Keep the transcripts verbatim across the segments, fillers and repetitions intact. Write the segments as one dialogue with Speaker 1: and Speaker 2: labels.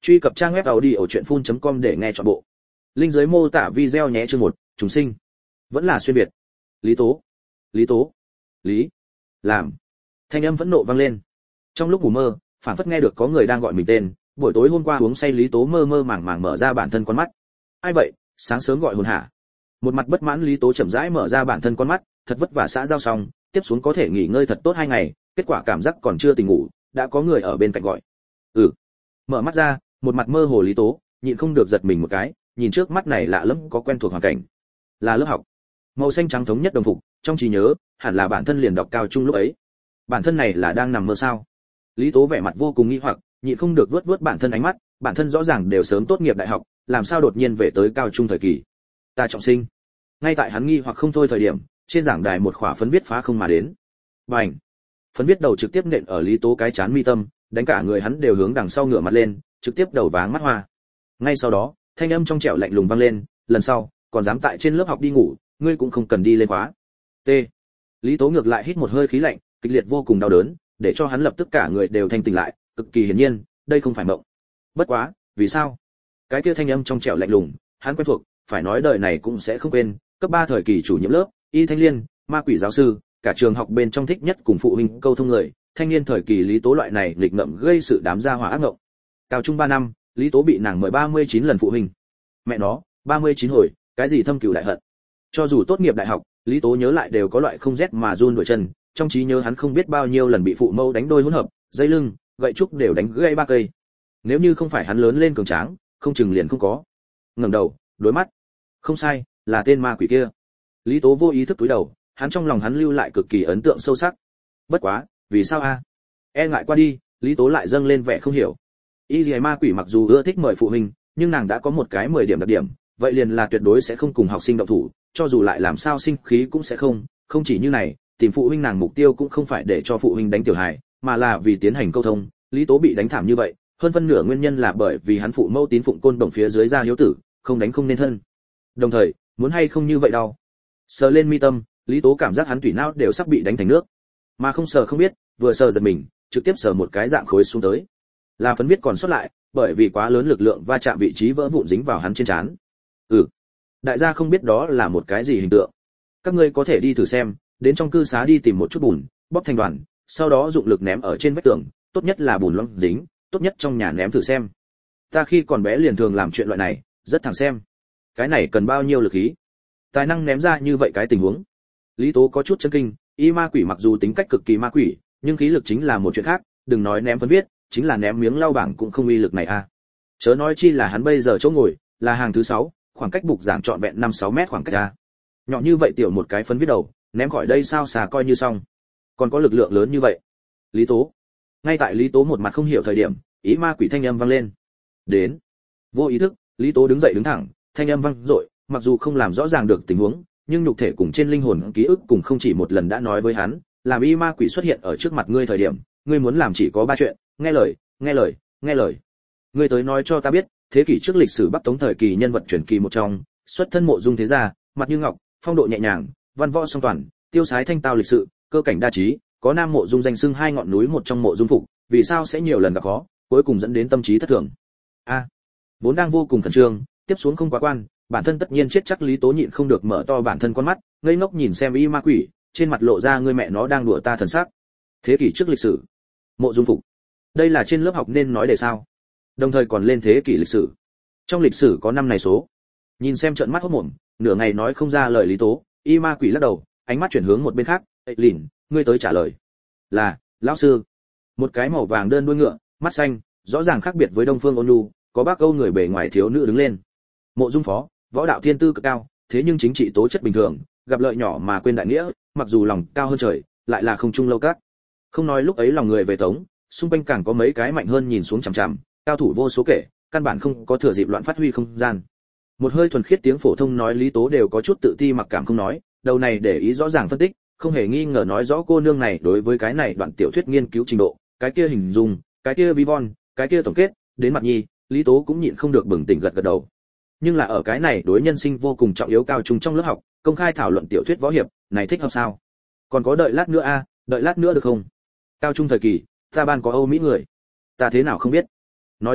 Speaker 1: Truy cập trang web audiochuyenphun chấm com để nghe trọn bộ. Link dưới mô tả video nhé. Chương một, chúng sinh. Vẫn là xuyên việt. Lý Tố. Lý Tố. Lý. Làm. Thanh âm phẫn nộ vang lên. Trong lúc ngủ mơ, phảng phất nghe được có người đang gọi mình tên, buổi tối hôm qua uống say Lý Tố mơ mơ màng màng mở ra bản thân con mắt. Ai vậy, sáng sớm gọi hồn hả? Một mặt bất mãn Lý Tố chậm rãi mở ra bản thân con mắt, thật vất vả xã giao xong, tiếp xuống có thể nghỉ ngơi thật tốt hai ngày, kết quả cảm giác còn chưa tỉnh ngủ, đã có người ở bên cạnh gọi. Ừ. Mở mắt ra, một mặt mơ hồ Lý Tố, nhịn không được giật mình một cái, nhìn trước mắt này lạ lẫm có quen thuộc hoàn cảnh. Là lớp học. Màu xanh trắng thống nhất đồng phục, trong trí nhớ, hẳn là bản thân liền đọc cao trung lúc ấy. Bản thân này là đang nằm mơ sao? Lý Tố vẻ mặt vô cùng nghi hoặc, nhịn không được vuốt vuốt bản thân ánh mắt, bản thân rõ ràng đều sớm tốt nghiệp đại học, làm sao đột nhiên về tới cao trung thời kỳ. Ta trọng sinh. Ngay tại hắn nghi hoặc không thôi thời điểm, trên giảng đài một khỏa phấn viết phá không mà đến. Bành! Phấn viết đầu trực tiếp nện ở Lý Tố cái chán mi tâm, đánh cả người hắn đều hướng đằng sau ngửa mặt lên, trực tiếp đầu váng mắt hoa. Ngay sau đó, thanh âm trong trẻo lạnh lùng vang lên, lần sau, còn dám tại trên lớp học đi ngủ, ngươi cũng không cần đi lên khóa. T. Lý Tố ngược lại hít một hơi khí lạnh, kịch liệt vô cùng đau đớn, để cho hắn lập tức cả người đều thanh tỉnh lại, cực kỳ hiển nhiên, đây không phải mộng. Bất quá, vì sao? Cái kia thanh âm trong trẻo lạnh lùng, hắn quen thuộc, phải nói đời này cũng sẽ không quên, cấp ba thời kỳ chủ nhiệm lớp, Y Thanh Liên, ma quỷ giáo sư, cả trường học bên trong thích nhất cùng phụ huynh câu thông người, thanh niên thời kỳ Lý Tố loại này nghịch ngợm gây sự đám gia hỏa ác ngộng. Cao trung ba năm, Lý Tố bị nàng mời ba mươi chín lần phụ huynh. Mẹ nó, ba mươi chín hồi, cái gì thâm cừu đại hận. Cho dù tốt nghiệp đại học, Lý Tố nhớ lại đều có loại không rét mà run đổi chân, trong trí nhớ hắn không biết bao nhiêu lần bị phụ mẫu đánh đôi hỗn hợp, dây lưng, gậy trúc đều đánh gãy ba cây. Nếu như không phải hắn lớn lên cường tráng, không chừng liền không có. Ngẩng đầu, đối mắt. Không sai, là tên ma quỷ kia. Lý Tố vô ý thức cúi đầu, hắn trong lòng hắn lưu lại cực kỳ ấn tượng sâu sắc. Bất quá, vì sao a? E ngại qua đi, Lý Tố lại dâng lên vẻ không hiểu. Y Liễu ma quỷ mặc dù ưa thích mời phụ huynh, nhưng nàng đã có một cái mười điểm đặc điểm, vậy liền là tuyệt đối sẽ không cùng học sinh động thủ, cho dù lại làm sao sinh khí cũng sẽ không, không chỉ như này, tìm phụ huynh nàng mục tiêu cũng không phải để cho phụ huynh đánh tiểu hài, mà là vì tiến hành câu thông. Lý Tố bị đánh thảm như vậy, hơn phân nửa nguyên nhân là bởi vì hắn phụ mẫu tín phụng côn đồng phía dưới ra hiếu tử, không đánh không nên thân. Đồng thời, muốn hay không như vậy đau. Sờ lên mi tâm, Lý Tố cảm giác hắn tủy não đều sắp bị đánh thành nước. Mà không sờ không biết, vừa sờ giật mình, trực tiếp sờ một cái dạng khối xuống tới. Là phấn viết còn sót lại, bởi vì quá lớn lực lượng va chạm vị trí vỡ vụn dính vào hắn trên trán. Ừ. Đại gia không biết đó là một cái gì hình tượng. Các ngươi có thể đi thử xem, đến trong cư xá đi tìm một chút bùn, bóp thành đoàn, sau đó dụng lực ném ở trên vách tường, tốt nhất là bùn loãng dính, tốt nhất trong nhà ném thử xem. Ta khi còn bé liền thường làm chuyện loại này, rất thẳng xem. Cái này cần bao nhiêu lực khí? Tài năng ném ra như vậy cái tình huống. Lý Tố có chút chấn kinh, y ma quỷ mặc dù tính cách cực kỳ ma quỷ, nhưng khí lực chính là một chuyện khác, đừng nói ném phấn viết, chính là ném miếng lau bảng cũng không uy lực này a. À. Chớ nói chi là hắn bây giờ chỗ ngồi là hàng thứ sáu, khoảng cách bục giảng trọn vẹn năm sáu mét khoảng cách a. À. Nhỏ như vậy tiểu một cái phấn viết đầu, ném khỏi đây sao xà coi như xong. Còn có lực lượng lớn như vậy. Lý Tố. Ngay tại Lý Tố một mặt không hiểu thời điểm, ý ma quỷ thanh âm vang lên. Đến. Vô ý thức, Lý Tố đứng dậy đứng thẳng, thanh âm vang dội, mặc dù không làm rõ ràng được tình huống, nhưng nhục thể cùng trên linh hồn ký ức cùng không chỉ một lần đã nói với hắn, làm y ma quỷ xuất hiện ở trước mặt ngươi thời điểm, ngươi muốn làm chỉ có ba chuyện, nghe lời, nghe lời, nghe lời. Ngươi tới nói cho ta biết, thế kỷ trước lịch sử Bắc Tống thời kỳ nhân vật truyền kỳ một trong, xuất thân mộ dung thế gia, mặt như ngọc, phong độ nhẹ nhàng, văn võ song toàn, tiêu sái thanh tao lịch sự, cơ cảnh đa trí, có nam mộ dung danh xưng hai ngọn núi một trong mộ dung phục, vì sao sẽ nhiều lần gặp khó, cuối cùng dẫn đến tâm trí thất thường. A. À, vốn đang vô cùng khẩn trương, tiếp xuống không quá quan, bản thân tất nhiên chết chắc Lý Tố nhịn không được mở to bản thân con mắt, ngây ngốc nhìn xem y ma quỷ, trên mặt lộ ra ngươi mẹ nó đang đùa ta thần sắc. Thế kỷ trước lịch sử, mộ dung phục. Đây là trên lớp học nên nói đề sao? Đồng thời còn lên thế kỷ lịch sử. Trong lịch sử có năm này số. Nhìn xem trợn mắt hốt mồm, nửa ngày nói không ra lời Lý Tố, y ma quỷ lắc đầu, ánh mắt chuyển hướng một bên khác, "Ê Lìn, ngươi tới trả lời." "Là, lão sư." Một cái màu vàng đơn đuôi ngựa, mắt xanh, rõ ràng khác biệt với Đông Phương Ôn Nhu, có bác Âu người bề ngoài thiếu nữ đứng lên. Mộ Dung Phó, võ đạo thiên tư cực cao, thế nhưng chính trị tố chất bình thường, gặp lợi nhỏ mà quên đại nghĩa, mặc dù lòng cao hơn trời, lại là không trung lâu các. Không nói lúc ấy lòng người về Tống, xung quanh càng có mấy cái mạnh hơn nhìn xuống chằm chằm, cao thủ vô số kể, căn bản không có thừa dịp loạn phát huy không gian. Một hơi thuần khiết tiếng phổ thông nói Lý Tố đều có chút tự ti mặc cảm không nói, đầu này để ý rõ ràng phân tích, không hề nghi ngờ nói rõ cô nương này đối với cái này đoạn tiểu thuyết nghiên cứu trình độ, cái kia hình dung, cái kia vi von, cái kia tổng kết, đến mặt nhi, Lý Tố cũng nhịn không được bừng tỉnh gật gật đầu. Nhưng là ở cái này đối nhân sinh vô cùng trọng yếu cao trung trong lớp học, công khai thảo luận tiểu thuyết võ hiệp, này thích hợp sao? Còn có đợi lát nữa a, à, đợi lát nữa được không? Cao trung thời kỳ, ta ban có Âu Mỹ người. Ta thế nào không biết. Nói rất tốt,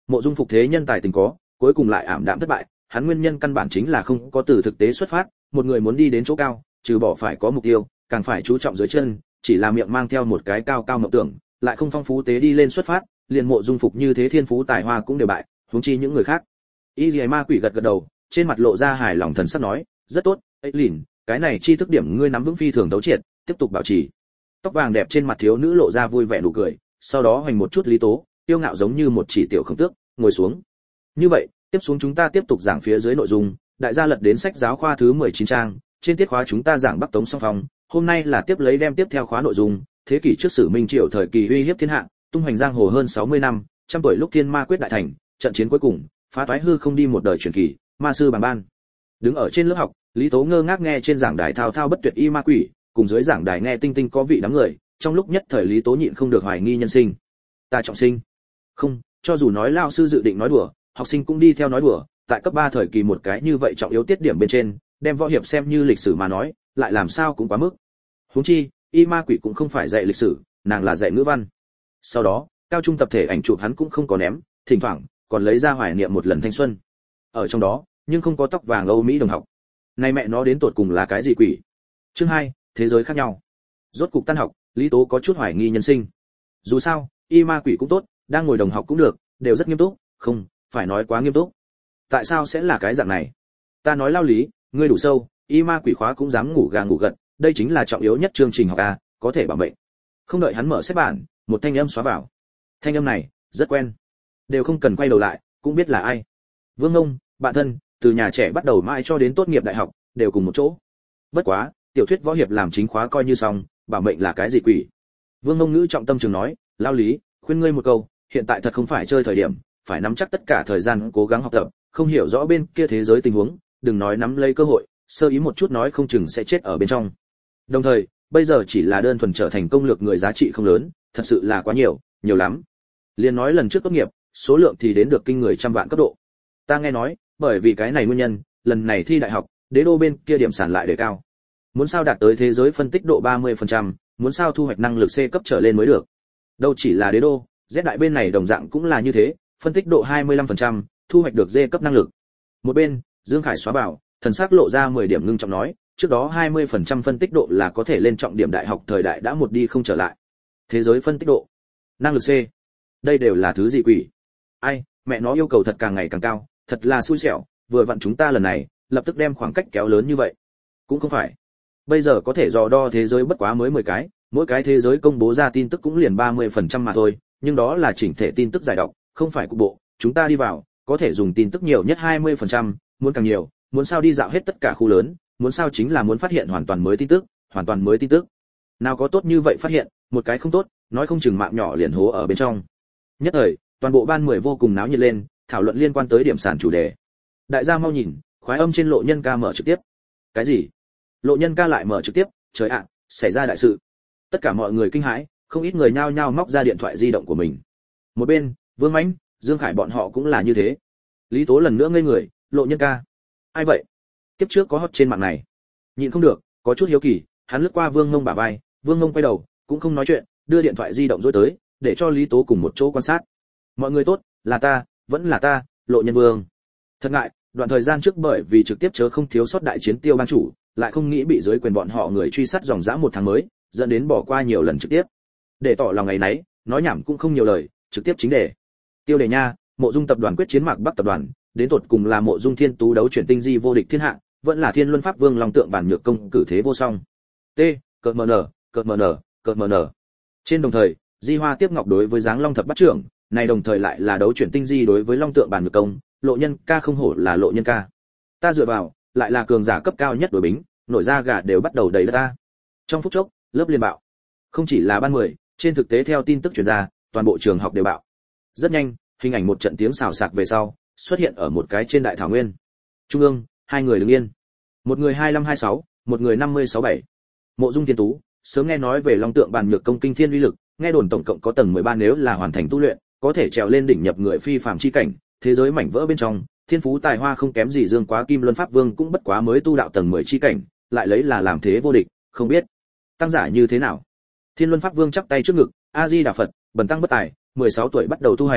Speaker 1: Mộ Dung Phục thế nhân tài tình có, cuối cùng lại ảm đạm thất bại, hắn nguyên nhân căn bản chính là không có từ thực tế xuất phát, một người muốn đi đến chỗ cao, trừ bỏ phải có mục tiêu, càng phải chú trọng dưới chân, chỉ là miệng mang theo một cái cao cao mộng tưởng, lại không phong phú tế đi lên xuất phát, liền Mộ Dung Phục như thế thiên phú tài hoa cũng đều bại, huống chi những người khác. Y Liễu Ma Quỷ gật gật đầu, trên mặt lộ ra hài lòng thần sắc nói, rất tốt, ấy lìn, cái này chi thức điểm ngươi nắm vững phi thường đấu triệt, tiếp tục bảo trì. Tóc vàng đẹp trên mặt thiếu nữ lộ ra vui vẻ nụ cười, sau đó hoành một chút Lý Tố, tiêu ngạo giống như một chỉ tiểu không tước, ngồi xuống. Như vậy, tiếp xuống chúng ta tiếp tục giảng phía dưới nội dung, đại gia lật đến sách giáo khoa thứ mười chín trang, trên tiết khóa chúng ta giảng Bắc Tống song phong, hôm nay là tiếp lấy đem tiếp theo khóa nội dung, thế kỷ trước sử Minh Triều thời kỳ uy hiếp thiên hạ, tung hoành giang hồ hơn sáu mươi năm, trăm tuổi lúc thiên ma quyết đại thành, trận chiến cuối cùng, phá toái hư không đi một đời truyền kỳ, ma sư bằng ban. Đứng ở trên lớp học, Lý Tố ngơ ngác nghe trên giảng đài thao thao bất tuyệt y ma quỷ, cùng dưới giảng đài nghe tinh tinh có vị đám người, trong lúc nhất thời Lý Tố nhịn không được hoài nghi nhân sinh. Ta trọng sinh. Không, cho dù nói lao sư dự định nói đùa, học sinh cũng đi theo nói đùa, tại cấp ba thời kỳ một cái như vậy trọng yếu tiết điểm bên trên, đem võ hiệp xem như lịch sử mà nói, lại làm sao cũng quá mức. Huống chi, y ma quỷ cũng không phải dạy lịch sử, nàng là dạy ngữ văn. Sau đó, cao trung tập thể ảnh chụp hắn cũng không có ném, thỉnh thoảng còn lấy ra hoài niệm một lần thanh xuân. Ở trong đó, nhưng không có tóc vàng Âu Mỹ đồng học. Này mẹ nó đến tột cùng là cái gì quỷ? Chương hai, thế giới khác nhau. Rốt cục tan học, Lý Tố có chút hoài nghi nhân sinh. Dù sao, y ma quỷ cũng tốt, đang ngồi đồng học cũng được, đều rất nghiêm túc, không, phải nói quá nghiêm túc. Tại sao sẽ là cái dạng này? Ta nói lao lý, ngươi đủ sâu, y ma quỷ khóa cũng dám ngủ gà ngủ gật, đây chính là trọng yếu nhất chương trình học a, có thể bảo mệnh. Không đợi hắn mở xếp bản, một thanh âm xóa vào. Thanh âm này, rất quen. Đều không cần quay đầu lại, cũng biết là ai. Vương Ngông, bạn thân, từ nhà trẻ bắt đầu mãi cho đến tốt nghiệp đại học, đều cùng một chỗ. Bất quá, tiểu thuyết võ hiệp làm chính khóa coi như xong, bảo mệnh là cái gì quỷ? Vương Ngông ngữ trọng tâm trường nói, lao lý, khuyên ngươi một câu, hiện tại thật không phải chơi thời điểm, phải nắm chắc tất cả thời gian cố gắng học tập, không hiểu rõ bên kia thế giới tình huống, đừng nói nắm lấy cơ hội, sơ ý một chút nói không chừng sẽ chết ở bên trong. Đồng thời, bây giờ chỉ là đơn thuần trở thành công lược người giá trị không lớn, thật sự là quá nhiều, nhiều lắm. Liên nói lần trước tốt nghiệp, số lượng thì đến được kinh người trăm vạn cấp độ. Ta nghe nói, bởi vì cái này nguyên nhân, lần này thi đại học, đế đô bên kia điểm sản lại đề cao. Muốn sao đạt tới thế giới phân tích độ ba mươi phần trăm, muốn sao thu hoạch năng lực C cấp trở lên mới được. Đâu chỉ là đế đô, Z đại bên này đồng dạng cũng là như thế, phân tích độ hai mươi lăm phần trăm, thu hoạch được D cấp năng lực. Một bên, Dương Khải xóa bảo, thần sắc lộ ra mười điểm ngưng trọng nói, trước đó hai mươi phần trăm phân tích độ là có thể lên trọng điểm đại học thời đại đã một đi không trở lại. Thế giới phân tích độ, năng lực C, đây đều là thứ gì quỷ? Ai, mẹ nó yêu cầu thật càng ngày càng cao, thật là xui xẻo, vừa vặn chúng ta lần này, lập tức đem khoảng cách kéo lớn như vậy. Cũng không phải. Bây giờ có thể dò đo thế giới bất quá mới mười cái, mỗi cái thế giới công bố ra tin tức cũng liền ba mươi phần trăm mà thôi, nhưng đó là chỉnh thể tin tức giải đọc, không phải cục bộ, chúng ta đi vào, có thể dùng tin tức nhiều nhất hai mươi phần trăm, muốn càng nhiều, muốn sao đi dạo hết tất cả khu lớn, muốn sao chính là muốn phát hiện hoàn toàn mới tin tức, hoàn toàn mới tin tức. Nào có tốt như vậy phát hiện, một cái không tốt, nói không chừng mạng nhỏ liền hố ở bên trong. Nhất thời, toàn bộ ban mười vô cùng náo nhiệt lên, thảo luận liên quan tới điểm sản chủ đề. Đại gia mau nhìn, khoái âm trên lộ nhân ca mở trực tiếp. Cái gì? Lộ nhân ca lại mở trực tiếp, trời ạ, xảy ra đại sự. Tất cả mọi người kinh hãi, không ít người nhao nhao móc ra điện thoại di động của mình. Một bên, Vương Mãnh, Dương Khải bọn họ cũng là như thế. Lý Tố lần nữa ngây người, lộ nhân ca. Ai vậy? Kiếp trước có hot trên mạng này. Nhịn không được, có chút hiếu kỳ, hắn lướt qua Vương Ngông bả vai, Vương Ngông quay đầu, cũng không nói chuyện, đưa điện thoại di động dối tới, để cho Lý Tố cùng một chỗ quan sát. Mọi người tốt, là ta, vẫn là ta, Lộ Nhân Vương. Thật ngại, đoạn thời gian trước bởi vì trực tiếp chớ không thiếu sót đại chiến tiêu ban chủ, lại không nghĩ bị dưới quyền bọn họ người truy sát dòng dã một tháng mới, dẫn đến bỏ qua nhiều lần trực tiếp. Để tỏ lòng ngày nấy, nói nhảm cũng không nhiều lời, trực tiếp chính đề. Tiêu đề nha, Mộ Dung tập đoàn quyết chiến Mạc Bắc tập đoàn, đến tột cùng là Mộ Dung Thiên Tú đấu chuyển tinh di vô địch thiên hạ, vẫn là Thiên Luân Pháp Vương Long Tượng bản nhược công cử thế vô song. T, cợt mờ nở, cợt mờ nở, cợt mờ nở. Trên đồng thời, Di Hoa tiếp ngọc đối với Giáng Long thập bát trưởng, này đồng thời lại là đấu chuyển tinh di đối với Long Tượng bản nhược công, Lộ Nhân ca không hổ là Lộ Nhân ca. Ta dựa vào, lại là cường giả cấp cao nhất đối bính, nổi ra gà đều bắt đầu đầy đất ta. Trong phút chốc, lớp liên bạo. Không chỉ là ban mười, trên thực tế theo tin tức truyền ra, toàn bộ trường học đều bạo. Rất nhanh, hình ảnh một trận tiếng xào xạc về sau, xuất hiện ở một cái trên đại thảo nguyên. Trung ương, hai người đứng yên. Một người hai lăm hai sáu, một người năm mươi sáu bảy. Mộ Dung Thiên Tú, sớm nghe nói về Long Tượng bản nhược công kinh thiên uy lực, nghe đồn tổng cộng có tầng mười ba nếu là hoàn thành tu luyện, có thể trèo lên đỉnh nhập người phi phàm chi cảnh, thế giới mảnh vỡ bên trong, thiên phú tài hoa không kém gì Dương Quá Kim Luân Pháp Vương cũng bất quá mới tu đạo tầng mười chi cảnh, lại lấy là làm thế vô địch, không biết tăng giả như thế nào. Thiên Luân Pháp Vương chắp tay trước ngực, A Di Đà Phật, bần tăng bất tài, mười sáu tuổi bắt đầu tu hành,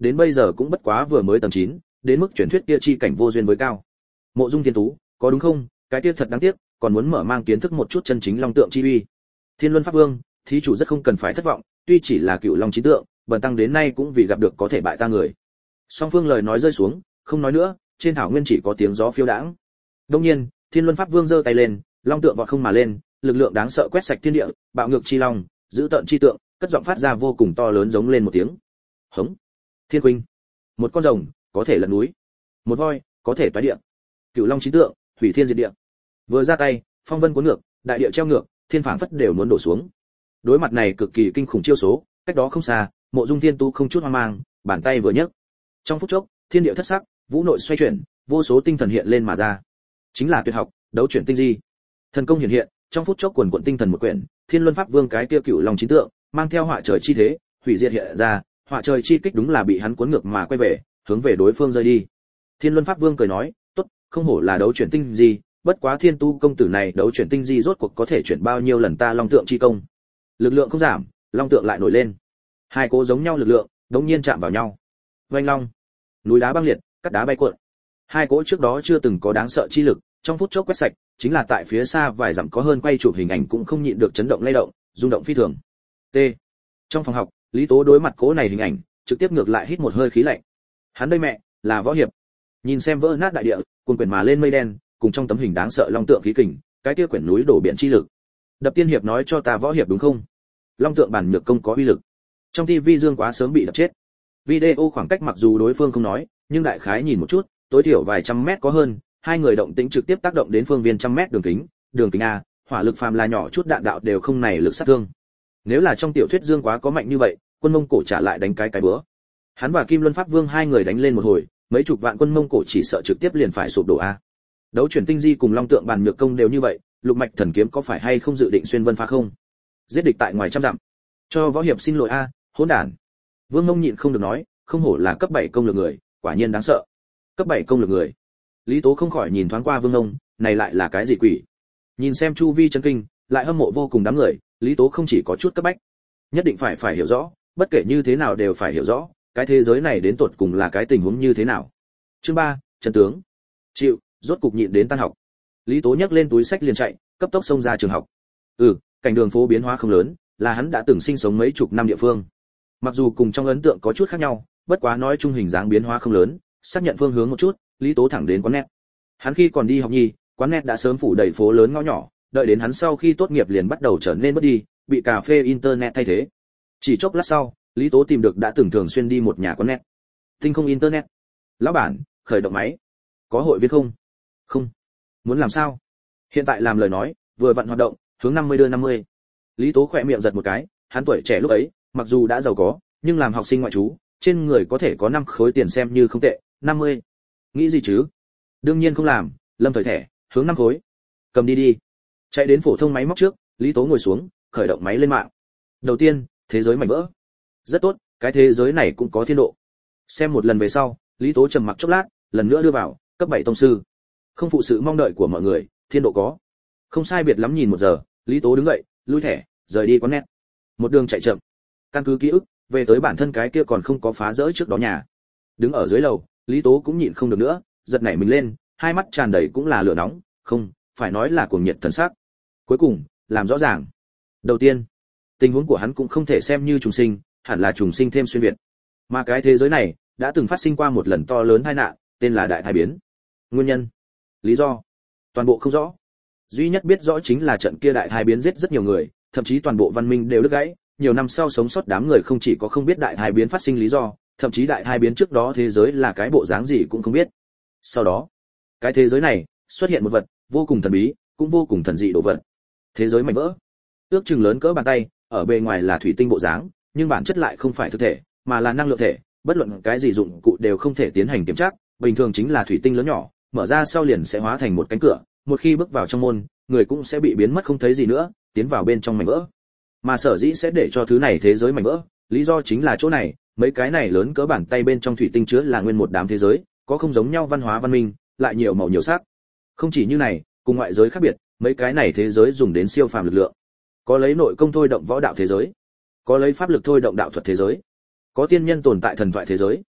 Speaker 1: đến bây giờ cũng bất quá vừa mới tầng chín, đến mức truyền thuyết kia chi cảnh vô duyên với cao. Mộ Dung Thiên Tú, có đúng không? Cái kia thật đáng tiếc, còn muốn mở mang kiến thức một chút chân chính long tượng chi uy. Thiên Luân Pháp Vương, thí chủ rất không cần phải thất vọng, tuy chỉ là cựu long chín tượng, bần tăng đến nay cũng vì gặp được có thể bại ta người. Song phương lời nói rơi xuống, không nói nữa, trên thảo nguyên chỉ có tiếng gió phiêu đãng. Đương nhiên, Thiên Luân Pháp Vương giơ tay lên, long tượng vọt không mà lên, lực lượng đáng sợ quét sạch thiên địa, bạo ngược chi long, giữ tận chi tượng, cất giọng phát ra vô cùng to lớn giống lên một tiếng. Hống. Thiên Khuynh. Một con rồng, có thể lật núi. Một voi, có thể toái địa. Cựu long chín tượng, hủy thiên diệt địa. Vừa ra tay, phong vân cuốn ngược, đại địa treo ngược, thiên phảng phất đều muốn đổ xuống. Đối mặt này cực kỳ kinh khủng chiêu số, cách đó không xa, Mộ Dung Thiên Tu không chút hoang mang, bàn tay vừa nhấc. Trong phút chốc, thiên địa thất sắc, vũ nội xoay chuyển, vô số tinh thần hiện lên mà ra. Chính là tuyệt học, đấu chuyển tinh di. Thần công hiện hiện, trong phút chốc quần quần tinh thần một quyển, Thiên Luân Pháp Vương cái kia cựu long chín tượng, mang theo họa trời chi thế, hủy diệt hiện ra, họa trời chi kích đúng là bị hắn cuốn ngược mà quay về, hướng về đối phương rơi đi. Thiên Luân Pháp Vương cười nói, "Tốt, không hổ là đấu chuyển tinh di, bất quá Thiên Tu công tử này đấu chuyển tinh di rốt cuộc có thể chuyển bao nhiêu lần ta long tượng chi công." Lực lượng không giảm, long tượng lại nổi lên. Hai cố giống nhau lực lượng, đống nhiên chạm vào nhau. Oanh long, núi đá băng liệt, cát đá bay cuộn. Hai cỗ trước đó chưa từng có đáng sợ chi lực, trong phút chốc quét sạch, chính là tại phía xa vài dặm có hơn quay chụp hình ảnh cũng không nhịn được chấn động lay động, rung động phi thường. T. Trong phòng học, Lý Tố đối mặt cỗ này hình ảnh, trực tiếp ngược lại hít một hơi khí lạnh. Hắn đây mẹ, là võ hiệp. Nhìn xem vỡ nát đại địa, cuồn quyển mà lên mây đen, cùng trong tấm hình đáng sợ long tượng khí kình, cái kia quyển núi đổ biển chi lực. Đập tiên hiệp nói cho ta võ hiệp đúng không? Long tượng bản nhược công có uy lực. Trong ti vi Dương quá sớm bị đập chết. Video khoảng cách mặc dù đối phương không nói, nhưng đại khái nhìn một chút, tối thiểu vài trăm mét có hơn, hai người động tĩnh trực tiếp tác động đến phương viên trăm mét đường kính, đường kính a, hỏa lực phàm là nhỏ chút đạn đạo đều không này lực sát thương. Nếu là trong tiểu thuyết Dương quá có mạnh như vậy, quân Mông Cổ trả lại đánh cái cái bữa. Hắn và Kim Luân Pháp Vương hai người đánh lên một hồi, mấy chục vạn quân Mông Cổ chỉ sợ trực tiếp liền phải sụp đổ a. Đấu chuyển tinh di cùng long tượng bản nhược công đều như vậy, lục mạch thần kiếm có phải hay không dự định xuyên vân phá không? Giết địch tại ngoài trăm dặm. Cho võ hiệp xin lỗi a, hỗn đản. Vương Mông nhịn không được nói, không hổ là cấp bảy công lực người, quả nhiên đáng sợ. Cấp bảy công lực người. Lý Tố không khỏi nhìn thoáng qua Vương Mông, này lại là cái gì quỷ? Nhìn xem chu vi chân kinh, lại hâm mộ vô cùng đám người, Lý Tố không chỉ có chút cấp bách, nhất định phải phải hiểu rõ, bất kể như thế nào đều phải hiểu rõ, cái thế giới này đến tột cùng là cái tình huống như thế nào. Chương ba, chân tướng. Chịu, rốt cục nhịn đến tan học. Lý Tố nhấc lên túi sách liền chạy, cấp tốc xông ra trường học. Ừ, cảnh đường phố biến hóa không lớn, là hắn đã từng sinh sống mấy chục năm địa phương. Mặc dù cùng trong ấn tượng có chút khác nhau, bất quá nói chung hình dáng biến hóa không lớn, xác nhận phương hướng một chút, Lý Tố thẳng đến quán net. Hắn khi còn đi học nhi, quán net đã sớm phủ đầy phố lớn ngõ nhỏ, đợi đến hắn sau khi tốt nghiệp liền bắt đầu trở nên mất đi, bị cà phê internet thay thế. Chỉ chốc lát sau, Lý Tố tìm được đã từng thường xuyên đi một nhà quán net. Tinh không internet. Lão bản, khởi động máy. Có hội viên không? Không. Muốn làm sao? Hiện tại làm lời nói, vừa vặn hoạt động, hướng năm mươi đưa năm mươi. Lý Tố khỏe miệng giật một cái, hắn tuổi trẻ lúc ấy, mặc dù đã giàu có, nhưng làm học sinh ngoại trú, trên người có thể có năm khối tiền xem như không tệ, năm mươi. Nghĩ gì chứ? Đương nhiên không làm, lâm thời thẻ, hướng năm khối. Cầm đi đi. Chạy đến phổ thông máy móc trước, Lý Tố ngồi xuống, khởi động máy lên mạng. Đầu tiên, thế giới mảnh vỡ. Rất tốt, cái thế giới này cũng có thiên độ. Xem một lần về sau, Lý Tố trầm mặc chốc lát, lần nữa đưa vào, cấp bảy tông sư. Không phụ sự mong đợi của mọi người, thiên độ có. Không sai biệt lắm nhìn một giờ, Lý Tố đứng dậy, lui thẻ, rời đi quán net. Một đường chạy chậm. Căn cứ ký ức, về tới bản thân cái kia còn không có phá rỡ trước đó nhà. Đứng ở dưới lầu, Lý Tố cũng nhịn không được nữa, giật nảy mình lên, hai mắt tràn đầy cũng là lửa nóng, không, phải nói là cuồng nhiệt thần sắc. Cuối cùng, làm rõ ràng. Đầu tiên, tình huống của hắn cũng không thể xem như trùng sinh, hẳn là trùng sinh thêm xuyên việt. Mà cái thế giới này đã từng phát sinh qua một lần to lớn tai nạn, tên là đại tai biến. Nguyên nhân, lý do, toàn bộ không rõ. Duy nhất biết rõ chính là trận kia đại tai biến giết rất nhiều người, thậm chí toàn bộ văn minh đều đứt gãy, nhiều năm sau sống sót đám người không chỉ có không biết đại tai biến phát sinh lý do, thậm chí đại tai biến trước đó thế giới là cái bộ dáng gì cũng không biết. Sau đó, cái thế giới này xuất hiện một vật vô cùng thần bí, cũng vô cùng thần dị đồ vật. Thế giới mảnh vỡ, ước chừng lớn cỡ bàn tay, ở bề ngoài là thủy tinh bộ dáng, nhưng bản chất lại không phải thực thể, mà là năng lượng thể, bất luận cái gì dụng cụ đều không thể tiến hành kiểm tra, bình thường chính là thủy tinh lớn nhỏ, mở ra sau liền sẽ hóa thành một cánh cửa, một khi bước vào trong môn, người cũng sẽ bị biến mất không thấy gì nữa, tiến vào bên trong mảnh vỡ. Mà sở dĩ sẽ để cho thứ này thế giới mảnh vỡ, lý do chính là chỗ này, mấy cái này lớn cỡ bàn tay bên trong thủy tinh chứa là nguyên một đám thế giới, có không giống nhau văn hóa văn minh, lại nhiều màu nhiều sắc. Không chỉ như này, cùng ngoại giới khác biệt, mấy cái này thế giới dùng đến siêu phàm lực lượng. Có lấy nội công thôi động võ đạo thế giới, có lấy pháp lực thôi động đạo thuật thế giới, có tiên nhân tồn tại thần thoại thế giới.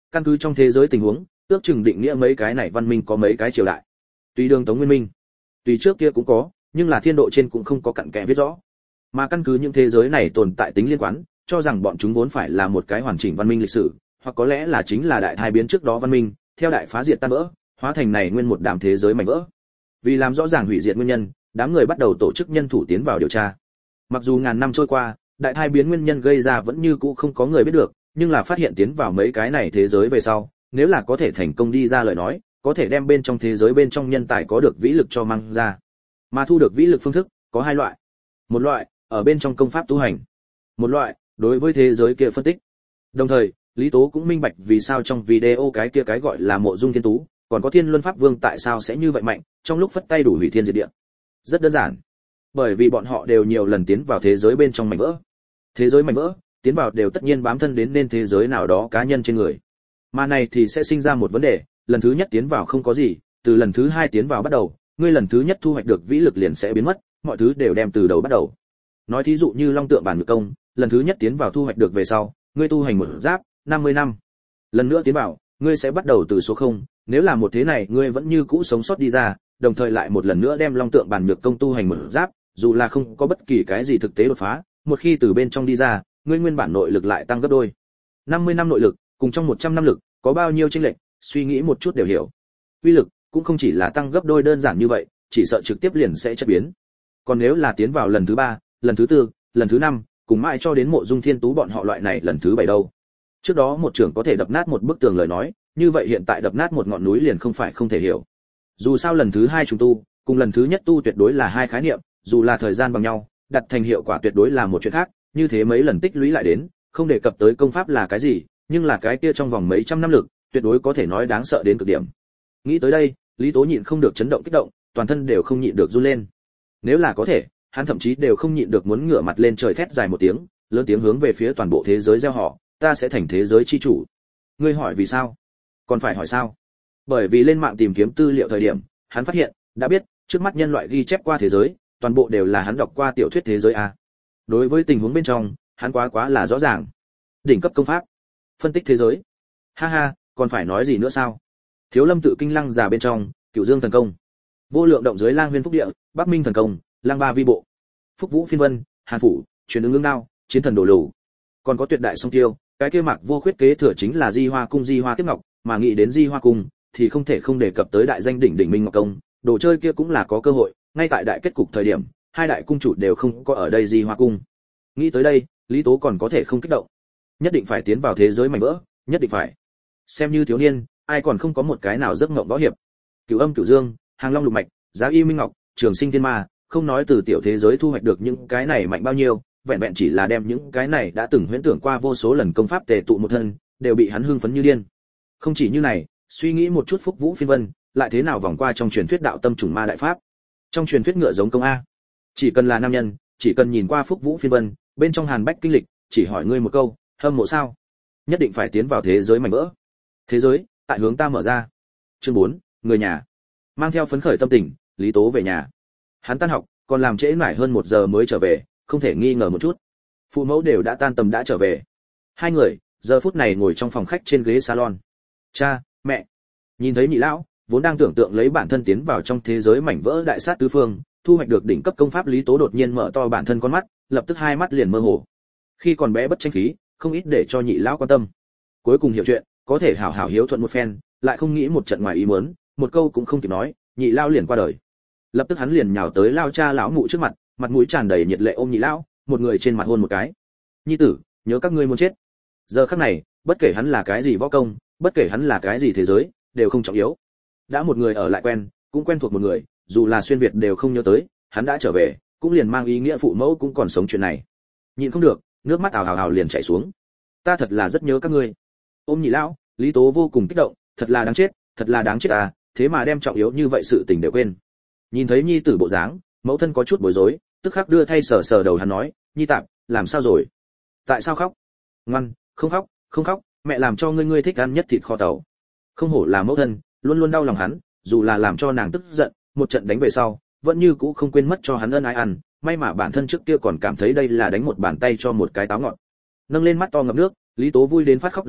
Speaker 1: căn cứ trong thế giới tình huống, ước chừng định nghĩa mấy cái này văn minh có mấy cái triều đại. Tùy đường Tống Nguyên Minh, tùy trước kia cũng có, nhưng là thiên độ trên cũng không có cặn kẽ viết rõ. Mà căn cứ những thế giới này tồn tại tính liên quan, cho rằng bọn chúng vốn phải là một cái hoàn chỉnh văn minh lịch sử, hoặc có lẽ là chính là đại thai biến trước đó văn minh, theo đại phá diệt tan vỡ, hóa thành này nguyên một đám thế giới mảnh vỡ. Vì làm rõ ràng hủy diệt nguyên nhân, đám người bắt đầu tổ chức nhân thủ tiến vào điều tra. Mặc dù ngàn năm trôi qua, đại thai biến nguyên nhân gây ra vẫn như cũ không có người biết được, nhưng là phát hiện tiến vào mấy cái này thế giới về sau, nếu là có thể thành công đi ra lời nói, có thể đem bên trong thế giới bên trong nhân tài có được vĩ lực cho mang ra. Mà thu được vĩ lực phương thức có hai loại. Một loại, ở bên trong công pháp tu hành. Một loại, đối với thế giới kia phân tích. Đồng thời, Lý Tố cũng minh bạch vì sao trong video cái kia cái gọi là Mộ Dung Thiên Tú, còn có Thiên Luân Pháp Vương tại sao sẽ như vậy mạnh, trong lúc phất tay đủ hủy thiên diệt địa. Rất đơn giản. Bởi vì bọn họ đều nhiều lần tiến vào thế giới bên trong mảnh vỡ. Thế giới mảnh vỡ, tiến vào đều tất nhiên bám thân đến nên thế giới nào đó cá nhân trên người. Mà này thì sẽ sinh ra một vấn đề, lần thứ nhất tiến vào không có gì, từ lần thứ hai tiến vào bắt đầu, ngươi lần thứ nhất thu hoạch được vĩ lực liền sẽ biến mất, mọi thứ đều đem từ đầu bắt đầu. Nói thí dụ như Long Tượng Bản Ngự Công, lần thứ nhất tiến vào thu hoạch được về sau, ngươi tu hành một giáp, năm mươi năm. Lần nữa tiến vào, ngươi sẽ bắt đầu từ số không, nếu là một thế này ngươi vẫn như cũ sống sót đi ra, đồng thời lại một lần nữa đem Long Tượng Bản Nhược Công tu hành một giáp, dù là không có bất kỳ cái gì thực tế đột phá, một khi từ bên trong đi ra, ngươi nguyên bản nội lực lại tăng gấp đôi. năm mươi năm nội lực, cùng trong một trăm năm lực, có bao nhiêu chênh lệch, suy nghĩ một chút đều hiểu. Uy lực cũng không chỉ là tăng gấp đôi đơn giản như vậy, chỉ sợ trực tiếp liền sẽ chất biến. Còn nếu là tiến vào lần thứ ba, lần thứ tư, lần thứ năm, cùng mãi cho đến Mộ Dung Thiên Tú bọn họ loại này lần thứ bảy đâu. Trước đó một trưởng có thể đập nát một bức tường lời nói, như vậy hiện tại đập nát một ngọn núi liền không phải không thể hiểu. Dù sao lần thứ hai trùng tu, cùng lần thứ nhất tu tuyệt đối là hai khái niệm, dù là thời gian bằng nhau, đặt thành hiệu quả tuyệt đối là một chuyện khác, như thế mấy lần tích lũy lại đến, không đề cập tới công pháp là cái gì, nhưng là cái kia trong vòng mấy trăm năm lực, tuyệt đối có thể nói đáng sợ đến cực điểm. Nghĩ tới đây, Lý Tố nhịn không được chấn động kích động, toàn thân đều không nhịn được run lên. Nếu là có thể, hắn thậm chí đều không nhịn được muốn ngửa mặt lên trời thét dài một tiếng, lớn tiếng hướng về phía toàn bộ thế giới reo hò, ta sẽ thành thế giới chi chủ. Ngươi hỏi vì sao? Còn phải hỏi sao? Bởi vì lên mạng tìm kiếm tư liệu thời điểm, hắn phát hiện, đã biết, trước mắt nhân loại ghi chép qua thế giới, toàn bộ đều là hắn đọc qua tiểu thuyết thế giới a. Đối với tình huống bên trong, hắn quá quá là rõ ràng. Đỉnh cấp công pháp, phân tích thế giới. Ha ha, còn phải nói gì nữa sao? Thiếu Lâm tự kinh lăng già bên trong, Cửu Dương thần công, Vô Lượng động dưới Lang Huyên Phúc địa, Bắc Minh thần công, Lang Ba vi bộ, Phúc Vũ phiên vân, Hàn phủ, Truyền ứng ương đao, Chiến thần đổ lù. Còn có tuyệt đại song tiêu, cái kia Mạc Vô Khuyết kế thừa chính là Di Hoa cung Di Hoa tiếp ngọc, mà nghĩ đến Di Hoa cung thì không thể không đề cập tới đại danh đỉnh đỉnh Minh Ngọc công, đồ chơi kia cũng là có cơ hội, ngay tại đại kết cục thời điểm, hai đại cung chủ đều không có ở đây Di Hoa cung. Nghĩ tới đây, Lý Tố còn có thể không kích động. Nhất định phải tiến vào thế giới mảnh vỡ, nhất định phải. Xem như thiếu niên, ai còn không có một cái nào giấc mộng võ hiệp. Cửu Âm Cửu Dương, Hàng Long Lục Mạch, Giá Y Minh Ngọc, Trường Sinh Thiên Ma, không nói từ tiểu thế giới thu hoạch được những cái này mạnh bao nhiêu, vẹn vẹn chỉ là đem những cái này đã từng huyễn tưởng qua vô số lần công pháp tề tụ một thân, đều bị hắn hưng phấn như điên. Không chỉ như này, suy nghĩ một chút Phúc Vũ phiên vân, lại thế nào vòng qua trong truyền thuyết đạo tâm trùng ma đại pháp. Trong truyền thuyết ngựa giống công a, chỉ cần là nam nhân, chỉ cần nhìn qua Phúc Vũ phiên vân, bên trong Hàn Bách kinh lịch, chỉ hỏi ngươi một câu, hâm mộ sao? Nhất định phải tiến vào thế giới mảnh vỡ. Thế giới, tại hướng ta mở ra. Chương bốn, người nhà. Mang theo phấn khởi tâm tình, Lý Tố về nhà. Hắn tan học, còn làm trễ nải hơn một giờ mới trở về, không thể nghi ngờ một chút. Phụ mẫu đều đã tan tầm đã trở về. Hai người, giờ phút này ngồi trong phòng khách trên ghế salon. Cha, mẹ. Nhìn thấy nhị lão, vốn đang tưởng tượng lấy bản thân tiến vào trong thế giới mảnh vỡ đại sát tứ phương, thu hoạch được đỉnh cấp công pháp, Lý Tố đột nhiên mở to bản thân con mắt, lập tức hai mắt liền mơ hồ. Khi còn bé bất tranh khí, không ít để cho nhị lão quan tâm. Cuối cùng hiểu chuyện, có thể hảo hảo hiếu thuận một phen, lại không nghĩ một trận ngoài ý muốn, một câu cũng không kịp nói, nhị lão liền qua đời. Lập tức hắn liền nhào tới lao cha lão mụ trước mặt, mặt mũi tràn đầy nhiệt lệ ôm nhị lão, một người trên mặt hôn một cái. Nhi tử, nhớ các ngươi muốn chết. Giờ khắc này, bất kể hắn là cái gì võ công, bất kể hắn là cái gì thế giới, đều không trọng yếu. Đã một người ở lại quen, cũng quen thuộc một người, dù là xuyên việt đều không nhớ tới, hắn đã trở về, cũng liền mang ý nghĩa phụ mẫu cũng còn sống chuyện này. Nhịn không được, nước mắt ào ào ào liền chảy xuống. Ta thật là rất nhớ các ngươi. Ôm nhị lão, Lý Tố vô cùng kích động, thật là đáng chết, thật là đáng chết à, thế mà đem trọng yếu như vậy sự tình đều quên. Nhìn thấy nhi tử bộ dáng, mẫu thân có chút bối rối, tức khắc đưa thay sờ sờ đầu hắn nói, nhi tạm, làm sao rồi? Tại sao khóc? Ngoan, không khóc, không khóc, mẹ làm cho ngươi ngươi thích ăn nhất thịt kho tàu. Không hổ là mẫu thân, luôn luôn đau lòng hắn, dù là làm cho nàng tức giận, một trận đánh về sau, vẫn như cũ không quên mất cho hắn ân ái ăn, may mà bản thân trước kia còn cảm thấy đây là đánh một bàn tay cho một cái táo ngọt. Nâng lên mắt to ngập nước, Lý Tố vui đến phát khóc đồng thời,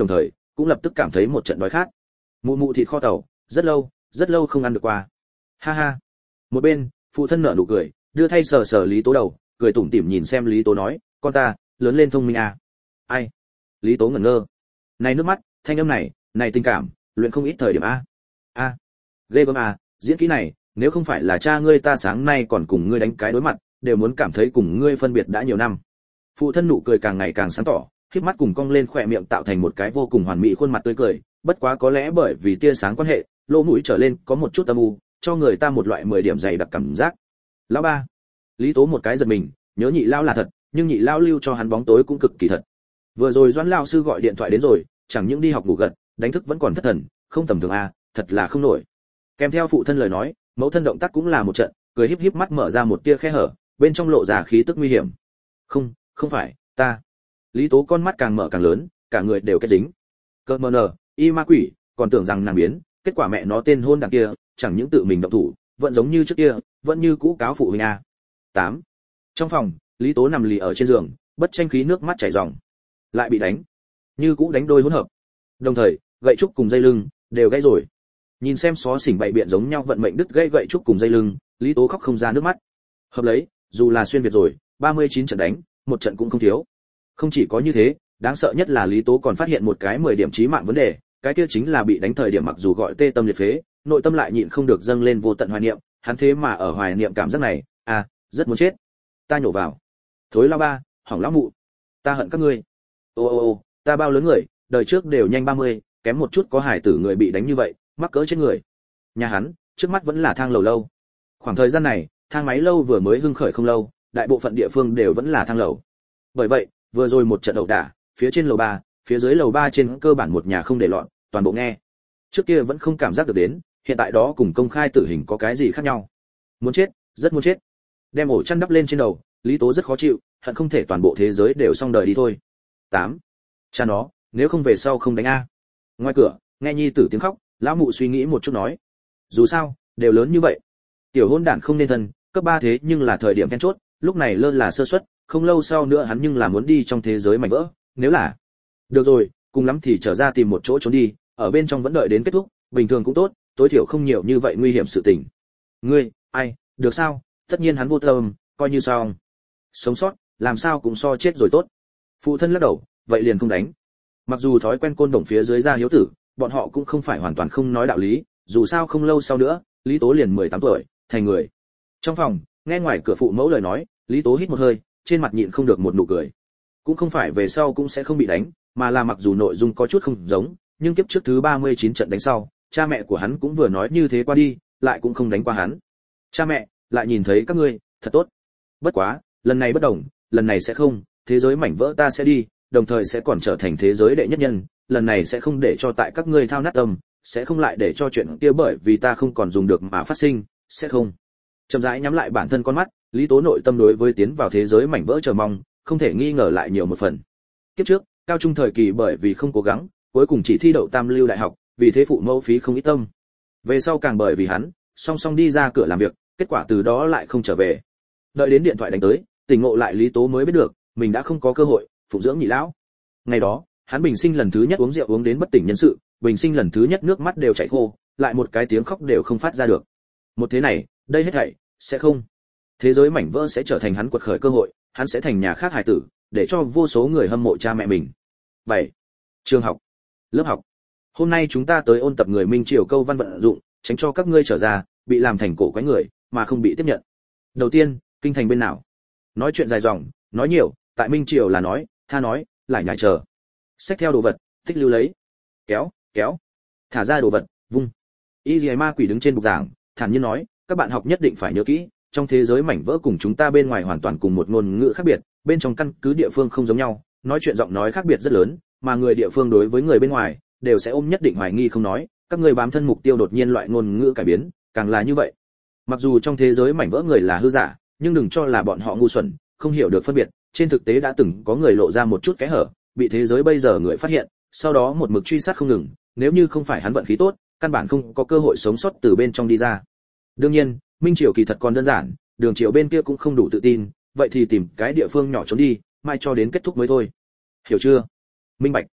Speaker 1: cũng lập tức cảm thấy một trận đói khát. Mụ mụ thịt kho tàu, rất lâu, rất lâu không ăn được qua. Ha ha. Một bên, phụ thân nở nụ cười, đưa thay sờ sờ Lý Tố đầu, cười tủm tỉm nhìn xem Lý Tố nói, con ta, lớn lên thông minh à. Ai? Lý Tố ngẩn ngơ. Này nước mắt, thanh âm này, này tình cảm, luyện không ít thời điểm a. A. Ghê gớm à, diễn kỹ này, nếu không phải là cha ngươi ta sáng nay còn cùng ngươi đánh cái đối mặt, đều muốn cảm thấy cùng ngươi phân biệt đã nhiều năm. Phụ thân nụ cười càng ngày càng sáng tỏ, khép mắt cùng cong lên khỏe miệng tạo thành một cái vô cùng hoàn mỹ khuôn mặt tươi cười, bất quá có lẽ bởi vì tia sáng quan hệ, lỗ mũi trở lên có một chút âm u, cho người ta một loại mười điểm dày đặc cảm giác. Lão ba. Lý Tố một cái giật mình, nhớ nhị lão là thật, nhưng nhị lão lưu cho hắn bóng tối cũng cực kỳ thật. Vừa rồi Doãn lão sư gọi điện thoại đến rồi, chẳng những đi học ngủ gật, đánh thức vẫn còn thất thần, không tầm thường a, thật là không nổi. Kèm theo phụ thân lời nói, mẫu thân động tác cũng là một trận, cười híp híp mắt mở ra một tia khe hở, bên trong lộ ra khí tức nguy hiểm. Không, không phải, ta. Lý Tố con mắt càng mở càng lớn, cả người đều kết dính. Cơ mờ nờ, y ma quỷ, còn tưởng rằng nàng biến, kết quả mẹ nó tên hôn đằng kia, chẳng những tự mình động thủ, vẫn giống như trước kia, vẫn như cũ cáo phụ huynh a. tám. Trong phòng, Lý Tố nằm lì ở trên giường, bất tranh khí nước mắt chảy ròng. Lại bị đánh, như cũ đánh đôi hỗn hợp. Đồng thời, gậy trúc cùng dây lưng đều gãy rồi. Nhìn xem xó xỉnh bậy biện giống nhau vận mệnh đứt gãy gậy trúc cùng dây lưng, Lý Tố khóc không ra nước mắt. Hợp lấy, dù là xuyên việt rồi, ba mươi chín trận đánh, một trận cũng không thiếu. Không chỉ có như thế, đáng sợ nhất là Lý Tố còn phát hiện một cái mười điểm chí mạng vấn đề, cái kia chính là bị đánh thời điểm mặc dù gọi tê tâm liệt phế, nội tâm lại nhịn không được dâng lên vô tận hoài niệm, hắn thế mà ở hoài niệm cảm giác này, à, rất muốn chết. Ta nhổ vào. Thối lao ba, hỏng lão mụ. Ta hận các ngươi. Ô ô ô, ta bao lớn người, đời trước đều nhanh ba mươi, kém một chút có hải tử người bị đánh như vậy, mắc cỡ trên người. Nhà hắn, trước mắt vẫn là thang lầu lâu. Khoảng thời gian này, thang máy lâu vừa mới hưng khởi không lâu, đại bộ phận địa phương đều vẫn là thang lầu. Bởi vậy, vừa rồi một trận ẩu đả, phía trên lầu ba, phía dưới lầu ba trên cơ bản một nhà không để loạn, toàn bộ nghe. Trước kia vẫn không cảm giác được đến, hiện tại đó cùng công khai tử hình có cái gì khác nhau. Muốn chết, rất muốn chết. Đem ổ chăn đắp lên trên đầu, Lý Tố rất khó chịu, hận không thể toàn bộ thế giới đều xong đời đi thôi. tám. Cha nó, nếu không về sau không đánh a. Ngoài cửa, nghe nhi tử tiếng khóc, lão mụ suy nghĩ một chút nói. Dù sao, đều lớn như vậy. Tiểu hôn đản không nên thân, cấp ba thế nhưng là thời điểm then chốt, lúc này lơ là sơ suất, không lâu sau nữa hắn nhưng là muốn đi trong thế giới mảnh vỡ, nếu là. Được rồi, cùng lắm thì trở ra tìm một chỗ trốn đi, ở bên trong vẫn đợi đến kết thúc, bình thường cũng tốt, tối thiểu không nhiều như vậy nguy hiểm sự tình. Ngươi, ai, được sao? Tất nhiên hắn vô tâm, coi như xong. Sống sót, làm sao cũng so chết rồi tốt. Phụ thân lắc đầu, vậy liền không đánh. Mặc dù thói quen côn đồng phía dưới ra hiếu tử, bọn họ cũng không phải hoàn toàn không nói đạo lý, dù sao không lâu sau nữa, Lý Tố liền mười tám tuổi, thành người. Trong phòng, nghe ngoài cửa phụ mẫu lời nói, Lý Tố hít một hơi, trên mặt nhịn không được một nụ cười. Cũng không phải về sau cũng sẽ không bị đánh, mà là mặc dù nội dung có chút không giống, nhưng kiếp trước thứ ba mươi chín trận đánh sau, cha mẹ của hắn cũng vừa nói như thế qua đi, lại cũng không đánh qua hắn. Cha mẹ, lại nhìn thấy các ngươi, thật tốt. Bất quá, lần này bất đồng, lần này sẽ không, thế giới mảnh vỡ ta sẽ đi, đồng thời sẽ còn trở thành thế giới đệ nhất nhân, lần này sẽ không để cho tại các ngươi thao nát tâm, sẽ không lại để cho chuyện kia bởi vì ta không còn dùng được mà phát sinh, sẽ không. Chậm rãi nhắm lại bản thân con mắt, Lý Tố nội tâm đối với tiến vào thế giới mảnh vỡ chờ mong, không thể nghi ngờ lại nhiều một phần. Kiếp trước, cao trung thời kỳ bởi vì không cố gắng, cuối cùng chỉ thi đậu Tam lưu đại học, vì thế phụ mẫu phí không ít tâm. Về sau càng bởi vì hắn, song song đi ra cửa làm việc, kết quả từ đó lại không trở về. Đợi đến điện thoại đánh tới, tỉnh ngộ lại Lý Tố mới biết được, mình đã không có cơ hội phụng dưỡng nhị lão. Ngày đó, hắn bình sinh lần thứ nhất uống rượu uống đến bất tỉnh nhân sự, bình sinh lần thứ nhất nước mắt đều chảy khô, lại một cái tiếng khóc đều không phát ra được. Một thế này, đây hết thảy sẽ không. Thế giới mảnh vỡ sẽ trở thành hắn quật khởi cơ hội, hắn sẽ thành nhà khác hài tử, để cho vô số người hâm mộ cha mẹ mình. bảy. Trường học, lớp học. Hôm nay chúng ta tới ôn tập người Minh Triều câu văn vận dụng, tránh cho các ngươi trở ra, bị làm thành cổ quái người, mà không bị tiếp nhận. Đầu tiên, kinh thành bên nào? Nói chuyện dài dòng, nói nhiều, tại Minh Triều là nói, tha nói, lại nhảy chờ. Xách theo đồ vật, tích lưu lấy. Kéo, kéo. Thả ra đồ vật, vung. Y Liễu Ma Quỷ đứng trên bục giảng, thản nhiên nói, các bạn học nhất định phải nhớ kỹ, trong thế giới mảnh vỡ cùng chúng ta bên ngoài hoàn toàn cùng một ngôn ngữ khác biệt, bên trong căn cứ địa phương không giống nhau, nói chuyện giọng nói khác biệt rất lớn, mà người địa phương đối với người bên ngoài đều sẽ ôm nhất định hoài nghi không nói, các người bám thân mục tiêu đột nhiên loại ngôn ngữ cải biến, càng là như vậy. Mặc dù trong thế giới mảnh vỡ người là hư giả, nhưng đừng cho là bọn họ ngu xuẩn, không hiểu được phân biệt, trên thực tế đã từng có người lộ ra một chút kẽ hở, bị thế giới bây giờ người phát hiện, sau đó một mực truy sát không ngừng, nếu như không phải hắn vận khí tốt, căn bản không có cơ hội sống sót từ bên trong đi ra. Đương nhiên, Minh Triều kỳ thật còn đơn giản, Đường Triều bên kia cũng không đủ tự tin, vậy thì tìm cái địa phương nhỏ trốn đi, mai cho đến kết thúc mới thôi. Hiểu chưa? Minh bạch.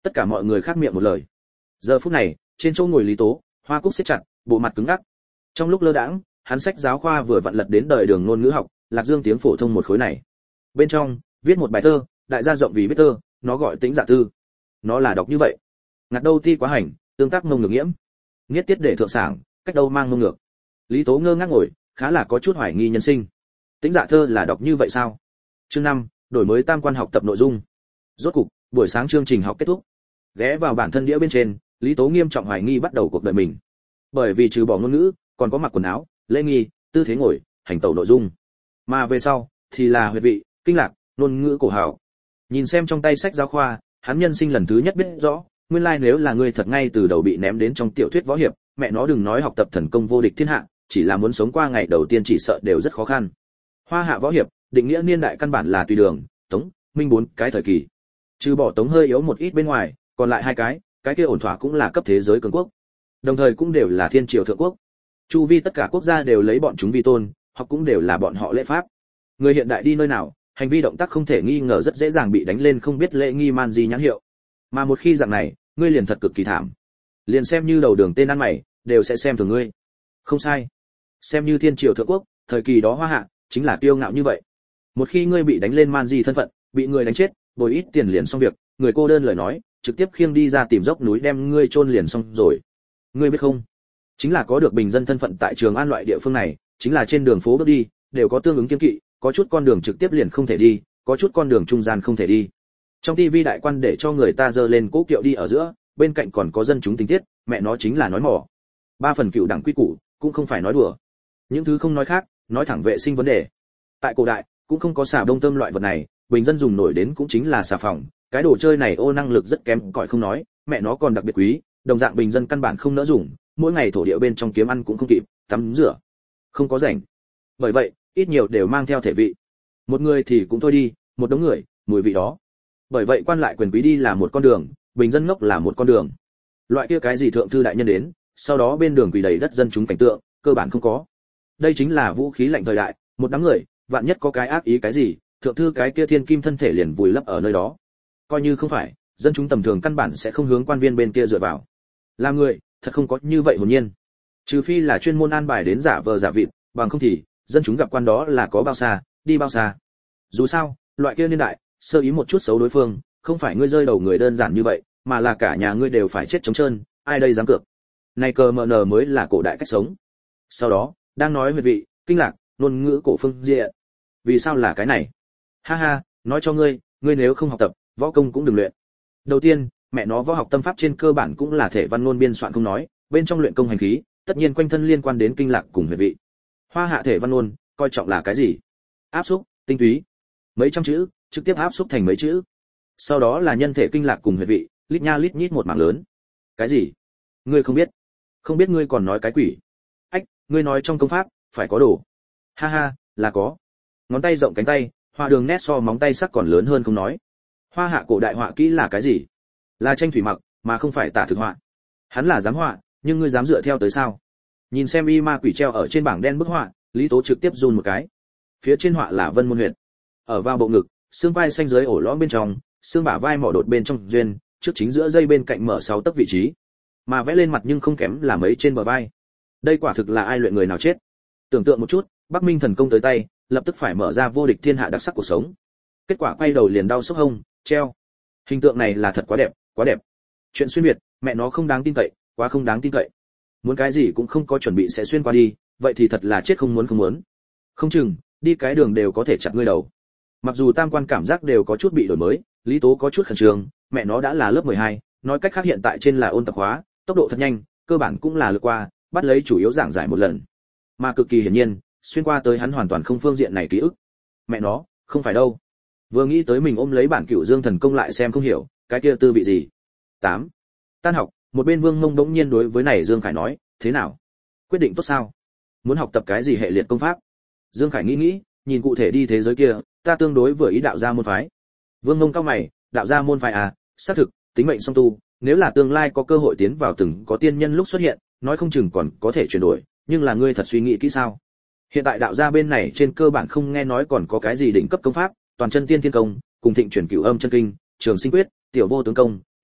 Speaker 1: Tất cả mọi người khác miệng một lời. Giờ phút này, trên chỗ ngồi Lý Tố, hoa cúc siết chặt, bộ mặt cứng ngắc. Trong lúc lơ đãng, hắn sách giáo khoa vừa vặn lật đến đời đường ngôn ngữ học, Lạc Dương tiếng phổ thông một khối này. Bên trong, viết một bài thơ, đại gia rộng vì biết thơ, nó gọi Tĩnh Dạ Tư. Nó là đọc như vậy: ngặt đâu ti quá hành, tương tác mông ngược nhiễm, nghiết tiết để thượng sảng, cách đâu mang mông ngược. Lý Tố ngơ ngác ngồi, khá là có chút hoài nghi nhân sinh. Tĩnh Dạ thơ là đọc như vậy sao? Chương năm, đổi mới tam quan học tập nội dung. Rốt cục, buổi sáng chương trình học kết thúc. Ghé vào bản thân đĩa bên trên, Lý Tố nghiêm trọng hoài nghi bắt đầu cuộc đời mình. Bởi vì trừ bỏ ngôn ngữ, còn có mặc quần áo, lễ nghi, tư thế ngồi, hành tẩu nội dung. Mà về sau thì là huyệt vị, kinh lạc, ngôn ngữ cổ hào. Nhìn xem trong tay sách giáo khoa, hắn nhân sinh lần thứ nhất biết rõ, nguyên lai nếu là người thật ngay từ đầu bị ném đến trong tiểu thuyết võ hiệp, mẹ nó đừng nói học tập thần công vô địch thiên hạ, chỉ là muốn sống qua ngày đầu tiên chỉ sợ đều rất khó khăn. Hoa hạ võ hiệp, định nghĩa niên đại căn bản là tùy đường, Tống, Minh bốn cái thời kỳ. Trừ bỏ Tống hơi yếu một ít bên ngoài, còn lại hai cái, cái kia ổn thỏa cũng là cấp thế giới cường quốc. Đồng thời cũng đều là thiên triều thượng quốc. Chu vi tất cả quốc gia đều lấy bọn chúng vi tôn, hoặc cũng đều là bọn họ lễ pháp. Người hiện đại đi nơi nào, hành vi động tác không thể nghi ngờ rất dễ dàng bị đánh lên không biết lễ nghi man gì nhãn hiệu. Mà một khi dạng này, ngươi liền thật cực kỳ thảm. Liền xem như đầu đường tên ăn mày, đều sẽ xem thường ngươi. Không sai. Xem như thiên triều thượng quốc, thời kỳ đó Hoa Hạ chính là kiêu ngạo như vậy. Một khi ngươi bị đánh lên man gì thân phận, bị người đánh chết, bồi ít tiền liền xong việc, người cô đơn lời nói, trực tiếp khiêng đi ra tìm dốc núi đem ngươi chôn liền xong rồi. Ngươi biết không? Chính là có được bình dân thân phận tại Trường An loại địa phương này, chính là trên đường phố bước đi, đều có tương ứng kiêng kỵ, có chút con đường trực tiếp liền không thể đi, có chút con đường trung gian không thể đi. Trong ti vi đại quan để cho người ta dơ lên cố kiệu đi ở giữa, bên cạnh còn có dân chúng tình tiết, mẹ nó chính là nói mỏ. Ba phần cựu đẳng quy củ, cũng không phải nói đùa. Những thứ không nói khác, nói thẳng vệ sinh vấn đề. Tại cổ đại, cũng không có xà bông tôm loại vật này, bình dân dùng nổi đến cũng chính là xà phòng, cái đồ chơi này ô năng lực rất kém cỏi không nói, mẹ nó còn đặc biệt quý, đồng dạng bình dân căn bản không nỡ dùng, mỗi ngày thổ địa bên trong kiếm ăn cũng không kịp, tắm rửa không có rảnh. Bởi vậy, ít nhiều đều mang theo thể vị. Một người thì cũng thôi đi, một đống người, mùi vị đó. Bởi vậy quan lại quyền quý đi là một con đường, bình dân ngốc là một con đường. Loại kia cái gì thượng thư đại nhân đến, sau đó bên đường quỳ đầy đất dân chúng cảnh tượng, cơ bản không có. Đây chính là vũ khí lạnh thời đại, một đám người, vạn nhất có cái ác ý cái gì, thượng thư cái kia thiên kim thân thể liền vùi lấp ở nơi đó. Coi như không phải, dân chúng tầm thường căn bản sẽ không hướng quan viên bên kia dựa vào. Là người, thật không có như vậy hồn nhiên. Trừ phi là chuyên môn an bài đến giả vờ giả vịt, bằng không thì, dân chúng gặp quan đó là có bao xa, đi bao xa. Dù sao, loại kia niên đại, sơ ý một chút xấu đối phương, không phải ngươi rơi đầu người đơn giản như vậy, mà là cả nhà ngươi đều phải chết trống trơn, ai đây dám cược. Này cờ mờ nờ mới là cổ đại cách sống. Sau đó, đang nói về vị, kinh lạc, ngôn ngữ cổ phương diện. Vì sao là cái này? Ha ha, nói cho ngươi, ngươi nếu không học tập, võ công cũng đừng luyện. Đầu tiên, mẹ nó võ học tâm pháp trên cơ bản cũng là thể văn ngôn biên soạn không nói, bên trong luyện công hành khí, tất nhiên quanh thân liên quan đến kinh lạc cùng huyệt vị. Hoa hạ thể văn ngôn, coi trọng là cái gì? Áp xúc, tinh túy. Mấy trăm chữ, trực tiếp áp xúc thành mấy chữ. Sau đó là nhân thể kinh lạc cùng huyệt vị, lít nha lít nhít một mảng lớn. Cái gì? Ngươi không biết? Không biết ngươi còn nói cái quỷ? Ách, ngươi nói trong công pháp phải có đồ. Ha ha, là có. Ngón tay rộng cánh tay, họa đường nét so móng tay sắc còn lớn hơn không nói. Hoa hạ cổ đại họa kỹ là cái gì? Là tranh thủy mặc, mà không phải tả thực họa. Hắn là dám họa, nhưng ngươi dám dựa theo tới sao? Nhìn xem y ma quỷ treo ở trên bảng đen bức họa, Lý Tố trực tiếp run một cái. Phía trên họa là Vân Môn huyện. Ở vào bộ ngực, xương vai xanh dưới ổ lõm bên trong, xương bả vai mỏ đột bên trong duyên, trước chính giữa dây bên cạnh mở sáu tấc vị trí. Mà vẽ lên mặt nhưng không kém là mấy trên bờ vai. Đây quả thực là ai luyện người nào chết. Tưởng tượng một chút, Bắc Minh thần công tới tay, lập tức phải mở ra vô địch thiên hạ đặc sắc cuộc sống. Kết quả quay đầu liền đau sốc hông, treo. Hình tượng này là thật quá đẹp, quá đẹp. Chuyện xuyên việt, mẹ nó không đáng tin cậy, quá không đáng tin cậy. Muốn cái gì cũng không có chuẩn bị sẽ xuyên qua đi, vậy thì thật là chết không muốn không muốn. Không chừng, đi cái đường đều có thể chặt ngươi đầu. Mặc dù tam quan cảm giác đều có chút bị đổi mới, Lý Tố có chút khẩn trương, mẹ nó đã là lớp mười hai, nói cách khác hiện tại trên là ôn tập hóa, tốc độ thật nhanh, cơ bản cũng là lướt qua, bắt lấy chủ yếu giảng giải một lần. Mà cực kỳ hiển nhiên, xuyên qua tới hắn hoàn toàn không phương diện này ký ức. Mẹ nó, không phải đâu. Vừa nghĩ tới mình ôm lấy bản Cửu Dương thần công lại xem không hiểu, cái kia tư vị gì. tám. Tan học, một bên Vương Mông bỗng nhiên đối với này Dương Khải nói, thế nào? Quyết định tốt sao? Muốn học tập cái gì hệ liệt công pháp? Dương Khải nghĩ nghĩ, nhìn cụ thể đi thế giới kia, ta tương đối vừa ý đạo gia môn phái. Vương Mông cao mày, đạo gia môn phái à, xác thực, tính mệnh song tu, nếu là tương lai có cơ hội tiến vào từng có tiên nhân lúc xuất hiện, nói không chừng còn có thể chuyển đổi, nhưng là ngươi thật suy nghĩ kỹ sao? Hiện tại đạo gia bên này trên cơ bản không nghe nói còn có cái gì đỉnh cấp công pháp, toàn chân tiên thiên công, cùng thịnh chuyển cửu âm chân kinh, trường sinh quyết, tiểu vô tướng công,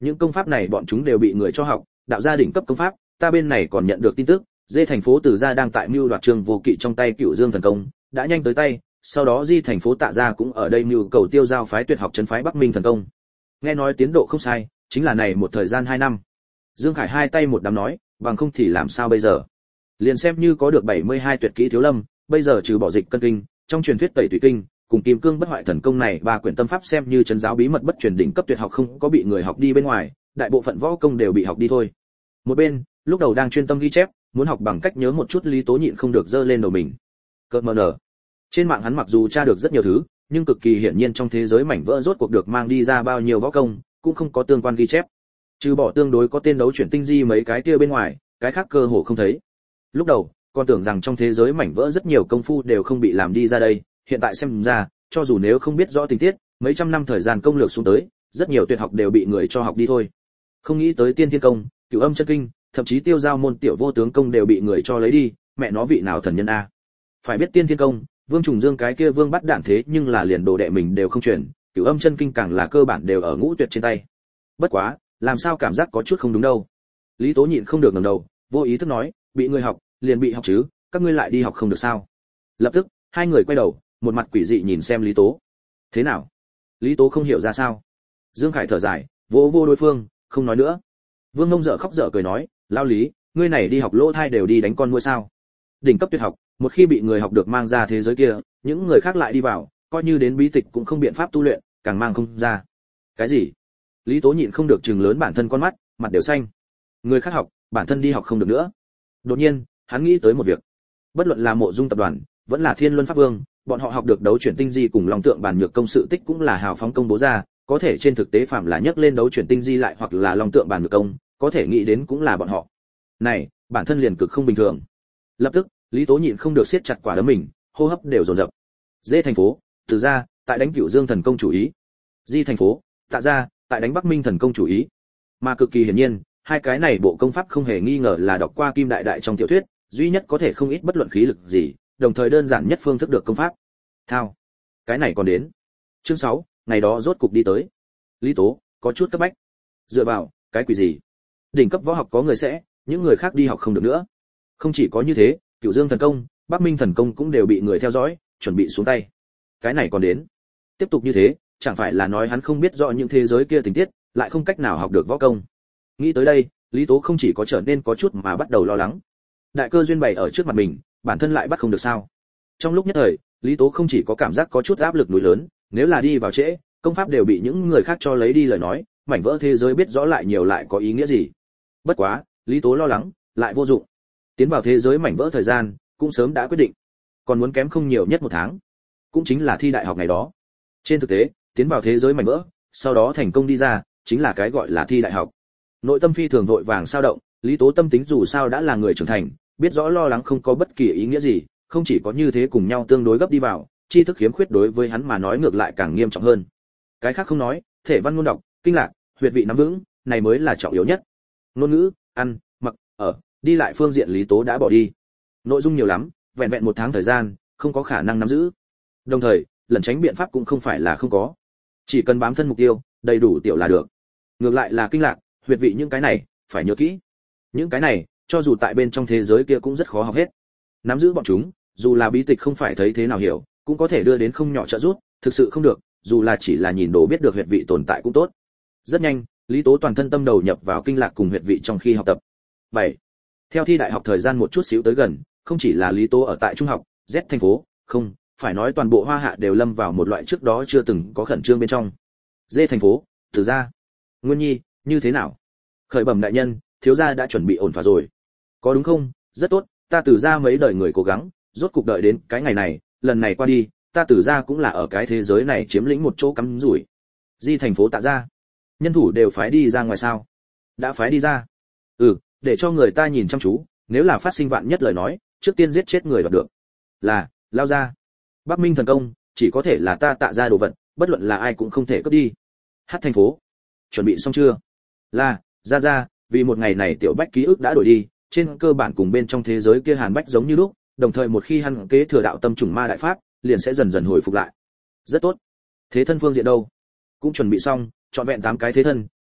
Speaker 1: Những công pháp này bọn chúng đều bị người cho học, đạo gia đỉnh cấp công pháp, ta bên này còn nhận được tin tức, Dê thành phố Từ gia đang tại mưu đoạt Trương Vô Kỵ trong tay Cửu Dương thần công, đã nhanh tới tay, sau đó Di thành phố Tạ gia cũng ở đây mưu cầu tiêu giao phái tuyệt học trấn phái Bắc Minh thần công. Nghe nói tiến độ không sai, chính là này một thời gian hai năm. Dương Khải hai tay một đám nói, bằng không thì làm sao bây giờ? Liền xem như có được bảy mươi hai tuyệt kỹ thiếu lâm, bây giờ trừ bỏ dịch cân kinh, trong truyền thuyết tẩy tùy kinh, cùng kim cương bất hoại thần công này ba quyển tâm pháp xem như trấn giáo bí mật bất truyền đỉnh cấp tuyệt học không có bị người học đi bên ngoài, đại bộ phận võ công đều bị học đi thôi. Một bên, lúc đầu đang chuyên tâm ghi chép, muốn học bằng cách nhớ một chút Lý Tố nhịn không được giơ lên đầu mình. Cợt mờ nở. Trên mạng hắn mặc dù tra được rất nhiều thứ, nhưng cực kỳ hiển nhiên trong thế giới mảnh vỡ rốt cuộc được mang đi ra bao nhiêu võ công, cũng không có tương quan ghi chép. Trừ bỏ tương đối có tên đấu chuyển tinh di mấy cái kia bên ngoài, cái khác cơ hồ không thấy. Lúc đầu, còn tưởng rằng trong thế giới mảnh vỡ rất nhiều công phu đều không bị làm đi ra đây, hiện tại xem ra, cho dù nếu không biết rõ tình tiết, mấy trăm năm thời gian công lược xuống tới, rất nhiều tuyệt học đều bị người cho học đi thôi. Không nghĩ tới Tiên Thiên công, Cửu Âm chân kinh, thậm chí Tiêu Giao môn tiểu vô tướng công đều bị người cho lấy đi, mẹ nó vị nào thần nhân a. Phải biết Tiên Thiên công, Vương Trùng Dương cái kia Vương bắt đạn thế nhưng là liền đồ đệ mình đều không truyền, Cửu Âm chân kinh càng là cơ bản đều ở ngũ tuyệt trên tay. Bất quá, làm sao cảm giác có chút không đúng đâu. Lý Tố nhịn không được ngẩng đầu, vô ý thức nói, bị người học, liền bị học chứ, các ngươi lại đi học không được sao? Lập tức, hai người quay đầu, một mặt quỷ dị nhìn xem Lý Tố. Thế nào? Lý Tố không hiểu ra sao. Dương Khải thở dài, vô vô đối phương, không nói nữa. Vương Ngông dở khóc dở cười nói, lao Lý, ngươi này đi học lỗ thai đều đi đánh con nuôi sao? Đỉnh cấp tuyệt học, một khi bị người học được mang ra thế giới kia, những người khác lại đi vào, coi như đến bí tịch cũng không biện pháp tu luyện, càng mang không ra. Cái gì? Lý Tố nhịn không được trừng lớn bản thân con mắt, mặt đều xanh. Người khác học, bản thân đi học không được nữa. Đột nhiên, hắn nghĩ tới một việc. Bất luận là Mộ Dung tập đoàn, vẫn là Thiên Luân Pháp Vương, bọn họ học được đấu chuyển tinh di cùng Long Tượng bản nhược công sự tích cũng là hào phóng công bố ra, có thể trên thực tế phạm là nhắc lên đấu chuyển tinh di lại hoặc là Long Tượng bản nhược công, có thể nghĩ đến cũng là bọn họ. Này, bản thân liền cực không bình thường. Lập tức, Lý Tố nhịn không được siết chặt quả đấm mình, hô hấp đều dồn dập. Dê thành phố, Từ gia, tại đánh Cửu Dương thần công chủ ý. Di thành phố, Tạ gia, tại đánh Bắc Minh thần công chủ ý. Mà cực kỳ hiển nhiên, hai cái này bộ công pháp không hề nghi ngờ là đọc qua Kim Đại Đại trong tiểu thuyết, duy nhất có thể không ít bất luận khí lực gì, đồng thời đơn giản nhất phương thức được công pháp. Thao, cái này còn đến. Chương sáu, ngày đó rốt cục đi tới. Lý Tố có chút cấp bách. Dựa vào, cái quỷ gì? Đỉnh cấp võ học có người sẽ, những người khác đi học không được nữa. Không chỉ có như thế, Cửu Dương thần công, Bắc Minh thần công cũng đều bị người theo dõi, chuẩn bị xuống tay. Cái này còn đến. Tiếp tục như thế, chẳng phải là nói hắn không biết rõ những thế giới kia tình tiết, lại không cách nào học được võ công. Nghĩ tới đây, Lý Tố không chỉ có trở nên có chút mà bắt đầu lo lắng. Đại cơ duyên bày ở trước mặt mình, bản thân lại bắt không được sao? Trong lúc nhất thời, Lý Tố không chỉ có cảm giác có chút áp lực núi lớn, nếu là đi vào trễ, công pháp đều bị những người khác cho lấy đi lời nói, mảnh vỡ thế giới biết rõ lại nhiều lại có ý nghĩa gì. Bất quá, Lý Tố lo lắng, lại vô dụng. Tiến vào thế giới mảnh vỡ thời gian, cũng sớm đã quyết định. Còn muốn kém không nhiều nhất một tháng. Cũng chính là thi đại học ngày đó. Trên thực tế, tiến vào thế giới mảnh vỡ, sau đó thành công đi ra, chính là cái gọi là thi đại học. Nội tâm phi thường vội vàng sao động, Lý Tố tâm tính dù sao đã là người trưởng thành, biết rõ lo lắng không có bất kỳ ý nghĩa gì, không chỉ có như thế cùng nhau tương đối gấp đi vào, tri thức khiếm khuyết đối với hắn mà nói ngược lại càng nghiêm trọng hơn. Cái khác không nói, thể văn ngôn đọc, kinh lạc, huyệt vị nắm vững, này mới là trọng yếu nhất. Ngôn ngữ, ăn, mặc, ở, đi lại phương diện Lý Tố đã bỏ đi. Nội dung nhiều lắm, vẹn vẹn một tháng thời gian, không có khả năng nắm giữ. Đồng thời, lẩn tránh biện pháp cũng không phải là không có. Chỉ cần bám thân mục tiêu, đầy đủ tiểu là được. Ngược lại là kinh lạc, huyệt vị những cái này, phải nhớ kỹ. Những cái này, cho dù tại bên trong thế giới kia cũng rất khó học hết. Nắm giữ bọn chúng, dù là bí tịch không phải thấy thế nào hiểu, cũng có thể đưa đến không nhỏ trợ giúp, thực sự không được, dù là chỉ là nhìn đồ biết được huyệt vị tồn tại cũng tốt. Rất nhanh, Lý Tố toàn thân tâm đầu nhập vào kinh lạc cùng huyệt vị trong khi học tập. bảy. Theo thi đại học thời gian một chút xíu tới gần, không chỉ là Lý Tố ở tại trung học, Z thành phố, không, phải nói toàn bộ Hoa Hạ đều lâm vào một loại trước đó chưa từng có khẩn trương bên trong. D thành phố, Từ gia. Nguyên Nhi, như thế nào? Khởi bẩm đại nhân, thiếu gia đã chuẩn bị ổn thỏa rồi. Có đúng không? Rất tốt, ta Từ gia mấy đời người cố gắng, rốt cục đợi đến cái ngày này, lần này qua đi, ta Từ gia cũng là ở cái thế giới này chiếm lĩnh một chỗ cắm rủi. Di thành phố Tạ gia, nhân thủ đều phái đi ra ngoài sao? Đã phái đi ra. Ừ, để cho người ta nhìn chăm chú, nếu là phát sinh vạn nhất lời nói, trước tiên giết chết người đoạt được. Là, lao ra. Bắc Minh thần công, chỉ có thể là ta Tạ gia đồ vật, bất luận là ai cũng không thể cướp đi. Hát thành phố, chuẩn bị xong chưa? Là, ra ra, vì một ngày này tiểu bách ký ức đã đổi đi, trên cơ bản cùng bên trong thế giới kia Hàn Bách giống như lúc, đồng thời một khi hắn kế thừa đạo tâm trùng ma đại pháp, liền sẽ dần dần hồi phục lại. Rất tốt. Thế thân phương diện đâu? Cũng chuẩn bị xong, chọn vẹn tám cái thế thân,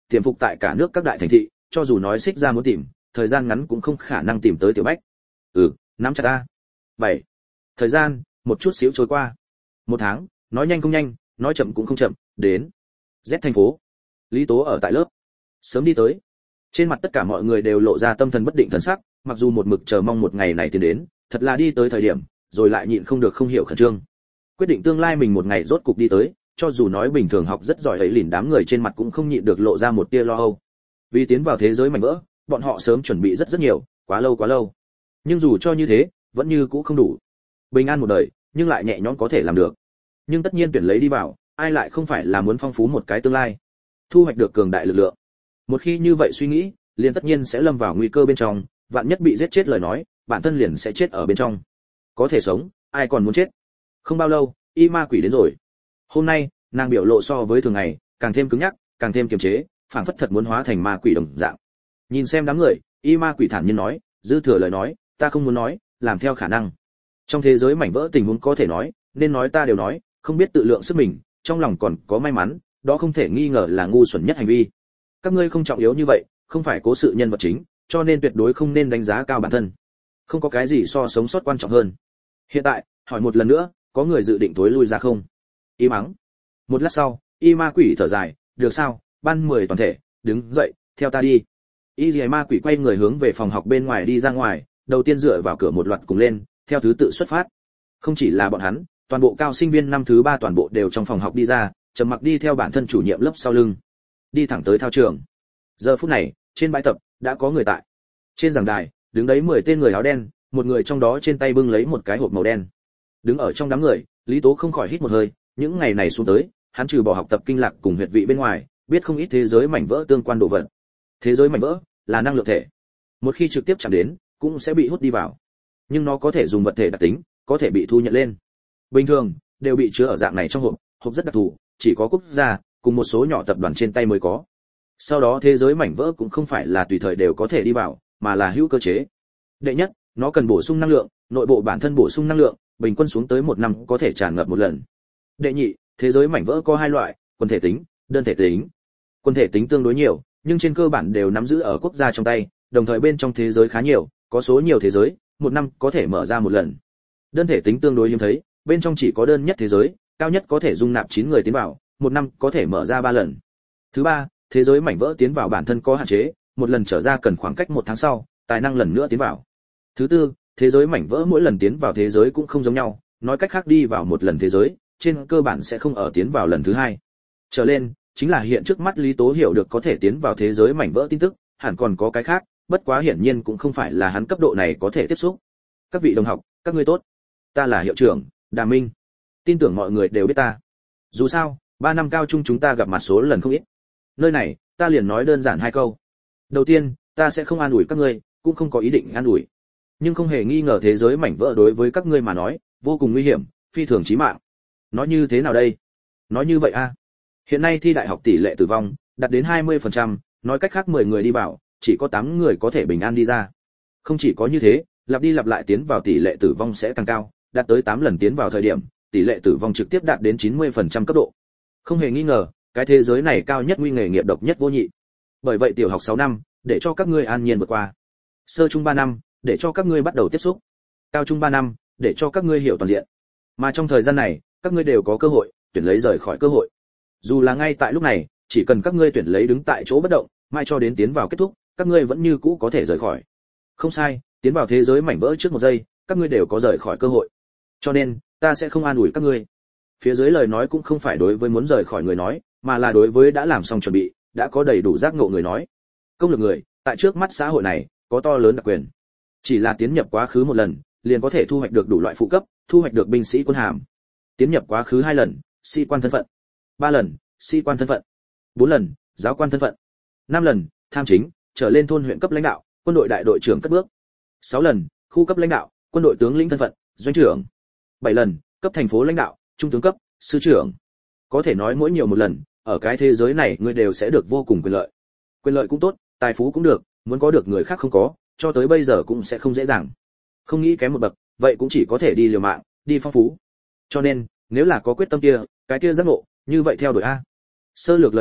Speaker 1: tiềm phục tại cả nước các đại thành thị, cho dù nói xích ra muốn tìm, thời gian ngắn cũng không khả năng tìm tới Tiểu Bách. Ừ, nắm chặt ta. bảy. Thời gian một chút xíu trôi qua. Một tháng, nói nhanh không nhanh, nói chậm cũng không chậm, đến Z thành phố. Lý Tố ở tại lớp, sớm đi tới. Trên mặt tất cả mọi người đều lộ ra tâm thần bất định thần sắc, mặc dù một mực chờ mong một ngày này tiến đến, thật là đi tới thời điểm, rồi lại nhịn không được không hiểu khẩn trương. Quyết định tương lai mình một ngày rốt cục đi tới, cho dù nói bình thường học rất giỏi ấy lìn đám người trên mặt cũng không nhịn được lộ ra một tia lo âu. Vì tiến vào thế giới mảnh vỡ, bọn họ sớm chuẩn bị rất rất nhiều, quá lâu quá lâu. Nhưng dù cho như thế, vẫn như cũ không đủ. Bình an một đời, nhưng lại nhẹ nhõm có thể làm được. Nhưng tất nhiên tuyển lấy đi vào, ai lại không phải là muốn phong phú một cái tương lai, thu hoạch được cường đại lực lượng. Một khi như vậy suy nghĩ, liền tất nhiên sẽ lâm vào nguy cơ bên trong, vạn nhất bị giết chết lời nói, bản thân liền sẽ chết ở bên trong. Có thể sống, ai còn muốn chết. Không bao lâu, y ma quỷ đến rồi. Hôm nay, nàng biểu lộ so với thường ngày, càng thêm cứng nhắc, càng thêm kiềm chế, phảng phất thật muốn hóa thành ma quỷ đồng dạng. Nhìn xem đám người, y ma quỷ thản nhiên nói, dư thừa lời nói, ta không muốn nói, làm theo khả năng. Trong thế giới mảnh vỡ tình huống có thể nói, nên nói ta đều nói, không biết tự lượng sức mình, trong lòng còn có may mắn, đó không thể nghi ngờ là ngu xuẩn nhất hành vi. Các ngươi không trọng yếu như vậy, không phải cố sự nhân vật chính, cho nên tuyệt đối không nên đánh giá cao bản thân. Không có cái gì so sống sót quan trọng hơn. Hiện tại, hỏi một lần nữa, có người dự định tối lui ra không? Y mắng. Một lát sau, y ma quỷ thở dài, được sao, ban mười toàn thể, đứng dậy, theo ta đi. Y dì ma quỷ quay người hướng về phòng học bên ngoài đi ra ngoài, đầu tiên dựa vào cửa một loạt cùng lên, theo thứ tự xuất phát. Không chỉ là bọn hắn, toàn bộ cao sinh viên năm thứ ba toàn bộ đều trong phòng học đi ra, trầm mặc đi theo bản thân chủ nhiệm lớp sau lưng, đi thẳng tới thao trường. Giờ phút này, trên bãi tập đã có người tại. Trên giảng đài, đứng đấy mười tên người áo đen, một người trong đó trên tay bưng lấy một cái hộp màu đen. Đứng ở trong đám người, Lý Tố không khỏi hít một hơi, những ngày này xuống tới, hắn trừ bỏ học tập kinh lạc cùng huyệt vị bên ngoài, biết không ít thế giới mảnh vỡ tương quan đồ vật. Thế giới mảnh vỡ là năng lượng thể, một khi trực tiếp chạm đến, cũng sẽ bị hút đi vào. Nhưng nó có thể dùng vật thể đặc tính, có thể bị thu nhận lên. Bình thường đều bị chứa ở dạng này trong hộp, hộp rất đặc thù, chỉ có quốc gia cùng một số nhỏ tập đoàn trên tay mới có. Sau đó thế giới mảnh vỡ cũng không phải là tùy thời đều có thể đi vào, mà là hữu cơ chế. Đệ nhất, nó cần bổ sung năng lượng, nội bộ bản thân bổ sung năng lượng, bình quân xuống tới một năm có thể tràn ngập một lần. Đệ nhị, thế giới mảnh vỡ có hai loại, quần thể tính, đơn thể tính. Quần thể tính tương đối nhiều, nhưng trên cơ bản đều nắm giữ ở quốc gia trong tay, đồng thời bên trong thế giới khá nhiều, có số nhiều thế giới, một năm có thể mở ra một lần. Đơn thể tính tương đối hiếm thấy, bên trong chỉ có đơn nhất thế giới, cao nhất có thể dung nạp chín người tiến vào, một năm có thể mở ra ba lần. Thứ ba, thế giới mảnh vỡ tiến vào bản thân có hạn chế, một lần trở ra cần khoảng cách một tháng sau, tài năng lần nữa tiến vào. Thứ tư, thế giới mảnh vỡ mỗi lần tiến vào thế giới cũng không giống nhau, nói cách khác đi vào một lần thế giới, trên cơ bản sẽ không ở tiến vào lần thứ hai. Trở lên, chính là hiện trước mắt Lý Tố hiểu được có thể tiến vào thế giới mảnh vỡ tin tức, hẳn còn có cái khác, bất quá hiển nhiên cũng không phải là hắn cấp độ này có thể tiếp xúc. Các vị đồng học, các ngươi tốt. Ta là hiệu trưởng, Đà Minh. Tin tưởng mọi người đều biết ta. Dù sao, ba năm cao trung chúng ta gặp mặt số lần không ít. Nơi này, ta liền nói đơn giản hai câu. Đầu tiên, ta sẽ không an ủi các ngươi, cũng không có ý định an ủi. Nhưng không hề nghi ngờ thế giới mảnh vỡ đối với các ngươi mà nói, vô cùng nguy hiểm, phi thường chí mạng. Nói như thế nào đây? Nói như vậy a. Hiện nay thi đại học tỷ lệ tử vong đạt đến hai mươi phần trăm, nói cách khác mười người đi vào, chỉ có tám người có thể bình an đi ra. Không chỉ có như thế, lặp đi lặp lại tiến vào tỷ lệ tử vong sẽ tăng cao, đạt tới tám lần tiến vào thời điểm, tỷ lệ tử vong trực tiếp đạt đến chín mươi phần trăm cấp độ. Không hề nghi ngờ, cái thế giới này cao nhất nguy nghề nghiệp độc nhất vô nhị. Bởi vậy tiểu học sáu năm, để cho các ngươi an nhiên vượt qua. Sơ trung ba năm, để cho các ngươi bắt đầu tiếp xúc. Cao trung ba năm, để cho các ngươi hiểu toàn diện. Mà trong thời gian này, các ngươi đều có cơ hội tuyển lấy rời khỏi cơ hội. Dù là ngay tại lúc này, chỉ cần các ngươi tuyển lấy đứng tại chỗ bất động, mai cho đến tiến vào kết thúc, các ngươi vẫn như cũ có thể rời khỏi. Không sai, tiến vào thế giới mảnh vỡ trước một giây, các ngươi đều có rời khỏi cơ hội. Cho nên, ta sẽ không an ủi các ngươi. Phía dưới lời nói cũng không phải đối với muốn rời khỏi người nói, mà là đối với đã làm xong chuẩn bị, đã có đầy đủ giác ngộ người nói. Công lực người, tại trước mắt xã hội này, có to lớn đặc quyền. Chỉ là tiến nhập quá khứ một lần, liền có thể thu hoạch được đủ loại phụ cấp, thu hoạch được binh sĩ quân hàm. Tiến nhập quá khứ hai lần, sĩ quan thân phận. Ba lần, sĩ quan thân phận. Bốn lần, giáo quan thân phận. Năm lần, tham chính, trở lên thôn huyện cấp lãnh đạo, quân đội đại đội trưởng cất bước. Sáu lần, khu cấp lãnh đạo, quân đội tướng lĩnh thân phận, doanh trưởng. Bảy lần, cấp thành phố lãnh đạo, trung tướng cấp, sư trưởng. Có thể nói mỗi nhiều một lần, ở cái thế giới này người đều sẽ được vô cùng quyền lợi. Quyền lợi cũng tốt, tài phú cũng được, muốn có được người khác không có, cho tới bây giờ cũng sẽ không dễ dàng. Không nghĩ kém một bậc, vậy cũng chỉ có thể đi liều mạng, đi phong phú. Cho nên, nếu là có quyết tâm kia, cái kia giác ngộ, như vậy theo đuổi a. Sơ lược lời nói,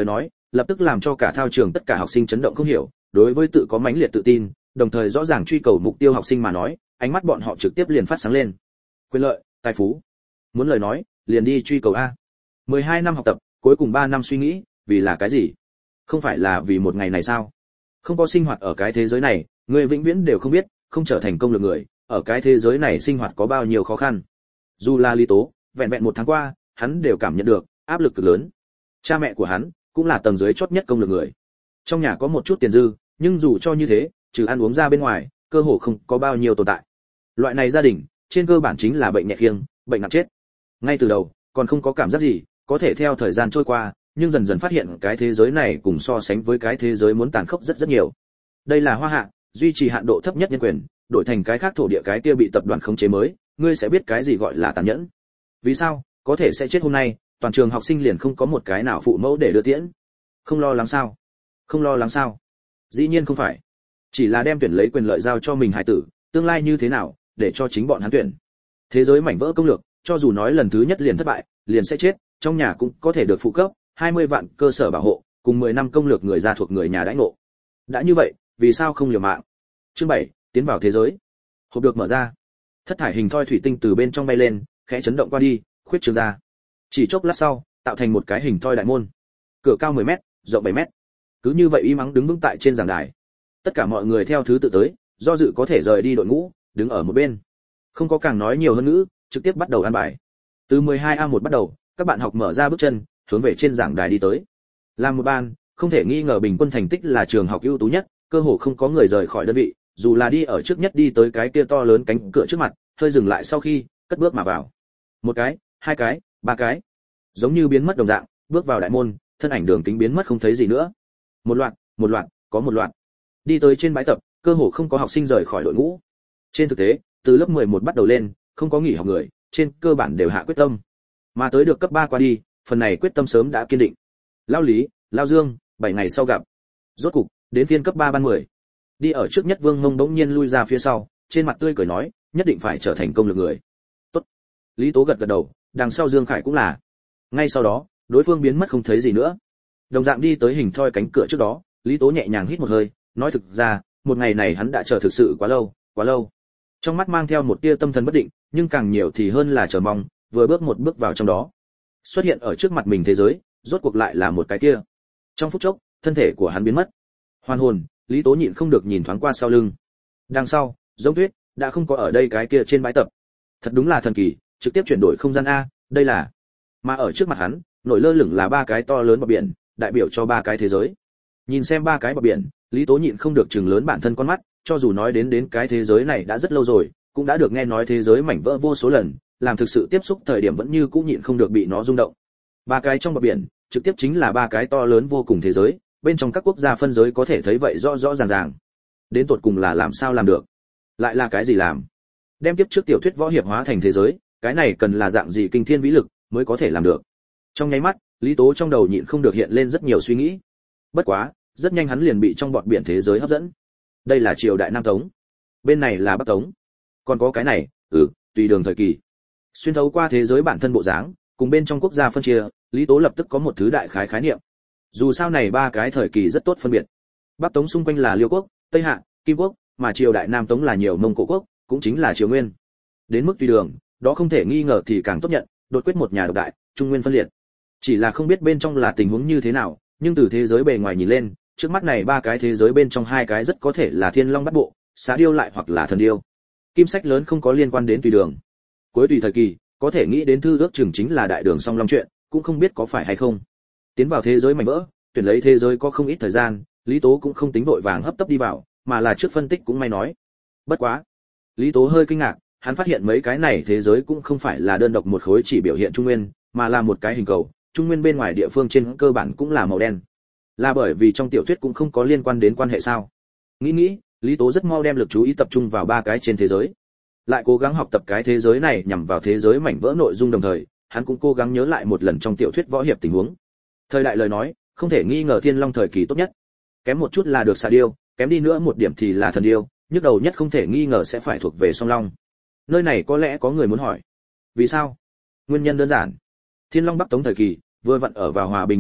Speaker 1: lập tức làm cho cả thao trường tất cả học sinh chấn động không hiểu, đối với tự có mãnh liệt tự tin, đồng thời rõ ràng truy cầu mục tiêu học sinh mà nói, ánh mắt bọn họ trực tiếp liền phát sáng lên. Quyền lợi, tài phú. Muốn lời nói, liền đi truy cầu a. mười hai năm học tập, cuối cùng ba năm suy nghĩ, vì là cái gì? Không phải là vì một ngày này sao? Không có sinh hoạt ở cái thế giới này, người vĩnh viễn đều không biết, không trở thành công được người, ở cái thế giới này sinh hoạt có bao nhiêu khó khăn. Dù là Lý Tố, vẹn vẹn một tháng qua, hắn đều cảm nhận được áp lực cực lớn. Cha mẹ của hắn cũng là tầng dưới chót nhất công lực người. Trong nhà có một chút tiền dư, nhưng dù cho như thế, trừ ăn uống ra bên ngoài, cơ hồ không có bao nhiêu tồn tại. Loại này gia đình, trên cơ bản chính là bệnh nhẹ khiêng, bệnh nặng chết. Ngay từ đầu, còn không có cảm giác gì, có thể theo thời gian trôi qua, nhưng dần dần phát hiện cái thế giới này cùng so sánh với cái thế giới muốn tàn khốc rất rất nhiều. Đây là Hoa Hạ, duy trì hạn độ thấp nhất nhân quyền, đổi thành cái khác thổ địa cái kia bị tập đoàn khống chế mới, ngươi sẽ biết cái gì gọi là tàn nhẫn. Vì sao? Có thể sẽ chết hôm nay, toàn trường học sinh liền không có một cái nào phụ mẫu để đưa tiễn. Không lo lắng sao? Không lo lắng sao? Dĩ nhiên không phải. Chỉ là đem tuyển lấy quyền lợi giao cho mình hài tử, tương lai như thế nào, để cho chính bọn hắn tuyển. Thế giới mảnh vỡ công lược, cho dù nói lần thứ nhất liền thất bại, liền sẽ chết, trong nhà cũng có thể được phụ cấp, hai mươi vạn cơ sở bảo hộ, cùng mười năm công lược người gia thuộc người nhà đãi ngộ. Đã như vậy, vì sao không liều mạng? Chương bảy, tiến vào thế giới. Hộp được mở ra. Thất thải hình thoi thủy tinh từ bên trong bay lên, khẽ chấn động qua đi, khuyết trương ra. Chỉ chốc lát sau, tạo thành một cái hình thoi đại môn. Cửa cao mười mét, rộng bảy mét. Cứ như vậy y mắng đứng vững tại trên giảng đài. Tất cả mọi người theo thứ tự tới, do dự có thể rời đi đội ngũ, đứng ở một bên. Không có càng nói nhiều hơn nữa, trực tiếp bắt đầu ăn bài. Từ mười hai A một bắt đầu, các bạn học mở ra bước chân, hướng về trên giảng đài đi tới. Làm một ban, không thể nghi ngờ bình quân thành tích là trường học ưu tú nhất, cơ hồ không có người rời khỏi đơn vị, dù là đi ở trước nhất đi tới cái kia to lớn cánh cửa trước mặt, hơi dừng lại sau khi cất bước mà vào. Một cái, hai cái, ba cái, giống như biến mất đồng dạng, bước vào đại môn, thân ảnh đường kính biến mất không thấy gì nữa. Một loạt, một loạt, có một loạt. Đi tới trên bãi tập, cơ hồ không có học sinh rời khỏi đội ngũ. Trên thực tế, từ lớp mười một bắt đầu lên, không có nghỉ học người, trên cơ bản đều hạ quyết tâm. Mà tới được cấp ba qua đi, phần này quyết tâm sớm đã kiên định. Lao Lý, Lao Dương, bảy ngày sau gặp. Rốt cục, đến phiên cấp ba ban mười. Đi ở trước nhất Vương Mông bỗng nhiên lui ra phía sau, trên mặt tươi cười nói, nhất định phải trở thành công lực người. Tốt. Lý Tố gật gật đầu, đằng sau Dương Khải cũng là. Ngay sau đó, đối phương biến mất không thấy gì nữa. Đồng dạng đi tới hình thoi cánh cửa trước đó, Lý Tố nhẹ nhàng hít một hơi, nói thực ra, một ngày này hắn đã chờ thực sự quá lâu, quá lâu. Trong mắt mang theo một tia tâm thần bất định, nhưng càng nhiều thì hơn là chờ mong, vừa bước một bước vào trong đó. Xuất hiện ở trước mặt mình thế giới, rốt cuộc lại là một cái kia. Trong phút chốc, thân thể của hắn biến mất. Hoàn hồn, Lý Tố nhịn không được nhìn thoáng qua sau lưng. Đằng sau, Giống Tuyết đã không có ở đây cái kia trên bãi tập. Thật đúng là thần kỳ, trực tiếp chuyển đổi không gian a, đây là. Mà ở trước mặt hắn, nổi lơ lửng là ba cái to lớn bờ biển, đại biểu cho ba cái thế giới. Nhìn xem ba cái bờ biển, Lý Tố nhịn không được chừng lớn bản thân con mắt, cho dù nói đến đến cái thế giới này đã rất lâu rồi, cũng đã được nghe nói thế giới mảnh vỡ vô số lần, làm thực sự tiếp xúc thời điểm vẫn như cũ nhịn không được bị nó rung động. Ba cái trong bờ biển, trực tiếp chính là ba cái to lớn vô cùng thế giới, bên trong các quốc gia phân giới có thể thấy vậy rõ rõ ràng ràng. Đến tột cùng là làm sao làm được? Lại là cái gì làm? Đem tiếp trước tiểu thuyết võ hiệp hóa thành thế giới, cái này cần là dạng gì kinh thiên vĩ lực mới có thể làm được? Trong nháy mắt, Lý Tố trong đầu nhịn không được hiện lên rất nhiều suy nghĩ. Bất quá, rất nhanh hắn liền bị trong bọt biển thế giới hấp dẫn. Đây là triều đại Nam Tống, bên này là Bắc Tống, còn có cái này, ừ, tùy đường thời kỳ. Xuyên thấu qua thế giới bản thân bộ dáng, cùng bên trong quốc gia phân chia, Lý Tố lập tức có một thứ đại khái khái niệm. Dù sao này ba cái thời kỳ rất tốt phân biệt. Bắc Tống xung quanh là Liêu quốc, Tây Hạ, Kim quốc, mà triều đại Nam Tống là nhiều Mông Cổ quốc, cũng chính là Triều Nguyên. Đến mức tùy đường, đó không thể nghi ngờ thì càng tốt nhận, đột quyết một nhà độc đại, Trung Nguyên phân liệt. Chỉ là không biết bên trong là tình huống như thế nào, nhưng từ thế giới bề ngoài nhìn lên, trước mắt này ba cái thế giới bên trong hai cái rất có thể là Thiên Long Bát Bộ, Xá Điêu lại hoặc là Thần Điêu. Kim sách lớn không có liên quan đến tùy đường. Cuối tùy thời kỳ, có thể nghĩ đến thư ước chừng chính là đại đường song long chuyện, cũng không biết có phải hay không. Tiến vào thế giới mảnh vỡ, tuyển lấy thế giới có không ít thời gian, Lý Tố cũng không tính vội vàng hấp tấp đi vào, mà là trước phân tích cũng may nói. Bất quá, Lý Tố hơi kinh ngạc, hắn phát hiện mấy cái này thế giới cũng không phải là đơn độc một khối chỉ biểu hiện Trung Nguyên, mà là một cái hình cầu, Trung Nguyên bên ngoài địa phương trên cơ bản cũng là màu đen. Là bởi vì trong tiểu thuyết cũng không có liên quan đến quan hệ sao? Nghĩ nghĩ, Lý Tố rất mau đem lực chú ý tập trung vào ba cái trên thế giới. Lại cố gắng học tập cái thế giới này nhằm vào thế giới mảnh vỡ nội dung đồng thời, hắn cũng cố gắng nhớ lại một lần trong tiểu thuyết võ hiệp tình huống. Thời đại lời nói, không thể nghi ngờ Thiên Long thời kỳ tốt nhất. Kém một chút là được Xà Điêu, kém đi nữa một điểm thì là Thần Điêu, nhức đầu nhất không thể nghi ngờ sẽ phải thuộc về Song Long. Nơi này có lẽ có người muốn hỏi, vì sao? Nguyên nhân đơn giản. Thiên Long Bắc Tống thời kỳ, vừa vặn ở vào hòa bình niên đại,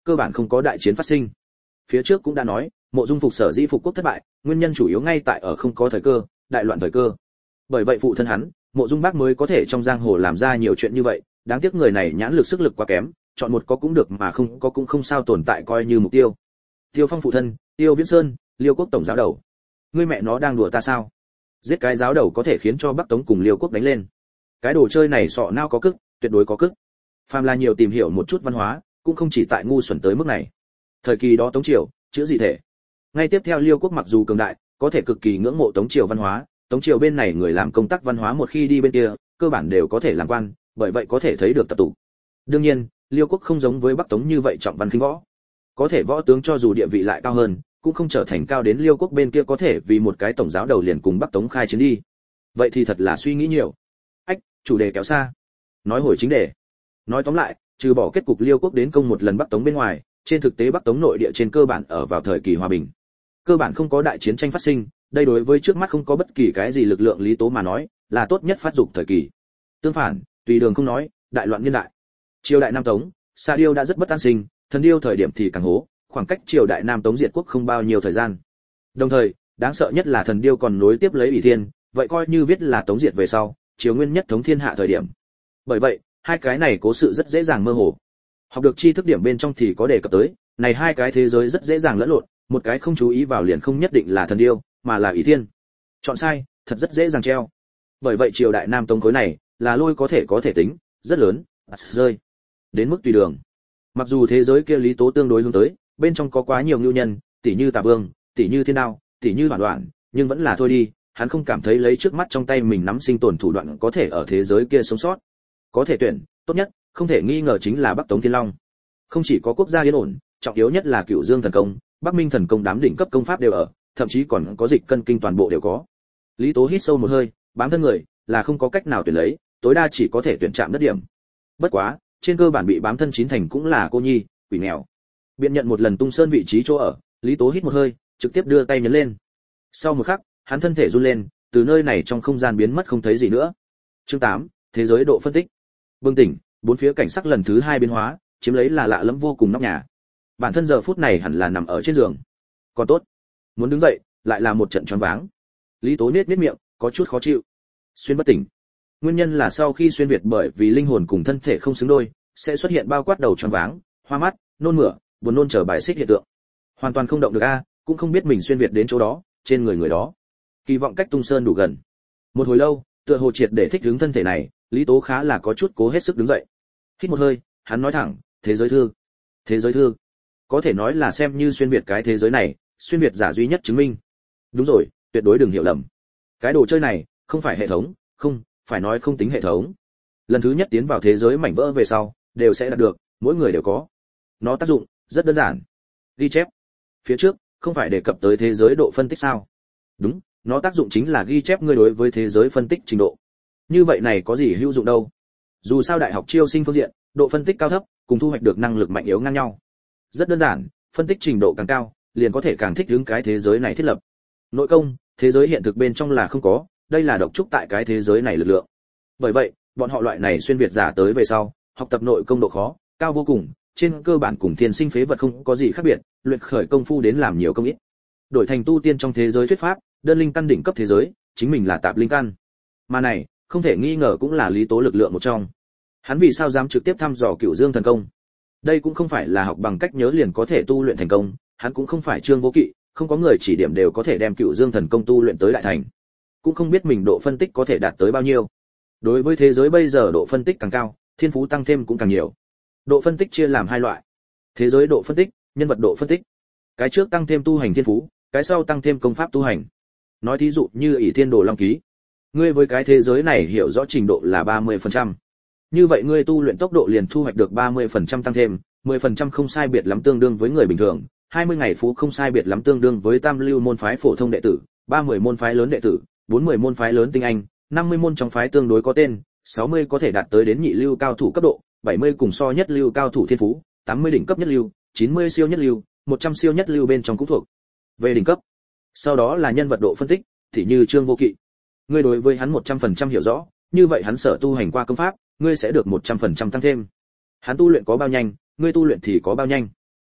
Speaker 1: cơ bản không có đại chiến phát sinh. Phía trước cũng đã nói, Mộ Dung Phục sở dĩ phục quốc thất bại, nguyên nhân chủ yếu ngay tại ở không có thời cơ, đại loạn thời cơ. Bởi vậy phụ thân hắn, Mộ Dung Bác mới có thể trong giang hồ làm ra nhiều chuyện như vậy, đáng tiếc người này nhãn lực sức lực quá kém, chọn một có cũng được mà không có cũng không sao tồn tại coi như mục tiêu. Tiêu Phong phụ thân, Tiêu Viễn Sơn, Liêu Quốc tổng giáo đầu. Ngươi mẹ nó đang đùa ta sao? Giết cái giáo đầu có thể khiến cho Bắc Tống cùng Liêu Quốc đánh lên. Cái đồ chơi này sọ não có cức, tuyệt đối có cức. Phàm là nhiều tìm hiểu một chút văn hóa, cũng không chỉ tại ngu xuẩn tới mức này. Thời kỳ đó Tống triều, chữ gì thể. Ngay tiếp theo Liêu Quốc mặc dù cường đại, có thể cực kỳ ngưỡng mộ Tống triều văn hóa, Tống triều bên này người làm công tác văn hóa một khi đi bên kia, cơ bản đều có thể làm quan, bởi vậy có thể thấy được tập tụ. Đương nhiên, Liêu Quốc không giống với Bắc Tống như vậy trọng văn khinh võ. Có thể võ tướng cho dù địa vị lại cao hơn, cũng không trở thành cao đến Liêu Quốc bên kia có thể vì một cái tổng giáo đầu liền cùng Bắc Tống khai chiến đi. Vậy thì thật là suy nghĩ nhiều. Ách, chủ đề kéo xa. Nói hồi chính đề. Nói tóm lại, trừ bỏ kết cục Liêu Quốc đến công một lần Bắc Tống bên ngoài, trên thực tế Bắc Tống nội địa trên cơ bản ở vào thời kỳ hòa bình. Cơ bản không có đại chiến tranh phát sinh, đây đối với trước mắt không có bất kỳ cái gì lực lượng Lý Tố mà nói, là tốt nhất phát dục thời kỳ. Tương phản, tùy đường không nói, đại loạn niên đại. Triều đại Nam Tống, Sa Điêu đã rất bất an sinh, Thần Điêu thời điểm thì càng hố, khoảng cách triều đại Nam Tống diệt quốc không bao nhiêu thời gian. Đồng thời, đáng sợ nhất là Thần Điêu còn nối tiếp lấy ỷ thiên, vậy coi như viết là Tống diệt về sau, triều nguyên nhất thống thiên hạ thời điểm. Bởi vậy, hai cái này cố sự rất dễ dàng mơ hồ. Học được tri thức điểm bên trong thì có đề cập tới, này hai cái thế giới rất dễ dàng lẫn lộn, một cái không chú ý vào liền không nhất định là Thần Điêu, mà là ỷ thiên. Chọn sai, thật rất dễ dàng treo. Bởi vậy triều đại Nam Tống khối này, là lôi có thể có thể tính, rất lớn, rơi. Đến mức tùy đường. Mặc dù thế giới kia Lý Tố tương đối hướng tới, bên trong có quá nhiều nhu nhân, tỷ như Tà Vương, tỷ như Thiên Đao, tỷ như Đoạn Đoạn, nhưng vẫn là thôi đi, hắn không cảm thấy lấy trước mắt trong tay mình nắm sinh tồn thủ đoạn có thể ở thế giới kia sống sót. Có thể tuyển, tốt nhất, không thể nghi ngờ chính là Bắc Tống Thiên Long. Không chỉ có quốc gia yên ổn, trọng yếu nhất là Cửu Dương thần công, Bắc Minh thần công đám đỉnh cấp công pháp đều ở, thậm chí còn có dịch cân kinh toàn bộ đều có. Lý Tố hít sâu một hơi, bám thân người, là không có cách nào tuyển lấy, tối đa chỉ có thể tuyển chạm đất điểm. Bất quá, trên cơ bản bị bám thân chín thành cũng là cô nhi, quỷ nghèo. Biện nhận một lần Tung Sơn vị trí chỗ ở, Lý Tố hít một hơi, trực tiếp đưa tay nhấn lên. Sau một khắc, hắn thân thể run lên, từ nơi này trong không gian biến mất không thấy gì nữa. Chương tám, thế giới độ phân tích. Bừng tỉnh, bốn phía cảnh sắc lần thứ hai biến hóa, chiếm lấy là lạ lẫm vô cùng nóc nhà. Bản thân giờ phút này hẳn là nằm ở trên giường. Còn tốt, muốn đứng dậy, lại là một trận choáng váng. Lý Tố nhếch nhếch miệng, có chút khó chịu. Xuyên bất tỉnh. Nguyên nhân là sau khi xuyên việt bởi vì linh hồn cùng thân thể không xứng đôi, sẽ xuất hiện bao quát đầu choáng váng, hoa mắt, nôn mửa, buồn nôn trở bài xích hiện tượng. Hoàn toàn không động được a, cũng không biết mình xuyên việt đến chỗ đó, trên người người đó. Kỳ vọng cách Tung Sơn đủ gần. Một hồi lâu, tựa hồ triệt để thích ứng thân thể này, Lý Tố khá là có chút cố hết sức đứng dậy. Hít một hơi, hắn nói thẳng, thế giới thư. Thế giới thư. Có thể nói là xem như xuyên việt cái thế giới này, xuyên việt giả duy nhất chứng minh. Đúng rồi, tuyệt đối đừng hiểu lầm. Cái đồ chơi này, không phải hệ thống, không, phải nói không tính hệ thống. Lần thứ nhất tiến vào thế giới mảnh vỡ về sau, đều sẽ đạt được, mỗi người đều có. Nó tác dụng rất đơn giản. Ghi chép. Phía trước, không phải đề cập tới thế giới độ phân tích sao? Đúng, nó tác dụng chính là ghi chép ngươi đối với thế giới phân tích trình độ. Như vậy này có gì hữu dụng đâu? Dù sao đại học chiêu sinh phương diện, độ phân tích cao thấp, cùng thu hoạch được năng lực mạnh yếu ngang nhau. Rất đơn giản, phân tích trình độ càng cao, liền có thể càng thích ứng cái thế giới này thiết lập. Nội công, thế giới hiện thực bên trong là không có, đây là độc trúc tại cái thế giới này lực lượng. Bởi vậy, bọn họ loại này xuyên việt giả tới về sau, học tập nội công độ khó cao vô cùng, trên cơ bản cùng thiên sinh phế vật không có gì khác biệt, luyện khởi công phu đến làm nhiều công ít. Đổi thành tu tiên trong thế giới thuyết pháp, đơn linh căn đỉnh cấp thế giới, chính mình là tạp linh căn. Mà này, không thể nghi ngờ cũng là Lý Tố lực lượng một trong. Hắn vì sao dám trực tiếp thăm dò Cửu Dương thần công? Đây cũng không phải là học bằng cách nhớ liền có thể tu luyện thành công, hắn cũng không phải Trương Vô Kỵ, không có người chỉ điểm đều có thể đem Cửu Dương thần công tu luyện tới đại thành. Cũng không biết mình độ phân tích có thể đạt tới bao nhiêu. Đối với thế giới bây giờ độ phân tích càng cao, thiên phú tăng thêm cũng càng nhiều. Độ phân tích chia làm hai loại. Thế giới độ phân tích, nhân vật độ phân tích. Cái trước tăng thêm tu hành thiên phú, cái sau tăng thêm công pháp tu hành. Nói thí dụ như ỷ thiên đồ long ký. Ngươi với cái thế giới này hiểu rõ trình độ là ba mươi phần trăm. Như vậy ngươi tu luyện tốc độ liền thu hoạch được ba mươi phần trăm tăng thêm, mười phần trăm không sai biệt lắm tương đương với người bình thường, hai mươi ngày phú không sai biệt lắm tương đương với tam lưu môn phái phổ thông đệ tử, ba mươi môn phái lớn đệ tử, bốn mươi môn phái lớn tinh anh, năm mươi môn trong phái tương đối có tên, sáu mươi có thể đạt tới đến nhị lưu cao thủ cấp độ, bảy mươi cùng so nhất lưu cao thủ thiên phú, tám mươi đỉnh cấp nhất lưu, chín mươi siêu nhất lưu, một trăm siêu nhất lưu bên trong cũng thuộc về đỉnh cấp. Sau đó là nhân vật độ phân tích, thì như Trương Vô Kỵ. Ngươi đối với hắn một trăm phần trăm hiểu rõ, như vậy hắn sở tu hành qua công pháp, ngươi sẽ được một trăm phần trăm tăng thêm. Hắn tu luyện có bao nhanh, ngươi tu luyện thì có bao nhanh.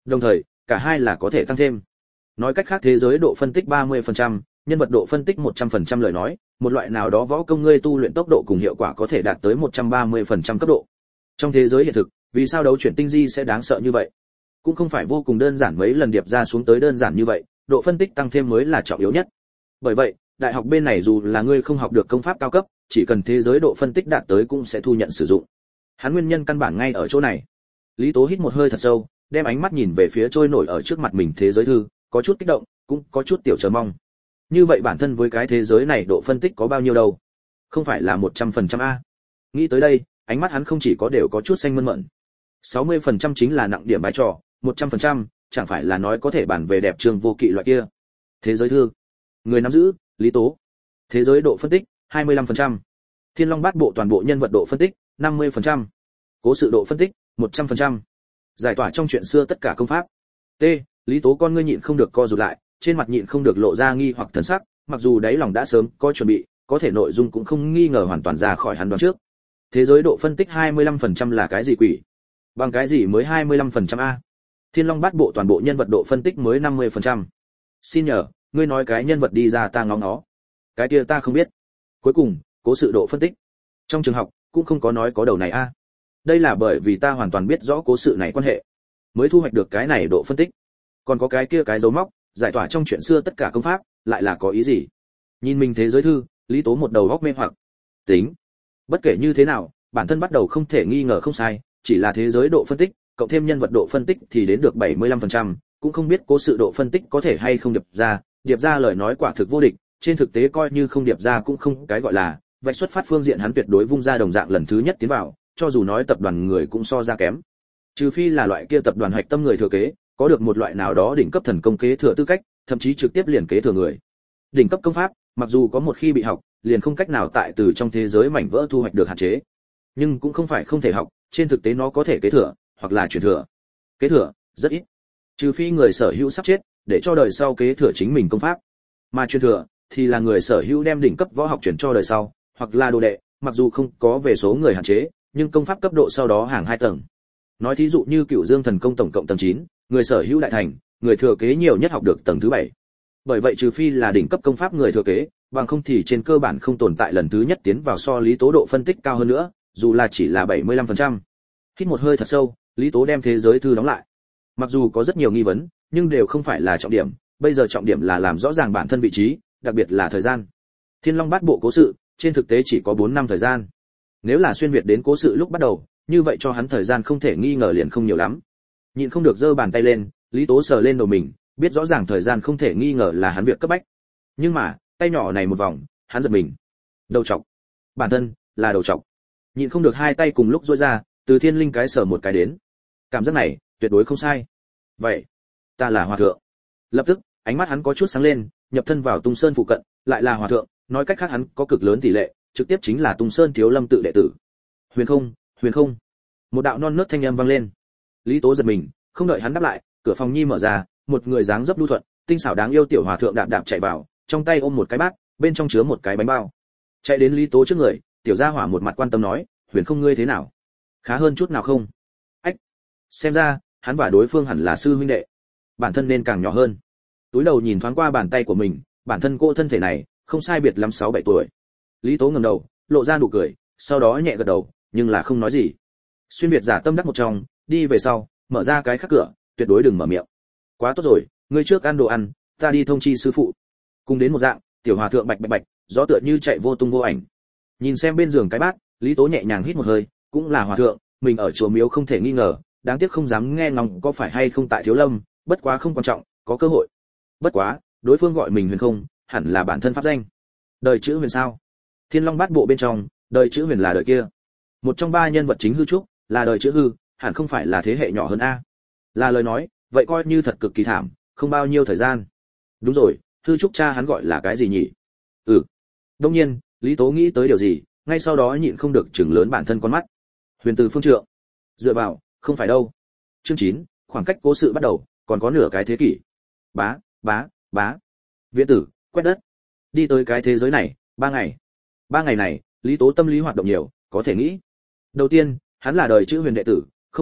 Speaker 1: Đồng thời, cả hai là có thể tăng thêm. Nói cách khác thế giới độ phân tích ba mươi phần trăm, nhân vật độ phân tích một trăm phần trăm lời nói, một loại nào đó võ công ngươi tu luyện tốc độ cùng hiệu quả có thể đạt tới một trăm ba mươi phần trăm cấp độ. Trong thế giới hiện thực, vì sao đấu chuyển tinh di sẽ đáng sợ như vậy? Cũng không phải vô cùng đơn giản mấy lần điệp ra xuống tới đơn giản như vậy, độ phân tích tăng thêm mới là trọng yếu nhất. Bởi vậy, đại học bên này dù là ngươi không học được công pháp cao cấp, chỉ cần thế giới độ phân tích đạt tới cũng sẽ thu nhận sử dụng. Hắn nguyên nhân căn bản ngay ở chỗ này. Lý Tố hít một hơi thật sâu, đem ánh mắt nhìn về phía trôi nổi ở trước mặt mình thế giới thư, có chút kích động, cũng có chút tiểu chờ mong. Như vậy bản thân với cái thế giới này độ phân tích có bao nhiêu đâu? Không phải là một trăm phần trăm a. Nghĩ tới đây, ánh mắt hắn không chỉ có đều có chút xanh mơn mởn. sáu mươi phần trăm chính là nặng điểm bài trò, một trăm phần trăm chẳng phải là nói có thể bản về đẹp trường vô kỵ loại kia. Thế giới thư, người nắm giữ, Lý Tố. Thế giới độ phân tích, hai mươi lăm phần trăm. Thiên Long Bát Bộ toàn bộ nhân vật độ phân tích, năm mươi phần trăm. Cố sự độ phân tích, một trăm phần trăm. Giải tỏa trong chuyện xưa tất cả công pháp. T. Lý Tố con ngươi nhịn không được co rụt lại, trên mặt nhịn không được lộ ra nghi hoặc thần sắc, mặc dù đáy lòng đã sớm có chuẩn bị, có thể nội dung cũng không nghi ngờ hoàn toàn ra khỏi hắn đoán trước. Thế giới độ phân tích hai mươi lăm phần trăm là cái gì quỷ? Bằng cái gì mới hai mươi lăm phần trăm a? Thiên Long Bát Bộ toàn bộ nhân vật độ phân tích mới năm mươi phần trăm. Xin nhờ, ngươi nói cái nhân vật đi ra ta ngóng nó. Cái kia ta không biết. Cuối cùng, cố sự độ phân tích. Trong trường học cũng không có nói có đầu này a. Đây là bởi vì ta hoàn toàn biết rõ cố sự này quan hệ, mới thu hoạch được cái này độ phân tích. Còn có cái kia cái dấu móc, giải tỏa trong chuyện xưa tất cả công pháp, lại là có ý gì? Nhìn mình thế giới thư, Lý Tố một đầu góc mê hoặc. Tính, bất kể như thế nào, bản thân bắt đầu không thể nghi ngờ không sai, chỉ là thế giới độ phân tích, cộng thêm nhân vật độ phân tích thì đến được bảy mươi lăm phần trăm, cũng không biết cố sự độ phân tích có thể hay không điệp ra, điệp ra lời nói quả thực vô địch, trên thực tế coi như không điệp ra cũng không cái gọi là, vạch xuất phát phương diện hắn tuyệt đối vung ra đồng dạng lần thứ nhất tiến vào, cho dù nói tập đoàn người cũng so ra kém. Trừ phi là loại kia tập đoàn hạch tâm người thừa kế, có được một loại nào đó đỉnh cấp thần công kế thừa tư cách, thậm chí trực tiếp liền kế thừa người. Đỉnh cấp công pháp, mặc dù có một khi bị học, liền không cách nào tại từ trong thế giới mảnh vỡ thu hoạch được hạn chế, nhưng cũng không phải không thể học, trên thực tế nó có thể kế thừa, hoặc là truyền thừa. Kế thừa, rất ít. Trừ phi người sở hữu sắp chết, để cho đời sau kế thừa chính mình công pháp. Mà truyền thừa, thì là người sở hữu đem đỉnh cấp võ học truyền cho đời sau, hoặc là đồ đệ, mặc dù không có về số người hạn chế, nhưng công pháp cấp độ sau đó hàng hai tầng. Nói thí dụ như Cửu Dương thần công tổng cộng tầng chín, người sở hữu đại thành, người thừa kế nhiều nhất học được tầng thứ bảy. Bởi vậy trừ phi là đỉnh cấp công pháp người thừa kế, bằng không thì trên cơ bản không tồn tại lần thứ nhất tiến vào so Lý Tố độ phân tích cao hơn nữa, dù là chỉ là bảy mươi lăm phần trăm. Hít một hơi thật sâu, Lý Tố đem thế giới thư đóng lại. Mặc dù có rất nhiều nghi vấn, nhưng đều không phải là trọng điểm, bây giờ trọng điểm là làm rõ ràng bản thân vị trí, đặc biệt là thời gian. Thiên Long Bát Bộ cố sự, trên thực tế chỉ có bốn năm thời gian. Nếu là xuyên việt đến cố sự lúc bắt đầu, như vậy cho hắn thời gian không thể nghi ngờ liền không nhiều lắm. Nhịn không được giơ bàn tay lên, Lý Tố sờ lên đầu mình, biết rõ ràng thời gian không thể nghi ngờ là hắn việc cấp bách. Nhưng mà, tay nhỏ này một vòng, hắn giật mình. Đầu trọc. Bản thân là đầu trọc. Nhịn không được hai tay cùng lúc duỗi ra, từ thiên linh cái sờ một cái đến. Cảm giác này, tuyệt đối không sai. Vậy, ta là hòa thượng. Lập tức, ánh mắt hắn có chút sáng lên, nhập thân vào Tung Sơn phụ cận, lại là hòa thượng, nói cách khác hắn có cực lớn tỷ lệ, trực tiếp chính là Tung Sơn Thiếu Lâm tự đệ tử. Huyền không, huyền không. Một đạo non nớt thanh âm vang lên. Lý Tố giật mình, không đợi hắn đáp lại, cửa phòng nhi mở ra, một người dáng dấp nhu thuận, tinh xảo đáng yêu tiểu hòa thượng đạp đạp chạy vào, trong tay ôm một cái bát, bên trong chứa một cái bánh bao. Chạy đến Lý Tố trước người, tiểu gia hỏa một mặt quan tâm nói, "Huyền không ngươi thế nào? Khá hơn chút nào không?" Ách. Xem ra, hắn và đối phương hẳn là sư huynh đệ. Bản thân nên càng nhỏ hơn. Túi đầu nhìn thoáng qua bàn tay của mình, bản thân cô thân thể này, không sai biệt lắm sáu bảy tuổi. Lý Tố ngẩng đầu, lộ ra nụ cười, sau đó nhẹ gật đầu, nhưng là không nói gì. Xuyên việt giả tâm đắc một trong, đi về sau, mở ra cái khác cửa, tuyệt đối đừng mở miệng. Quá tốt rồi, ngươi trước ăn đồ ăn, ta đi thông chi sư phụ. Cùng đến một dạng, tiểu hòa thượng bạch bạch bạch, gió tựa như chạy vô tung vô ảnh. Nhìn xem bên giường cái bát, Lý Tố nhẹ nhàng hít một hơi, cũng là hòa thượng, mình ở chùa miếu không thể nghi ngờ, đáng tiếc không dám nghe ngóng có phải hay không tại Thiếu Lâm, bất quá không quan trọng, có cơ hội. Bất quá, đối phương gọi mình Huyền không, hẳn là bản thân pháp danh. Đời chữ Huyền sao? Thiên Long Bát Bộ bên trong, đời chữ Huyền là đời kia. Một trong ba nhân vật chính hư trúc, là đời chữ hư, hẳn không phải là thế hệ nhỏ hơn a. Là lời nói, vậy coi như thật cực kỳ thảm, không bao nhiêu thời gian. Đúng rồi, hư trúc cha hắn gọi là cái gì nhỉ? Ừ. Đương nhiên, Lý Tố nghĩ tới điều gì, ngay sau đó nhịn không được chừng lớn bản thân con mắt. Huyền từ phương trượng. Dựa vào, không phải đâu. Chương chín, khoảng cách cố sự bắt đầu, còn có nửa cái thế kỷ. Bá, bá, bá. Viễn tử, quét đất. Đi tới cái thế giới này, ba ngày. Ba ngày này, Lý Tố tâm lý hoạt động nhiều, có thể nghĩ. Đầu tiên, hắn là đời chữ Huyền đệ tử, không sai,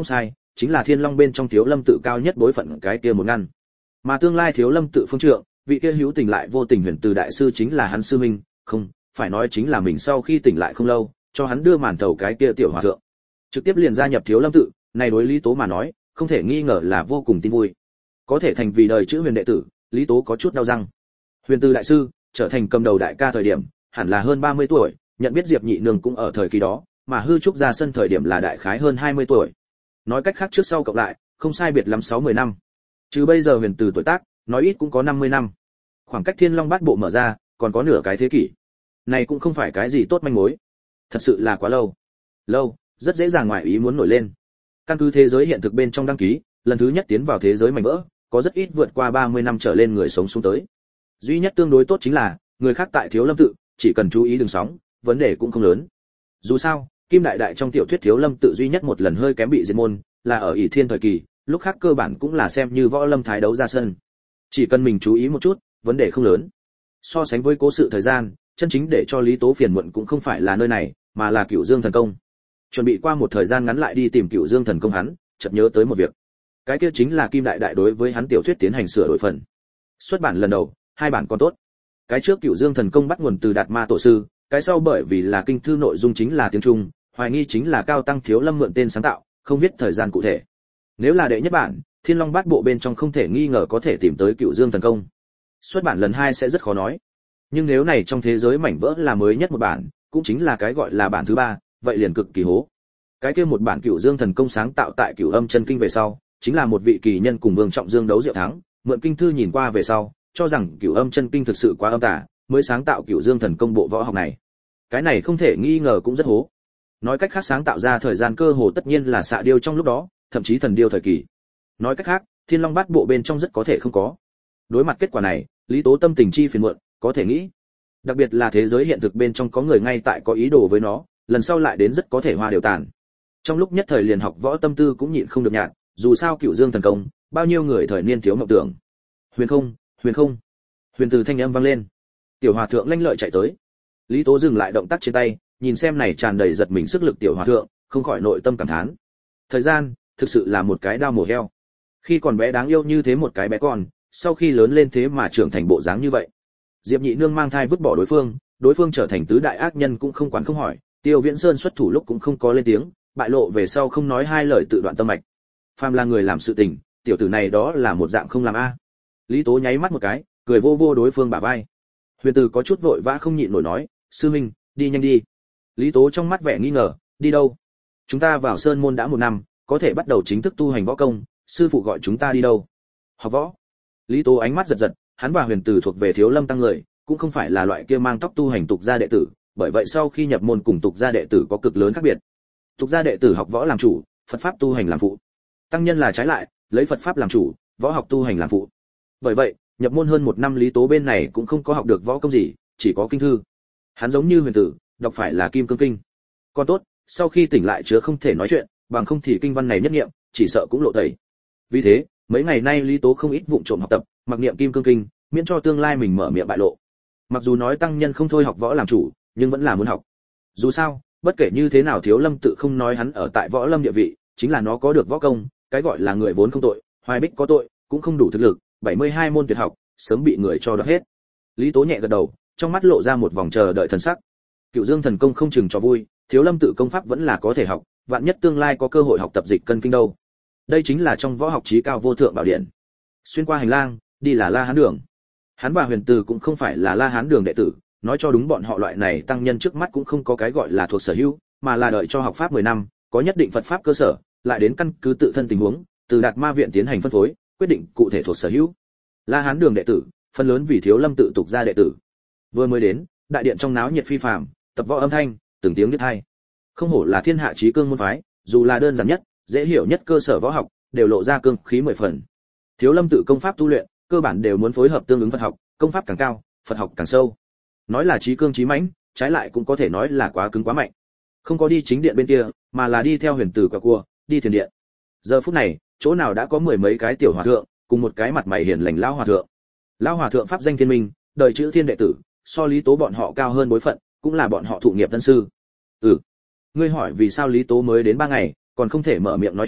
Speaker 1: chính là Thiên Long bên trong Thiếu Lâm tự cao nhất bối phận cái kia một ngăn. Mà tương lai Thiếu Lâm tự phương trượng, vị kia hữu tình lại vô tình Huyền Từ đại sư chính là hắn sư minh, không, phải nói chính là mình sau khi tỉnh lại không lâu, cho hắn đưa màn thầu cái kia tiểu hòa thượng. Trực tiếp liền gia nhập Thiếu Lâm tự, này đối Lý Tố mà nói, không thể nghi ngờ là vô cùng tin vui. Có thể thành vì đời chữ Huyền đệ tử, Lý Tố có chút đau răng. Huyền Từ đại sư trở thành cầm đầu đại ca thời điểm, hẳn là hơn ba mươi tuổi, nhận biết Diệp Nhị Nương cũng ở thời kỳ đó, mà hư trúc ra sân thời điểm là đại khái hơn hai mươi tuổi. Nói cách khác trước sau cộng lại, không sai biệt lắm sáu mươi năm. Chứ bây giờ Huyền Từ tuổi tác, nói ít cũng có năm mươi năm. Khoảng cách Thiên Long Bát Bộ mở ra, còn có nửa cái thế kỷ. Này cũng không phải cái gì tốt manh mối. Thật sự là quá lâu. Lâu, rất dễ dàng ngoại ý muốn nổi lên. Căn cứ thế giới hiện thực bên trong đăng ký, lần thứ nhất tiến vào thế giới mảnh vỡ, có rất ít vượt qua ba mươi năm trở lên người sống xuống tới. Duy nhất tương đối tốt chính là, người khác tại Thiếu Lâm tự, chỉ cần chú ý đừng sóng, vấn đề cũng không lớn. Dù sao, Kim Đại Đại trong tiểu thuyết Thiếu Lâm tự duy nhất một lần hơi kém bị diệt môn, là ở ỷ Thiên thời kỳ, lúc khác cơ bản cũng là xem như võ lâm thái đấu ra sân. Chỉ cần mình chú ý một chút, vấn đề không lớn. So sánh với cố sự thời gian, chân chính để cho Lý Tố phiền muộn cũng không phải là nơi này, mà là Cửu Dương thần công. Chuẩn bị qua một thời gian ngắn lại đi tìm Cửu Dương thần công hắn, chợt nhớ tới một việc. Cái kia chính là Kim Đại Đại đối với hắn tiểu thuyết tiến hành sửa đổi phần. Xuất bản lần đầu, hai bản còn tốt. Cái trước Cửu Dương thần công bắt nguồn từ Đạt Ma tổ sư, cái sau bởi vì là kinh thư nội dung chính là tiếng Trung, hoài nghi chính là Cao Tăng Thiếu Lâm mượn tên sáng tạo, không biết thời gian cụ thể. Nếu là đệ nhất bản, Thiên Long Bát Bộ bên trong không thể nghi ngờ có thể tìm tới Cửu Dương thần công. Xuất bản lần hai sẽ rất khó nói. Nhưng nếu này trong thế giới mảnh vỡ là mới nhất một bản, cũng chính là cái gọi là bản thứ ba, vậy liền cực kỳ hố. Cái kia một bản Cửu Dương thần công sáng tạo tại Cửu Âm chân kinh về sau, chính là một vị kỳ nhân cùng Vương Trọng Dương đấu diệu thắng, mượn kinh thư nhìn qua về sau, cho rằng Cửu Âm chân kinh thực sự quá âm tà, mới sáng tạo Cửu Dương thần công bộ võ học này. Cái này không thể nghi ngờ cũng rất hố. Nói cách khác sáng tạo ra thời gian cơ hồ tất nhiên là xạ điêu trong lúc đó, thậm chí thần điêu thời kỳ. Nói cách khác, Thiên Long Bát Bộ bên trong rất có thể không có. Đối mặt kết quả này, Lý Tố tâm tình chi phiền muộn, có thể nghĩ. Đặc biệt là thế giới hiện thực bên trong có người ngay tại có ý đồ với nó, lần sau lại đến rất có thể hoa đều tàn. Trong lúc nhất thời liền học võ tâm tư cũng nhịn không được nhạt, dù sao Cửu Dương thần công, bao nhiêu người thời niên thiếu mộng tưởng. Huyền không, huyền không. Huyền từ thanh âm vang lên. Tiểu hòa thượng lanh lợi chạy tới. Lý Tố dừng lại động tác trên tay, nhìn xem này tràn đầy giật mình sức lực tiểu hòa thượng, không khỏi nội tâm cảm thán. Thời gian, thực sự là một cái đao mổ heo. Khi còn bé đáng yêu như thế một cái bé con, sau khi lớn lên thế mà trưởng thành bộ dáng như vậy. Diệp Nhị Nương mang thai vứt bỏ đối phương, đối phương trở thành tứ đại ác nhân cũng không quản không hỏi, Tiêu Viễn Sơn xuất thủ lúc cũng không có lên tiếng, bại lộ về sau không nói hai lời tự đoạn tâm mạch. Phàm là người làm sự tình, tiểu tử này đó là một dạng không làm a. Lý Tố nháy mắt một cái, cười vô vô đối phương bả vai. Huyền Từ có chút vội vã không nhịn nổi nói, sư huynh, đi nhanh đi. Lý Tố trong mắt vẻ nghi ngờ, đi đâu? Chúng ta vào sơn môn đã một năm, có thể bắt đầu chính thức tu hành võ công, sư phụ gọi chúng ta đi đâu? Học võ. Lý Tố ánh mắt giật giật, hắn và Huyền Từ thuộc về Thiếu Lâm tăng người, cũng không phải là loại kia mang tóc tu hành tục gia đệ tử, bởi vậy sau khi nhập môn cùng tục gia đệ tử có cực lớn khác biệt. Tục gia đệ tử học võ làm chủ, Phật pháp tu hành làm phụ. Tăng nhân là trái lại, lấy Phật pháp làm chủ, võ học tu hành làm phụ. Bởi vậy, nhập môn hơn một năm Lý Tố bên này cũng không có học được võ công gì, chỉ có kinh thư. Hắn giống như Huyền Tử, đọc phải là Kim Cương Kinh. Còn tốt, sau khi tỉnh lại chứa không thể nói chuyện, bằng không thì kinh văn này nhất nghiệm, chỉ sợ cũng lộ tẩy. Vì thế, mấy ngày nay Lý Tố không ít vụng trộm học tập, mặc niệm Kim Cương Kinh, miễn cho tương lai mình mở miệng bại lộ. Mặc dù nói tăng nhân không thôi học võ làm chủ, nhưng vẫn là muốn học. Dù sao, bất kể như thế nào Thiếu Lâm tự không nói hắn ở tại võ lâm địa vị, chính là nó có được võ công, cái gọi là người vốn không tội, hoài bích có tội, cũng không đủ thực lực, bảy mươi hai môn tuyệt học, sớm bị người cho đoạt hết. Lý Tố nhẹ gật đầu, trong mắt lộ ra một vòng chờ đợi thần sắc. Cửu Dương thần công không chừng cho vui, Thiếu Lâm tự công pháp vẫn là có thể học, vạn nhất tương lai có cơ hội học tập dịch cân kinh đâu. Đây chính là trong võ học chí cao vô thượng bảo điện. Xuyên qua hành lang, đi là La Hán đường. Hắn và Huyền Từ cũng không phải là La Hán đường đệ tử, nói cho đúng bọn họ loại này tăng nhân trước mắt cũng không có cái gọi là thuộc sở hữu, mà là đợi cho học pháp mười năm, có nhất định Phật pháp cơ sở, lại đến căn cứ tự thân tình huống, từ Đạt Ma viện tiến hành phân phối, quyết định cụ thể thuộc sở hữu. La Hán đường đệ tử, phần lớn vì Thiếu Lâm tự tục gia đệ tử. Vừa mới đến, đại điện trong náo nhiệt phi phàm, tập võ âm thanh, từng tiếng biết hay. Không hổ là thiên hạ chí cương môn phái, dù là đơn giản nhất, dễ hiểu nhất cơ sở võ học, đều lộ ra cương khí mười phần. Thiếu Lâm tự công pháp tu luyện, cơ bản đều muốn phối hợp tương ứng Phật học, công pháp càng cao, Phật học càng sâu. Nói là chí cương chí mãnh, trái lại cũng có thể nói là quá cứng quá mạnh. Không có đi chính điện bên kia, mà là đi theo Huyền Tử quả cua, đi thiền điện. Giờ phút này, chỗ nào đã có mười mấy cái tiểu hòa thượng, cùng một cái mặt mày hiền lành lão hòa thượng. Lão hòa thượng pháp danh Thiên Minh, đời chữ Thiên đệ tử, so Lý Tố bọn họ cao hơn bối phận, cũng là bọn họ thụ nghiệp tân sư. Ừ, ngươi hỏi vì sao Lý Tố mới đến ba ngày, còn không thể mở miệng nói chuyện,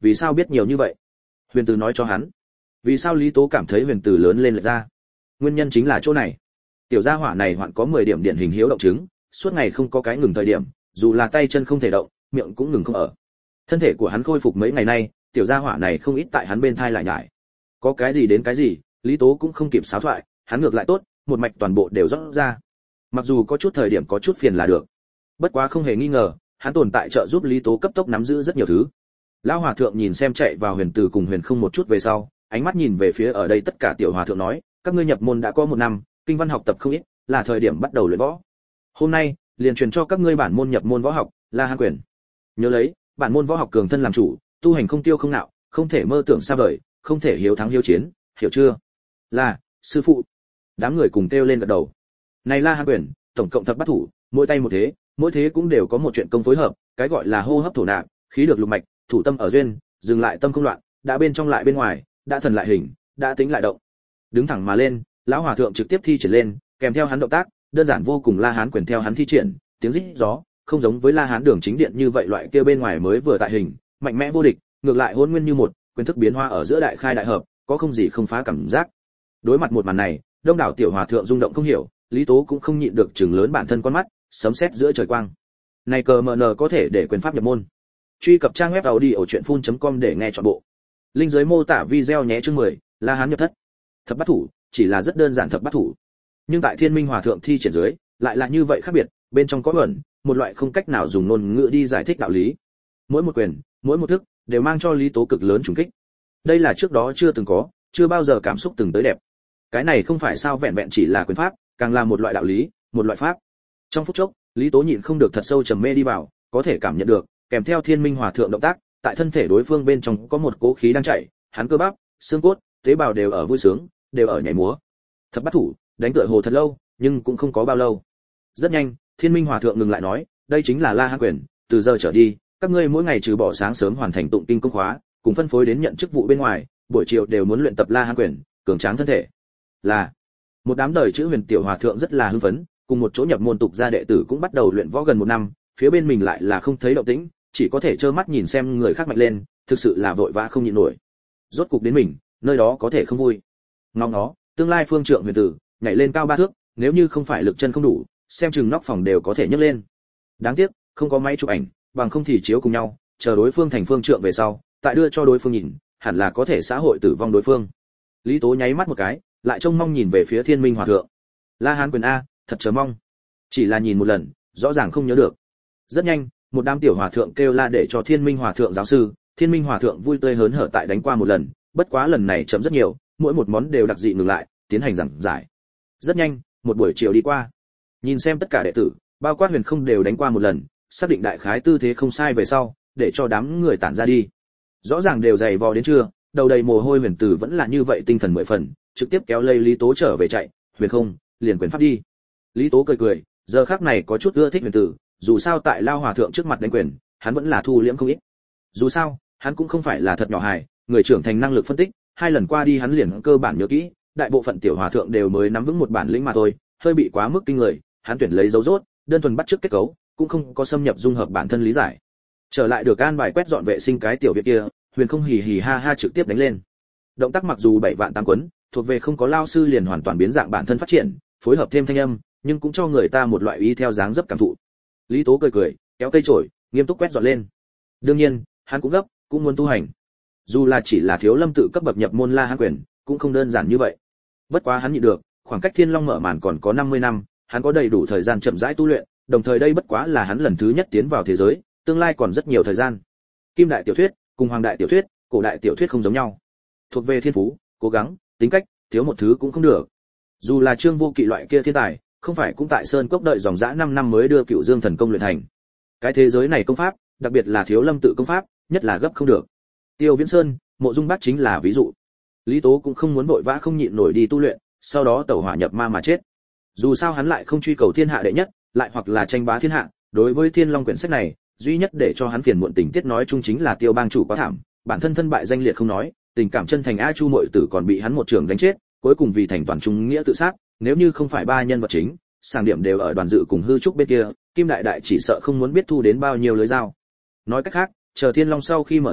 Speaker 1: vì sao biết nhiều như vậy? Huyền Từ nói cho hắn. Vì sao Lý Tố cảm thấy Huyền Từ lớn lên lệch ra? Nguyên nhân chính là chỗ này. Tiểu gia hỏa này hoạn có mười điểm điển hình hiếu động chứng, suốt ngày không có cái ngừng thời điểm, dù là tay chân không thể động, miệng cũng ngừng không ở. Thân thể của hắn khôi phục mấy ngày nay, tiểu gia hỏa này không ít tại hắn bên thai lại nhải. Có cái gì đến cái gì, Lý Tố cũng không kịp xáo thoại, hắn ngược lại tốt, một mạch toàn bộ đều rót ra. Mặc dù có chút thời điểm có chút phiền là được. Bất quá không hề nghi ngờ, hắn tồn tại trợ giúp Lý Tố cấp tốc nắm giữ rất nhiều thứ. Lão hòa thượng nhìn xem chạy vào Huyền Từ cùng Huyền Không một chút về sau, ánh mắt nhìn về phía ở đây tất cả tiểu hòa thượng nói, các ngươi nhập môn đã có một năm, kinh văn học tập không ít, là thời điểm bắt đầu luyện võ. Hôm nay, liền truyền cho các ngươi bản môn nhập môn võ học, La Hán quyền. Nhớ lấy, bản môn võ học cường thân làm chủ, tu hành không tiêu không nạo, không thể mơ tưởng xa vời, không thể hiếu thắng hiếu chiến, hiểu chưa? Là, sư phụ. Đám người cùng kêu lên gật đầu. Này La Hán quyền, tổng cộng thập bát thủ, mỗi tay một thế, mỗi thế cũng đều có một chuyện công phối hợp, cái gọi là hô hấp thổ nạp, khí được lục mạch, thủ tâm ở duyên, dừng lại tâm không loạn, đã bên trong lại bên ngoài, đã thần lại hình, đã tính lại động. Đứng thẳng mà lên, lão hòa thượng trực tiếp thi triển lên, kèm theo hắn động tác, đơn giản vô cùng La Hán quyền theo hắn thi triển, tiếng rít gió, không giống với La Hán đường chính điện như vậy loại kia bên ngoài mới vừa tại hình, mạnh mẽ vô địch, ngược lại hỗn nguyên như một, quyền thức biến hóa ở giữa đại khai đại hợp, có không gì không phá cảm giác. Đối mặt một màn này, đông đảo tiểu hòa thượng rung động không hiểu, Lý Tố cũng không nhịn được chừng lớn bản thân con mắt, sấm sét giữa trời quang. Này cờ mờ nờ có thể để quyền pháp nhập môn. Truy cập trang web audiochuyenphun chấm com để nghe trọn bộ. Link dưới mô tả video nhé chương mười, La Hán nhập thất. Thập bát thủ, chỉ là rất đơn giản thập bát thủ. Nhưng tại Thiên Minh Hòa thượng thi triển dưới, lại là như vậy khác biệt, bên trong có ẩn, một loại không cách nào dùng ngôn ngữ đi giải thích đạo lý. Mỗi một quyền, mỗi một thức đều mang cho Lý Tố cực lớn trùng kích. Đây là trước đó chưa từng có, chưa bao giờ cảm xúc từng tới đẹp. Cái này không phải sao vẹn vẹn chỉ là quyền pháp, càng là một loại đạo lý, một loại pháp. Trong phút chốc, Lý Tố nhịn không được thật sâu trầm mê đi vào, có thể cảm nhận được, kèm theo Thiên Minh Hòa thượng động tác, tại thân thể đối phương bên trong có một cố khí đang chạy, hắn cơ bắp, xương cốt, tế bào đều ở vui sướng, đều ở nhảy múa. Thập bát thủ, đánh tựa hồ thật lâu, nhưng cũng không có bao lâu. Rất nhanh, Thiên Minh Hòa thượng ngừng lại nói, đây chính là La Hán quyền, từ giờ trở đi, các ngươi mỗi ngày trừ bỏ sáng sớm hoàn thành tụng kinh công khóa, cùng phân phối đến nhận chức vụ bên ngoài, buổi chiều đều muốn luyện tập La Hán quyền, cường tráng thân thể. Là một đám đời chữ Huyền tiểu hòa thượng rất là hưng phấn, cùng một chỗ nhập môn tục gia đệ tử cũng bắt đầu luyện võ gần một năm, phía bên mình lại là không thấy động tĩnh, chỉ có thể trơ mắt nhìn xem người khác mạnh lên, thực sự là vội vã không nhịn nổi. Rốt cục đến mình, nơi đó có thể không vui. Ngóng nó, tương lai phương trượng Huyền tử, nhảy lên cao ba thước, nếu như không phải lực chân không đủ, xem chừng nóc phòng đều có thể nhấc lên. Đáng tiếc, không có máy chụp ảnh, bằng không thì chiếu cùng nhau, chờ đối phương thành phương trượng về sau, tại đưa cho đối phương nhìn, hẳn là có thể xã hội tử vong đối phương. Lý Tố nháy mắt một cái, lại trông mong nhìn về phía Thiên Minh Hòa thượng. La Hán quyền a, thật chờ mong. Chỉ là nhìn một lần, rõ ràng không nhớ được. Rất nhanh, một đám tiểu hòa thượng kêu la để cho Thiên Minh Hòa thượng giáo sư, Thiên Minh Hòa thượng vui tươi hớn hở tại đánh qua một lần, bất quá lần này chậm rất nhiều, mỗi một món đều đặc dị ngừng lại, tiến hành giảng giải. Rất nhanh, một buổi chiều đi qua. Nhìn xem tất cả đệ tử, bao quát Huyền Không đều đánh qua một lần, xác định đại khái tư thế không sai về sau, để cho đám người tản ra đi. Rõ ràng đều dày vò đến trưa, đầu đầy mồ hôi Huyền Tử vẫn là như vậy tinh thần mười phần, trực tiếp kéo lây Lý Tố trở về chạy, Huyền Không, liền quyền pháp đi. Lý Tố cười cười, giờ khắc này có chút ưa thích Huyền Tử, dù sao tại Lao hòa thượng trước mặt đánh quyền, hắn vẫn là thu liễm không ít. Dù sao, hắn cũng không phải là thật nhỏ hài, người trưởng thành năng lực phân tích, hai lần qua đi hắn liền cơ bản nhớ kỹ, đại bộ phận tiểu hòa thượng đều mới nắm vững một bản lĩnh mà thôi, hơi bị quá mức kinh người, hắn tuyển lấy dấu rốt, đơn thuần bắt chước kết cấu, cũng không có xâm nhập dung hợp bản thân lý giải. Trở lại được an bài quét dọn vệ sinh cái tiểu viện kia, Huyền Không hì hì ha ha trực tiếp đánh lên. Động tác mặc dù bảy vạn tám quấn, thuộc về không có lao sư liền hoàn toàn biến dạng bản thân phát triển, phối hợp thêm thanh âm, nhưng cũng cho người ta một loại ý theo dáng dấp cảm thụ. Lý Tố cười cười, kéo cây chổi, nghiêm túc quét dọn lên. Đương nhiên, hắn cũng gấp, cũng muốn tu hành. Dù là chỉ là thiếu lâm tự cấp bậc nhập môn La Hán quyền, cũng không đơn giản như vậy. Bất quá hắn nhịn được, khoảng cách Thiên Long mở màn còn có năm mươi năm, hắn có đầy đủ thời gian chậm rãi tu luyện, đồng thời đây bất quá là hắn lần thứ nhất tiến vào thế giới, tương lai còn rất nhiều thời gian. Kim đại tiểu thuyết, cùng hoàng đại tiểu thuyết, cổ đại tiểu thuyết không giống nhau. Thuộc về thiên phú, cố gắng, tính cách, thiếu một thứ cũng không được. Dù là Trương Vô Kỵ loại kia thiên tài, không phải cũng tại Sơn Cốc đợi dòng dã năm năm mới đưa Cửu Dương thần công luyện thành. Cái thế giới này công pháp, đặc biệt là thiếu lâm tự công pháp, nhất là gấp không được. Tiêu Viễn Sơn, Mộ Dung Bác chính là ví dụ. Lý Tố cũng không muốn vội vã không nhịn nổi đi tu luyện, sau đó tẩu hỏa nhập ma mà chết. Dù sao hắn lại không truy cầu thiên hạ đệ nhất, lại hoặc là tranh bá thiên hạ, đối với Thiên Long quyển sách này, duy nhất để cho hắn phiền muộn tình tiết nói chung chính là Tiêu bang chủ quá thảm, bản thân thân bại danh liệt không nói, tình cảm chân thành A Chu muội tử còn bị hắn một trường đánh chết, cuối cùng vì thành toàn trung nghĩa tự sát, nếu như không phải ba nhân vật chính, sàng điểm đều ở Đoàn Dự cùng Hư Trúc bên kia, Kim đại đại chỉ sợ không muốn biết thu đến bao nhiêu lưới dao. Nói cách khác, chờ Thiên Long sau khi mở ra,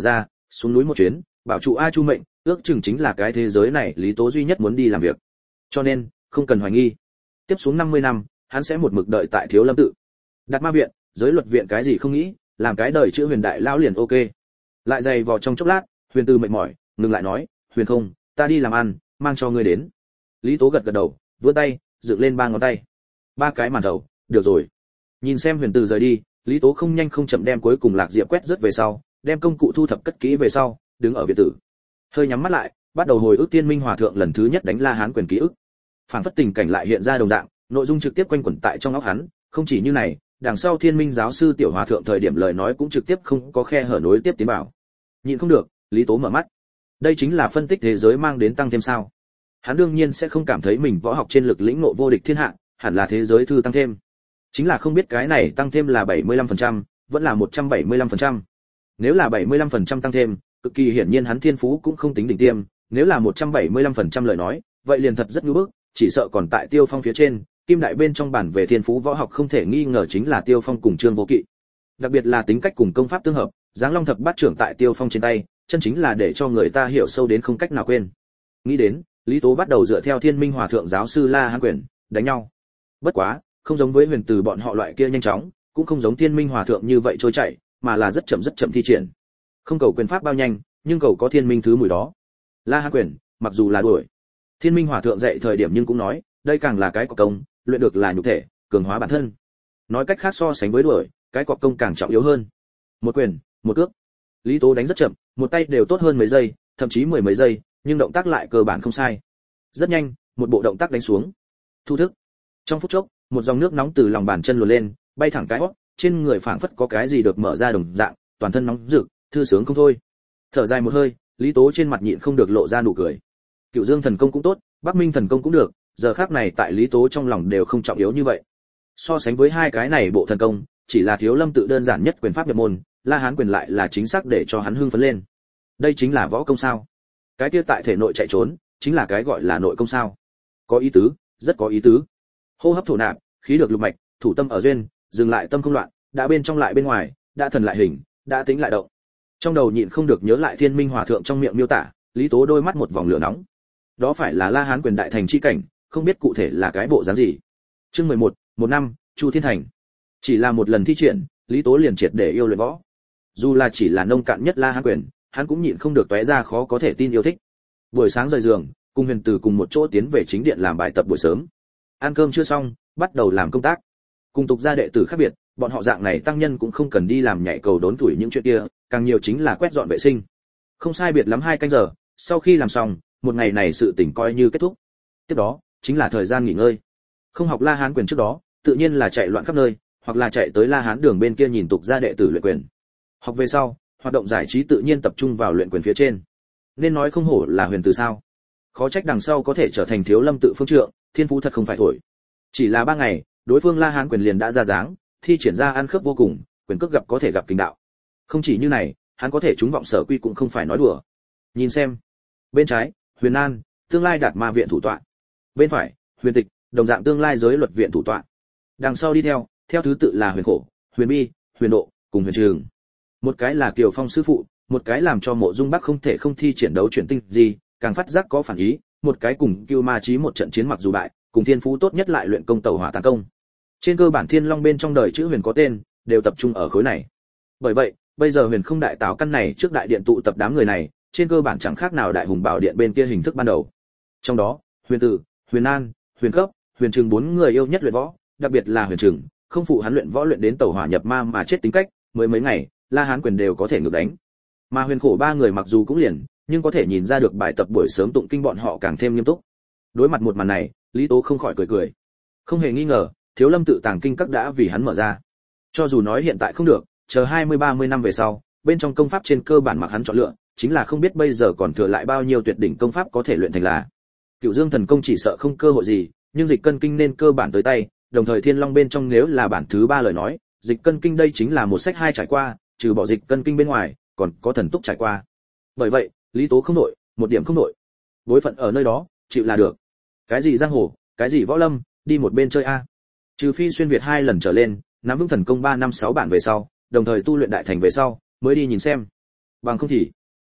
Speaker 1: Xuống núi một chuyến, bảo trụ A Chu mệnh, ước chừng chính là cái thế giới này Lý Tố duy nhất muốn đi làm việc. Cho nên, không cần hoài nghi. Tiếp xuống năm mươi năm, hắn sẽ một mực đợi tại Thiếu Lâm tự. Đặt ma viện, giới luật viện cái gì không nghĩ, làm cái đời chữ Huyền đại lao liền ok. Lại dày vò trong chốc lát, Huyền Từ mệt mỏi, ngừng lại nói, "Huyền không, ta đi làm ăn, mang cho ngươi đến." Lý Tố gật gật đầu, vươn tay, dựng lên ba ngón tay. Ba cái màn đầu, được rồi. Nhìn xem Huyền Từ rời đi, Lý Tố không nhanh không chậm đem cuối cùng lạc diệp quét rớt về sau, đem công cụ thu thập cất kỹ về sau, đứng ở viện tử. Hơi nhắm mắt lại, bắt đầu hồi ức Tiên Minh Hòa thượng lần thứ nhất đánh La Hán quyền ký ức. Phản phất tình cảnh lại hiện ra đồng dạng, nội dung trực tiếp quanh quẩn tại trong óc hắn, không chỉ như này, đằng sau Thiên Minh giáo sư tiểu hòa thượng thời điểm lời nói cũng trực tiếp không có khe hở nối tiếp tiến vào. Nhịn không được, Lý Tố mở mắt. Đây chính là phân tích thế giới mang đến tăng thêm sao? Hắn đương nhiên sẽ không cảm thấy mình võ học trên lực lĩnh ngộ vô địch thiên hạ, hẳn là thế giới thư tăng thêm. Chính là không biết cái này tăng thêm là bảy mươi lăm phần trăm, vẫn là một trăm bảy mươi lăm phần trăm. Nếu là bảy mươi lăm phần trăm tăng thêm, cực kỳ hiển nhiên hắn thiên phú cũng không tính đỉnh tiêm, nếu là một trăm bảy mươi lăm phần trăm lời nói, vậy liền thật rất nhu bức, chỉ sợ còn tại Tiêu Phong phía trên, kim đại bên trong bản về thiên phú võ học không thể nghi ngờ chính là Tiêu Phong cùng Trương Vô Kỵ. Đặc biệt là tính cách cùng công pháp tương hợp, Giáng Long thập bát trưởng tại Tiêu Phong trên tay, chân chính là để cho người ta hiểu sâu đến không cách nào quên. Nghĩ đến, Lý Tố bắt đầu dựa theo Thiên Minh Hòa thượng giáo sư La Hán quyền, đánh nhau. Bất quá, không giống với Huyền Từ bọn họ loại kia nhanh chóng, cũng không giống Thiên Minh Hòa thượng như vậy trôi chảy, mà là rất chậm rất chậm thi triển. Không cầu quyền pháp bao nhanh, nhưng cầu có Thiên Minh thứ mùi đó. La Hán quyền, mặc dù là đuổi, Thiên Minh Hòa thượng dạy thời điểm nhưng cũng nói, đây càng là cái cọc công, luyện được là nhục thể, cường hóa bản thân. Nói cách khác so sánh với đuổi, cái cọc công càng trọng yếu hơn. Một quyền, một cước. Lý Tố đánh rất chậm, một tay đều tốt hơn mấy giây, thậm chí mười mấy giây, nhưng động tác lại cơ bản không sai. Rất nhanh, một bộ động tác đánh xuống. Thu thức. Trong phút chốc, một dòng nước nóng từ lòng bàn chân luồn lên, bay thẳng cái hót, trên người phảng phất có cái gì được mở ra đồng dạng, toàn thân nóng rực, thư sướng không thôi. Thở dài một hơi, Lý Tố trên mặt nhịn không được lộ ra nụ cười. Cựu Dương thần công cũng tốt, Bắc Minh thần công cũng được, giờ khắc này tại Lý Tố trong lòng đều không trọng yếu như vậy. So sánh với hai cái này bộ thần công, chỉ là Thiếu Lâm tự đơn giản nhất quyền pháp nhập môn, La Hán quyền lại là chính xác để cho hắn hưng phấn lên. Đây chính là võ công sao? Cái kia tại thể nội chạy trốn, chính là cái gọi là nội công sao? Có ý tứ, rất có ý tứ. Hô hấp thổ nạp, khí được lục mạch, thủ tâm ở duyên, dừng lại tâm không loạn, đã bên trong lại bên ngoài, đã thần lại hình, đã tính lại động. Trong đầu nhịn không được nhớ lại Thiên Minh Hòa thượng trong miệng miêu tả, Lý Tố đôi mắt một vòng lửa nóng. Đó phải là La Hán quyền đại thành chi cảnh, không biết cụ thể là cái bộ dáng gì. Chương mười một, một năm, Chu Thiên Thành. Chỉ là một lần thi triển, Lý Tố liền triệt để yêu luyện võ. Dù là chỉ là nông cạn nhất La Hán quyền, hắn cũng nhịn không được tóe ra khó có thể tin yêu thích. Buổi sáng rời giường, cùng Huyền Từ cùng một chỗ tiến về chính điện làm bài tập buổi sớm. Ăn cơm chưa xong, bắt đầu làm công tác. Cùng tục gia đệ tử khác biệt, bọn họ dạng này tăng nhân cũng không cần đi làm nhảy cầu đốn tuổi những chuyện kia, càng nhiều chính là quét dọn vệ sinh. Không sai biệt lắm hai canh giờ, sau khi làm xong, một ngày này sự tỉnh coi như kết thúc. Tiếp đó, chính là thời gian nghỉ ngơi. Không học La Hán quyền trước đó, tự nhiên là chạy loạn khắp nơi, hoặc là chạy tới La Hán đường bên kia nhìn tục gia đệ tử luyện quyền. Học về sau, hoạt động giải trí tự nhiên tập trung vào luyện quyền phía trên. Nên nói không hổ là Huyền Từ sao? Khó trách đằng sau có thể trở thành Thiếu Lâm tự phương trượng, thiên phú thật không phải thổi. Chỉ là ba ngày, đối phương La Hán quyền liền đã ra dáng, thi triển ra ăn khớp vô cùng, quyền cước gặp có thể gặp kình đạo. Không chỉ như này, hắn có thể trúng vọng sở quy cũng không phải nói đùa. Nhìn xem, bên trái, Huyền An, tương lai đạt ma viện thủ tọa. Bên phải, Huyền Tịch, đồng dạng tương lai giới luật viện thủ tọa. Đằng sau đi theo, theo thứ tự là Huyền Khổ, Huyền Bi, Huyền Độ, cùng Huyền Trường. Một cái là Kiều Phong sư phụ, một cái làm cho Mộ Dung Bắc không thể không thi triển đấu chuyển tinh gì, càng phát giác có phản ý, một cái cùng Cưu Ma Chí một trận chiến mặc dù bại, cùng thiên phú tốt nhất lại luyện công tẩu hỏa tán công. Trên cơ bản Thiên Long bên trong đời chữ Huyền có tên, đều tập trung ở khối này. Bởi vậy, bây giờ Huyền Không đại táo căn này trước đại điện tụ tập đám người này, trên cơ bản chẳng khác nào đại hùng bảo điện bên kia hình thức ban đầu. Trong đó, Huyền Tử, Huyền An, Huyền Cấp, Huyền Trừng bốn người yêu nhất luyện võ, đặc biệt là Huyền Trừng, không phụ hắn luyện võ luyện đến tẩu hỏa nhập ma mà chết tính cách, mới mấy ngày, La Hán quyền đều có thể ngược đánh. Mà Huyền Khổ ba người mặc dù cũng liền, nhưng có thể nhìn ra được bài tập buổi sớm tụng kinh bọn họ càng thêm nghiêm túc. Đối mặt một màn này, Lý Tố không khỏi cười cười. Không hề nghi ngờ, Thiếu Lâm tự tàng kinh các đã vì hắn mở ra. Cho dù nói hiện tại không được, chờ hai mươi ba mươi năm về sau, bên trong công pháp trên cơ bản mặc hắn chọn lựa, chính là không biết bây giờ còn thừa lại bao nhiêu tuyệt đỉnh công pháp có thể luyện thành là. Cửu Dương thần công chỉ sợ không cơ hội gì, nhưng dịch cân kinh nên cơ bản tới tay, đồng thời Thiên Long bên trong nếu là bản thứ ba lời nói, dịch cân kinh đây chính là một sách hai trải qua, trừ bỏ dịch cân kinh bên ngoài, còn có thần túc trải qua. Bởi vậy, Lý Tố không nổi, một điểm không nổi. Bối phận ở nơi đó, chịu là được. Cái gì giang hồ, cái gì võ lâm, đi một bên chơi a. Trừ phi xuyên việt hai lần trở lên, nắm vững thần công ba năm sáu bản về sau, đồng thời tu luyện đại thành về sau, mới đi nhìn xem. Bằng không thì,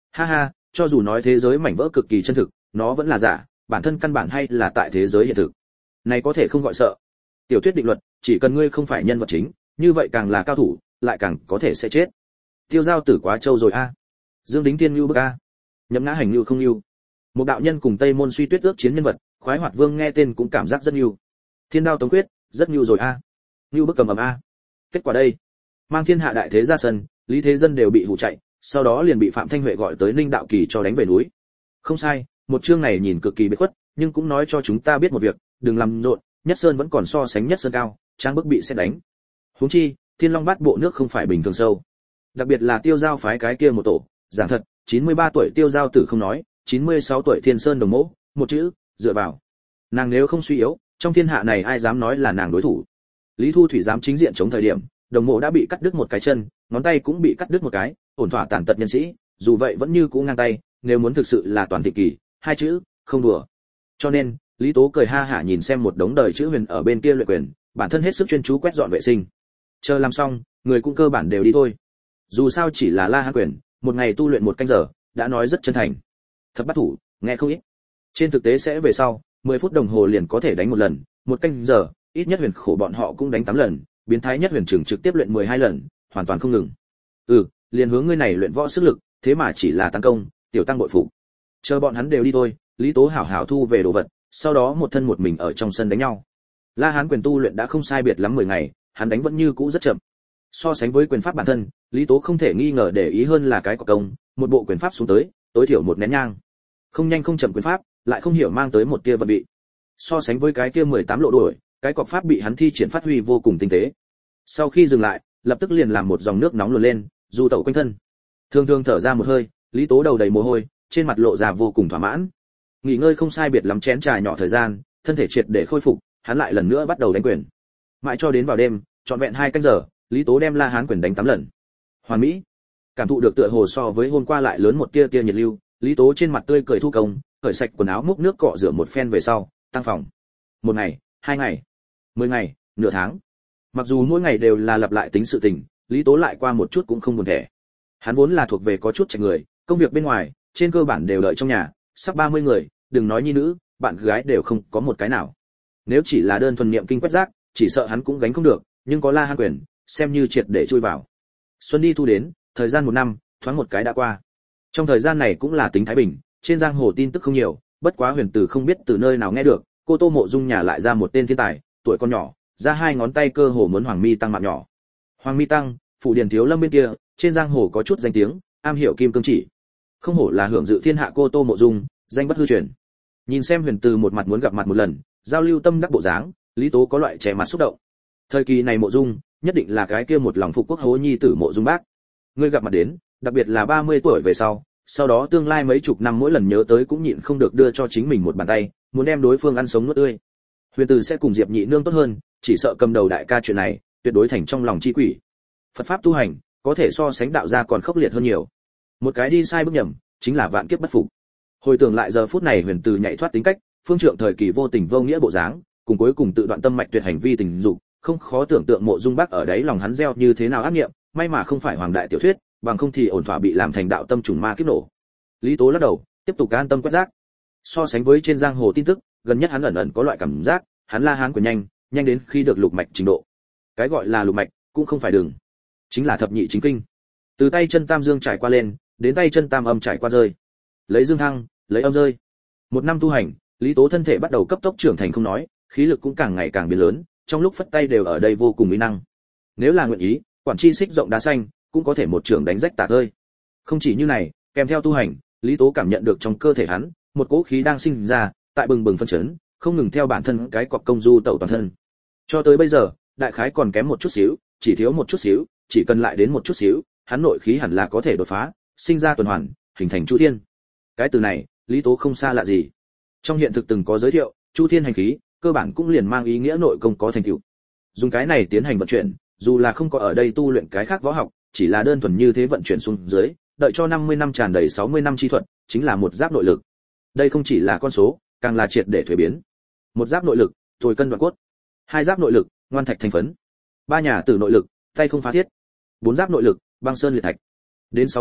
Speaker 1: Ha ha, cho dù nói thế giới mảnh vỡ cực kỳ chân thực, nó vẫn là giả, bản thân căn bản hay là tại thế giới hiện thực. Này có thể không gọi sợ. Tiểu thuyết định luật, chỉ cần ngươi không phải nhân vật chính, như vậy càng là cao thủ, lại càng có thể sẽ chết. Tiêu giao tử quá trâu rồi a. Dương Đính Tiên Nưu bức a. Nhậm Ngã Hành Nưu không nưu. Một đạo nhân cùng Tây Môn Suy Tuyết ước chiến nhân vật, Khoái Hoạt Vương nghe tên cũng cảm giác rất nưu. Thiên Đao Tống Quyết, rất nưu rồi a. À. Nưu bức cầm ầm a. Kết quả đây, mang thiên hạ đại thế ra sân, Lý Thế Dân đều bị hù chạy, sau đó liền bị Phạm Thanh Huệ gọi tới Ninh Đạo Kỳ cho đánh về núi. Không sai, một chương này nhìn cực kỳ biệt khuất, nhưng cũng nói cho chúng ta biết một việc, đừng làm rộn, Nhất Sơn vẫn còn so sánh Nhất Sơn cao, trang bức bị sẽ đánh. Huống chi, Thiên Long Bát Bộ nước không phải bình thường sâu. Đặc biệt là Tiêu Giao phái cái kia một tổ, giảng thật, chín mươi ba tuổi Tiêu Giao tử không nói, chín mươi sáu tuổi Thiên Sơn Đồng Mỗ, một chữ, dựa vào. Nàng nếu không suy yếu, trong thiên hạ này ai dám nói là nàng đối thủ. Lý Thu Thủy dám chính diện chống thời điểm, Đồng Mộ đã bị cắt đứt một cái chân, ngón tay cũng bị cắt đứt một cái, ổn thỏa tàn tật nhân sĩ, dù vậy vẫn như cũ ngang tay, nếu muốn thực sự là toàn thịnh kỳ, hai chữ, không đùa. Cho nên, Lý Tố cười ha hả nhìn xem một đống đời chữ huyền ở bên kia luyện quyền, bản thân hết sức chuyên chú quét dọn vệ sinh. Chờ làm xong, người cũng cơ bản đều đi thôi. Dù sao chỉ là La Hán quyền, một ngày tu luyện một canh giờ, đã nói rất chân thành. Thập bát thủ, nghe không ít. Trên thực tế sẽ về sau, mười phút đồng hồ liền có thể đánh một lần, một canh giờ, ít nhất huyền khổ bọn họ cũng đánh tám lần, biến thái nhất huyền trưởng trực tiếp luyện mười hai lần, hoàn toàn không ngừng. Ừ, liền hướng ngươi này luyện võ sức lực, thế mà chỉ là tăng công, tiểu tăng bội phụ. Chờ bọn hắn đều đi thôi, Lý Tố hảo hảo thu về đồ vật, sau đó một thân một mình ở trong sân đánh nhau. La Hán quyền tu luyện đã không sai biệt lắm mười ngày, hắn đánh vẫn như cũ rất chậm. So sánh với quyền pháp bản thân, Lý Tố không thể nghi ngờ để ý hơn là cái cọc công, một bộ quyền pháp xuống tới, tối thiểu một nén nhang. Không nhanh không chậm quyền pháp, lại không hiểu mang tới một tia vật bị. So sánh với cái kia mười tám lộ đuổi, cái cọc pháp bị hắn thi triển phát huy vô cùng tinh tế. Sau khi dừng lại, lập tức liền làm một dòng nước nóng luồn lên, du tẩu quanh thân. Thường thường thở ra một hơi, Lý Tố đầu đầy mồ hôi, trên mặt lộ ra vô cùng thỏa mãn. Nghỉ ngơi không sai biệt lắm chén trà nhỏ thời gian, thân thể triệt để khôi phục, hắn lại lần nữa bắt đầu đánh quyền. Mãi cho đến vào đêm, trọn vẹn hai canh giờ, Lý Tố đem La Hán quyền đánh tám lần. Hoàn mỹ. Cảm thụ được tựa hồ so với hôm qua lại lớn một tia tia nhiệt lưu, Lý Tố trên mặt tươi cười thu công, cởi sạch quần áo múc nước cọ rửa một phen về sau, tăng phòng. Một ngày, hai ngày, mười ngày, nửa tháng. Mặc dù mỗi ngày đều là lặp lại tính sự tình, Lý Tố lại qua một chút cũng không buồn thẻ. Hắn vốn là thuộc về có chút trạch người, công việc bên ngoài, trên cơ bản đều đợi trong nhà, sắp ba mươi người, đừng nói nhi nữ, bạn gái đều không có một cái nào. Nếu chỉ là đơn thuần niệm kinh quét rác, chỉ sợ hắn cũng gánh không được, nhưng có La Hán quyền, xem như triệt để chui vào. Xuân đi thu đến, thời gian một năm, thoáng một cái đã qua. Trong thời gian này cũng là tính thái bình, trên giang hồ tin tức không nhiều, bất quá Huyền Từ không biết từ nơi nào nghe được, cô Tô Mộ Dung nhà lại ra một tên thiên tài, tuổi còn nhỏ, ra hai ngón tay cơ hồ muốn Hoàng Mi Tăng mạng nhỏ. Hoàng Mi Tăng, phủ điển thiếu lâm bên kia, trên giang hồ có chút danh tiếng, am hiểu kim cương chỉ. Không hổ là hưởng dự thiên hạ cô Tô Mộ Dung, danh bất hư truyền. Nhìn xem Huyền Từ một mặt muốn gặp mặt một lần, giao lưu tâm đắc bộ dáng, Lý Tố có loại trẻ mặt xúc động. Thời kỳ này Mộ Dung, nhất định là cái kia một lòng phục quốc hố nhi tử Mộ Dung Bác. Ngươi gặp mặt đến, đặc biệt là ba mươi tuổi về sau, sau đó tương lai mấy chục năm mỗi lần nhớ tới cũng nhịn không được đưa cho chính mình một bàn tay, muốn đem đối phương ăn sống nuốt tươi. Huyền Từ sẽ cùng Diệp Nhị Nương tốt hơn, chỉ sợ cầm đầu đại ca chuyện này, tuyệt đối thành trong lòng chi quỷ. Phật pháp tu hành, có thể so sánh đạo gia còn khốc liệt hơn nhiều. Một cái đi sai bước nhầm, chính là vạn kiếp bất phục. Hồi tưởng lại giờ phút này Huyền Từ nhảy thoát tính cách, phương trượng thời kỳ vô tình vô nghĩa bộ dáng, cùng cuối cùng tự đoạn tâm mạch tuyệt hành vi tình dục, không khó tưởng tượng Mộ Dung Bác ở đấy lòng hắn gieo như thế nào ác niệm, may mà không phải hoàng đại tiểu thuyết, bằng không thì ổn thỏa bị làm thành đạo tâm trùng ma kiếp nổ. Lý Tố lắc đầu, tiếp tục an tâm quét rác. So sánh với trên giang hồ tin tức, gần nhất hắn ẩn ẩn có loại cảm giác, hắn La Hán quyền nhanh, nhanh đến khi được lục mạch trình độ. Cái gọi là lục mạch, cũng không phải đường, chính là thập nhị chính kinh. Từ tay chân tam dương trải qua lên, đến tay chân tam âm trải qua rơi. Lấy dương thăng, lấy âm rơi. Một năm tu hành, Lý Tố thân thể bắt đầu cấp tốc trưởng thành không nói, khí lực cũng càng ngày càng biến lớn, trong lúc phất tay đều ở đây vô cùng uy năng. Nếu là nguyện ý, quản chi xích rộng đá xanh, cũng có thể một trường đánh rách tạc ơi. Không chỉ như này, kèm theo tu hành, Lý Tố cảm nhận được trong cơ thể hắn, một cỗ khí đang sinh ra, tại bừng bừng phân chấn, không ngừng theo bản thân cái cọc công du tẩu toàn thân. Cho tới bây giờ, đại khái còn kém một chút xíu, chỉ thiếu một chút xíu, chỉ cần lại đến một chút xíu, hắn nội khí hẳn là có thể đột phá, sinh ra tuần hoàn, hình thành chu thiên. Cái từ này, Lý Tố không xa lạ gì. Trong hiện thực từng có giới thiệu, chu thiên hành khí, cơ bản cũng liền mang ý nghĩa nội công có thành tựu. Dùng cái này tiến hành vận chuyển, dù là không có ở đây tu luyện cái khác võ học, chỉ là đơn thuần như thế vận chuyển xuống dưới, đợi cho năm mươi năm tràn đầy sáu mươi năm chi thuật, chính là một giáp nội lực. Đây không chỉ là con số, càng là triệt để thuế biến. Một giáp nội lực, thồi cân đoạn cốt. Hai giáp nội lực, ngoan thạch thành phấn. Ba nhà tử nội lực, tay không phá thiết. Bốn giáp nội lực, băng sơn liệt thạch. Đến sáu giáp,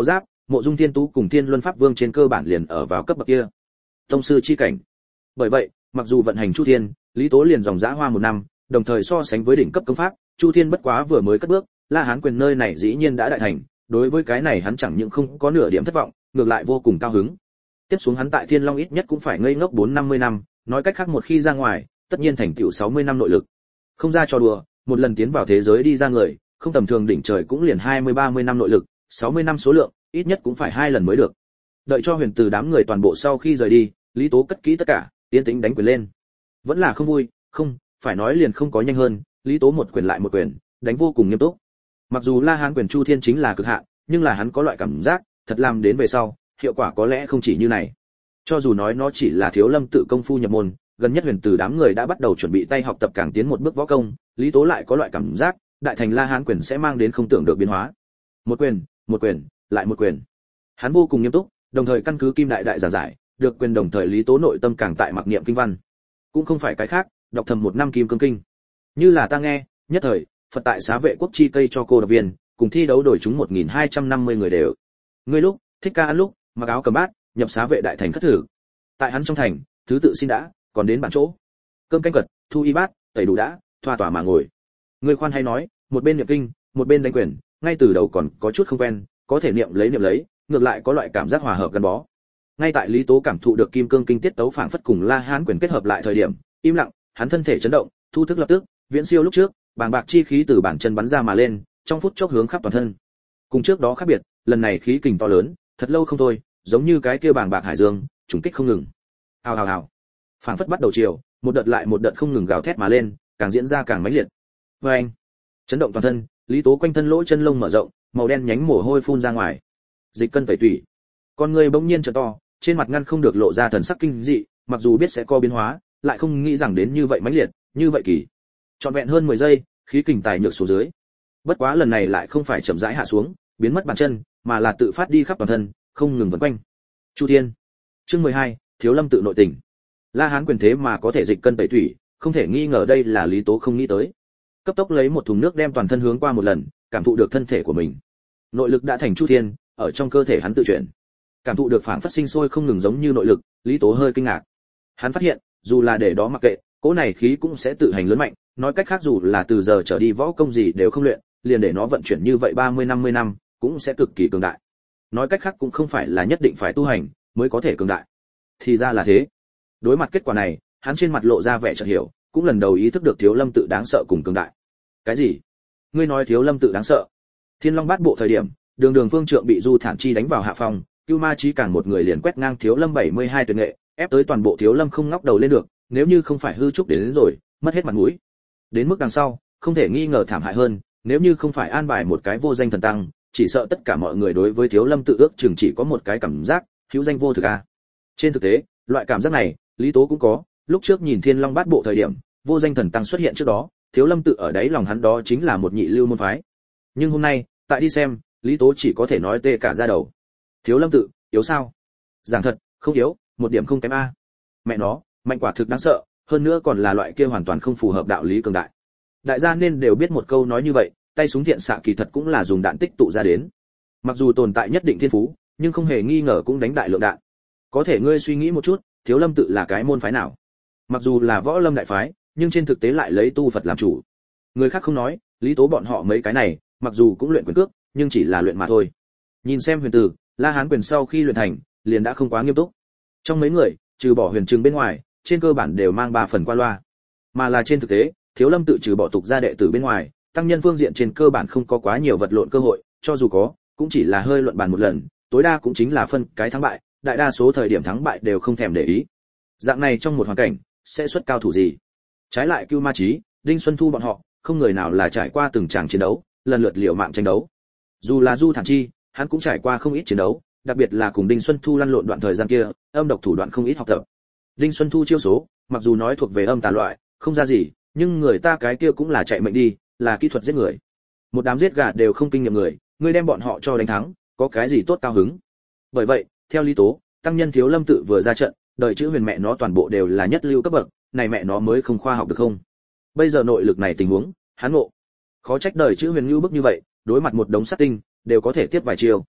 Speaker 1: Mộ Dung Thiên Tú cùng Thiên Luân Pháp Vương trên cơ bản liền ở vào cấp bậc kia, tông sư chi cảnh. Bởi vậy, mặc dù vận hành Chu Thiên, Lý Tố liền dòng dã hoa một năm, đồng thời so sánh với đỉnh cấp công pháp, Chu Thiên bất quá vừa mới cất bước, La Hán quyền nơi này dĩ nhiên đã đại thành, đối với cái này hắn chẳng những không có nửa điểm thất vọng, ngược lại vô cùng cao hứng. Tiếp xuống hắn tại Thiên Long ít nhất cũng phải ngây ngốc bốn năm mươi năm, nói cách khác một khi ra ngoài, tất nhiên thành tựu sáu mươi năm nội lực. Không ra trò đùa, một lần tiến vào thế giới đi ra người, không tầm thường đỉnh trời cũng liền hai mươi ba mươi năm nội lực, sáu mươi năm số lượng, ít nhất cũng phải hai lần mới được. Đợi cho Huyền Từ đám người toàn bộ sau khi rời đi, Lý Tố cất kỹ tất cả, tiến tính đánh quyền lên. Vẫn là không vui, không, phải nói liền không có nhanh hơn, Lý Tố một quyền lại một quyền, đánh vô cùng nghiêm túc. Mặc dù La Hán quyền Chu Thiên chính là cực hạn, nhưng là hắn có loại cảm giác, thật làm đến về sau, hiệu quả có lẽ không chỉ như này. Cho dù nói nó chỉ là Thiếu Lâm tự công phu nhập môn, gần nhất Huyền Từ đám người đã bắt đầu chuẩn bị tay học tập càng tiến một bước võ công, Lý Tố lại có loại cảm giác, đại thành La Hán quyền sẽ mang đến không tưởng được biến hóa. Một quyền, một quyền, lại một quyền. Hắn vô cùng nghiêm túc, đồng thời căn cứ Kim Đại Đại giảng giải, được quyền đồng thời Lý Tố nội tâm càng tại mặc niệm kinh văn. Cũng không phải cái khác, đọc thầm một năm Kim Cương Kinh. Như là ta nghe, nhất thời, Phật tại Xá Vệ Quốc chi cây cho cô độc viên, cùng thi đấu đổi chúng một nghìn hai trăm năm mươi người đều. Ngươi lúc, Thích Ca ăn lúc, mặc áo cầm bát, nhập Xá Vệ đại thành khất thử. Tại hắn trong thành, thứ tự xin đã, còn đến bản chỗ. Cơm canh cật, thu y bát, tẩy đủ đã, thoa tỏa mà ngồi. Ngươi khoan hay nói, một bên niệm kinh, một bên đánh quyền, ngay từ đầu còn có chút không quen, có thể niệm lấy niệm lấy, ngược lại có loại cảm giác hòa hợp gắn bó. Ngay tại Lý Tố cảm thụ được Kim Cương Kinh tiết tấu phảng phất cùng La Hán quyền kết hợp lại thời điểm, im lặng, hắn thân thể chấn động, thu thức lập tức, viễn siêu lúc trước, bàng bạc chi khí từ bản chân bắn ra mà lên, trong phút chốc hướng khắp toàn thân. Cùng trước đó khác biệt, lần này khí kình to lớn, thật lâu không thôi, giống như cái kia bàng bạc hải dương, trùng kích không ngừng. Hào hào hào. Phảng phất bắt đầu chiều, một đợt lại một đợt không ngừng gào thét mà lên, càng diễn ra càng mãnh liệt. Oeng! Chấn động toàn thân, Lý Tố quanh thân lỗ chân lông mở rộng, màu đen nhánh mồ hôi phun ra ngoài. Dịch cân tẩy tủy. Con người bỗng nhiên trở to, trên mặt ngăn không được lộ ra thần sắc kinh dị, mặc dù biết sẽ có biến hóa, lại không nghĩ rằng đến như vậy mãnh liệt, như vậy kỳ. Trọn vẹn hơn mười giây, khí kình tài nhược xuống dưới. Bất quá lần này lại không phải chậm rãi hạ xuống, biến mất bàn chân, mà là tự phát đi khắp toàn thân, không ngừng vần quanh. Chu Thiên. Chương mười hai, Thiếu Lâm tự nội tình. La Hán quyền thế mà có thể dịch cân tẩy thủy, không thể nghi ngờ đây là Lý Tố không nghĩ tới. Cấp tốc lấy một thùng nước đem toàn thân hướng qua một lần, cảm thụ được thân thể của mình. Nội lực đã thành Chu Thiên, ở trong cơ thể hắn tự chuyển. Cảm thụ được phản phát sinh sôi không ngừng giống như nội lực, Lý Tố hơi kinh ngạc. Hắn phát hiện, dù là để đó mặc kệ, cỗ này khí cũng sẽ tự hành lớn mạnh, nói cách khác dù là từ giờ trở đi võ công gì đều không luyện, liền để nó vận chuyển như vậy ba mươi năm mươi năm, cũng sẽ cực kỳ cường đại. Nói cách khác cũng không phải là nhất định phải tu hành mới có thể cường đại. Thì ra là thế. Đối mặt kết quả này, hắn trên mặt lộ ra vẻ chợt hiểu, cũng lần đầu ý thức được Thiếu Lâm tự đáng sợ cùng cường đại. Cái gì? Ngươi nói Thiếu Lâm tự đáng sợ? Thiên Long Bát Bộ thời điểm, Đường Đường Phương Trượng bị Du Thản Chi đánh vào hạ phòng, Cưu Ma Chí càng một người liền quét ngang Thiếu Lâm bảy mươi hai tuyệt nghệ, ép tới toàn bộ Thiếu Lâm không ngóc đầu lên được, nếu như không phải hư trúc đến, đến rồi, mất hết mặt mũi. Đến mức đằng sau, không thể nghi ngờ thảm hại hơn, nếu như không phải an bài một cái vô danh thần tăng, chỉ sợ tất cả mọi người đối với Thiếu Lâm tự ước chừng chỉ có một cái cảm giác, hữu danh vô thực a. Trên thực tế, loại cảm giác này, Lý Tố cũng có, lúc trước nhìn Thiên Long Bát Bộ thời điểm, vô danh thần tăng xuất hiện trước đó, Thiếu Lâm tự ở đấy lòng hắn đó chính là một nhị lưu môn phái. Nhưng hôm nay, tại đi xem, Lý Tố chỉ có thể nói tê cả da đầu. Thiếu Lâm tự, yếu sao? Giảng thật, không yếu, một điểm không kém a. Mẹ nó, mạnh quả thực đáng sợ, hơn nữa còn là loại kia hoàn toàn không phù hợp đạo lý cường đại. Đại gia nên đều biết một câu nói như vậy, tay súng thiện xạ kỳ thật cũng là dùng đạn tích tụ ra đến. Mặc dù tồn tại nhất định thiên phú, nhưng không hề nghi ngờ cũng đánh đại lượng đạn. Có thể ngươi suy nghĩ một chút, Thiếu Lâm tự là cái môn phái nào? Mặc dù là võ lâm đại phái, nhưng trên thực tế lại lấy tu Phật làm chủ. Người khác không nói, Lý Tố bọn họ mấy cái này, mặc dù cũng luyện quyền cước, nhưng chỉ là luyện mà thôi. Nhìn xem Huyền Tử, La Hán quyền sau khi luyện thành, liền đã không quá nghiêm túc. Trong mấy người, trừ bỏ Huyền Trừng bên ngoài, trên cơ bản đều mang ba phần qua loa. Mà là trên thực tế, Thiếu Lâm tự trừ bỏ tục gia đệ tử bên ngoài, tăng nhân phương diện trên cơ bản không có quá nhiều vật lộn cơ hội, cho dù có, cũng chỉ là hơi luận bàn một lần, tối đa cũng chính là phân cái thắng bại, đại đa số thời điểm thắng bại đều không thèm để ý. Dạng này trong một hoàn cảnh, sẽ xuất cao thủ gì? Trái lại Cưu Ma Chí, Đinh Xuân Thu bọn họ, không người nào là trải qua từng tràng chiến đấu, lần lượt liều mạng tranh đấu. Dù là Du Thản Chi, hắn cũng trải qua không ít chiến đấu, đặc biệt là cùng Đinh Xuân Thu lăn lộn đoạn thời gian kia, âm độc thủ đoạn không ít học tập. Đinh Xuân Thu chiêu số, mặc dù nói thuộc về âm tà loại, không ra gì, nhưng người ta cái kia cũng là chạy mệnh đi, là kỹ thuật giết người. Một đám giết gà đều không kinh nghiệm người, ngươi đem bọn họ cho đánh thắng, có cái gì tốt cao hứng? Bởi vậy, theo Lý Tố, tăng nhân Thiếu Lâm tự vừa ra trận, đời chữ Huyền mẹ nó toàn bộ đều là nhất lưu cấp bậc, này mẹ nó mới không khoa học được không? Bây giờ nội lực này tình huống, hắn ngộ. Khó trách đời chữ Huyền lưu bức như vậy, đối mặt một đống sát tinh, đều có thể tiếp vài chiêu.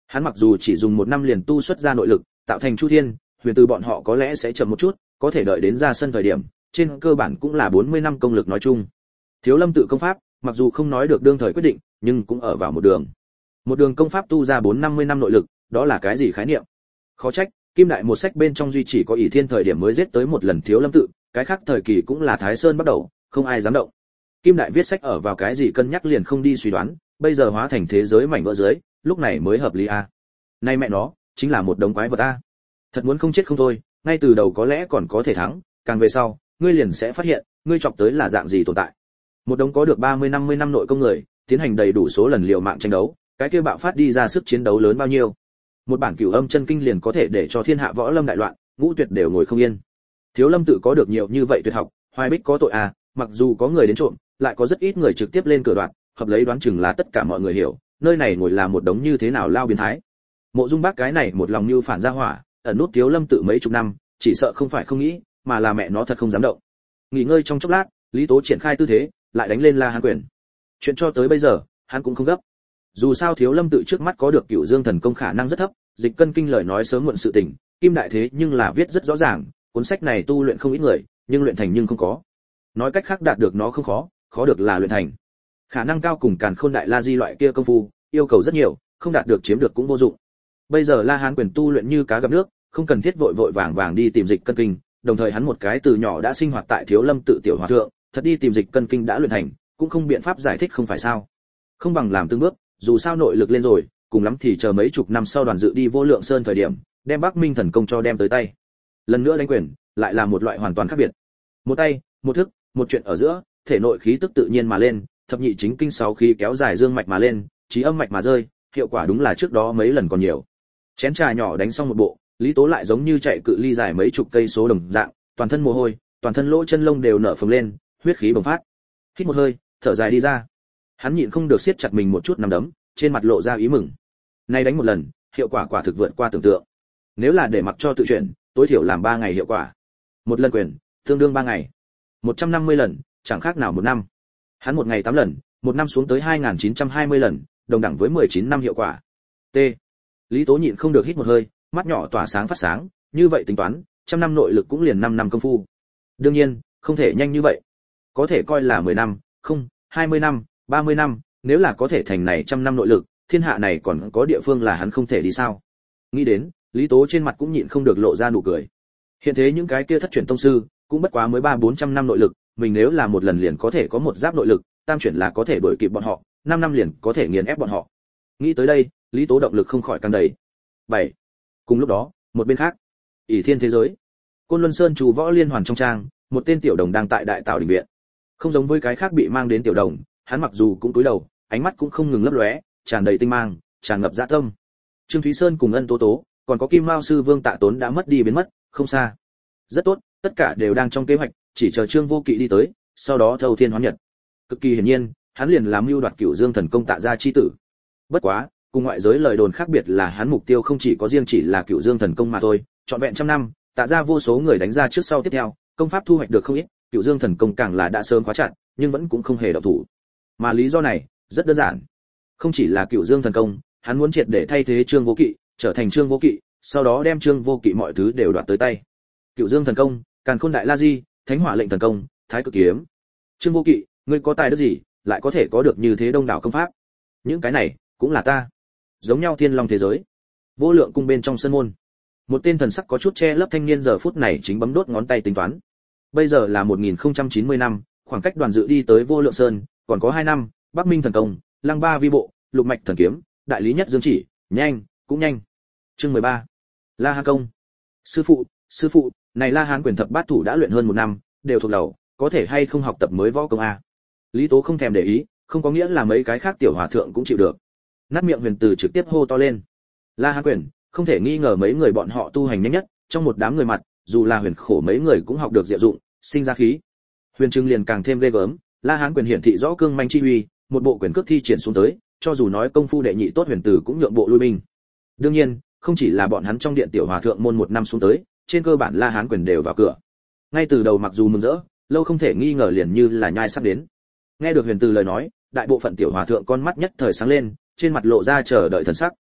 Speaker 1: Hắn mặc dù chỉ dùng một năm liền tu xuất ra nội lực, tạo thành Chu Thiên, Huyền Từ bọn họ có lẽ sẽ chậm một chút, có thể đợi đến ra sân thời điểm, trên cơ bản cũng là bốn mươi năm công lực nói chung. Thiếu Lâm tự công pháp, mặc dù không nói được đương thời quyết định, nhưng cũng ở vào một đường. Một đường công pháp tu ra bốn năm mươi năm nội lực, đó là cái gì khái niệm? Khó trách, Kim Đại một sách bên trong duy chỉ có ỷ Thiên thời điểm mới giết tới một lần Thiếu Lâm tự, cái khác thời kỳ cũng là Thái Sơn bắt đầu, không ai dám động. Kim Đại viết sách ở vào cái gì cân nhắc liền không đi suy đoán, bây giờ hóa thành thế giới mảnh vỡ dưới, lúc này mới hợp lý a. À. Nay mẹ nó, chính là một đống quái vật a. À. Thật muốn không chết không thôi, ngay từ đầu có lẽ còn có thể thắng, càng về sau, ngươi liền sẽ phát hiện, ngươi chọc tới là dạng gì tồn tại. Một đống có được ba mươi năm mươi năm nội công người, tiến hành đầy đủ số lần liều mạng tranh đấu, cái kia bạo phát đi ra sức chiến đấu lớn bao nhiêu. Một bản Cửu Âm chân kinh liền có thể để cho thiên hạ võ lâm đại loạn, ngũ tuyệt đều ngồi không yên. Thiếu Lâm tự có được nhiều như vậy tuyệt học, Hoài Bích có tội à, mặc dù có người đến trộm, lại có rất ít người trực tiếp lên cửa đoạn, hợp lấy đoán chừng là tất cả mọi người hiểu, nơi này ngồi là một đống như thế nào lao biến thái. Mộ Dung Bác cái này một lòng như phản ra hỏa, ẩn nút Thiếu Lâm tự mấy chục năm, chỉ sợ không phải không nghĩ, mà là mẹ nó thật không dám động. Nghỉ ngơi trong chốc lát, Lý Tố triển khai tư thế, lại đánh lên La Hán quyền. Chuyện cho tới bây giờ, hắn cũng không gấp. Dù sao Thiếu Lâm tự trước mắt có được Cửu Dương thần công khả năng rất thấp, dịch cân kinh lời nói sớm muộn sự tình, Kim Đại thế nhưng là viết rất rõ ràng, cuốn sách này tu luyện không ít người, nhưng luyện thành nhưng không có. Nói cách khác đạt được nó không khó, khó được là luyện thành. Khả năng cao cùng Càn Khôn Đại La Di loại kia công phu, yêu cầu rất nhiều, không đạt được chiếm được cũng vô dụng. Bây giờ La Hán quyền tu luyện như cá gặp nước, không cần thiết vội vội vàng vàng đi tìm dịch cân kinh, đồng thời hắn một cái từ nhỏ đã sinh hoạt tại Thiếu Lâm tự tiểu hòa thượng, thật đi tìm dịch cân kinh đã luyện thành, cũng không biện pháp giải thích không phải sao? Không bằng làm từng bước, dù sao nội lực lên rồi, cùng lắm thì chờ mấy chục năm sau đoàn dự đi Vô Lượng Sơn thời điểm, đem Bắc Minh thần công cho đem tới tay. Lần nữa đánh quyền, lại là một loại hoàn toàn khác biệt. Một tay, một thức, một chuyện ở giữa, thể nội khí tức tự nhiên mà lên, thập nhị chính kinh sáu khí kéo dài dương mạch mà lên, trí âm mạch mà rơi, hiệu quả đúng là trước đó mấy lần còn nhiều. Chén trà nhỏ đánh xong một bộ, Lý Tố lại giống như chạy cự ly dài mấy chục cây số đồng dạng, toàn thân mồ hôi, toàn thân lỗ chân lông đều nở phồng lên, huyết khí bùng phát. Hít một hơi, thở dài đi ra. Hắn nhịn không được siết chặt mình một chút nắm đấm, trên mặt lộ ra ý mừng. Nay đánh một lần, hiệu quả quả thực vượt qua tưởng tượng. Nếu là để mặc cho tự chuyển, tối thiểu làm ba ngày hiệu quả. Một lần quyền, tương đương ba ngày. một trăm năm mươi lần, chẳng khác nào một năm. Hắn một ngày tám lần, một năm xuống tới hai nghìn chín trăm hai mươi lần, đồng đẳng với mười chín năm hiệu quả. T. Lý Tố nhịn không được hít một hơi, mắt nhỏ tỏa sáng phát sáng, như vậy tính toán, trăm năm nội lực cũng liền năm năm công phu. Đương nhiên, không thể nhanh như vậy. Có thể coi là mười năm, không, hai mươi năm, ba mươi năm, nếu là có thể thành này trăm năm nội lực, thiên hạ này còn có địa phương là hắn không thể đi sao? Nghĩ đến, Lý Tố trên mặt cũng nhịn không được lộ ra nụ cười. Hiện thế những cái kia thất chuyển tông sư, cũng bất quá mới ba bốn trăm năm nội lực, mình nếu là một lần liền có thể có một giáp nội lực, tam chuyển là có thể đuổi kịp bọn họ, năm năm liền có thể nghiền ép bọn họ. Nghĩ tới đây, Lý Tố động lực không khỏi căng đầy. bảy. Cùng lúc đó, một bên khác, ỷ Thiên thế giới, Côn Luân Sơn Trù Võ Liên Hoàn trong trang, một tên tiểu đồng đang tại đại tạo đình viện. Không giống với cái khác bị mang đến tiểu đồng, hắn mặc dù cũng cúi đầu, ánh mắt cũng không ngừng lấp lóe, tràn đầy tinh mang, tràn ngập dạ tâm. Trương Thúy Sơn cùng Ân Tố Tố, còn có Kim Mao sư Vương Tạ Tốn đã mất đi biến mất, không xa. Rất tốt, tất cả đều đang trong kế hoạch, chỉ chờ Trương Vô Kỵ đi tới, sau đó thâu thiên hóa nhật. Cực kỳ hiển nhiên, hắn liền làm mưu đoạt Cửu Dương thần công Tạ gia chi tử. Bất quá, cùng ngoại giới lời đồn khác biệt là hắn mục tiêu không chỉ có riêng chỉ là Cửu Dương thần công mà thôi, trọn vẹn trăm năm, Tạ gia vô số người đánh ra trước sau tiếp theo, công pháp thu hoạch được không ít, Cửu Dương thần công càng là đã sớm khóa chặt, nhưng vẫn cũng không hề động thủ. Mà lý do này, rất đơn giản. Không chỉ là Cửu Dương thần công, hắn muốn triệt để thay thế Trương Vô Kỵ, trở thành Trương Vô Kỵ, sau đó đem Trương Vô Kỵ mọi thứ đều đoạt tới tay. Cửu Dương thần công, Càn Khôn Đại La Di, Thánh Hỏa Lệnh thần công, Thái Cực kiếm. Trương Vô Kỵ, ngươi có tài đức gì, lại có thể có được như thế đông đảo công pháp? Những cái này, cũng là ta. Giống nhau thiên long thế giới. Vô Lượng cung bên trong sân môn. Một tên thần sắc có chút che lấp thanh niên giờ phút này chính bấm đốt ngón tay tính toán. Bây giờ là một nghìn không trăm chín mươi năm, khoảng cách đoàn dự đi tới Vô Lượng Sơn, còn có hai năm, Bắc Minh thần công, Lăng Ba vi bộ, Lục mạch thần kiếm, Đại lý nhất dương chỉ, nhanh, cũng nhanh. Chương mười ba. La Hán công. Sư phụ, sư phụ, này La Hán quyền thập bát thủ đã luyện hơn một năm, đều thuộc đầu, có thể hay không học tập mới võ công a? Lý Tố không thèm để ý, không có nghĩa là mấy cái khác tiểu hòa thượng cũng chịu được. Nát miệng Huyền Từ trực tiếp hô to lên. La Hán quyền, không thể nghi ngờ mấy người bọn họ tu hành nhanh nhất, trong một đám người mặt, dù là Huyền Khổ mấy người cũng học được diệu dụng, sinh ra khí. Huyền Trưng liền càng thêm ghê gớm, La Hán quyền hiển thị rõ cương manh chi uy, một bộ quyền cước thi triển xuống tới, cho dù nói công phu đệ nhị tốt Huyền Từ cũng nhượng bộ lui binh. Đương nhiên, không chỉ là bọn hắn trong điện tiểu hòa thượng môn một năm xuống tới, trên cơ bản La Hán quyền đều vào cửa. Ngay từ đầu mặc dù mừng rỡ, lâu không thể nghi ngờ liền như là nhai sắp đến. Nghe được Huyền Từ lời nói, đại bộ phận tiểu hòa thượng con mắt nhất thời sáng lên, trên mặt lộ ra chờ đợi thần sắc.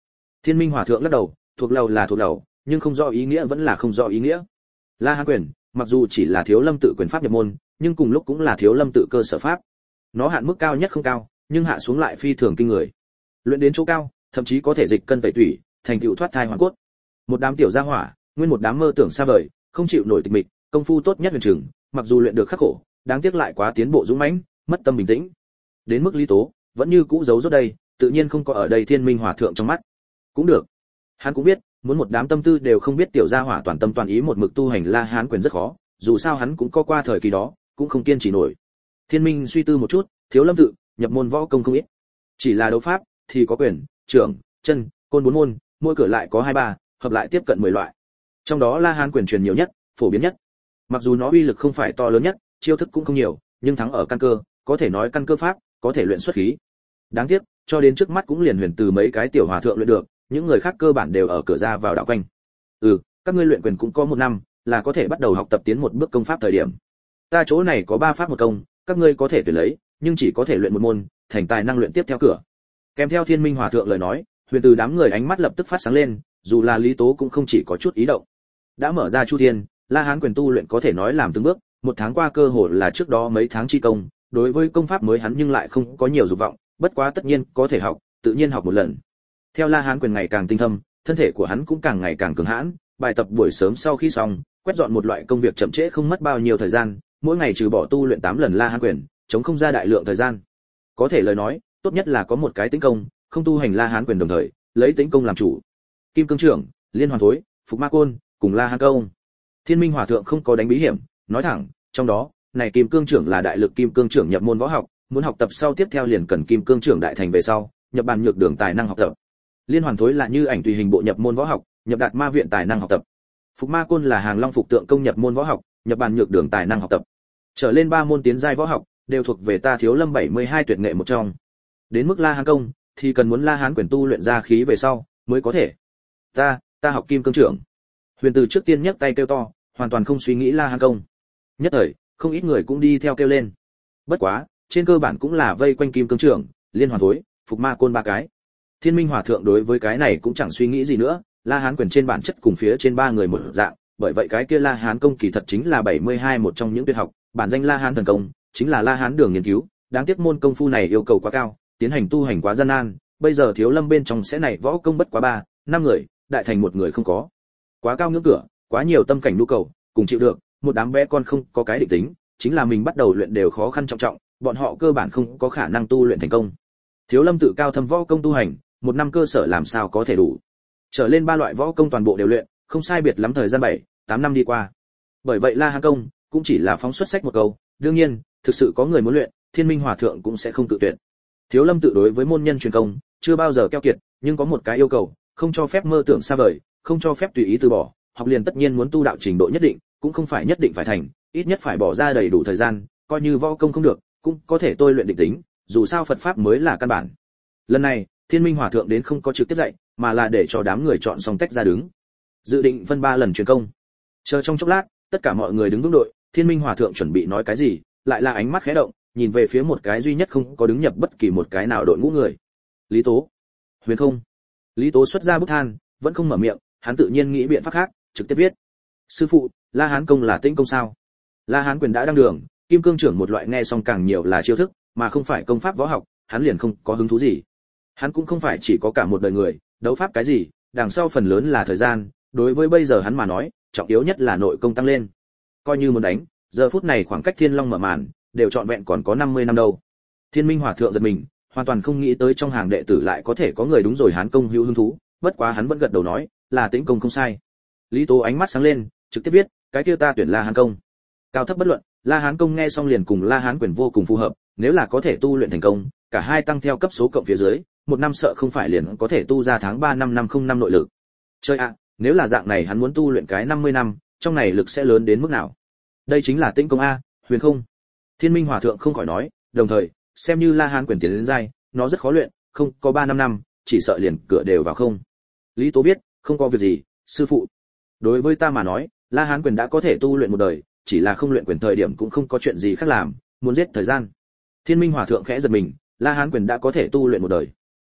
Speaker 1: Thiên Minh Hòa thượng lắc đầu, thuộc lầu là thuộc lầu, nhưng không rõ ý nghĩa vẫn là không rõ ý nghĩa. La Hán quyền, mặc dù chỉ là Thiếu Lâm tự quyền pháp nhập môn, nhưng cùng lúc cũng là Thiếu Lâm tự cơ sở pháp. Nó hạn mức cao nhất không cao, nhưng hạ xuống lại phi thường kinh người. Luyện đến chỗ cao, thậm chí có thể dịch cân tẩy tủy, thành tựu thoát thai hoàn cốt. Một đám tiểu gia hỏa, nguyên một đám mơ tưởng xa vời, không chịu nổi tịch mịch, công phu tốt nhất huyền trường, mặc dù luyện được khắc khổ, đáng tiếc lại quá tiến bộ dũng mãnh, mất tâm bình tĩnh. Đến mức Lý Tố, vẫn như cũ giấu rốt đây, tự nhiên không có ở đây Thiên Minh Hòa thượng trong mắt. Cũng được. Hắn cũng biết, muốn một đám tâm tư đều không biết tiểu gia hỏa toàn tâm toàn ý một mực tu hành La Hán quyền rất khó, dù sao hắn cũng có qua thời kỳ đó, cũng không kiên trì nổi. Thiên Minh suy tư một chút, Thiếu Lâm tự nhập môn võ công không ít, chỉ là đấu pháp thì có quyền, trưởng, chân, côn bốn môn, mỗi cửa lại có hai ba, hợp lại tiếp cận mười loại. Trong đó La Hán quyền truyền nhiều nhất, phổ biến nhất. Mặc dù nó uy lực không phải to lớn nhất, chiêu thức cũng không nhiều, nhưng thắng ở căn cơ, có thể nói căn cơ pháp, có thể luyện xuất khí. Đáng tiếc, cho đến trước mắt cũng liền huyền từ mấy cái tiểu hòa thượng luyện được, những người khác cơ bản đều ở cửa ra vào đạo quanh. Ừ, các ngươi luyện quyền cũng có một năm, là có thể bắt đầu học tập tiến một bước công pháp thời điểm. Ta chỗ này có ba pháp một công, các ngươi có thể tuyển lấy, nhưng chỉ có thể luyện một môn, thành tài năng luyện tiếp theo cửa. Kèm theo Thiên Minh Hòa thượng lời nói, huyền từ đám người ánh mắt lập tức phát sáng lên, dù là Lý Tố cũng không chỉ có chút ý động. Đã mở ra Chu Thiên, La Hán quyền tu luyện có thể nói làm từng bước, một tháng qua cơ hội là trước đó mấy tháng chi công, đối với công pháp mới hắn nhưng lại không có nhiều dục vọng, bất quá tất nhiên có thể học, tự nhiên học một lần. Theo La Hán quyền ngày càng tinh thâm, thân thể của hắn cũng càng ngày càng cường hãn, bài tập buổi sớm sau khi xong, quét dọn một loại công việc chậm trễ không mất bao nhiêu thời gian, mỗi ngày trừ bỏ tu luyện tám lần La Hán quyền, chống không ra đại lượng thời gian. Có thể lời nói, tốt nhất là có một cái tĩnh công, không tu hành La Hán quyền đồng thời, lấy tĩnh công làm chủ. Kim Cương trưởng, Liên Hoàn thối, Phục Ma côn, cùng La Hán công. Thiên Minh Hòa thượng không có đánh bí hiểm, nói thẳng, trong đó, này Kim Cương trưởng là đại lực Kim Cương trưởng nhập môn võ học, muốn học tập sau tiếp theo liền cần Kim Cương trưởng đại thành về sau, nhập bàn nhược đường tài năng học tập. Liên Hoàn thối là như ảnh tùy hình bộ nhập môn võ học, nhập đạt ma viện tài năng học tập. Phục Ma côn là hàng long phục tượng công nhập môn võ học, nhập bàn nhược đường tài năng học tập. Trở lên ba môn tiến giai võ học đều thuộc về ta Thiếu Lâm bảy mươi hai tuyệt nghệ một trong. Đến mức La Hán công thì cần muốn La Hán quyền tu luyện ra khí về sau mới có thể. Ta, ta học Kim Cương trưởng. Huyền Từ trước tiên nhấc tay kêu to, hoàn toàn không suy nghĩ La Hán công. Nhất thời, không ít người cũng đi theo kêu lên. Bất quá, trên cơ bản cũng là vây quanh Kim Cương trưởng, Liên Hoàn thối, Phục Ma côn ba cái. Thiên Minh Hòa thượng đối với cái này cũng chẳng suy nghĩ gì nữa, La Hán quyền trên bản chất cùng phía trên ba người một dạng, bởi vậy cái kia La Hán công kỳ thật chính là bảy mươi hai một trong những tuyệt học, bản danh La Hán thần công, chính là La Hán đường nghiên cứu, đáng tiếc môn công phu này yêu cầu quá cao, tiến hành tu hành quá gian nan, bây giờ Thiếu Lâm bên trong sẽ này võ công bất quá ba, năm người, đại thành một người không có. Quá cao ngưỡng cửa, quá nhiều tâm cảnh nhu cầu, cùng chịu được, một đám bé con không có cái định tính, chính là mình bắt đầu luyện đều khó khăn trọng trọng, bọn họ cơ bản không có khả năng tu luyện thành công. Thiếu Lâm tự cao thâm võ công tu hành, một năm cơ sở làm sao có thể đủ. Trở lên ba loại võ công toàn bộ đều luyện, không sai biệt lắm thời gian bảy, tám năm đi qua. Bởi vậy La Hán công cũng chỉ là phóng xuất sách một câu, đương nhiên, thực sự có người muốn luyện, Thiên Minh Hòa thượng cũng sẽ không tự tuyệt. Thiếu Lâm tự đối với môn nhân truyền công, chưa bao giờ keo kiệt, nhưng có một cái yêu cầu, không cho phép mơ tưởng xa vời, không cho phép tùy ý từ bỏ, học liền tất nhiên muốn tu đạo trình độ nhất định, cũng không phải nhất định phải thành, ít nhất phải bỏ ra đầy đủ thời gian, coi như võ công không được, cũng có thể tôi luyện định tính, dù sao Phật pháp mới là căn bản. Lần này, Thiên Minh Hòa thượng đến không có trực tiếp dạy, mà là để cho đám người chọn xong tách ra đứng. Dự định phân ba lần truyền công. Chờ trong chốc lát, tất cả mọi người đứng vững đội, Thiên Minh Hòa thượng chuẩn bị nói cái gì, lại là ánh mắt khẽ động, nhìn về phía một cái duy nhất không có đứng nhập bất kỳ một cái nào đội ngũ người. Lý Tố. Huyền không. Lý Tố xuất ra bút than, vẫn không mở miệng, hắn tự nhiên nghĩ biện pháp khác, trực tiếp viết. Sư phụ, La Hán công là tĩnh công sao? La Hán quyền đã đăng đường, Kim Cương trưởng một loại nghe xong càng nhiều là chiêu thức, mà không phải công pháp võ học, hắn liền không có hứng thú gì. Hắn cũng không phải chỉ có cả một đời người, đấu pháp cái gì, đằng sau phần lớn là thời gian, đối với bây giờ hắn mà nói, trọng yếu nhất là nội công tăng lên. Coi như muốn đánh, giờ phút này khoảng cách Thiên Long mở màn, đều trọn vẹn còn có năm mươi năm đâu. Thiên Minh Hòa thượng giật mình, hoàn toàn không nghĩ tới trong hàng đệ tử lại có thể có người đúng rồi Hán công hữu hứng thú, bất quá hắn vẫn gật đầu nói, là tĩnh công không sai. Lý Tố ánh mắt sáng lên, trực tiếp biết, cái kia ta tuyển La Hán công. Cao thấp bất luận, La Hán công nghe xong liền cùng La Hán quyền vô cùng phù hợp, nếu là có thể tu luyện thành công, cả hai tăng theo cấp số cộng phía dưới, một năm sợ không phải liền có thể tu ra tháng ba năm năm không năm nội lực. Chơi ạ, à, nếu là dạng này hắn muốn tu luyện cái năm mươi năm, trong này lực sẽ lớn đến mức nào? Đây chính là tĩnh công a, huyền không. Thiên Minh Hòa thượng không khỏi nói, đồng thời, xem như La Hán quyền tiến đến giai, nó rất khó luyện, không có ba năm năm, chỉ sợ liền cửa đều vào không. Lý Tố biết, không có việc gì, sư phụ. Đối với ta mà nói, La Hán quyền đã có thể tu luyện một đời, chỉ là không luyện quyền thời điểm cũng không có chuyện gì khác làm, muốn giết thời gian. Thiên Minh Hòa thượng khẽ giật mình, La Hán quyền đã có thể tu luyện một đời.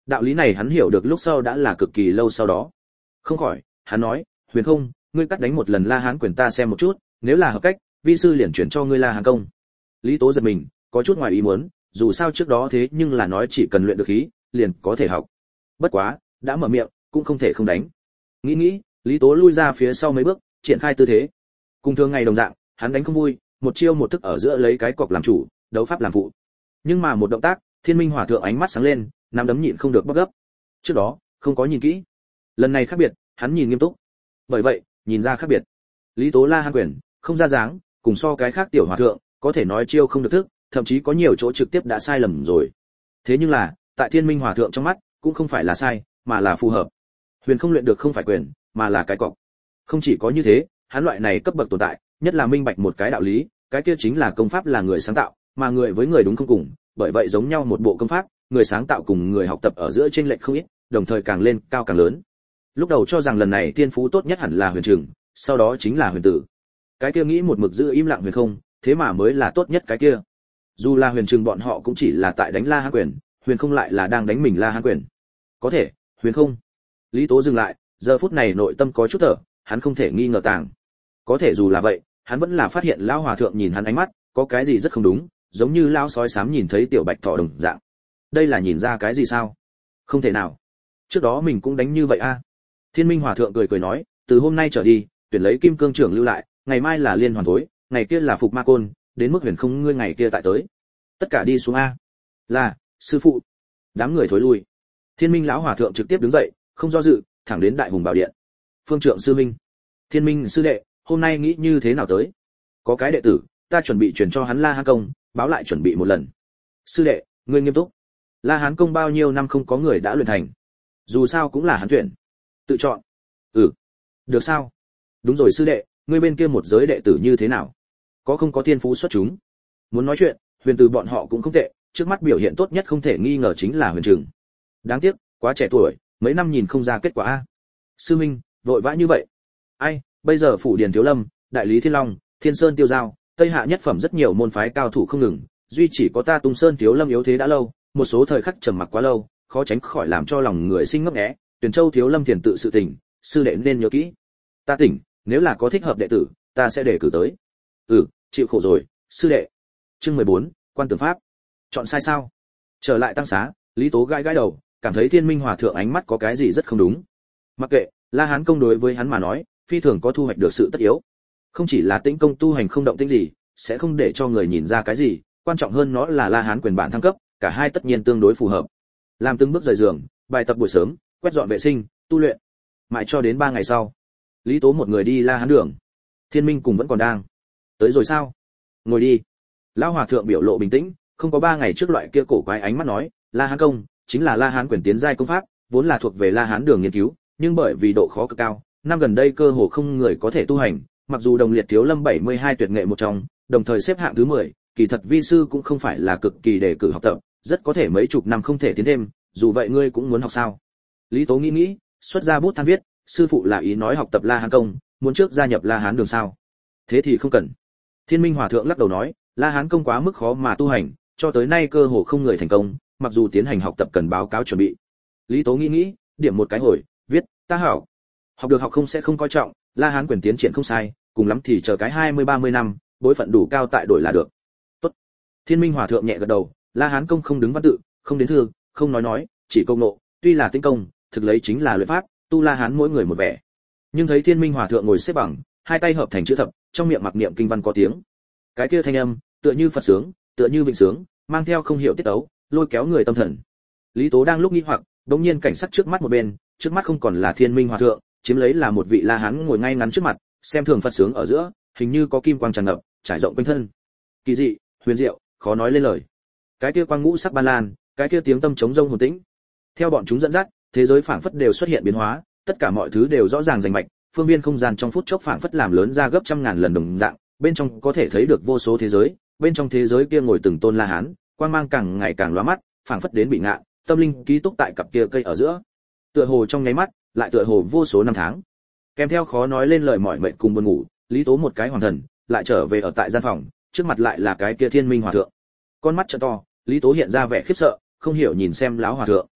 Speaker 1: Đạo lý này hắn hiểu được lúc sau đã là cực kỳ lâu sau đó. Không khỏi, hắn nói, Huyền Không, ngươi cắt đánh một lần La Hán quyền ta xem một chút, nếu là hợp cách, vi sư liền chuyển cho ngươi La Hán công. Lý Tố giật mình, có chút ngoài ý muốn, dù sao trước đó thế nhưng là nói chỉ cần luyện được khí, liền có thể học. Bất quá, đã mở miệng, cũng không thể không đánh. Nghĩ nghĩ, Lý Tố lui ra phía sau mấy bước, triển khai tư thế. Cùng thường ngày đồng dạng, hắn đánh không vui, một chiêu một thức ở giữa lấy cái cọc làm chủ, đấu pháp làm phụ. Nhưng mà một động tác, Thiên Minh Hòa thượng ánh mắt sáng lên, nắm đấm nhịn không được bóp gấp. Trước đó, không có nhìn kỹ. Lần này khác biệt, hắn nhìn nghiêm túc. Bởi vậy, nhìn ra khác biệt. Lý Tố La Hán quyền, không ra dáng, cùng so cái khác tiểu hòa thượng, có thể nói chiêu không được thức, thậm chí có nhiều chỗ trực tiếp đã sai lầm rồi. Thế nhưng là, tại Thiên Minh Hòa thượng trong mắt, cũng không phải là sai, mà là phù hợp. Huyền không luyện được không phải quyền, mà là cái cọc. Không chỉ có như thế, hắn loại này cấp bậc tồn tại, nhất là minh bạch một cái đạo lý, cái kia chính là công pháp là người sáng tạo, mà người với người đúng không cùng, bởi vậy giống nhau một bộ công pháp, người sáng tạo cùng người học tập ở giữa chênh lệch không ít, đồng thời càng lên cao càng lớn. Lúc đầu cho rằng lần này tiên phú tốt nhất hẳn là Huyền Trừng, sau đó chính là Huyền Tử. Cái kia nghĩ một mực giữ im lặng Huyền Không, thế mà mới là tốt nhất cái kia. Dù là Huyền Trừng bọn họ cũng chỉ là tại đánh La Hán quyền, Huyền Không lại là đang đánh mình La Hán quyền. Có thể, Huyền Không. Lý Tố dừng lại, giờ phút này nội tâm có chút thở, hắn không thể nghi ngờ tàng. Có thể dù là vậy, hắn vẫn là phát hiện lão hòa thượng nhìn hắn ánh mắt, có cái gì rất không đúng, giống như lão sói xám nhìn thấy tiểu bạch thỏ đồng dạng. Đây là nhìn ra cái gì sao? Không thể nào. Trước đó mình cũng đánh như vậy a. À? Thiên Minh Hòa thượng cười cười nói, từ hôm nay trở đi, tuyển lấy Kim Cương trưởng lưu lại, ngày mai là Liên Hoàn thối, ngày kia là Phục Ma Côn, đến mức Huyền Không ngươi ngày kia tại tới. Tất cả đi xuống a. Là, sư phụ. Đám người thối lui. Thiên Minh lão hòa thượng trực tiếp đứng dậy, không do dự, thẳng đến Đại Hùng Bảo Điện. Phương Trượng sư minh, Thiên Minh sư đệ, hôm nay nghĩ như thế nào tới? Có cái đệ tử, ta chuẩn bị chuyển cho hắn La Hán công, báo lại chuẩn bị một lần. Sư đệ, ngươi nghiêm túc. La Hán công bao nhiêu năm không có người đã luyện thành, dù sao cũng là hắn tuyển. Tự chọn. Ừ. Được sao? Đúng rồi sư đệ, ngươi bên kia một giới đệ tử như thế nào? Có không có thiên phú xuất chúng? Muốn nói chuyện, Huyền Từ bọn họ cũng không tệ, trước mắt biểu hiện tốt nhất không thể nghi ngờ chính là Huyền Trừng. Đáng tiếc, quá trẻ tuổi, mấy năm nhìn không ra kết quả a. Sư minh, vội vã như vậy. Ai, bây giờ phủ Điền Thiếu Lâm, Đại Lý Thiên Long, Thiên Sơn Tiêu Giao, Tây Hạ nhất phẩm rất nhiều môn phái cao thủ không ngừng, duy chỉ có ta Tung Sơn Thiếu Lâm yếu thế đã lâu, một số thời khắc trầm mặc quá lâu, khó tránh khỏi làm cho lòng người sinh ngấp nghé. Tuyển Châu Thiếu Lâm tiền tự sự tình, sư đệ nên nhớ kỹ. Ta tỉnh, nếu là có thích hợp đệ tử, ta sẽ đề cử tới. Ừ, chịu khổ rồi, sư đệ. Chương mười bốn, Quan Tưởng Pháp. Chọn sai sao? Trở lại tăng xá, Lý Tố gãi gãi đầu, cảm thấy Thiên Minh Hòa thượng ánh mắt có cái gì rất không đúng. Mặc kệ, La Hán công đối với hắn mà nói, phi thường có thu hoạch được sự tất yếu. Không chỉ là tĩnh công tu hành không động tĩnh gì, sẽ không để cho người nhìn ra cái gì, quan trọng hơn nó là La Hán quyền bản thăng cấp, cả hai tất nhiên tương đối phù hợp. Làm từng bước rời giường, bài tập buổi sớm, quét dọn vệ sinh, tu luyện. Mãi cho đến ba ngày sau, Lý Tố một người đi La Hán đường. Thiên Minh cùng vẫn còn đang. Tới rồi sao? Ngồi đi. Lão hòa thượng biểu lộ bình tĩnh, không có ba ngày trước loại kia cổ quái ánh mắt nói, La Hán công chính là La Hán quyền tiến giai công pháp, vốn là thuộc về La Hán đường nghiên cứu, nhưng bởi vì độ khó cực cao, năm gần đây cơ hồ không người có thể tu hành, mặc dù đồng liệt Thiếu Lâm bảy mươi hai tuyệt nghệ một trong, đồng thời xếp hạng thứ mười, kỳ thật vi sư cũng không phải là cực kỳ đề cử học tập, rất có thể mấy chục năm không thể tiến thêm, dù vậy ngươi cũng muốn học sao? Lý Tố nghĩ nghĩ, xuất ra bút than viết, sư phụ là ý nói học tập La Hán công, muốn trước gia nhập La Hán đường sao? Thế thì không cần. Thiên Minh Hòa thượng lắc đầu nói, La Hán công quá mức khó mà tu hành, cho tới nay cơ hồ không người thành công, mặc dù tiến hành học tập cần báo cáo chuẩn bị. Lý Tố nghĩ nghĩ, điểm một cái hồi, viết, ta hảo. Học được học không sẽ không coi trọng, La Hán quyền tiến triển không sai, cùng lắm thì chờ cái hai mươi ba mươi năm, bối phận đủ cao tại đổi là được. Tốt. Thiên Minh Hòa thượng nhẹ gật đầu, La Hán công không đứng văn tự, không đến thư, không nói nói, chỉ công nộ, tuy là tinh công, thực lấy chính là luyện pháp, tu La Hán mỗi người một vẻ. Nhưng thấy Thiên Minh Hòa thượng ngồi xếp bằng, hai tay hợp thành chữ thập, trong miệng mặc niệm kinh văn có tiếng. Cái kia thanh âm, tựa như Phật sướng, tựa như vịnh sướng, mang theo không hiểu tiết tấu, lôi kéo người tâm thần. Lý Tố đang lúc nghi hoặc, đột nhiên cảnh sắc trước mắt một bên, trước mắt không còn là Thiên Minh Hòa thượng, chiếm lấy là một vị La Hán ngồi ngay ngắn trước mặt, xem thường Phật sướng ở giữa, hình như có kim quang tràn ngập, trải rộng quanh thân. Kỳ dị, huyền diệu, khó nói lên lời. Cái kia quang ngũ sắc ban lan, cái kia tiếng tâm trống rông hồn tĩnh. Theo bọn chúng dẫn dắt, thế giới phảng phất đều xuất hiện biến hóa, tất cả mọi thứ đều rõ ràng rành mạch, phương biên không gian trong phút chốc phảng phất làm lớn ra gấp trăm ngàn lần đồng dạng, bên trong có thể thấy được vô số thế giới, bên trong thế giới kia ngồi từng tôn La Hán, quang mang càng ngày càng lóa mắt, phảng phất đến bị ngạ, tâm linh ký túc tại cặp kia cây ở giữa. Tựa hồ trong nháy mắt, lại tựa hồ vô số năm tháng. Kèm theo khó nói lên lời mỏi mệt cùng buồn ngủ, Lý Tố một cái hoàn thần, lại trở về ở tại gian phòng, trước mặt lại là cái kia Thiên Minh Hòa thượng. Con mắt trợ to, Lý Tố hiện ra vẻ khiếp sợ, không hiểu nhìn xem lão hòa thượng.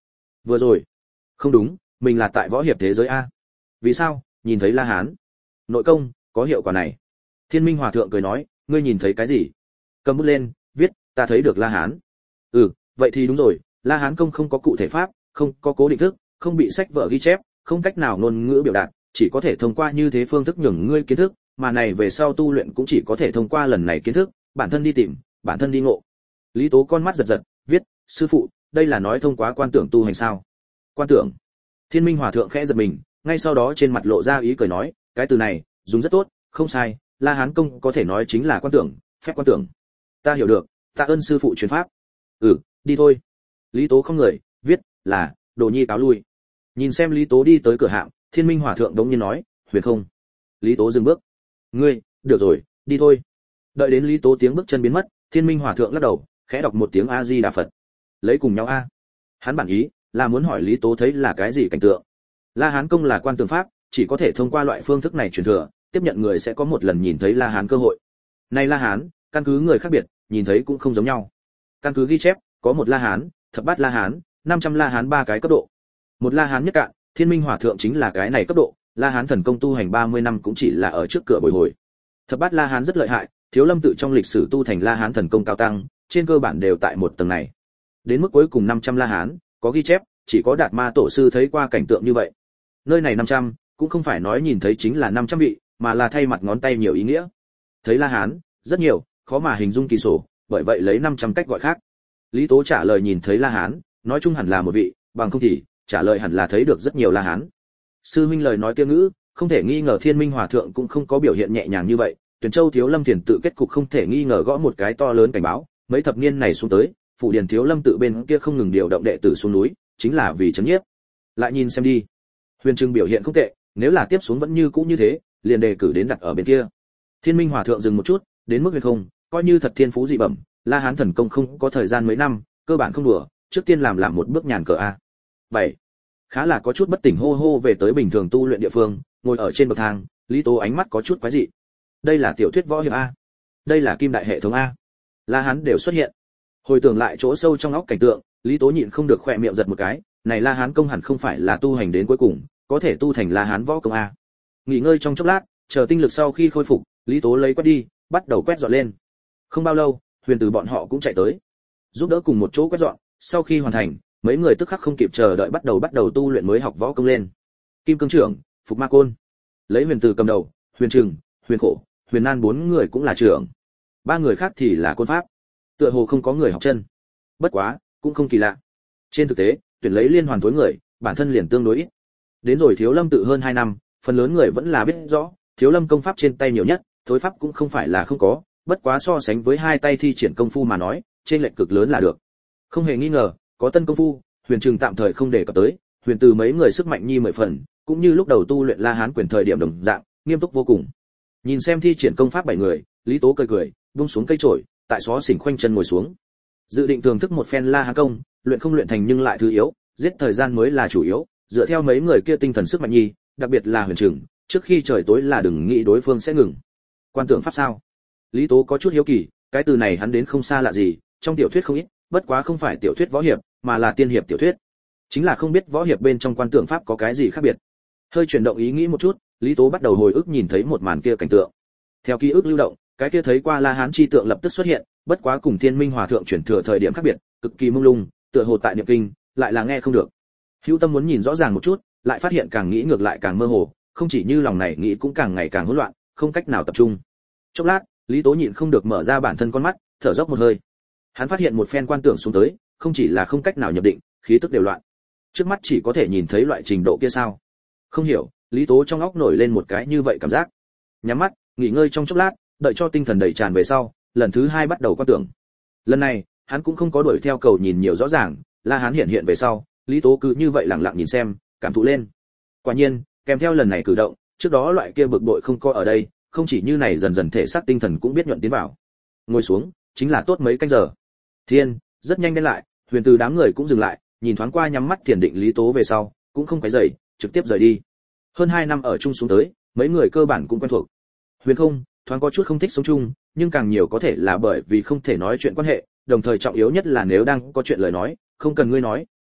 Speaker 1: Vừa rồi, không đúng, mình là tại võ hiệp thế giới a. Vì sao? Nhìn thấy La Hán. Nội công có hiệu quả này. Thiên Minh Hòa thượng cười nói, ngươi nhìn thấy cái gì? Cầm bút lên, viết, ta thấy được La Hán. Ừ, vậy thì đúng rồi, La Hán công không có cụ thể pháp, không có cố định thức, không bị sách vở ghi chép, không cách nào ngôn ngữ biểu đạt, chỉ có thể thông qua như thế phương thức nhường ngươi kiến thức, mà này về sau tu luyện cũng chỉ có thể thông qua lần này kiến thức, bản thân đi tìm, bản thân đi ngộ. Lý Tố con mắt giật giật, viết, sư phụ, đây là nói thông qua quan tưởng tu hành sao? Quan tưởng. Thiên Minh Hòa thượng khẽ giật mình, ngay sau đó trên mặt lộ ra ý cười nói, cái từ này dùng rất tốt, không sai, La Hán công có thể nói chính là quan tưởng, phép quan tưởng. Ta hiểu được, tạ ơn sư phụ truyền pháp. Ừ, đi thôi. Lý Tố không người, viết, là, Đồ Nhi cáo lui. Nhìn xem Lý Tố đi tới cửa hạng, Thiên Minh Hòa thượng đống nhiên nói, huyền không. Lý Tố dừng bước. Ngươi, được rồi, đi thôi. Đợi đến Lý Tố tiếng bước chân biến mất, Thiên Minh Hòa thượng lắc đầu, khẽ đọc một tiếng A Di Đà Phật. Lấy cùng nhau a. Hắn bản ý là muốn hỏi Lý Tố thấy là cái gì cảnh tượng. La Hán công là quan tưởng pháp, chỉ có thể thông qua loại phương thức này truyền thừa, tiếp nhận người sẽ có một lần nhìn thấy La Hán cơ hội. Này La Hán, căn cứ người khác biệt, nhìn thấy cũng không giống nhau. Căn cứ ghi chép, có một La Hán, thập bát La Hán, năm trăm La Hán ba cái cấp độ. Một La Hán nhất cạn, Thiên Minh Hòa thượng chính là cái này cấp độ, La Hán thần công tu hành ba mươi năm cũng chỉ là ở trước cửa bồi hồi. Thập bát La Hán rất lợi hại, Thiếu Lâm tự trong lịch sử tu thành La Hán thần công cao tăng, trên cơ bản đều tại một tầng này. Đến mức cuối cùng năm trăm La Hán, có ghi chép, chỉ có Đạt Ma tổ sư thấy qua cảnh tượng như vậy. Nơi này năm trăm, cũng không phải nói nhìn thấy chính là năm trăm vị, mà là thay mặt ngón tay nhiều ý nghĩa. Thấy La Hán, rất nhiều, khó mà hình dung kỳ sổ, bởi vậy lấy năm trăm cách gọi khác. Lý Tố trả lời nhìn thấy La Hán, nói chung hẳn là một vị, bằng không thì trả lời hẳn là thấy được rất nhiều La Hán. Sư huynh lời nói kia ngữ, không thể nghi ngờ Thiên Minh Hòa thượng cũng không có biểu hiện nhẹ nhàng như vậy, Tuyển Châu Thiếu Lâm Thiền tự kết cục không thể nghi ngờ gõ một cái to lớn cảnh báo, mấy thập niên này xuống tới, phủ điền Thiếu Lâm tự bên kia không ngừng điều động đệ tử xuống núi, chính là vì chấn nhiếp. Lại nhìn xem đi, Huyền Trừng biểu hiện không tệ, nếu là tiếp xuống vẫn như cũ như thế, liền đề cử đến đặt ở bên kia. Thiên Minh Hòa thượng dừng một chút, đến mức huyền không, coi như thật thiên phú dị bẩm, La Hán thần công không có thời gian mấy năm, cơ bản không đùa, trước tiên làm làm một bước nhàn cờ a. bảy. Khá là có chút bất tỉnh hô hô về tới bình thường tu luyện địa phương, ngồi ở trên bậc thang, Lý Tố ánh mắt có chút quái dị. Đây là tiểu thuyết võ hiệp a, đây là kim đại hệ thống a. La Hán đều xuất hiện. Hồi tưởng lại chỗ sâu trong óc cảnh tượng, Lý Tố nhịn không được khỏe miệng giật một cái, này La Hán công hẳn không phải là tu hành đến cuối cùng, có thể tu thành La Hán võ công a. Nghỉ ngơi trong chốc lát, chờ tinh lực sau khi khôi phục, Lý Tố lấy quét đi, bắt đầu quét dọn lên. Không bao lâu, Huyền Từ bọn họ cũng chạy tới, giúp đỡ cùng một chỗ quét dọn, sau khi hoàn thành, mấy người tức khắc không kịp chờ đợi bắt đầu bắt đầu tu luyện mới học võ công lên. Kim Cương trưởng, Phục Ma Côn, lấy Huyền Từ cầm đầu, Huyền Trừng, Huyền Khổ, Huyền Nan bốn người cũng là trưởng, ba người khác thì là côn pháp. Tựa hồ không có người học chân. Bất quá, cũng không kỳ lạ. Trên thực tế, tuyển lấy liên hoàn tối người, bản thân liền tương đối ít. Đến rồi Thiếu Lâm tự hơn hai năm, phần lớn người vẫn là biết rõ, Thiếu Lâm công pháp trên tay nhiều nhất, thối pháp cũng không phải là không có, bất quá so sánh với hai tay thi triển công phu mà nói, trên lệch cực lớn là được. Không hề nghi ngờ, có tân công phu, Huyền Trừng tạm thời không đề cập tới, Huyền Từ mấy người sức mạnh nhi mười phần, cũng như lúc đầu tu luyện La Hán quyền thời điểm đồng dạng, nghiêm túc vô cùng. Nhìn xem thi triển công pháp bảy người, Lý Tố cười cười, buông xuống cây chổi, tại xó xỉnh khoanh chân ngồi xuống. Dự định thưởng thức một phen La Hán công, luyện không luyện thành nhưng lại thứ yếu, giết thời gian mới là chủ yếu, dựa theo mấy người kia tinh thần sức mạnh nhi, đặc biệt là Huyền Trừng, trước khi trời tối là đừng nghĩ đối phương sẽ ngừng. Quan tưởng pháp sao? Lý Tố có chút hiếu kỳ, cái từ này hắn đến không xa lạ gì, trong tiểu thuyết không ít, bất quá không phải tiểu thuyết võ hiệp, mà là tiên hiệp tiểu thuyết. Chính là không biết võ hiệp bên trong quan tưởng pháp có cái gì khác biệt. Hơi chuyển động ý nghĩ một chút, Lý Tố bắt đầu hồi ức nhìn thấy một màn kia cảnh tượng. Theo ký ức lưu động, cái kia thấy qua La Hán chi tượng lập tức xuất hiện, bất quá cùng Thiên Minh Hòa thượng chuyển thừa thời điểm khác biệt, cực kỳ mông lung, tựa hồ tại niệm kinh, lại là nghe không được. Hữu Tâm muốn nhìn rõ ràng một chút, lại phát hiện càng nghĩ ngược lại càng mơ hồ, không chỉ như lòng này nghĩ cũng càng ngày càng hỗn loạn, không cách nào tập trung. Chốc lát, Lý Tố nhịn không được mở ra bản thân con mắt, thở dốc một hơi. Hắn phát hiện một phen quan tưởng xuống tới, không chỉ là không cách nào nhập định, khí tức đều loạn. Trước mắt chỉ có thể nhìn thấy loại trình độ kia sao? Không hiểu, Lý Tố trong óc nổi lên một cái như vậy cảm giác. Nhắm mắt, nghỉ ngơi trong chốc lát, đợi cho tinh thần đầy tràn về sau, lần thứ hai bắt đầu quan tưởng. Lần này, hắn cũng không có đuổi theo cầu nhìn nhiều rõ ràng, La Hán hiện hiện về sau, Lý Tố cứ như vậy lặng lặng nhìn xem, cảm thụ lên. Quả nhiên, kèm theo lần này cử động, trước đó loại kia bực bội không có ở đây, không chỉ như này dần dần thể xác tinh thần cũng biết nhuận tiến vào. Ngồi xuống, chính là tốt mấy canh giờ. Thiên, rất nhanh đến lại, Huyền Từ đám người cũng dừng lại, nhìn thoáng qua nhắm mắt thiền định Lý Tố về sau, cũng không quấy rầy, trực tiếp rời đi. Hơn hai năm ở chung xuống tới, mấy người cơ bản cũng quen thuộc. Huyền Không, thoáng có chút không thích sống chung, nhưng càng nhiều có thể là bởi vì không thể nói chuyện quan hệ, đồng thời trọng yếu nhất là nếu đang có chuyện lời nói, không cần ngươi nói,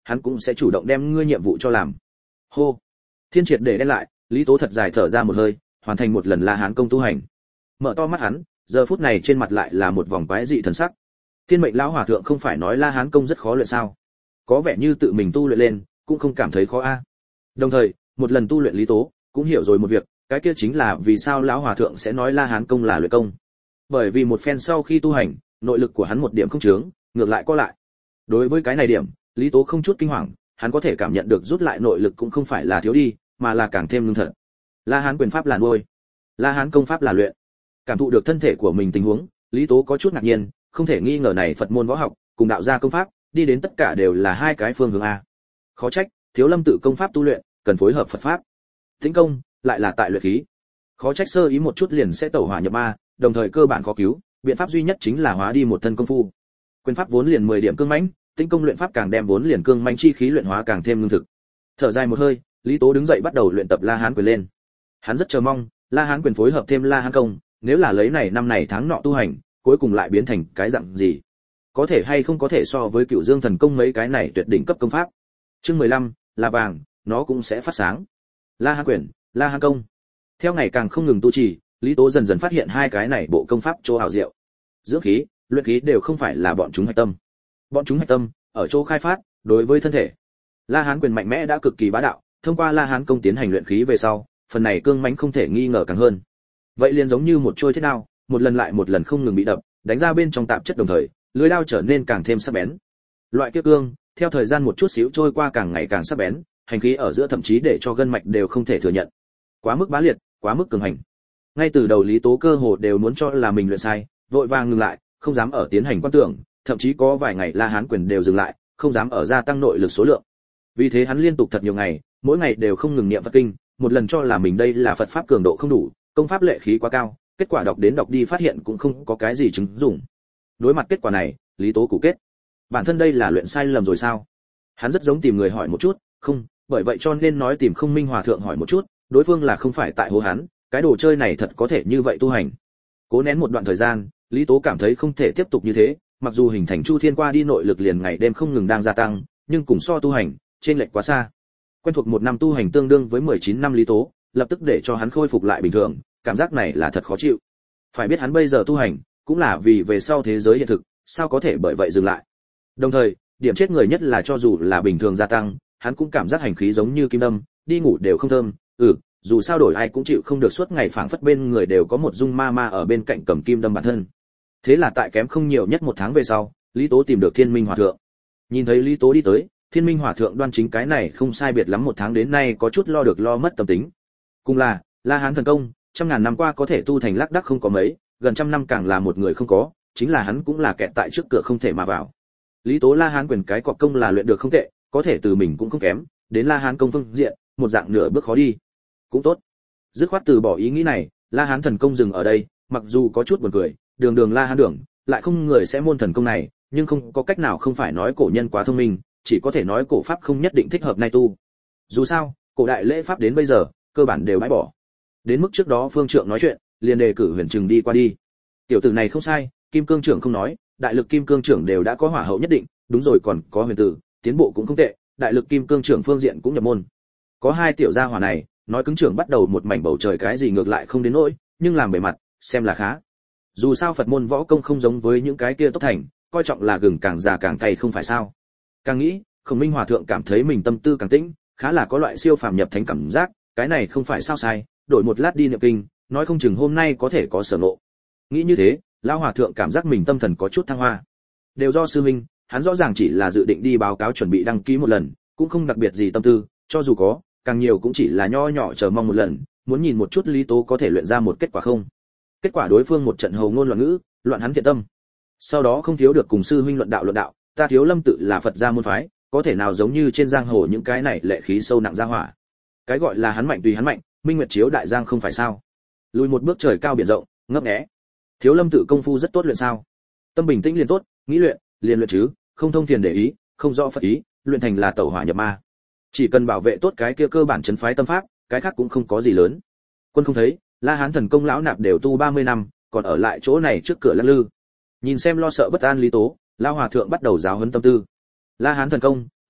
Speaker 1: hắn cũng sẽ chủ động đem ngươi nhiệm vụ cho làm. Hô. Thiên triệt để đen lại, Lý Tố thật dài thở ra một hơi, hoàn thành một lần La Hán công tu hành. Mở to mắt hắn, giờ phút này trên mặt lại là một vòng quái dị thần sắc. Thiên mệnh lão hòa thượng không phải nói La Hán công rất khó luyện sao? Có vẻ như tự mình tu luyện lên, cũng không cảm thấy khó a. Đồng thời, một lần tu luyện Lý Tố cũng hiểu rồi một việc, cái kia chính là vì sao lão hòa thượng sẽ nói La Hán công là luyện công. Bởi vì một phen sau khi tu hành, nội lực của hắn một điểm không chướng, ngược lại có lại. Đối với cái này điểm, Lý Tố không chút kinh hoàng, hắn có thể cảm nhận được rút lại nội lực cũng không phải là thiếu đi, mà là càng thêm lương thật. La Hán quyền pháp là nuôi, La Hán công pháp là luyện. Cảm thụ được thân thể của mình tình huống, Lý Tố có chút ngạc nhiên, không thể nghi ngờ này Phật môn võ học cùng đạo gia công pháp, đi đến tất cả đều là hai cái phương hướng a. Khó trách, Thiếu Lâm tự công pháp tu luyện cần phối hợp Phật pháp. Tĩnh công lại là tại luyện khí. Khó trách sơ ý một chút liền sẽ tẩu hỏa nhập ma, đồng thời cơ bản khó cứu, biện pháp duy nhất chính là hóa đi một thân công phu. Quyền pháp vốn liền mười điểm cương mãnh, tĩnh công luyện pháp càng đem vốn liền cương mãnh chi khí luyện hóa càng thêm lương thực. Thở dài một hơi, Lý Tố đứng dậy bắt đầu luyện tập La Hán quyền lên. Hắn rất chờ mong, La Hán quyền phối hợp thêm La Hán công, nếu là lấy này năm này tháng nọ tu hành, cuối cùng lại biến thành cái dạng gì? Có thể hay không có thể so với Cửu Dương thần công mấy cái này tuyệt đỉnh cấp công pháp. Chương mười lăm, là vàng, nó cũng sẽ phát sáng. La Hán quyền, La Hán công. Theo ngày càng không ngừng tu trì, Lý Tố dần dần phát hiện hai cái này bộ công pháp chỗ hảo diệu. Dưỡng khí, luyện khí đều không phải là bọn chúng hạch tâm. Bọn chúng hạch tâm ở chỗ khai phát, đối với thân thể. La Hán quyền mạnh mẽ đã cực kỳ bá đạo, thông qua La Hán công tiến hành luyện khí về sau, phần này cương mãnh không thể nghi ngờ càng hơn. Vậy liền giống như một trôi thiết đao, một lần lại một lần không ngừng bị đập, đánh ra bên trong tạp chất đồng thời, lưỡi đao trở nên càng thêm sắc bén. Loại kia cương, theo thời gian một chút xíu trôi qua càng ngày càng sắc bén, hành khí ở giữa thậm chí để cho gân mạch đều không thể thừa nhận. Quá mức bá liệt, quá mức cường hành. Ngay từ đầu Lý Tố cơ hồ đều muốn cho là mình luyện sai, vội vàng ngừng lại, không dám ở tiến hành quan tưởng, thậm chí có vài ngày La Hán quyền đều dừng lại, không dám ở gia tăng nội lực số lượng. Vì thế hắn liên tục thật nhiều ngày, mỗi ngày đều không ngừng niệm Phật kinh, một lần cho là mình đây là Phật pháp cường độ không đủ, công pháp lệ khí quá cao, kết quả đọc đến đọc đi phát hiện cũng không có cái gì chứng dụng. Đối mặt kết quả này, Lý Tố cụ kết. Bản thân đây là luyện sai lầm rồi sao? Hắn rất giống tìm người hỏi một chút, không, bởi vậy cho nên nói tìm Không Minh hòa thượng hỏi một chút, đối phương là không phải tại hố hắn, cái đồ chơi này thật có thể như vậy tu hành. Cố nén một đoạn thời gian, Lý Tố cảm thấy không thể tiếp tục như thế, mặc dù hình thành Chu Thiên qua đi nội lực liền ngày đêm không ngừng đang gia tăng, nhưng cùng so tu hành, trên lệch quá xa. Quen thuộc một năm tu hành tương đương với mười chín năm Lý Tố, lập tức để cho hắn khôi phục lại bình thường, cảm giác này là thật khó chịu. Phải biết hắn bây giờ tu hành, cũng là vì về sau thế giới hiện thực, sao có thể bởi vậy dừng lại. Đồng thời, điểm chết người nhất là cho dù là bình thường gia tăng, hắn cũng cảm giác hành khí giống như kim đâm, đi ngủ đều không thơm, ừ, dù sao đổi ai cũng chịu không được suốt ngày phảng phất bên người đều có một dung ma ma ở bên cạnh cầm kim đâm bản thân. Thế là tại kém không nhiều nhất một tháng về sau, Lý Tố tìm được Thiên Minh hòa thượng. Nhìn thấy Lý Tố đi tới, Thiên Minh hòa thượng đoan chính cái này không sai biệt lắm một tháng đến nay có chút lo được lo mất tâm tính. Cùng là, La Hán thần công, trăm ngàn năm qua có thể tu thành lác đác không có mấy, gần trăm năm càng là một người không có, chính là hắn cũng là kẹt tại trước cửa không thể mà vào. Lý Tố La Hán quyền cái cọc công là luyện được không tệ, có thể từ mình cũng không kém, đến La Hán công phương diện, một dạng nửa bước khó đi. Cũng tốt. Dứt khoát từ bỏ ý nghĩ này, La Hán thần công dừng ở đây, mặc dù có chút buồn cười, đường đường La Hán đường, lại không người sẽ môn thần công này, nhưng không có cách nào không phải nói cổ nhân quá thông minh, chỉ có thể nói cổ pháp không nhất định thích hợp nay tu. Dù sao, cổ đại lễ pháp đến bây giờ, cơ bản đều bãi bỏ. Đến mức trước đó Phương Trượng nói chuyện, liền đề cử Huyền Trừng đi qua đi. Tiểu tử này không sai, Kim Cương trưởng không nói, đại lực Kim Cương trưởng đều đã có hỏa hậu nhất định, đúng rồi còn có Huyền Tử, tiến bộ cũng không tệ, đại lực Kim Cương trưởng phương diện cũng nhập môn. Có hai tiểu gia hỏa này, nói cứng trưởng bắt đầu một mảnh bầu trời cái gì ngược lại không đến nỗi, nhưng làm bề mặt, xem là khá. Dù sao Phật môn võ công không giống với những cái kia tốc thành, coi trọng là gừng càng già càng cay không phải sao? Càng nghĩ, Khổng Minh hòa thượng cảm thấy mình tâm tư càng tĩnh, khá là có loại siêu phàm nhập thánh cảm giác, cái này không phải sao sai, đổi một lát đi niệm kinh, nói không chừng hôm nay có thể có sở ngộ. Nghĩ như thế, lão hòa thượng cảm giác mình tâm thần có chút thăng hoa. Đều do sư huynh, hắn rõ ràng chỉ là dự định đi báo cáo chuẩn bị đăng ký một lần, cũng không đặc biệt gì tâm tư, cho dù có, càng nhiều cũng chỉ là nho nhỏ chờ mong một lần, muốn nhìn một chút Lý Tố có thể luyện ra một kết quả không. Kết quả đối phương một trận hầu ngôn loạn ngữ, loạn hắn thiện tâm. Sau đó không thiếu được cùng sư huynh luận đạo luận đạo, ta Thiếu Lâm tự là Phật gia môn phái, có thể nào giống như trên giang hồ những cái này lệ khí sâu nặng ra hỏa. Cái gọi là hắn mạnh tùy hắn mạnh, minh nguyệt chiếu đại giang không phải sao? Lùi một bước trời cao biển rộng, ngấp nghé. Thiếu Lâm tự công phu rất tốt luyện sao? Tâm bình tĩnh liền tốt, nghĩ luyện, liền luyện chứ, không thông thiền để ý, không rõ Phật ý, luyện thành là tẩu hỏa nhập ma. Chỉ cần bảo vệ tốt cái kia cơ bản trấn phái tâm pháp, cái khác cũng không có gì lớn. Quân không thấy, La Hán thần công lão nạp đều tu ba mươi năm, còn ở lại chỗ này trước cửa lắc lư. Nhìn xem lo sợ bất an Lý Tố, lão hòa thượng bắt đầu giáo huấn tâm tư. La Hán thần công,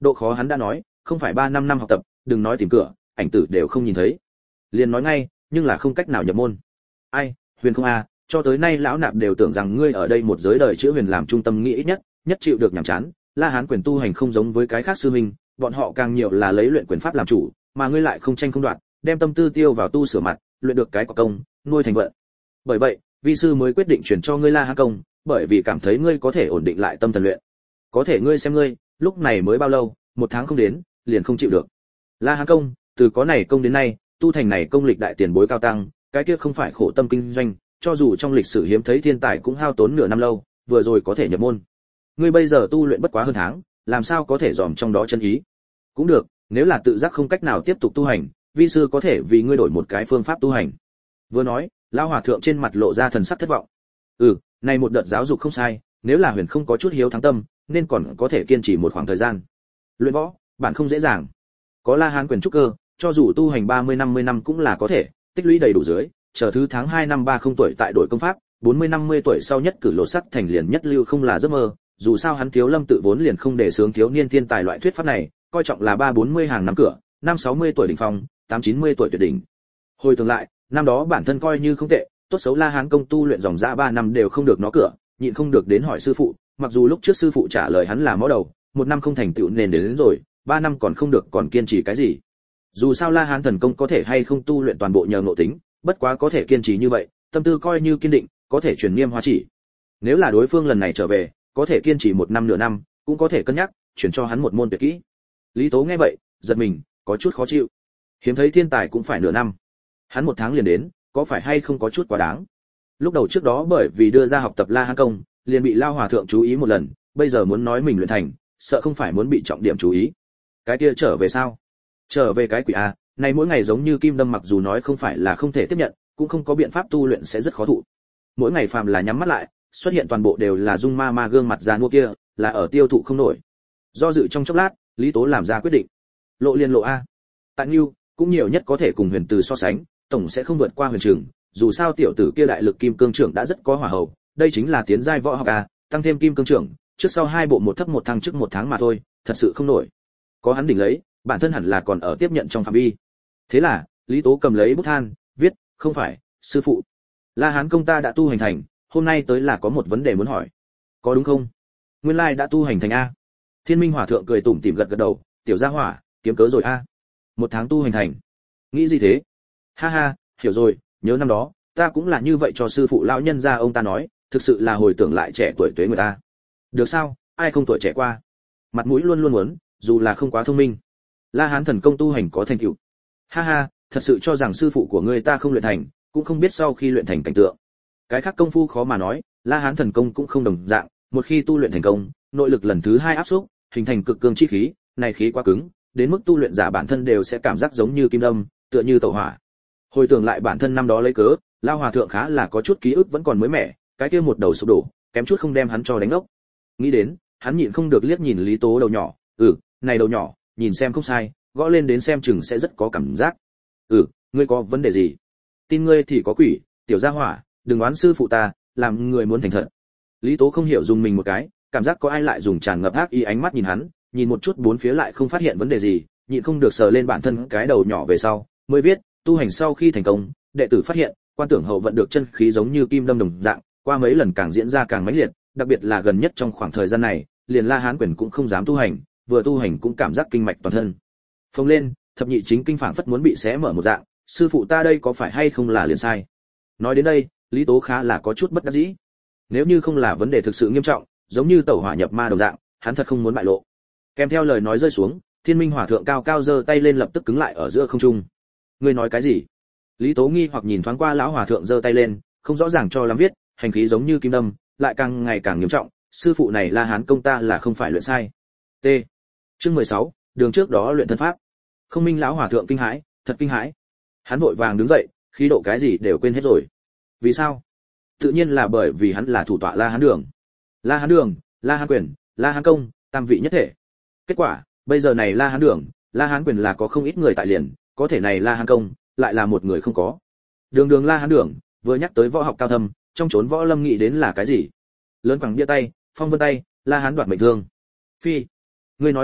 Speaker 1: Độ khó hắn đã nói, không phải ba năm năm học tập, đừng nói tìm cửa, ảnh tử đều không nhìn thấy. Liền nói ngay, nhưng là không cách nào nhập môn. Ai, Huyền không a, cho tới nay lão nạp đều tưởng rằng ngươi ở đây một giới đời chữ huyền làm trung tâm nghĩ ít nhất, nhất chịu được nhàm chán. La Hán quyền tu hành không giống với cái khác sư minh, bọn họ càng nhiều là lấy luyện quyền pháp làm chủ, mà ngươi lại không tranh không đoạt, đem tâm tư tiêu vào tu sửa mặt, luyện được cái có công, nuôi thành vận. Bởi vậy, vi sư mới quyết định chuyển cho ngươi La Hán công, bởi vì cảm thấy ngươi có thể ổn định lại tâm thần luyện. Có thể ngươi xem ngươi, lúc này mới bao lâu, một tháng không đến, liền không chịu được. La Hán công, từ có này công đến nay, tu thành này công lịch đại tiền bối cao tăng, cái kia không phải khổ tâm kinh doanh, cho dù trong lịch sử hiếm thấy thiên tài cũng hao tốn nửa năm lâu, vừa rồi có thể nhập môn. Ngươi bây giờ tu luyện bất quá hơn tháng, làm sao có thể dòm trong đó chân ý? Cũng được, nếu là tự giác không cách nào tiếp tục tu hành, vi sư có thể vì ngươi đổi một cái phương pháp tu hành. Vừa nói, lão hòa thượng trên mặt lộ ra thần sắc thất vọng. Ừ, này một đợt giáo dục không sai, nếu là Huyền không có chút hiếu thắng tâm, nên còn có thể kiên trì một khoảng thời gian. Luyện võ, bạn không dễ dàng. Có La Hán quyền trúc cơ, cho dù tu hành ba mươi năm mươi năm cũng là có thể, tích lũy đầy đủ dưới, chờ thứ tháng hai năm ba không tuổi tại đổi công pháp, bốn mươi năm mươi tuổi sau nhất cử lộ sắc thành liền nhất lưu không là giấc mơ, dù sao hắn Thiếu Lâm tự vốn liền không để sướng thiếu niên thiên tài loại thuyết pháp này, coi trọng là ba bốn mươi hàng năm cửa, năm sáu mươi tuổi đỉnh phong, tám chín mươi tuổi tuyệt đỉnh. Hồi tưởng lại, năm đó bản thân coi như không tệ, tốt xấu La Hán công tu luyện dòng dã ba năm đều không được nó cửa, nhịn không được đến hỏi sư phụ, mặc dù lúc trước sư phụ trả lời hắn là mó đầu, một năm không thành tựu nền đến, đến rồi, ba năm còn không được còn kiên trì cái gì? Dù sao La Hán thần công có thể hay không tu luyện toàn bộ nhờ ngộ tính, bất quá có thể kiên trì như vậy, tâm tư coi như kiên định, có thể truyền nghiêm hóa chỉ. Nếu là đối phương lần này trở về, có thể kiên trì một năm nửa năm, cũng có thể cân nhắc chuyển cho hắn một môn tuyệt kỹ. Lý Tố nghe vậy, giật mình, có chút khó chịu. Hiếm thấy thiên tài cũng phải nửa năm, hắn một tháng liền đến, có phải hay không có chút quá đáng? Lúc đầu trước đó bởi vì đưa ra học tập La Hán công, liền bị Lao hòa thượng chú ý một lần, bây giờ muốn nói mình luyện thành, sợ không phải muốn bị trọng điểm chú ý. Cái kia trở về sao? Trở về cái quỷ a, này mỗi ngày giống như kim đâm, mặc dù nói không phải là không thể tiếp nhận, cũng không có biện pháp tu luyện sẽ rất khó thụ. Mỗi ngày phàm là nhắm mắt lại, xuất hiện toàn bộ đều là dung ma ma gương mặt già nua kia, là ở tiêu thụ không nổi. Do dự trong chốc lát, Lý Tố làm ra quyết định. Lộ liên lộ a. Tại Nưu, cũng nhiều nhất có thể cùng Huyền Từ so sánh, tổng sẽ không vượt qua Huyền Trường, dù sao tiểu tử kia đại lực kim cương trưởng đã rất có hỏa hầu, đây chính là tiến giai võ học a, tăng thêm kim cương trưởng, trước sau hai bộ một thấp một thăng trước một tháng mà thôi, thật sự không nổi. Có hắn đỉnh lấy, bản thân hẳn là còn ở tiếp nhận trong phạm vi. Thế là, Lý Tố cầm lấy bút than, viết, không phải, sư phụ. La Hán công ta đã tu hành thành, hôm nay tới là có một vấn đề muốn hỏi. Có đúng không? Nguyên lai đã tu hành thành a. Thiên Minh Hòa thượng cười tủm tỉm gật gật đầu, tiểu gia hỏa, kiếm cớ rồi a. Một tháng tu hành thành. Nghĩ gì thế? Ha ha, hiểu rồi, nhớ năm đó, ta cũng là như vậy cho sư phụ lão nhân gia ông ta nói, thực sự là hồi tưởng lại trẻ tuổi tuế người ta. Được sao, ai không tuổi trẻ qua. Mặt mũi luôn luôn muốn, dù là không quá thông minh. La Hán thần công tu hành có thành tựu. Ha ha, thật sự cho rằng sư phụ của ngươi ta không luyện thành, cũng không biết sau khi luyện thành cảnh tượng. Cái khác công phu khó mà nói, La Hán thần công cũng không đồng dạng, một khi tu luyện thành công, nội lực lần thứ hai áp xúc, hình thành cực cương chi khí, này khí quá cứng, đến mức tu luyện giả bản thân đều sẽ cảm giác giống như kim đâm, tựa như tẩu hỏa. Hồi tưởng lại bản thân năm đó lấy cớ, Lao hòa thượng khá là có chút ký ức vẫn còn mới mẻ, cái kia một đầu sụp đổ, kém chút không đem hắn cho đánh ốc. Nghĩ đến, hắn nhịn không được liếc nhìn Lý Tố đầu nhỏ, ừ, này đầu nhỏ, nhìn xem không sai, gõ lên đến xem chừng sẽ rất có cảm giác. Ừ, ngươi có vấn đề gì? Tin ngươi thì có quỷ, tiểu gia hỏa, đừng oán sư phụ ta, làm người muốn thành thật. Lý Tố không hiểu dùng mình một cái, cảm giác có ai lại dùng tràn ngập ác ý ánh mắt nhìn hắn, nhìn một chút bốn phía lại không phát hiện vấn đề gì, nhịn không được sờ lên bản thân cái đầu nhỏ về sau, mới viết, tu hành sau khi thành công, đệ tử phát hiện, quan tưởng hậu vận được chân khí giống như kim đâm đồng dạng, qua mấy lần càng diễn ra càng mãnh liệt, đặc biệt là gần nhất trong khoảng thời gian này, liền La Hán quyền cũng không dám tu hành, vừa tu hành cũng cảm giác kinh mạch toàn thân phồng lên, thập nhị chính kinh phảng phất muốn bị xé mở một dạng, sư phụ ta đây có phải hay không là liền sai. Nói đến đây, Lý Tố khá là có chút bất đắc dĩ. Nếu như không là vấn đề thực sự nghiêm trọng, giống như tẩu hỏa nhập ma đồng dạng, hắn thật không muốn bại lộ. Kèm theo lời nói rơi xuống, Thiên Minh Hòa thượng cao cao giơ tay lên lập tức cứng lại ở giữa không trung. Ngươi nói cái gì? Lý Tố nghi hoặc nhìn thoáng qua lão hòa thượng giơ tay lên, không rõ ràng cho lắm viết, hành khí giống như kim đâm, lại càng ngày càng nghiêm trọng, sư phụ này La Hán công ta là không phải luyện sai. T. Chương mười sáu, đường trước đó luyện thân pháp. Không Minh lão hòa thượng kinh hãi, thật kinh hãi. Hắn vội vàng đứng dậy, khí độ cái gì đều quên hết rồi. Vì sao? Tự nhiên là bởi vì hắn là thủ tọa La Hán đường. La Hán đường, La Hán quyền, La Hán công, tam vị nhất thể. Kết quả, bây giờ này La Hán đường, La Hán quyền là có không ít người tại liền, có thể này La Hán công, lại là một người không có. Đường đường La Hán đường, vừa nhắc tới võ học cao thâm, trong chốn võ lâm nghĩ đến là cái gì? Lớn quẳng bia tay, phong vân tay, La Hán đoạt mệnh thương. Phi, ngươi nói một chút,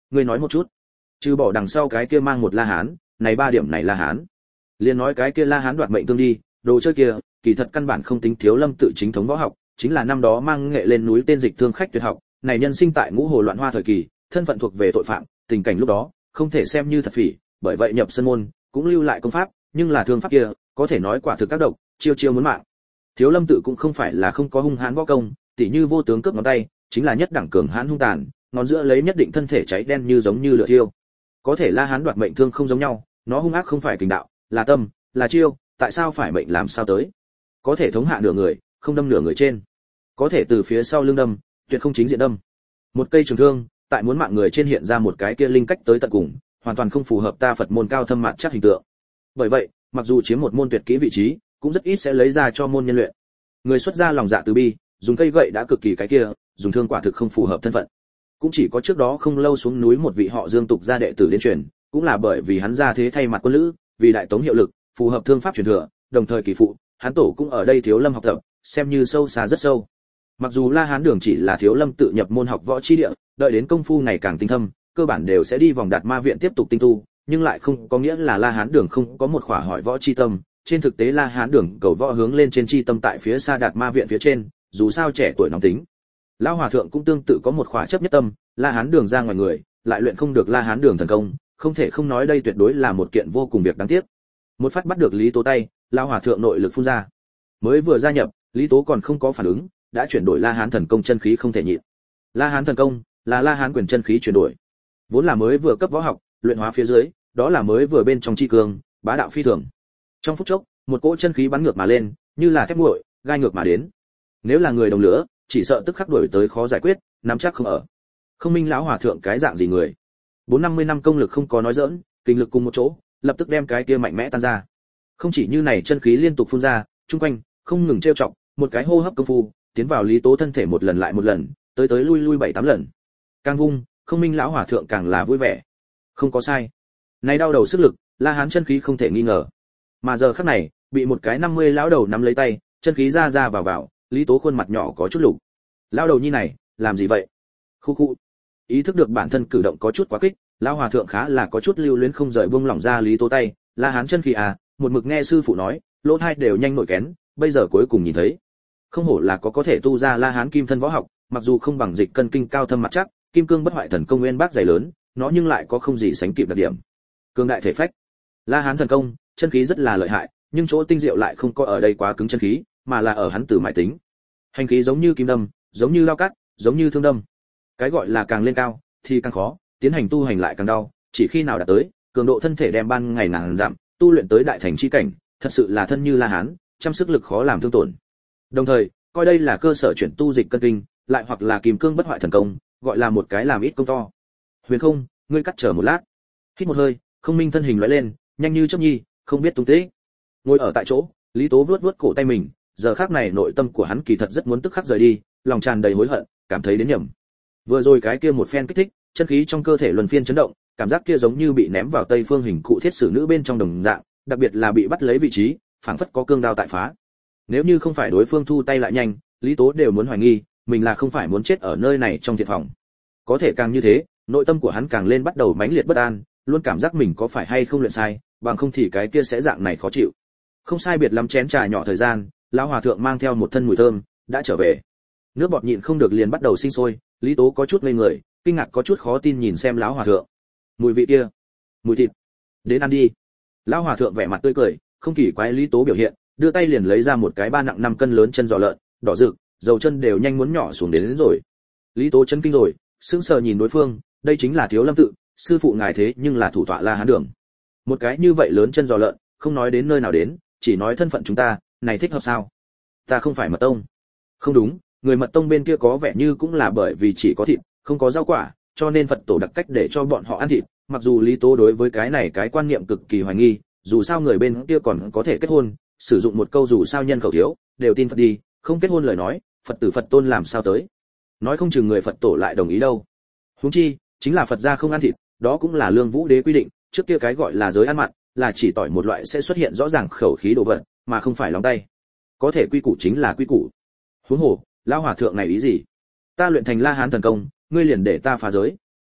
Speaker 1: ngươi nói một chút. Trừ bỏ đằng sau cái kia mang một La Hán, này ba điểm này La Hán. Liên nói cái kia La Hán đoạt mệnh tương đi, đồ chơi kia, kỳ thật căn bản không tính Thiếu Lâm tự chính thống võ học, chính là năm đó mang nghệ lên núi tên dịch thương khách tuyệt học, này nhân sinh tại ngũ hồ loạn hoa thời kỳ, thân phận thuộc về tội phạm, tình cảnh lúc đó, không thể xem như thật phỉ, bởi vậy nhập sân môn, cũng lưu lại công pháp, nhưng là thương pháp kia, có thể nói quả thực các độc, chiêu chiêu muốn mạng. Thiếu Lâm tự cũng không phải là không có hung hãn võ công, tỉ như vô tướng cướp ngón tay, chính là nhất đẳng cường hãn hung tàn, ngón giữa lấy nhất định thân thể cháy đen như giống như lửa thiêu. Có thể La Hán đoạt mệnh thương không giống nhau, nó hung ác không phải kình đạo, là tâm, là chiêu, tại sao phải mệnh làm sao tới? Có thể thống hạ nửa người, không đâm nửa người trên. Có thể từ phía sau lưng đâm, tuyệt không chính diện đâm. Một cây trường thương, tại muốn mạng người trên hiện ra một cái kia linh cách tới tận cùng, hoàn toàn không phù hợp ta Phật môn cao thâm mạn chắc hình tượng. Bởi vậy, mặc dù chiếm một môn tuyệt kỹ vị trí, cũng rất ít sẽ lấy ra cho môn nhân luyện. Người xuất gia lòng dạ từ bi, dùng cây gậy đã cực kỳ cái kia, dùng thương quả thực không phù hợp thân phận. Cũng chỉ có trước đó không lâu xuống núi một vị họ Dương tục gia đệ tử liên truyền, cũng là bởi vì hắn ra thế thay mặt quân lữ, vì đại tống hiệu lực, phù hợp thương pháp truyền thừa, đồng thời kỳ phụ, hắn tổ cũng ở đây Thiếu Lâm học tập, xem như sâu xa rất sâu. Mặc dù La Hán đường chỉ là Thiếu Lâm tự nhập môn học võ chi địa, đợi đến công phu ngày càng tinh thâm, cơ bản đều sẽ đi vòng Đạt Ma viện tiếp tục tinh tu, nhưng lại không có nghĩa là La Hán đường không có một khỏa hỏi võ chi tâm, trên thực tế La Hán đường cầu võ hướng lên trên chi tâm tại phía xa Đạt Ma viện phía trên, dù sao trẻ tuổi nóng tính. Lão hòa thượng cũng tương tự có một khỏa chấp nhất tâm, La Hán đường ra ngoài người, lại luyện không được La Hán đường thần công, không thể không nói đây tuyệt đối là một kiện vô cùng việc đáng tiếc. Một phát bắt được Lý Tố tay, lão hòa thượng nội lực phun ra. Mới vừa gia nhập, Lý Tố còn không có phản ứng, đã chuyển đổi La Hán thần công chân khí không thể nhịn. La Hán thần công là La Hán quyền chân khí chuyển đổi. Vốn là mới vừa cấp võ học, luyện hóa phía dưới, đó là mới vừa bên trong chi cường, bá đạo phi thường. Trong phút chốc, một cỗ chân khí bắn ngược mà lên, như là thép nguội, gai ngược mà đến. Nếu là người đồng lửa, chỉ sợ tức khắc đuổi tới khó giải quyết, nắm chắc không ở. Không minh lão hòa thượng cái dạng gì người? Bốn năm mươi năm công lực không có nói giỡn, kinh lực cùng một chỗ, lập tức đem cái kia mạnh mẽ tan ra. Không chỉ như này chân khí liên tục phun ra, chung quanh không ngừng trêu chọc, một cái hô hấp công phu, tiến vào Lý Tố thân thể một lần lại một lần, tới tới lui lui bảy tám lần. Càng vung, không minh lão hòa thượng càng là vui vẻ. Không có sai. Này đau đầu sức lực, La Hán chân khí không thể nghi ngờ. Mà giờ khắc này, bị một cái năm mươi lão đầu nắm lấy tay, chân khí ra ra vào vào, Lý Tố khuôn mặt nhỏ có chút lục. Lão đầu nhi này, làm gì vậy? Khu khu. Ý thức được bản thân cử động có chút quá kích, lão hòa thượng khá là có chút lưu luyến không rời buông lỏng ra Lý Tố tay, La Hán chân khí à, một mực nghe sư phụ nói, lỗ tai đều nhanh nổi kén, bây giờ cuối cùng nhìn thấy. Không hổ là có có thể tu ra La Hán kim thân võ học, mặc dù không bằng dịch cân kinh cao thâm mặt chắc, kim cương bất hoại thần công nguyên bác dày lớn, nó nhưng lại có không gì sánh kịp đặc điểm. Cương đại thể phách. La Hán thần công, chân khí rất là lợi hại, nhưng chỗ tinh diệu lại không có ở đây quá cứng chân khí, mà là ở hắn từ mại tính. Hành khí giống như kim đâm, giống như lao cắt, giống như thương đâm. Cái gọi là càng lên cao thì càng khó, tiến hành tu hành lại càng đau, chỉ khi nào đạt tới, cường độ thân thể đem ban ngày ngàn dặm, tu luyện tới đại thành chi cảnh, thật sự là thân như La Hán, trăm sức lực khó làm thương tổn. Đồng thời, coi đây là cơ sở chuyển tu dịch cân kinh, lại hoặc là kim cương bất hoại thần công, gọi là một cái làm ít công to. Huyền Không, ngươi cắt chờ một lát. Hít một hơi, Không Minh thân hình lóe lên, nhanh như chớp nhi, không biết tung tích. Ngồi ở tại chỗ, Lý Tố vuốt vuốt cổ tay mình, giờ khắc này nội tâm của hắn kỳ thật rất muốn tức khắc rời đi, lòng tràn đầy hối hận, cảm thấy đến nhầm. Vừa rồi cái kia một phen kích thích, chân khí trong cơ thể luân phiên chấn động, cảm giác kia giống như bị ném vào tây phương hình cụ thiết sử nữ bên trong đồng dạng, đặc biệt là bị bắt lấy vị trí, phảng phất có cương đao tại phá. Nếu như không phải đối phương thu tay lại nhanh, Lý Tố đều muốn hoài nghi, mình là không phải muốn chết ở nơi này trong thiệt phòng. Có thể càng như thế, nội tâm của hắn càng lên bắt đầu mãnh liệt bất an, luôn cảm giác mình có phải hay không luyện sai, bằng không thì cái kia sẽ dạng này khó chịu. Không sai biệt lắm chén trà nhỏ thời gian, lão hòa thượng mang theo một thân mùi thơm, đã trở về. Nước bọt nhịn không được liền bắt đầu sinh sôi, Lý Tố có chút ngây người, kinh ngạc có chút khó tin nhìn xem lão hòa thượng. Mùi vị kia, mùi thịt. Đến ăn đi. Lão hòa thượng vẻ mặt tươi cười, không kỳ quái Lý Tố biểu hiện, đưa tay liền lấy ra một cái ba nặng năm cân lớn chân giò lợn, đỏ rực, dầu chân đều nhanh muốn nhỏ xuống đến, đến rồi. Lý Tố chân kinh rồi, sững sờ nhìn đối phương, đây chính là Thiếu Lâm tự, sư phụ ngài thế nhưng là thủ tọa La Hán đường. Một cái như vậy lớn chân giò lợn, không nói đến nơi nào đến, chỉ nói thân phận chúng ta, này thích hợp sao? Ta không phải mật tông. Không đúng, người mật tông bên kia có vẻ như cũng là bởi vì chỉ có thịt, không có rau quả, cho nên Phật tổ đặc cách để cho bọn họ ăn thịt, mặc dù Lý Tố đối với cái này cái quan niệm cực kỳ hoài nghi, dù sao người bên kia còn có thể kết hôn, sử dụng một câu dù sao nhân khẩu thiếu, đều tin Phật đi, không kết hôn lời nói, Phật tử Phật tôn làm sao tới? Nói không chừng người Phật tổ lại đồng ý đâu. Huống chi, chính là Phật gia không ăn thịt, đó cũng là Lương Vũ Đế quy định, trước kia cái gọi là giới ăn mặn, là chỉ tỏi một loại sẽ xuất hiện rõ ràng khẩu khí đồ vật, mà không phải lòng tay. Có thể quy củ chính là quy củ. Huống hồ, lão hòa thượng này ý gì? Ta luyện thành La Hán thần công, ngươi liền để ta phá giới.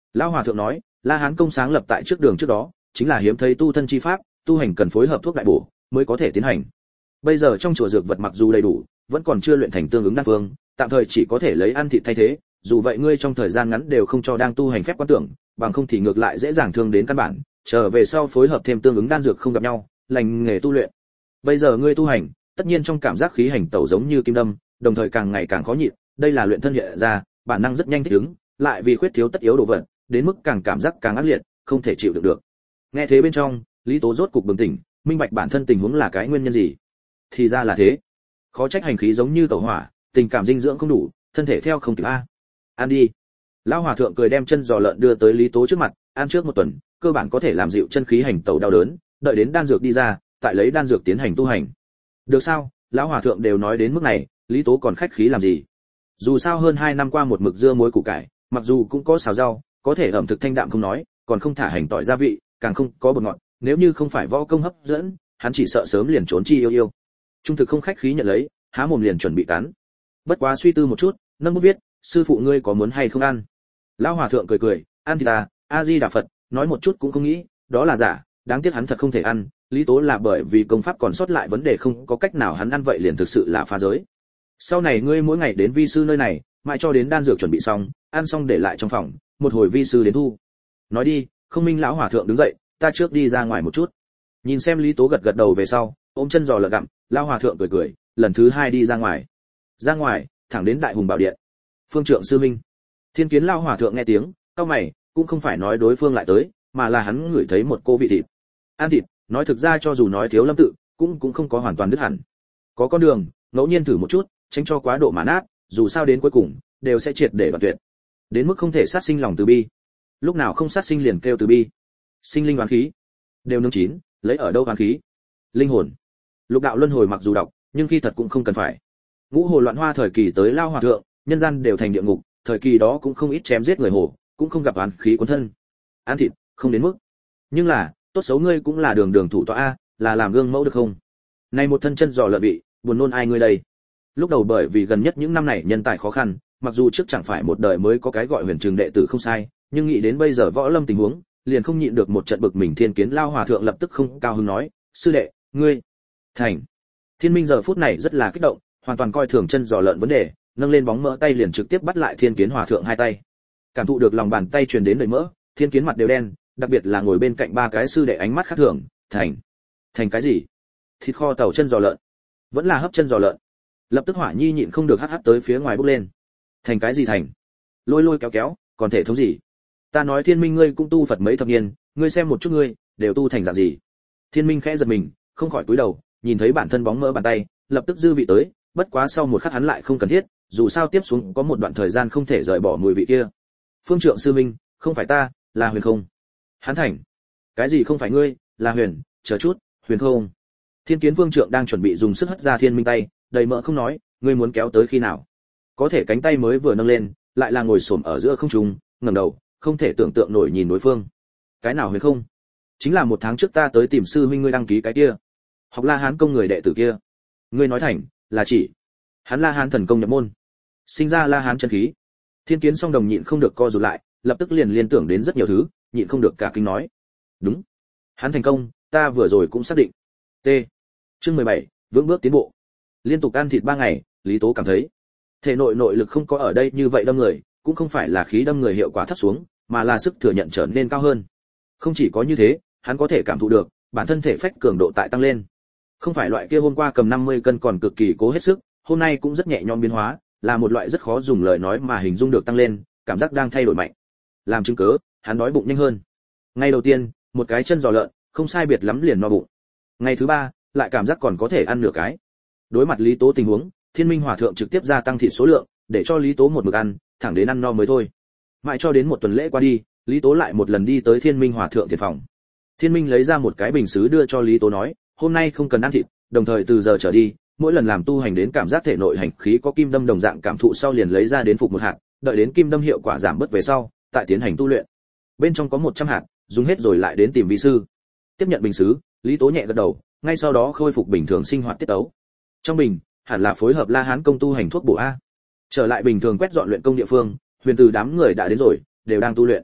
Speaker 1: Lão hòa thượng nói, La Hán công sáng lập tại trước đường trước đó, chính là hiếm thấy tu thân chi pháp, tu hành cần phối hợp thuốc đại bổ mới có thể tiến hành. Bây giờ trong chùa dược vật mặc dù đầy đủ, vẫn còn chưa luyện thành tương ứng đan phương, tạm thời chỉ có thể lấy ăn thịt thay thế, dù vậy ngươi trong thời gian ngắn đều không cho đang tu hành phép quan tưởng, bằng không thì ngược lại dễ dàng thương đến căn bản, trở về sau phối hợp thêm tương ứng đan dược không gặp nhau, lành nghề tu luyện. Bây giờ ngươi tu hành, tất nhiên trong cảm giác khí hành tẩu giống như kim đâm, đồng thời càng ngày càng khó nhịn, đây là luyện thân hiện ra, bản năng rất nhanh thích ứng, lại vì khuyết thiếu tất yếu đồ vật, đến mức càng cảm giác càng ác liệt, không thể chịu được được. Nghe thế bên trong, Lý Tố rốt cục bừng tỉnh, minh bạch bản thân tình huống là cái nguyên nhân gì. Thì ra là thế. Khó trách hành khí giống như tẩu hỏa, tình cảm dinh dưỡng không đủ, thân thể theo không kịp a. Ăn đi. Lão hòa thượng cười đem chân giò lợn đưa tới Lý Tố trước mặt, ăn trước một tuần, cơ bản có thể làm dịu chân khí hành tẩu đau đớn, đợi đến đan dược đi ra, tại lấy đan dược tiến hành tu hành. Được sao? Lão hòa thượng đều nói đến mức này, Lý Tố còn khách khí làm gì? Dù sao hơn hai năm qua một mực dưa muối củ cải, mặc dù cũng có xào rau, có thể ẩm thực thanh đạm không nói, còn không thả hành tỏi gia vị, càng không có bột ngọt, nếu như không phải võ công hấp dẫn, hắn chỉ sợ sớm liền trốn chi yêu yêu. Trung thực không khách khí nhận lấy, há mồm liền chuẩn bị cắn. Bất quá suy tư một chút, nâng bút viết, sư phụ ngươi có muốn hay không ăn? Lão hòa thượng cười cười, ăn thì ta, A Di Đà Phật, nói một chút cũng không nghĩ, đó là giả, đáng tiếc hắn thật không thể ăn, Lý Tố là bởi vì công pháp còn sót lại vấn đề không có cách nào hắn ăn vậy liền thực sự là phá giới. Sau này ngươi mỗi ngày đến vi sư nơi này, mãi cho đến đan dược chuẩn bị xong, ăn xong để lại trong phòng, một hồi vi sư đến thu. Nói đi, Không Minh lão hòa thượng đứng dậy, ta trước đi ra ngoài một chút. Nhìn xem Lý Tố gật gật đầu về sau, ôm chân giò lợn gặm, lão hòa thượng cười cười, lần thứ hai đi ra ngoài. Ra ngoài, thẳng đến Đại Hùng Bảo Điện. Phương Trượng sư minh. Thiên Kiến lão hòa thượng nghe tiếng, cau mày, cũng không phải nói đối phương lại tới, mà là hắn ngửi thấy một cô vị thịt. Ăn thịt, nói thực ra cho dù nói thiếu lâm tự, cũng cũng không có hoàn toàn đứt hẳn. Có con đường, ngẫu nhiên thử một chút, tránh cho quá độ mà nát, dù sao đến cuối cùng đều sẽ triệt để đoạn tuyệt. Đến mức không thể sát sinh lòng từ bi. Lúc nào không sát sinh liền kêu từ bi. Sinh linh oán khí, đều nương chín, lấy ở đâu oán khí? Linh hồn. Lục đạo luân hồi mặc dù đọc, nhưng khi thật cũng không cần phải. Ngũ hồ loạn hoa thời kỳ tới lao hòa thượng, nhân gian đều thành địa ngục, thời kỳ đó cũng không ít chém giết người hồ, cũng không gặp oán khí cuốn thân. Ăn thịt, không đến mức. Nhưng là, tốt xấu ngươi cũng là đường đường thủ tọa a, là làm gương mẫu được không? Này một thân chân giò lợn vị, buồn nôn ai ngươi đây? Lúc đầu bởi vì gần nhất những năm này nhân tài khó khăn, mặc dù trước chẳng phải một đời mới có cái gọi huyền trường đệ tử không sai, nhưng nghĩ đến bây giờ võ lâm tình huống, liền không nhịn được một trận bực mình. Thiên Kiến lao hòa thượng lập tức không cao hứng nói, sư đệ, ngươi thành. Thiên Minh giờ phút này rất là kích động, hoàn toàn coi thường chân giò lợn vấn đề, nâng lên bóng mỡ tay liền trực tiếp bắt lại Thiên Kiến hòa thượng hai tay. Cảm thụ được lòng bàn tay truyền đến đầy mỡ, Thiên Kiến mặt đều đen, đặc biệt là ngồi bên cạnh ba cái sư đệ ánh mắt khác thường, thành. Thành cái gì? Thịt kho tàu chân giò lợn, vẫn là hấp chân giò lợn. Lập tức Hỏa Nhi nhịn không được hắt hắt tới phía ngoài bốc lên. Thành cái gì thành? Lôi lôi kéo kéo, còn thể thống gì? Ta nói Thiên Minh ngươi cũng tu Phật mấy thập niên, ngươi xem một chút ngươi, đều tu thành dạng gì? Thiên Minh khẽ giật mình, không khỏi cúi đầu, nhìn thấy bản thân bóng mỡ bàn tay, lập tức dư vị tới, bất quá sau một khắc hắn lại không cần thiết, dù sao tiếp xuống có một đoạn thời gian không thể rời bỏ mùi vị kia. Phương Trượng sư minh, không phải ta, là Huyền Không. Hắn thành. Cái gì không phải ngươi, là Huyền, chờ chút, Huyền Không. Thiên Kiến Phương Trượng đang chuẩn bị dùng sức hất ra Thiên Minh tay, đầy mỡ không nói, ngươi muốn kéo tới khi nào? Có thể cánh tay mới vừa nâng lên, lại là ngồi xổm ở giữa không trung, ngẩng đầu, không thể tưởng tượng nổi nhìn đối phương. Cái nào Huyền Không? Chính là một tháng trước ta tới tìm sư huynh ngươi đăng ký cái kia, học La Hán công người đệ tử kia. Ngươi nói thành, là chỉ hắn La Hán thần công nhập môn, sinh ra La Hán chân khí. Thiên Kiến song đồng nhịn không được co rụt lại, lập tức liền liên tưởng đến rất nhiều thứ, nhịn không được cả kinh nói. Đúng, hắn thành công, ta vừa rồi cũng xác định. T. Chương mười bảy, vững bước tiến bộ. Liên tục ăn thịt ba ngày, Lý Tố cảm thấy thể nội nội lực không có ở đây như vậy đâm người, cũng không phải là khí đâm người hiệu quả thấp xuống, mà là sức thừa nhận trở nên cao hơn. Không chỉ có như thế, hắn có thể cảm thụ được bản thân thể phách cường độ tại tăng lên. Không phải loại kia hôm qua cầm năm mươi cân còn cực kỳ cố hết sức, hôm nay cũng rất nhẹ nhõm biến hóa, là một loại rất khó dùng lời nói mà hình dung được tăng lên, cảm giác đang thay đổi mạnh. Làm chứng cớ, hắn đói bụng nhanh hơn. Ngày đầu tiên, một cái chân giò lợn, không sai biệt lắm liền no bụng. Ngày thứ ba, lại cảm giác còn có thể ăn nửa cái. Đối mặt Lý Tố tình huống, Thiên Minh hòa thượng trực tiếp gia tăng thịt số lượng, để cho Lý Tố một mực ăn, thẳng đến ăn no mới thôi. Mãi cho đến một tuần lễ qua đi, Lý Tố lại một lần đi tới Thiên Minh hòa thượng tiền phòng. Thiên Minh lấy ra một cái bình sứ đưa cho Lý Tố nói, hôm nay không cần ăn thịt, đồng thời từ giờ trở đi, mỗi lần làm tu hành đến cảm giác thể nội hành khí có kim đâm đồng dạng cảm thụ sau liền lấy ra đến phục một hạt, đợi đến kim đâm hiệu quả giảm bớt về sau, tại tiến hành tu luyện. Bên trong có một trăm hạt, dùng hết rồi lại đến tìm vị sư. Tiếp nhận bình sứ, Lý Tố nhẹ gật đầu, ngay sau đó khôi phục bình thường sinh hoạt tiết tấu. Trong bình, hẳn là phối hợp La Hán công tu hành thuốc bổ a. Trở lại bình thường quét dọn luyện công địa phương, Huyền Từ đám người đã đến rồi, đều đang tu luyện.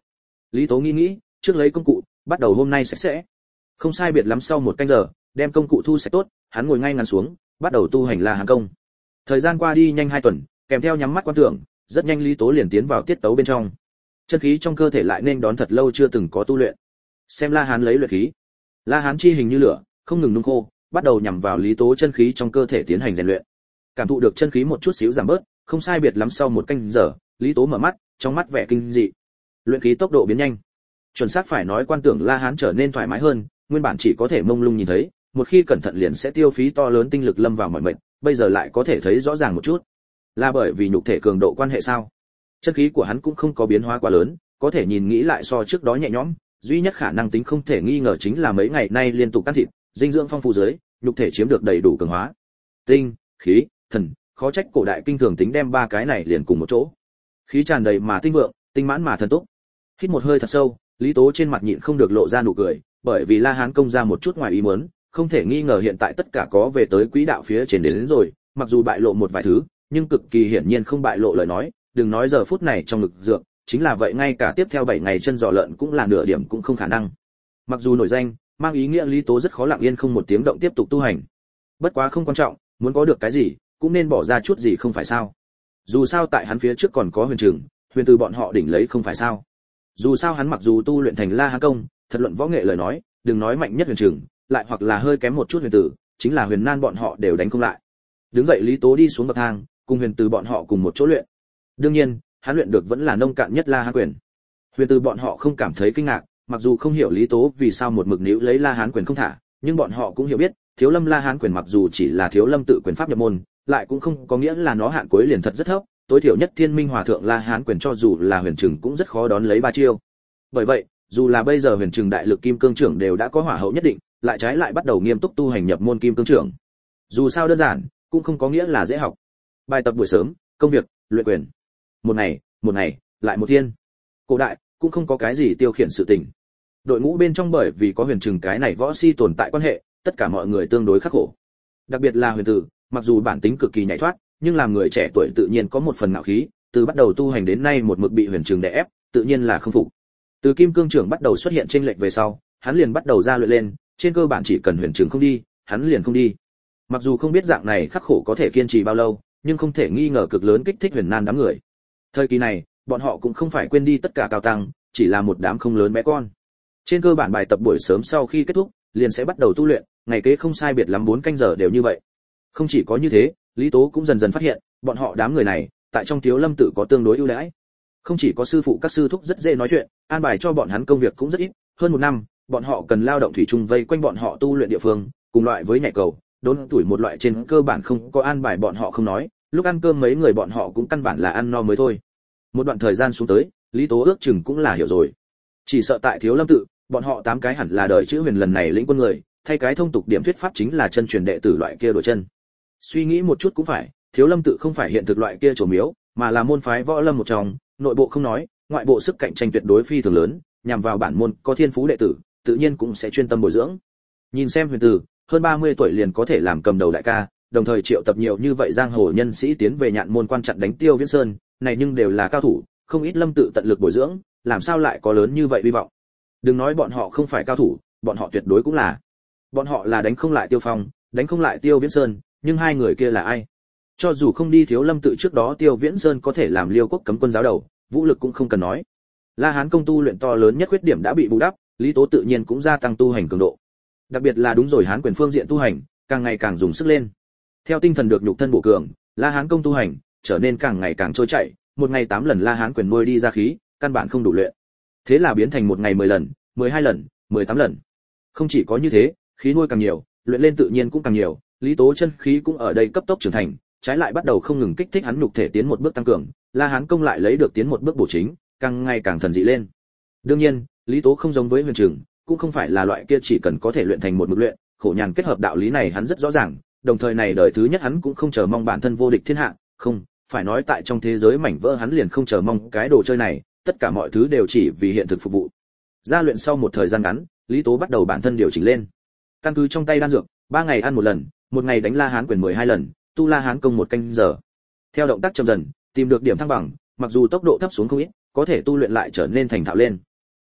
Speaker 1: Lý Tố nghĩ nghĩ, trước lấy công cụ, bắt đầu hôm nay sạch sẽ. Không sai biệt lắm sau một canh giờ, đem công cụ thu sạch tốt, hắn ngồi ngay ngắn xuống, bắt đầu tu hành La Hán công. Thời gian qua đi nhanh hai tuần, kèm theo nhắm mắt quan tưởng, rất nhanh Lý Tố liền tiến vào tiết tấu bên trong. Chân khí trong cơ thể lại nên đón thật lâu chưa từng có tu luyện. Xem La Hán lấy luyện khí. La Hán chi hình như lửa, không ngừng nung khô, bắt đầu nhằm vào Lý Tố chân khí trong cơ thể tiến hành rèn luyện. Cảm thụ được chân khí một chút xíu giảm bớt, không sai biệt lắm sau một canh giờ, Lý Tố mở mắt, trong mắt vẻ kinh dị. Luyện khí tốc độ biến nhanh. Chuẩn xác phải nói quan tưởng La Hán trở nên thoải mái hơn, nguyên bản chỉ có thể mông lung nhìn thấy, một khi cẩn thận liền sẽ tiêu phí to lớn tinh lực lâm vào mỏi mệt, bây giờ lại có thể thấy rõ ràng một chút. Là bởi vì nhục thể cường độ quan hệ sao? Chân khí của hắn cũng không có biến hóa quá lớn, có thể nhìn nghĩ lại so trước đó nhẹ nhõm, duy nhất khả năng tính không thể nghi ngờ chính là mấy ngày nay liên tục ăn thịt, dinh dưỡng phong phú dưới, nhục thể chiếm được đầy đủ cường hóa. Tinh, khí, thần, khó trách cổ đại kinh thường tính đem ba cái này liền cùng một chỗ. Khí tràn đầy mà tinh vượng, tinh mãn mà thần túc. Hít một hơi thật sâu, Lý Tố trên mặt nhịn không được lộ ra nụ cười, bởi vì La Hán công ra một chút ngoài ý muốn, không thể nghi ngờ hiện tại tất cả có về tới quỹ đạo phía trên đến, đến rồi, mặc dù bại lộ một vài thứ, nhưng cực kỳ hiển nhiên không bại lộ lời nói, đừng nói giờ phút này trong ngực dược, chính là vậy ngay cả tiếp theo bảy ngày chân giò lợn cũng là nửa điểm cũng không khả năng. Mặc dù nổi danh, mang ý nghĩa Lý Tố rất khó lặng yên không một tiếng động tiếp tục tu hành. Bất quá không quan trọng, muốn có được cái gì, cũng nên bỏ ra chút gì không phải sao? Dù sao tại hắn phía trước còn có Huyền Trừng, Huyền Từ bọn họ đỉnh lấy không phải sao? Dù sao hắn mặc dù tu luyện thành La Hán công, thật luận võ nghệ lời nói, đừng nói mạnh nhất Huyền Trừng, lại hoặc là hơi kém một chút Huyền Từ, chính là Huyền Nan bọn họ đều đánh không lại. Đứng dậy Lý Tố đi xuống bậc thang, cùng Huyền Từ bọn họ cùng một chỗ luyện. Đương nhiên, hắn luyện được vẫn là nông cạn nhất La Hán quyền. Huyền Từ bọn họ không cảm thấy kinh ngạc, mặc dù không hiểu Lý Tố vì sao một mực níu lấy La Hán quyền không thả, nhưng bọn họ cũng hiểu biết, Thiếu Lâm La Hán quyền mặc dù chỉ là Thiếu Lâm tự quyền pháp nhập môn, lại cũng không có nghĩa là nó hạn cuối liền thật rất thấp, tối thiểu nhất Thiên Minh Hòa thượng La Hán quyền cho dù là Huyền Trừng cũng rất khó đón lấy ba chiêu. Bởi vậy, dù là bây giờ Huyền Trừng đại lực kim cương trưởng đều đã có hỏa hậu nhất định, lại trái lại bắt đầu nghiêm túc tu hành nhập môn kim cương trưởng. Dù sao đơn giản, cũng không có nghĩa là dễ học. Bài tập buổi sớm, công việc, luyện quyền. Một ngày, một ngày, lại một thiên. Cổ đại cũng không có cái gì tiêu khiển sự tình. Đội ngũ bên trong bởi vì có Huyền Trừng cái này võ si tồn tại quan hệ, tất cả mọi người tương đối khắc khổ. Đặc biệt là Huyền Tử, mặc dù bản tính cực kỳ nhạy thoát, nhưng làm người trẻ tuổi tự nhiên có một phần ngạo khí, từ bắt đầu tu hành đến nay một mực bị Huyền Trừng đè ép, tự nhiên là không phục. Từ kim cương trưởng bắt đầu xuất hiện trên lệch về sau, hắn liền bắt đầu ra luyện lên, trên cơ bản chỉ cần Huyền Trừng không đi, hắn liền không đi. Mặc dù không biết dạng này khắc khổ có thể kiên trì bao lâu, nhưng không thể nghi ngờ cực lớn kích thích Huyền Nan đám người. Thời kỳ này, bọn họ cũng không phải quên đi tất cả cao tăng, chỉ là một đám không lớn bé con. Trên cơ bản bài tập buổi sớm sau khi kết thúc, liền sẽ bắt đầu tu luyện, ngày kế không sai biệt lắm bốn canh giờ đều như vậy. Không chỉ có như thế, Lý Tố cũng dần dần phát hiện, bọn họ đám người này, tại trong Thiếu Lâm tự có tương đối ưu đãi. Không chỉ có sư phụ các sư thúc rất dễ nói chuyện, an bài cho bọn hắn công việc cũng rất ít, hơn một năm, bọn họ cần lao động thủy chung vây quanh bọn họ tu luyện địa phương, cùng loại với nhảy cầu, đốn tuổi một loại trên cơ bản không có an bài bọn họ không nói, lúc ăn cơm mấy người bọn họ cũng căn bản là ăn no mới thôi. Một đoạn thời gian xuống tới, Lý Tố ước chừng cũng là hiểu rồi. Chỉ sợ tại Thiếu Lâm tự, bọn họ tám cái hẳn là đời chữ Huyền lần này lĩnh quân người, thay cái thông tục điểm thuyết pháp chính là chân truyền đệ tử loại kia đổi chân. Suy nghĩ một chút cũng phải, Thiếu Lâm tự không phải hiện thực loại kia trổ miếu, mà là môn phái võ lâm một trong, nội bộ không nói, ngoại bộ sức cạnh tranh tuyệt đối phi thường lớn, nhằm vào bản môn có thiên phú đệ tử, tự nhiên cũng sẽ chuyên tâm bồi dưỡng. Nhìn xem Huyền Tử, hơn ba mươi tuổi liền có thể làm cầm đầu đại ca, đồng thời triệu tập nhiều như vậy giang hồ nhân sĩ tiến về Nhạn môn quan chặn đánh Tiêu Viễn Sơn, này nhưng đều là cao thủ, không ít Lâm tự tận lực bồi dưỡng, làm sao lại có lớn như vậy hy vọng. Đừng nói bọn họ không phải cao thủ, bọn họ tuyệt đối cũng là. Bọn họ là đánh không lại Tiêu Phong, đánh không lại Tiêu Viễn Sơn, nhưng hai người kia là ai? Cho dù không đi Thiếu Lâm tự trước đó Tiêu Viễn Sơn có thể làm Liêu Quốc cấm quân giáo đầu, vũ lực cũng không cần nói. La Hán công tu luyện to lớn nhất khuyết điểm đã bị bù đắp, Lý Tố tự nhiên cũng gia tăng tu hành cường độ. Đặc biệt là đúng rồi Hán quyền phương diện tu hành, càng ngày càng dùng sức lên. Theo tinh thần được nhục thân bổ cường, La Hán công tu hành trở nên càng ngày càng trôi chảy, một ngày tám lần La Hán quyền nuôi đi ra khí, căn bản không đủ luyện. Thế là biến thành một ngày mười lần, mười hai lần, mười tám lần. Không chỉ có như thế, khí nuôi càng nhiều, luyện lên tự nhiên cũng càng nhiều, Lý Tố chân khí cũng ở đây cấp tốc trưởng thành, trái lại bắt đầu không ngừng kích thích hắn nhục thể tiến một bước tăng cường, La Hán công lại lấy được tiến một bước bổ chính, càng ngày càng thần dị lên. Đương nhiên, Lý Tố không giống với Huyền Trừng, cũng không phải là loại kia chỉ cần có thể luyện thành một mực luyện, khổ nhàn kết hợp đạo lý này hắn rất rõ ràng, đồng thời này đời thứ nhất hắn cũng không chờ mong bản thân vô địch thiên hạ, không, phải nói tại trong thế giới mảnh vỡ hắn liền không chờ mong cái đồ chơi này, tất cả mọi thứ đều chỉ vì hiện thực phục vụ. Gia luyện sau một thời gian ngắn, Lý Tố bắt đầu bản thân điều chỉnh lên. Căn cứ trong tay đan dược, ba ngày ăn một lần, một ngày đánh La Hán quyền mười hai lần, tu La Hán công một canh giờ. Theo động tác chậm dần, tìm được điểm thăng bằng, mặc dù tốc độ thấp xuống không ít, có thể tu luyện lại trở nên thành thạo lên.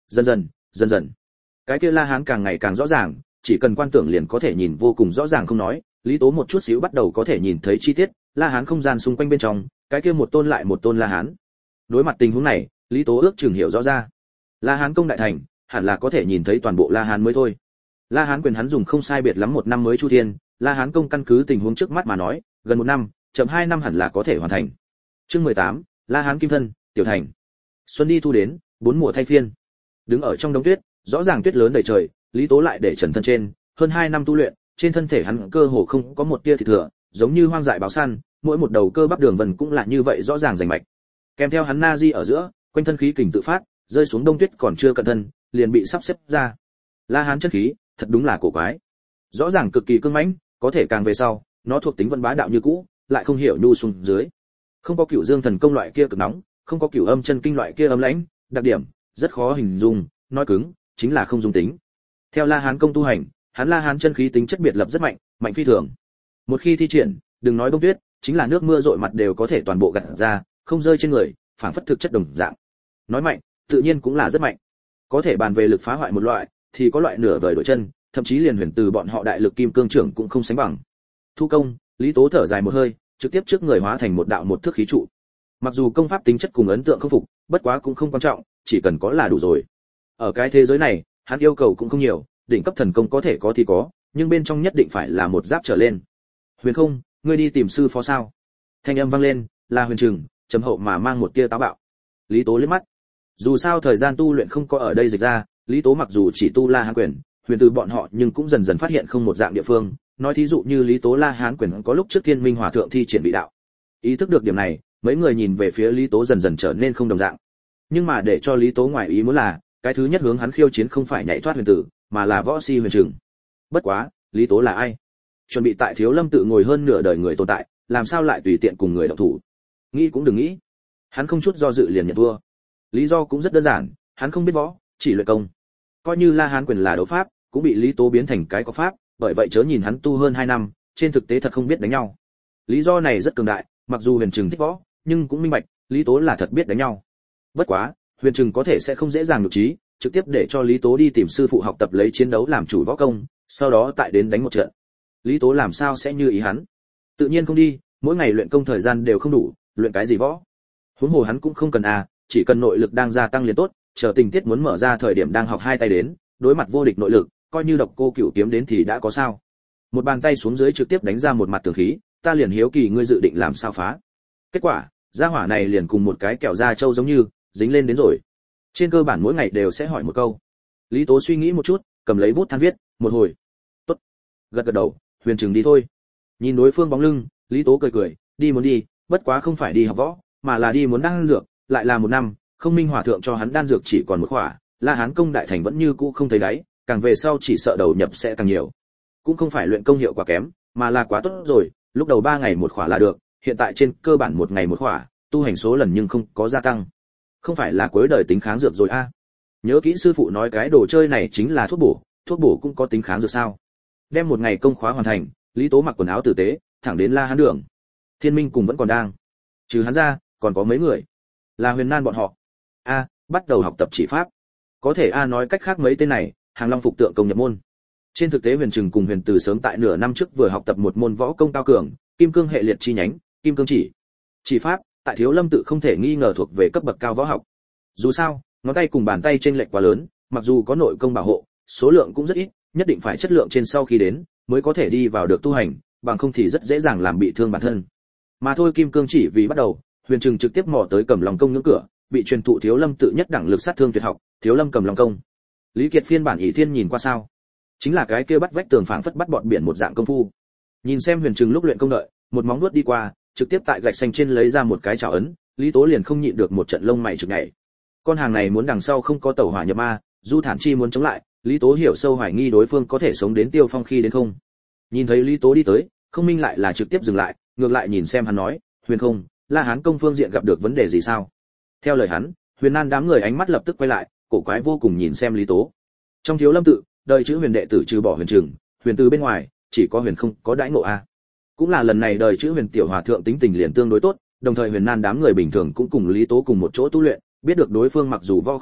Speaker 1: Dần dần, dần dần, cái kia La Hán càng ngày càng rõ ràng, chỉ cần quan tưởng liền có thể nhìn vô cùng rõ ràng không nói, Lý Tố một chút xíu bắt đầu có thể nhìn thấy chi tiết, La Hán không gian xung quanh bên trong, cái kia một tôn lại một tôn La Hán. Đối mặt tình huống này, Lý Tố ước chừng hiểu rõ ra. La Hán công đại thành, hẳn là có thể nhìn thấy toàn bộ La Hán mới thôi. La Hán quyền hắn dùng không sai biệt lắm một năm mới chu thiên, La Hán công căn cứ tình huống trước mắt mà nói, gần một năm, chậm hai năm hẳn là có thể hoàn thành. Chương mười tám, La Hán kim thân, tiểu thành. Xuân đi thu đến, bốn mùa thay phiên. Đứng ở trong đống tuyết, rõ ràng tuyết lớn đầy trời, Lý Tố lại để trần thân trên, hơn hai năm tu luyện, trên thân thể hắn cơ hồ không có một tia thịt thừa, giống như hoang dại báo săn, mỗi một đầu cơ bắp đường vân cũng là như vậy rõ ràng rành mạch. Kèm theo hắn na di ở giữa, quanh thân khí kình tự phát, rơi xuống đông tuyết còn chưa cận thân, liền bị sắp xếp ra. La Hán chân khí, thật đúng là cổ quái. Rõ ràng cực kỳ cứng mãnh, có thể càng về sau, nó thuộc tính vân bá đạo như cũ, lại không hiểu nhu xuống dưới. Không có Cửu Dương thần công loại kia cực nóng, không có Cửu Âm chân kinh loại kia ấm lãnh, đặc điểm rất khó hình dung, nói cứng chính là không dung tính. Theo La Hán công tu hành, hắn La Hán chân khí tính chất biệt lập rất mạnh, mạnh phi thường. Một khi thi triển, đừng nói bông tuyết, chính là nước mưa dội mặt đều có thể toàn bộ gặt ra, không rơi trên người, phảng phất thực chất đồng dạng. Nói mạnh, tự nhiên cũng là rất mạnh. Có thể bàn về lực phá hoại một loại, thì có loại nửa vời đội chân, thậm chí liền huyền từ bọn họ đại lực kim cương trưởng cũng không sánh bằng. Thu công, Lý Tố thở dài một hơi, trực tiếp trước người hóa thành một đạo một thước khí trụ. Mặc dù công pháp tính chất cùng ấn tượng không phục, bất quá cũng không quan trọng, chỉ cần có là đủ rồi. Ở cái thế giới này, hắn yêu cầu cũng không nhiều, đỉnh cấp thần công có thể có thì có, nhưng bên trong nhất định phải là một giáp trở lên. Huyền Không, ngươi đi tìm sư phó sao? Thanh âm vang lên, là Huyền Trừng, trầm hậu mà mang một tia táo bạo. Lý Tố liếc mắt. Dù sao thời gian tu luyện không có ở đây dịch ra, Lý Tố mặc dù chỉ tu La Hán quyền, huyền từ bọn họ nhưng cũng dần dần phát hiện không một dạng địa phương, nói thí dụ như Lý Tố La Hán quyền có lúc trước Thiên Minh Hòa thượng thi triển vị đạo. Ý thức được điểm này, mấy người nhìn về phía Lý Tố dần dần trở nên không đồng dạng. Nhưng mà để cho Lý Tố ngoài ý muốn là, cái thứ nhất hướng hắn khiêu chiến không phải nhảy thoát huyền tử, mà là võ si Huyền Trừng. Bất quá, Lý Tố là ai? Chuẩn bị tại Thiếu Lâm tự ngồi hơn nửa đời người tồn tại, làm sao lại tùy tiện cùng người động thủ? Nghĩ cũng đừng nghĩ. Hắn không chút do dự liền nhận thua. Lý do cũng rất đơn giản, hắn không biết võ, chỉ luyện công. Coi như La Hán quyền là đấu pháp, cũng bị Lý Tố biến thành cái có pháp, bởi vậy chớ nhìn hắn tu hơn hai năm, trên thực tế thật không biết đánh nhau. Lý do này rất cường đại, mặc dù Huyền Trừng thích võ, nhưng cũng minh bạch, Lý Tố là thật biết đánh nhau. Bất quá, Huyền Trừng có thể sẽ không dễ dàng nhục trí, trực tiếp để cho Lý Tố đi tìm sư phụ học tập lấy chiến đấu làm chủ võ công, sau đó tại đến đánh một trận. Lý Tố làm sao sẽ như ý hắn? Tự nhiên không đi, mỗi ngày luyện công thời gian đều không đủ, luyện cái gì võ? Huống hồ hắn cũng không cần à, chỉ cần nội lực đang gia tăng liền tốt, chờ tình tiết muốn mở ra thời điểm đang học hai tay đến, đối mặt vô địch nội lực, coi như độc cô cửu kiếm đến thì đã có sao? Một bàn tay xuống dưới trực tiếp đánh ra một mặt tường khí, ta liền hiếu kỳ ngươi dự định làm sao phá? Kết quả, gia hỏa này liền cùng một cái kẹo da trâu giống như, dính lên đến rồi. Trên cơ bản mỗi ngày đều sẽ hỏi một câu. Lý Tố suy nghĩ một chút, cầm lấy bút than viết, một hồi. Tốt. Gật gật đầu, Huyền Trừng đi thôi. Nhìn đối phương bóng lưng, Lý Tố cười cười, đi muốn đi, bất quá không phải đi học võ, mà là đi muốn đan dược, lại là một năm, không minh hòa thượng cho hắn đan dược chỉ còn một khỏa, La Hán công đại thành vẫn như cũ không thấy đáy, càng về sau chỉ sợ đầu nhập sẽ càng nhiều. Cũng không phải luyện công hiệu quả kém, mà là quá tốt rồi, lúc đầu ba ngày một khỏa là được, hiện tại trên cơ bản một ngày một khỏa, tu hành số lần nhưng không có gia tăng. Không phải là cuối đời tính kháng dược rồi a? À? Nhớ kỹ sư phụ nói cái đồ chơi này chính là thuốc bổ, thuốc bổ cũng có tính kháng dược sao? Đem một ngày công khóa hoàn thành, Lý Tố mặc quần áo tử tế, thẳng đến La Hán đường. Thiên Minh cùng vẫn còn đang. Trừ hắn ra, còn có mấy người. Là Huyền Nan bọn họ. A, bắt đầu học tập chỉ pháp. Có thể a nói cách khác mấy tên này, Hàng Long phục tượng công nhập môn. Trên thực tế Huyền Trừng cùng Huyền Từ sớm tại nửa năm trước vừa học tập một môn võ công cao cường, Kim Cương hệ liệt chi nhánh, Kim Cương chỉ. Chỉ pháp, tại Thiếu Lâm tự không thể nghi ngờ thuộc về cấp bậc cao võ học. Dù sao, ngón tay cùng bàn tay trên lệch quá lớn, mặc dù có nội công bảo hộ, số lượng cũng rất ít, nhất định phải chất lượng trên sau khi đến, mới có thể đi vào được tu hành, bằng không thì rất dễ dàng làm bị thương bản thân. Mà thôi Kim Cương chỉ vì bắt đầu, Huyền Trừng trực tiếp mò tới Cầm Long công ngưỡng cửa, bị truyền thụ Thiếu Lâm tự nhất đẳng lực sát thương tuyệt học, Thiếu Lâm Cầm Long công. Lý Kiệt phiên bản ỷ thiên nhìn qua sao? Chính là cái kia bắt vách tường phảng phất bắt bọt biển một dạng công phu. Nhìn xem Huyền Trừng lúc luyện công đợi, một móng vuốt đi qua, trực tiếp tại gạch xanh trên lấy ra một cái chảo ấn, Lý Tố liền không nhịn được một trận lông mày trực nhảy. Con hàng này muốn đằng sau không có tẩu hỏa nhập ma, Du Thản Chi muốn chống lại, Lý Tố hiểu sâu hoài nghi đối phương có thể sống đến Tiêu Phong khi đến không. Nhìn thấy Lý Tố đi tới, Không Minh lại là trực tiếp dừng lại, ngược lại nhìn xem hắn nói, Huyền Không, La Hán công phương diện gặp được vấn đề gì sao? Theo lời hắn, Huyền Nan đám người ánh mắt lập tức quay lại, cổ quái vô cùng nhìn xem Lý Tố. Trong Thiếu Lâm tự, đời chữ Huyền đệ tử trừ bỏ Huyền Trừng, Huyền Từ bên ngoài, chỉ có Huyền Không có đãi ngộ a. Cũng là lần này đời chữ Huyền tiểu hòa thượng tính tình liền tương đối tốt, đồng thời Huyền Nan đám người bình thường cũng cùng Lý Tố cùng một chỗ tu luyện, biết được đối phương mặc dù võ không được,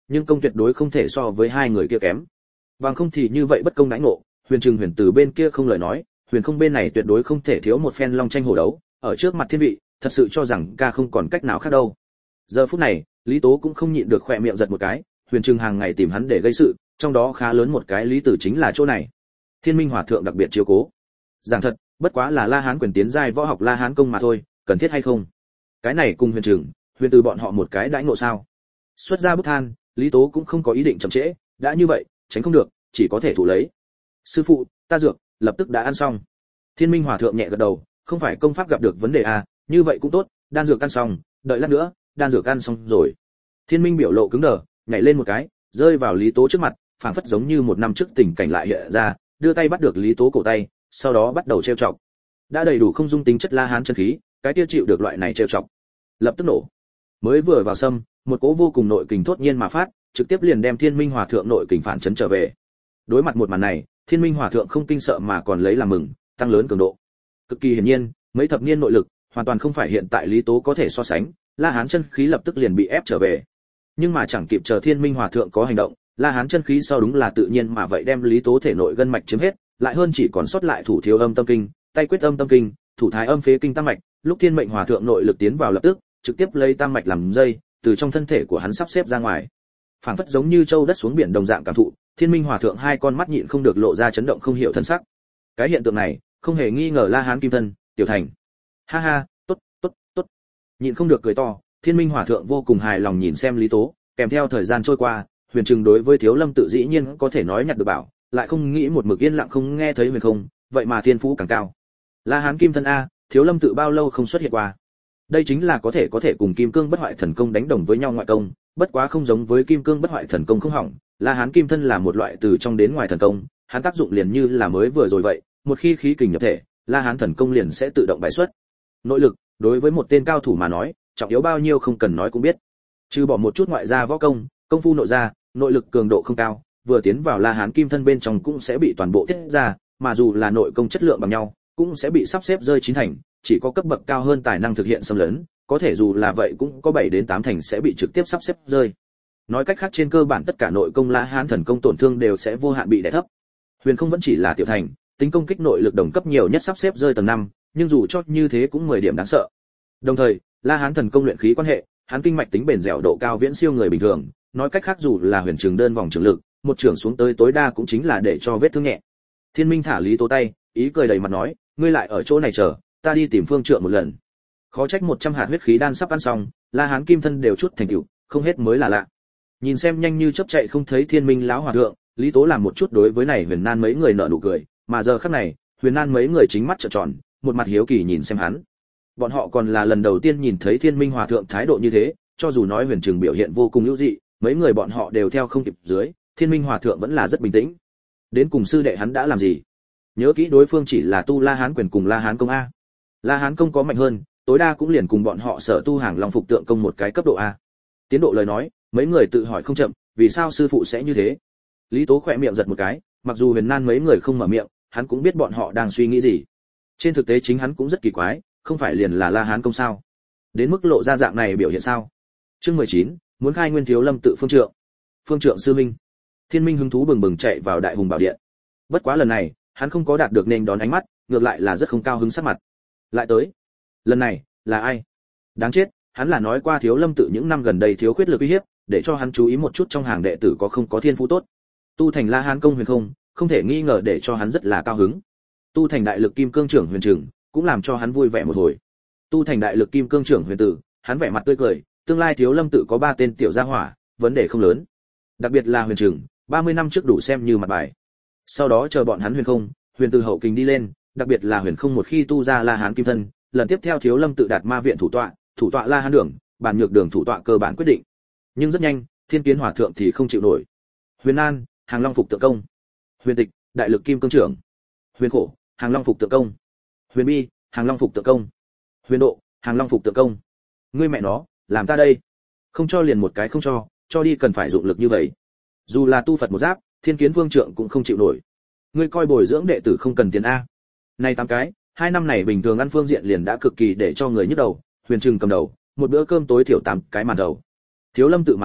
Speaker 1: nhưng công tuyệt đối không thể so với hai người kia kém. Bằng không thì như vậy bất công đãi ngộ, Huyền Trừng Huyền Từ bên kia không lời nói, Huyền Không bên này tuyệt đối không thể thiếu một phen long tranh hổ đấu, ở trước mặt thiên vị, thật sự cho rằng ca không còn cách nào khác đâu. Giờ phút này, Lý Tố cũng không nhịn được khóe miệng giật một cái, Huyền Trừng hàng ngày tìm hắn để gây sự, trong đó khá lớn một cái lý tử chính là chỗ này. Thiên Minh Hòa thượng đặc biệt chiếu cố. Giảng thật, bất quá là La Hán quyền tiến giai võ học La Hán công mà thôi, cần thiết hay không? Cái này cùng Huyền Trừng, Huyền Từ bọn họ một cái đãi ngộ sao? Xuất ra bức than, Lý Tố cũng không có ý định chậm trễ, đã như vậy, tránh không được, chỉ có thể thủ lấy. Sư phụ, ta dược lập tức đã ăn xong. Thiên Minh Hòa thượng nhẹ gật đầu, không phải công pháp gặp được vấn đề à, như vậy cũng tốt, đan dược ăn xong, đợi lát nữa, đan dược ăn xong rồi. Thiên Minh biểu lộ cứng đờ, nhảy lên một cái, rơi vào Lý Tố trước mặt, phảng phất giống như một năm trước tình cảnh lại hiện ra, đưa tay bắt được Lý Tố cổ tay, sau đó bắt đầu trêu chọc. Đã đầy đủ không dung tính chất La Hán chân khí, cái kia chịu được loại này trêu chọc, lập tức nổ. Mới vừa vào sâm, một cỗ vô cùng nội kình thốt nhiên mà phát, trực tiếp liền đem Thiên Minh Hòa thượng nội kình phản chấn trở về. Đối mặt một màn này, Thiên Minh Hòa thượng không kinh sợ mà còn lấy làm mừng, tăng lớn cường độ. Cực kỳ hiển nhiên, mấy thập niên nội lực, hoàn toàn không phải hiện tại Lý Tố có thể so sánh, La Hán chân khí lập tức liền bị ép trở về. Nhưng mà chẳng kịp chờ Thiên Minh Hòa thượng có hành động, La Hán chân khí sau đúng là tự nhiên mà vậy đem Lý Tố thể nội gân mạch chiếm hết, lại hơn chỉ còn sót lại thủ thiếu âm tâm kinh, tay quyết âm tâm kinh, thủ thái âm phế kinh tam mạch, lúc Thiên Mệnh Hòa thượng nội lực tiến vào lập tức, trực tiếp lấy tam mạch làm dây, từ trong thân thể của hắn sắp xếp ra ngoài. Phảng phất giống như châu đất xuống biển đồng dạng cảm thụ, Thiên Minh Hòa thượng hai con mắt nhịn không được lộ ra chấn động không hiểu thân sắc. Cái hiện tượng này, không hề nghi ngờ La Hán kim thân, tiểu thành. Ha ha, tốt, tốt, tốt. Nhịn không được cười to, Thiên Minh Hòa thượng vô cùng hài lòng nhìn xem Lý Tố, kèm theo thời gian trôi qua, Huyền Trừng đối với Thiếu Lâm tự dĩ nhiên có thể nói nhặt được bảo, lại không nghĩ một mực yên lặng không nghe thấy Huyền Không, vậy mà thiên phú càng cao. La Hán kim thân a, Thiếu Lâm tự bao lâu không xuất hiện qua. Đây chính là có thể có thể cùng Kim Cương Bất Hoại Thần Công đánh đồng với nhau ngoại công, bất quá không giống với Kim Cương Bất Hoại Thần Công không hỏng, La Hán kim thân là một loại từ trong đến ngoài thần công, hắn tác dụng liền như là mới vừa rồi vậy, một khi khí kình nhập thể, La Hán thần công liền sẽ tự động bài xuất. Nội lực, đối với một tên cao thủ mà nói, trọng yếu bao nhiêu không cần nói cũng biết. Trừ bỏ một chút ngoại gia võ công, công phu nội gia, nội lực cường độ không cao, vừa tiến vào La Hán kim thân bên trong cũng sẽ bị toàn bộ tiết ra, mà dù là nội công chất lượng bằng nhau, cũng sẽ bị sắp xếp rơi chín thành, chỉ có cấp bậc cao hơn tài năng thực hiện xâm lấn, có thể dù là vậy cũng có bảy đến tám thành sẽ bị trực tiếp sắp xếp rơi. Nói cách khác trên cơ bản tất cả nội công La Hán thần công tổn thương đều sẽ vô hạn bị đè thấp. Huyền Không vẫn chỉ là tiểu thành, tính công kích nội lực đồng cấp nhiều nhất sắp xếp rơi tầng năm, nhưng dù cho như thế cũng mười điểm đáng sợ. Đồng thời, La Hán thần công luyện khí quan hệ, hắn kinh mạch tính bền dẻo độ cao viễn siêu người bình thường, nói cách khác dù là Huyền Trường đơn vòng trường lực, một trường xuống tới tối đa cũng chính là để cho vết thương nhẹ. Thiên Minh thả Lý Tố tay, ý cười đầy mặt nói, ngươi lại ở chỗ này chờ, ta đi tìm Phương Trượng một lần. Khó trách một trăm hạt huyết khí đan sắp ăn xong, La Hán kim thân đều chút thành tựu, không hết mới là lạ. Nhìn xem nhanh như chớp chạy không thấy Thiên Minh lão hòa thượng, Lý Tố làm một chút đối với này Huyền Nan mấy người nở nụ cười, mà giờ khắc này, Huyền Nan mấy người chính mắt trợn tròn, một mặt hiếu kỳ nhìn xem hắn. Bọn họ còn là lần đầu tiên nhìn thấy Thiên Minh hòa thượng thái độ như thế, cho dù nói Huyền Trừng biểu hiện vô cùng ưu dị, mấy người bọn họ đều theo không kịp dưới, Thiên Minh hòa thượng vẫn là rất bình tĩnh. Đến cùng sư đệ hắn đã làm gì? Nhớ kỹ đối phương chỉ là tu La Hán quyền cùng La Hán công a. La Hán công có mạnh hơn, tối đa cũng liền cùng bọn họ sở tu hàng long phục tượng công một cái cấp độ a. Tiến độ lời nói, mấy người tự hỏi không chậm, vì sao sư phụ sẽ như thế? Lý Tố khỏe miệng giật một cái, mặc dù Huyền Nan mấy người không mở miệng, hắn cũng biết bọn họ đang suy nghĩ gì. Trên thực tế chính hắn cũng rất kỳ quái, không phải liền là La Hán công sao? Đến mức lộ ra dạng này biểu hiện sao? Chương mười chín, muốn khai nguyên Thiếu Lâm tự Phương Trượng. Phương Trượng sư minh. Thiên Minh hứng thú bừng bừng chạy vào Đại Hùng Bảo Điện. Bất quá lần này, hắn không có đạt được nên đón ánh mắt, ngược lại là rất không cao hứng sắc mặt. Lại tới. Lần này, là ai? Đáng chết, hắn là nói qua Thiếu Lâm tự những năm gần đây thiếu khuyết lực uy hiếp, để cho hắn chú ý một chút trong hàng đệ tử có không có thiên phú tốt. Tu thành La Hán công Huyền Không, không thể nghi ngờ để cho hắn rất là cao hứng. Tu thành đại lực kim cương trưởng Huyền Trừng, cũng làm cho hắn vui vẻ một hồi. Tu thành đại lực kim cương trưởng Huyền Tử, hắn vẻ mặt tươi cười, tương lai Thiếu Lâm tự có ba tên tiểu gia hỏa, vấn đề không lớn. Đặc biệt là Huyền Trừng, ba mươi năm trước đủ xem như mặt bài. Sau đó chờ bọn hắn Huyền Không, Huyền Từ hậu kình đi lên, đặc biệt là Huyền Không một khi tu ra La Hán kim thân, lần tiếp theo Thiếu Lâm tự đạt ma viện thủ tọa, thủ tọa La Hán đường, bản nhược đường thủ tọa cơ bản quyết định. Nhưng rất nhanh, Thiên Kiến hòa thượng thì không chịu nổi. Huyền An, Hàng Long phục tượng công. Huyền Tịch, đại lực kim cương trưởng. Huyền Khổ, Hàng Long phục tượng công. Huyền Bi, Hàng Long phục tượng công. Huyền Độ, Hàng Long phục tượng công. Ngươi mẹ nó, làm ta đây. Không cho liền một cái không cho, cho đi cần phải dụng lực như vậy. Dù là tu Phật một giáp, Thiên Kiến Vương Trượng cũng không chịu nổi. Ngươi coi bồi dưỡng đệ tử không cần tiền a. Này tám cái, hai năm này bình thường ăn phương diện liền đã cực kỳ để cho người nhức đầu, Huyền Trừng cầm đầu, một bữa cơm tối thiểu tám cái màn đầu. Thiếu Lâm tự màn đầu,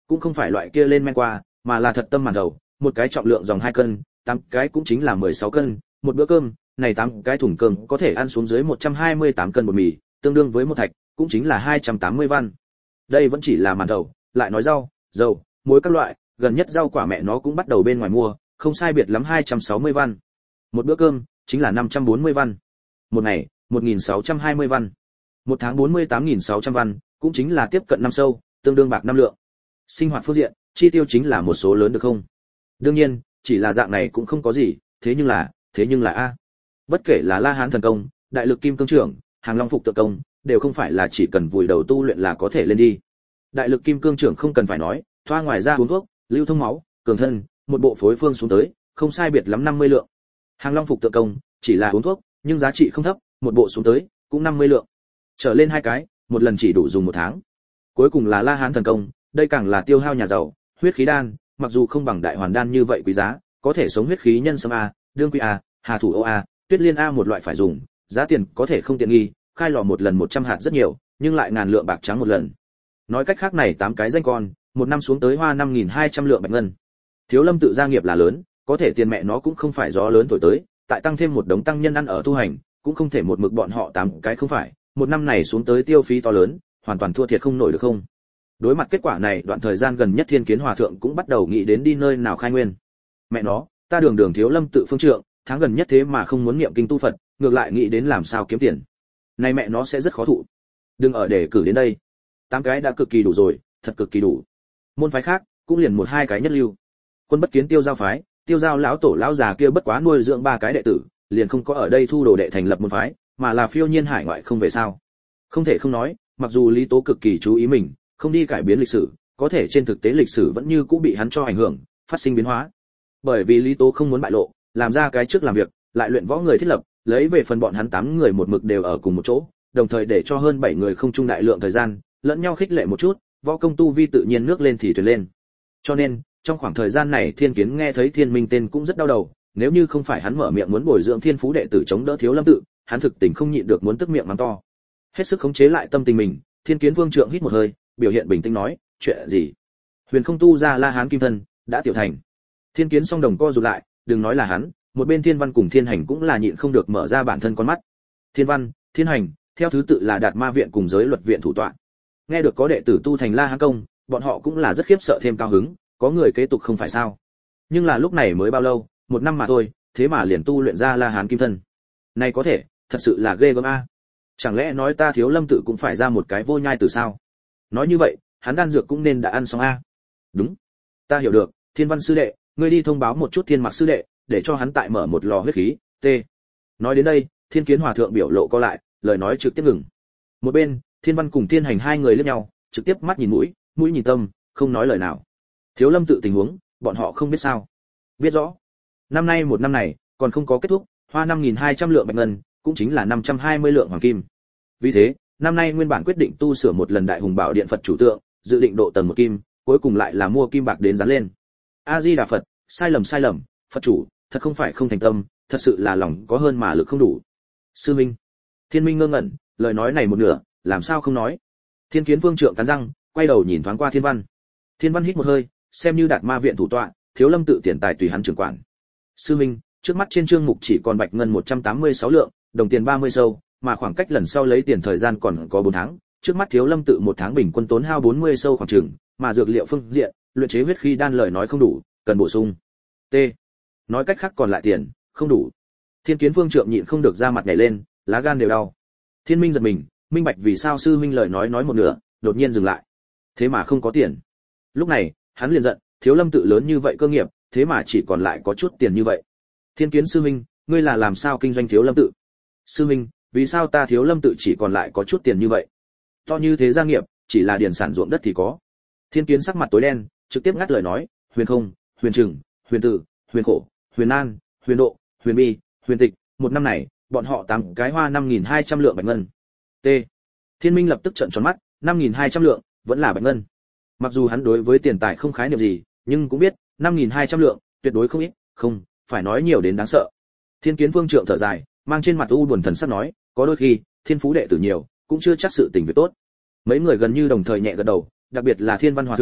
Speaker 1: cũng không phải loại kia lên men qua, mà là thật tâm màn đầu, một cái trọng lượng dòng hai cân, tám cái cũng chính là mười sáu cân, một bữa cơm, này tám cái thùng cơm có thể ăn xuống dưới một trăm hai mươi tám cân bột mì, tương đương với một thạch, cũng chính là hai trăm tám mươi văn. Đây vẫn chỉ là màn đầu, lại nói rau, dầu, muối các loại, gần nhất rau quả mẹ nó cũng bắt đầu bên ngoài mua, không sai biệt lắm hai trăm sáu mươi văn. Một bữa cơm chính là năm trăm bốn mươi văn. Một ngày, một nghìn sáu trăm hai mươi văn. Một tháng bốn mươi tám nghìn sáu trăm văn, cũng chính là tiếp cận năm sâu, tương đương bạc năm lượng. Sinh hoạt phương diện, chi tiêu chính là một số lớn được không? Đương nhiên, chỉ là dạng này cũng không có gì, thế nhưng là, thế nhưng là a. Bất kể là La Hán thần công, Đại lực kim cương trưởng, Hàng Long phục tượng công, đều không phải là chỉ cần vùi đầu tu luyện là có thể lên đi. Đại lực kim cương trưởng không cần phải nói, thoa ngoài ra uống thuốc, lưu thông máu, cường thân, một bộ phối phương xuống tới, không sai biệt lắm năm mươi lượng. Hàng Long phục tượng công, chỉ là uống thuốc, nhưng giá trị không thấp, một bộ xuống tới, cũng năm mươi lượng. Trở lên hai cái, một lần chỉ đủ dùng một tháng. Cuối cùng là La Hán thần công, đây càng là tiêu hao nhà giàu, huyết khí đan, mặc dù không bằng đại hoàn đan như vậy quý giá, có thể sống huyết khí nhân sâm a, đương quy a, hà thủ ô a, tuyết liên a một loại phải dùng, giá tiền có thể không tiện nghi, khai lò một lần một trăm hạt rất nhiều, nhưng lại ngàn lượng bạc trắng một lần. Nói cách khác này tám cái danh con, một năm xuống tới hoa năm nghìn hai trăm lượng bạch ngân. Thiếu Lâm tự gia nghiệp là lớn, có thể tiền mẹ nó cũng không phải gió lớn thổi tới, tại tăng thêm một đống tăng nhân ăn ở tu hành, cũng không thể một mực bọn họ tám cái không phải, một năm này xuống tới tiêu phí to lớn, hoàn toàn thua thiệt không nổi được không? Đối mặt kết quả này, đoạn thời gian gần nhất Thiên Kiến Hòa thượng cũng bắt đầu nghĩ đến đi nơi nào khai nguyên. Mẹ nó, ta đường đường Thiếu Lâm tự phương trượng, tháng gần nhất thế mà không muốn niệm kinh tu Phật, ngược lại nghĩ đến làm sao kiếm tiền. Này mẹ nó sẽ rất khó thụ. Đừng ở để cử đến đây. Tám cái đã cực kỳ đủ rồi, thật cực kỳ đủ. Môn phái khác cũng liền một hai cái nhất lưu. Quân Bất Kiến Tiêu Giao phái, Tiêu Giao lão tổ lão già kia bất quá nuôi dưỡng ba cái đệ tử, liền không có ở đây thu đồ đệ thành lập môn phái, mà là phiêu nhiên hải ngoại không về sao. Không thể không nói, mặc dù Lý Tố cực kỳ chú ý mình, không đi cải biến lịch sử, có thể trên thực tế lịch sử vẫn như cũ bị hắn cho ảnh hưởng, phát sinh biến hóa. Bởi vì Lý Tố không muốn bại lộ, làm ra cái trước làm việc, lại luyện võ người thiết lập, lấy về phần bọn hắn tám người một mực đều ở cùng một chỗ, đồng thời để cho hơn bảy người không chung đại lượng thời gian, lẫn nhau khích lệ một chút, võ công tu vi tự nhiên nước lên thì thuyền lên. Cho nên, trong khoảng thời gian này Thiên Kiến nghe thấy Thiên Minh tên cũng rất đau đầu, nếu như không phải hắn mở miệng muốn bồi dưỡng thiên phú đệ tử chống đỡ Thiếu Lâm tự, hắn thực tình không nhịn được muốn tức miệng mắng to. Hết sức khống chế lại tâm tình mình, Thiên Kiến Vương trượng hít một hơi, biểu hiện bình tĩnh nói, chuyện gì? Huyền không tu ra La Hán kim thân, đã tiểu thành. Thiên Kiến song đồng co rụt lại, đừng nói là hắn, một bên Thiên Văn cùng Thiên Hành cũng là nhịn không được mở ra bản thân con mắt. Thiên Văn, Thiên Hành, theo thứ tự là Đạt Ma viện cùng Giới Luật viện thủ tọa. Nghe được có đệ tử tu thành La Hán công, bọn họ cũng là rất khiếp sợ thêm cao hứng, có người kế tục không phải sao? Nhưng là lúc này mới bao lâu, một năm mà thôi, thế mà liền tu luyện ra La Hán kim thân. Này có thể, thật sự là ghê gớm a. Chẳng lẽ nói ta Thiếu Lâm tự cũng phải ra một cái vô nhai từ sao? Nói như vậy, hắn đan dược cũng nên đã ăn xong a. Đúng, ta hiểu được, Thiên Văn sư đệ, ngươi đi thông báo một chút Thiên Mặc sư đệ, để cho hắn tại mở một lò huyết khí. T. Nói đến đây, Thiên Kiến Hòa thượng biểu lộ co lại, lời nói trực tiếp ngừng. Một bên, Thiên Văn cùng Thiên Hành hai người liếc nhau, trực tiếp mắt nhìn mũi, mũi nhìn tâm, không nói lời nào. Thiếu Lâm tự tình huống, bọn họ không biết sao? Biết rõ. Năm nay một năm này, còn không có kết thúc, hoa năm nghìn hai trăm lượng bạch ngân, cũng chính là năm trăm hai mươi lượng hoàng kim. Vì thế, năm nay nguyên bản quyết định tu sửa một lần Đại Hùng Bảo Điện Phật chủ tượng, dự định độ tầng một kim, cuối cùng lại là mua kim bạc đến dán lên. A Di Đà Phật, sai lầm sai lầm, Phật chủ, thật không phải không thành tâm, thật sự là lòng có hơn mà lực không đủ. Sư Minh. Thiên Minh ngơ ngẩn, lời nói này một nửa, làm sao không nói? Thiên Kiến Vương trượng cắn răng, quay đầu nhìn thoáng qua Thiên Văn. Thiên Văn hít một hơi, xem như Đạt Ma viện thủ tọa, Thiếu Lâm tự tiền tài tùy hắn trưởng quản. Sư Minh, trước mắt trên chương mục chỉ còn bạch ngân một trăm tám mươi sáu lượng, đồng tiền ba mươi sâu, mà khoảng cách lần sau lấy tiền thời gian còn có bốn tháng, trước mắt Thiếu Lâm tự một tháng bình quân tốn hao bốn mươi sâu khoảng chừng, mà dược liệu phương diện, luyện chế huyết khí đan lời nói không đủ, cần bổ sung. T. Nói cách khác còn lại tiền, không đủ. Thiên Kiến Vương trượng nhịn không được ra mặt nhảy lên, lá gan đều đau. Thiên Minh giật mình, minh bạch vì sao sư minh lời nói nói một nửa, đột nhiên dừng lại. Thế mà không có tiền. Lúc này, hắn liền giận, Thiếu Lâm tự lớn như vậy cơ nghiệp, thế mà chỉ còn lại có chút tiền như vậy. Thiên Kiến sư minh, ngươi là làm sao kinh doanh Thiếu Lâm tự? Sư minh, vì sao ta Thiếu Lâm tự chỉ còn lại có chút tiền như vậy? To như thế gia nghiệp, chỉ là điển sản ruộng đất thì có. Thiên Kiến sắc mặt tối đen, trực tiếp ngắt lời nói, Huyền Không, Huyền Trừng, Huyền Tử, Huyền Khổ, Huyền An, Huyền Độ, Huyền Bi, Huyền Tịch, một năm này, bọn họ tám cái hoa năm nghìn hai trăm lượng bạch ngân. T. Thiên Minh lập tức trợn tròn mắt, năm nghìn hai trăm lượng, vẫn là bạch ngân. Mặc dù hắn đối với tiền tài không khái niệm gì, nhưng cũng biết, năm nghìn hai trăm lượng, tuyệt đối không ít, không, phải nói nhiều đến đáng sợ. Thiên Kiến Vương trượng thở dài, mang trên mặt u buồn thần sắc nói, có đôi khi, thiên phú đệ tử nhiều, cũng chưa chắc sự tình việc tốt. Mấy người gần như đồng thời nhẹ gật đầu, đặc biệt là Thiên Văn Hòa thượng,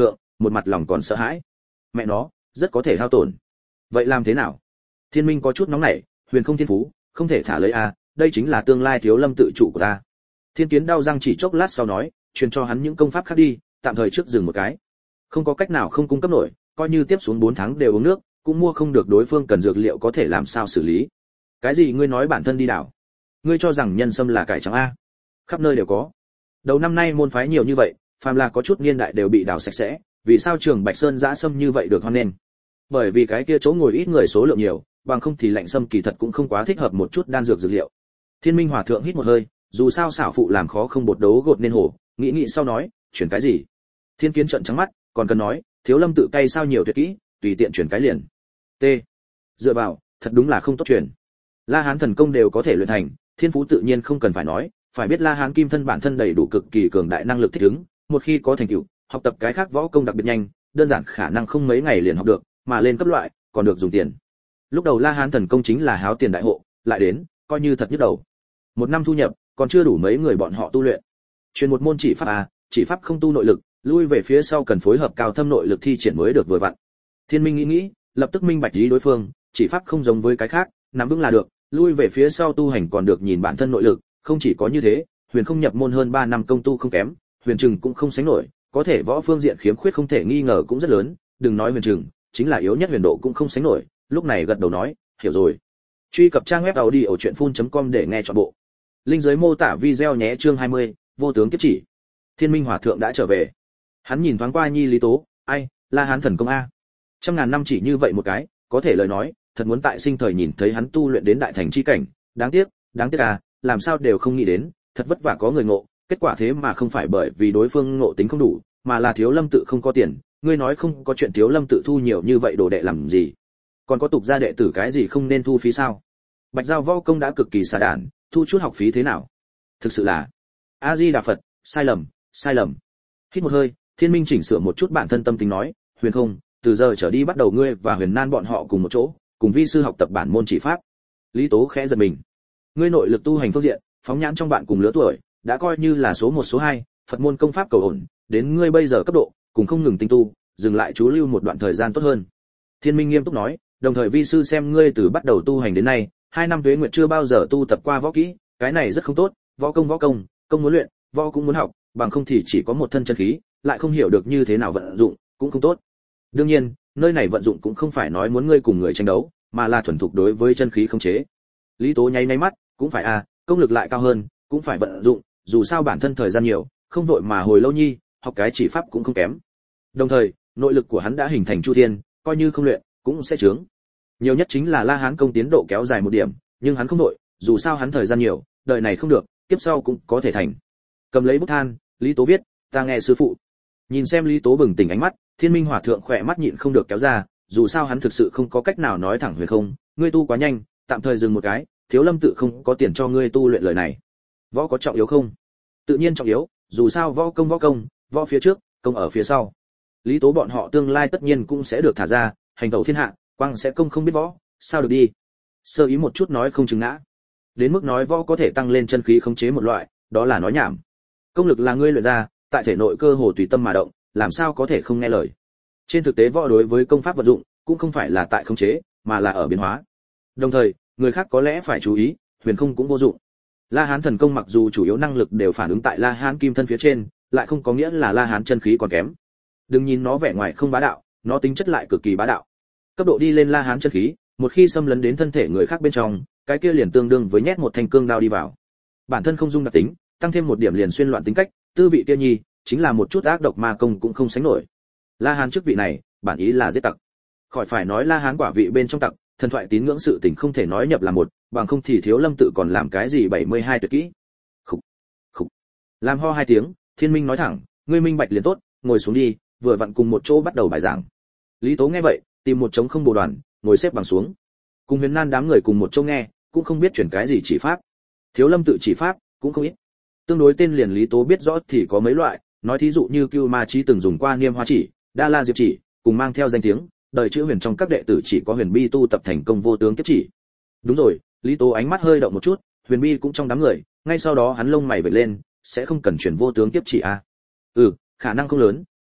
Speaker 1: một mặt lòng còn sợ hãi. Mẹ nó, rất có thể hao tổn. Vậy làm thế nào? Thiên Minh có chút nóng nảy, huyền không thiên phú, không thể thả lấy a, đây chính là tương lai thiếu lâm tự chủ của ta. Thiên Kiến đau răng chỉ chốc lát sau nói, truyền cho hắn những công pháp khác đi, tạm thời trước dừng một cái. Không có cách nào không cung cấp nổi, coi như tiếp xuống bốn tháng đều uống nước, cũng mua không được đối phương cần dược liệu có thể làm sao xử lý. Cái gì ngươi nói bản thân đi đảo? Ngươi cho rằng nhân sâm là cải trắng a? Khắp nơi đều có. Đầu năm nay môn phái nhiều như vậy, phàm là có chút niên đại đều bị đảo sạch sẽ, vì sao trường Bạch Sơn dã sâm như vậy được hoan nghênh? Bởi vì cái kia chỗ ngồi ít người số lượng nhiều, bằng không thì lạnh sâm kỳ thật cũng không quá thích hợp một chút đan dược dược liệu. Thiên Minh Hòa thượng hít một hơi, dù sao xảo phụ làm khó không bột đấu gột nên hổ, nghĩ nghĩ sau nói, chuyển cái gì? Thiên Kiến trợn trắng mắt, còn cần nói, thiếu lâm tự cay sao nhiều tuyệt kỹ, tùy tiện chuyển cái liền. T. Dựa vào, thật đúng là không tốt chuyển. La Hán thần công đều có thể luyện thành, thiên phú tự nhiên không cần phải nói, phải biết La Hán kim thân bản thân đầy đủ cực kỳ cường đại năng lực thích ứng, một khi có thành tựu, học tập cái khác võ công đặc biệt nhanh, đơn giản khả năng không mấy ngày liền học được, mà lên cấp loại, còn được dùng tiền. Lúc đầu La Hán thần công chính là háo tiền đại hộ, lại đến, coi như thật nhức đầu. Một năm thu nhập, còn chưa đủ mấy người bọn họ tu luyện. Truyền một môn chỉ pháp à, chỉ pháp không tu nội lực, lui về phía sau cần phối hợp cao thâm nội lực thi triển mới được vừa vặn. Thiên Minh nghĩ nghĩ, lập tức minh bạch ý đối phương, chỉ pháp không giống với cái khác, nắm vững là được, lui về phía sau tu hành còn được nhìn bản thân nội lực, không chỉ có như thế, Huyền không nhập môn hơn ba năm công tu không kém, Huyền Trừng cũng không sánh nổi, có thể võ phương diện khiếm khuyết không thể nghi ngờ cũng rất lớn, đừng nói Huyền Trừng, chính là yếu nhất Huyền Độ cũng không sánh nổi, lúc này gật đầu nói, hiểu rồi. Truy cập trang web audiochuyenphun chấm com để nghe trọn bộ. Link dưới mô tả video nhé. Chương hai mươi, vô tướng kiếp chỉ. Thiên Minh Hòa thượng đã trở về. Hắn nhìn thoáng qua Nhi Lý Tố, ai, La Hán thần công a. Trăm ngàn năm chỉ như vậy một cái, có thể lời nói, thật muốn tại sinh thời nhìn thấy hắn tu luyện đến đại thành chi cảnh, đáng tiếc, đáng tiếc à, làm sao đều không nghĩ đến, thật vất vả có người ngộ, kết quả thế mà không phải bởi vì đối phương ngộ tính không đủ, mà là Thiếu Lâm tự không có tiền, ngươi nói không có chuyện Thiếu Lâm tự thu nhiều như vậy đồ đệ làm gì? Còn có tục gia đệ tử cái gì không nên thu phí sao? Bạch Giao võ công đã cực kỳ xà đản, thu chút học phí thế nào? Thực sự là A Di Đà Phật, sai lầm, sai lầm. Hít một hơi, Thiên Minh chỉnh sửa một chút bản thân tâm tính nói, Huyền không, từ giờ trở đi bắt đầu ngươi và Huyền Nan bọn họ cùng một chỗ, cùng vi sư học tập bản môn chỉ pháp. Lý Tố khẽ giật mình. Ngươi nội lực tu hành phương diện, phóng nhãn trong bạn cùng lứa tuổi, đã coi như là số một số hai, Phật môn công pháp cầu ổn, đến ngươi bây giờ cấp độ, cùng không ngừng tinh tu, dừng lại chú lưu một đoạn thời gian tốt hơn. Thiên Minh nghiêm túc nói, đồng thời vi sư xem ngươi từ bắt đầu tu hành đến nay, hai năm tuế nguyệt chưa bao giờ tu tập qua võ kỹ, cái này rất không tốt, võ công võ công, công muốn luyện, võ cũng muốn học, bằng không thì chỉ có một thân chân khí, lại không hiểu được như thế nào vận dụng, cũng không tốt. Đương nhiên, nơi này vận dụng cũng không phải nói muốn ngươi cùng người tranh đấu, mà là thuần thục đối với chân khí không chế. Lý Tố nháy nháy mắt, cũng phải à, công lực lại cao hơn, cũng phải vận dụng, dù sao bản thân thời gian nhiều, không vội mà hồi lâu nhi, học cái chỉ pháp cũng không kém. Đồng thời, nội lực của hắn đã hình thành chu thiên, coi như không luyện, cũng sẽ trướng. Nhiều nhất chính là La Hán công tiến độ kéo dài một điểm, nhưng hắn không nội, dù sao hắn thời gian nhiều, đời này không được, kiếp sau cũng có thể thành. Cầm lấy bút than, Lý Tố viết, ta nghe sư phụ. Nhìn xem Lý Tố bừng tỉnh ánh mắt, Thiên Minh Hòa thượng khỏe mắt nhịn không được kéo ra, dù sao hắn thực sự không có cách nào nói thẳng Huyền không, ngươi tu quá nhanh, tạm thời dừng một cái, Thiếu Lâm tự không có tiền cho ngươi tu luyện lời này. Võ có trọng yếu không? Tự nhiên trọng yếu, dù sao võ công võ công, võ phía trước, công ở phía sau. Lý Tố bọn họ tương lai tất nhiên cũng sẽ được thả ra, hành tẩu thiên hạ, quang sẽ công không biết võ, sao được đi. Sơ ý một chút nói không chừng ngã. Đến mức nói võ có thể tăng lên chân khí khống chế một loại, đó là nói nhảm. Công lực là ngươi luyện ra, tại thể nội cơ hồ tùy tâm mà động, làm sao có thể không nghe lời. Trên thực tế võ đối với công pháp vận dụng, cũng không phải là tại khống chế, mà là ở biến hóa. Đồng thời, người khác có lẽ phải chú ý, Huyền không cũng vô dụng. La Hán thần công mặc dù chủ yếu năng lực đều phản ứng tại La Hán kim thân phía trên, lại không có nghĩa là La Hán chân khí còn kém. Đừng nhìn nó vẻ ngoài không bá đạo, nó tính chất lại cực kỳ bá đạo. Cấp độ đi lên La Hán chân khí, một khi xâm lấn đến thân thể người khác bên trong, cái kia liền tương đương với nhét một thanh cương đao đi vào. Bản thân không dung đặc tính, tăng thêm một điểm liền xuyên loạn tính cách, tư vị kia nhi, chính là một chút ác độc ma công cũng không sánh nổi. La Hán chức vị này, bản ý là giết tặc. Khỏi phải nói La Hán quả vị bên trong tặc, thần thoại tín ngưỡng sự tình không thể nói nhập là một, bằng không thì Thiếu Lâm tự còn làm cái gì bảy mươi hai tuyệt kỹ. Khục, khục. Làm ho hai tiếng, Thiên Minh nói thẳng, ngươi minh bạch liền tốt, ngồi xuống đi, vừa vặn cùng một chỗ bắt đầu bài giảng. Lý Tố nghe vậy, tìm một trống không bồ đoàn, ngồi xếp bằng xuống. Cùng Huyền Nan đám người cùng một chỗ nghe, cũng không biết chuyển cái gì chỉ pháp. Thiếu Lâm tự chỉ pháp cũng không ít. Tương đối tên liền Lý Tố biết rõ thì có mấy loại, nói thí dụ như Cưu Ma Chí từng dùng qua Niêm Hoa chỉ, Đa La Diệp chỉ, cùng mang theo danh tiếng, đời chữ Huyền trong các đệ tử chỉ có Huyền Bi tu tập thành công vô tướng kiếp chỉ. Đúng rồi, Lý Tố ánh mắt hơi động một chút, Huyền Bi cũng trong đám người, ngay sau đó hắn lông mày vểnh lên, sẽ không cần chuyển vô tướng kiếp chỉ à? Ừ, khả năng không lớn,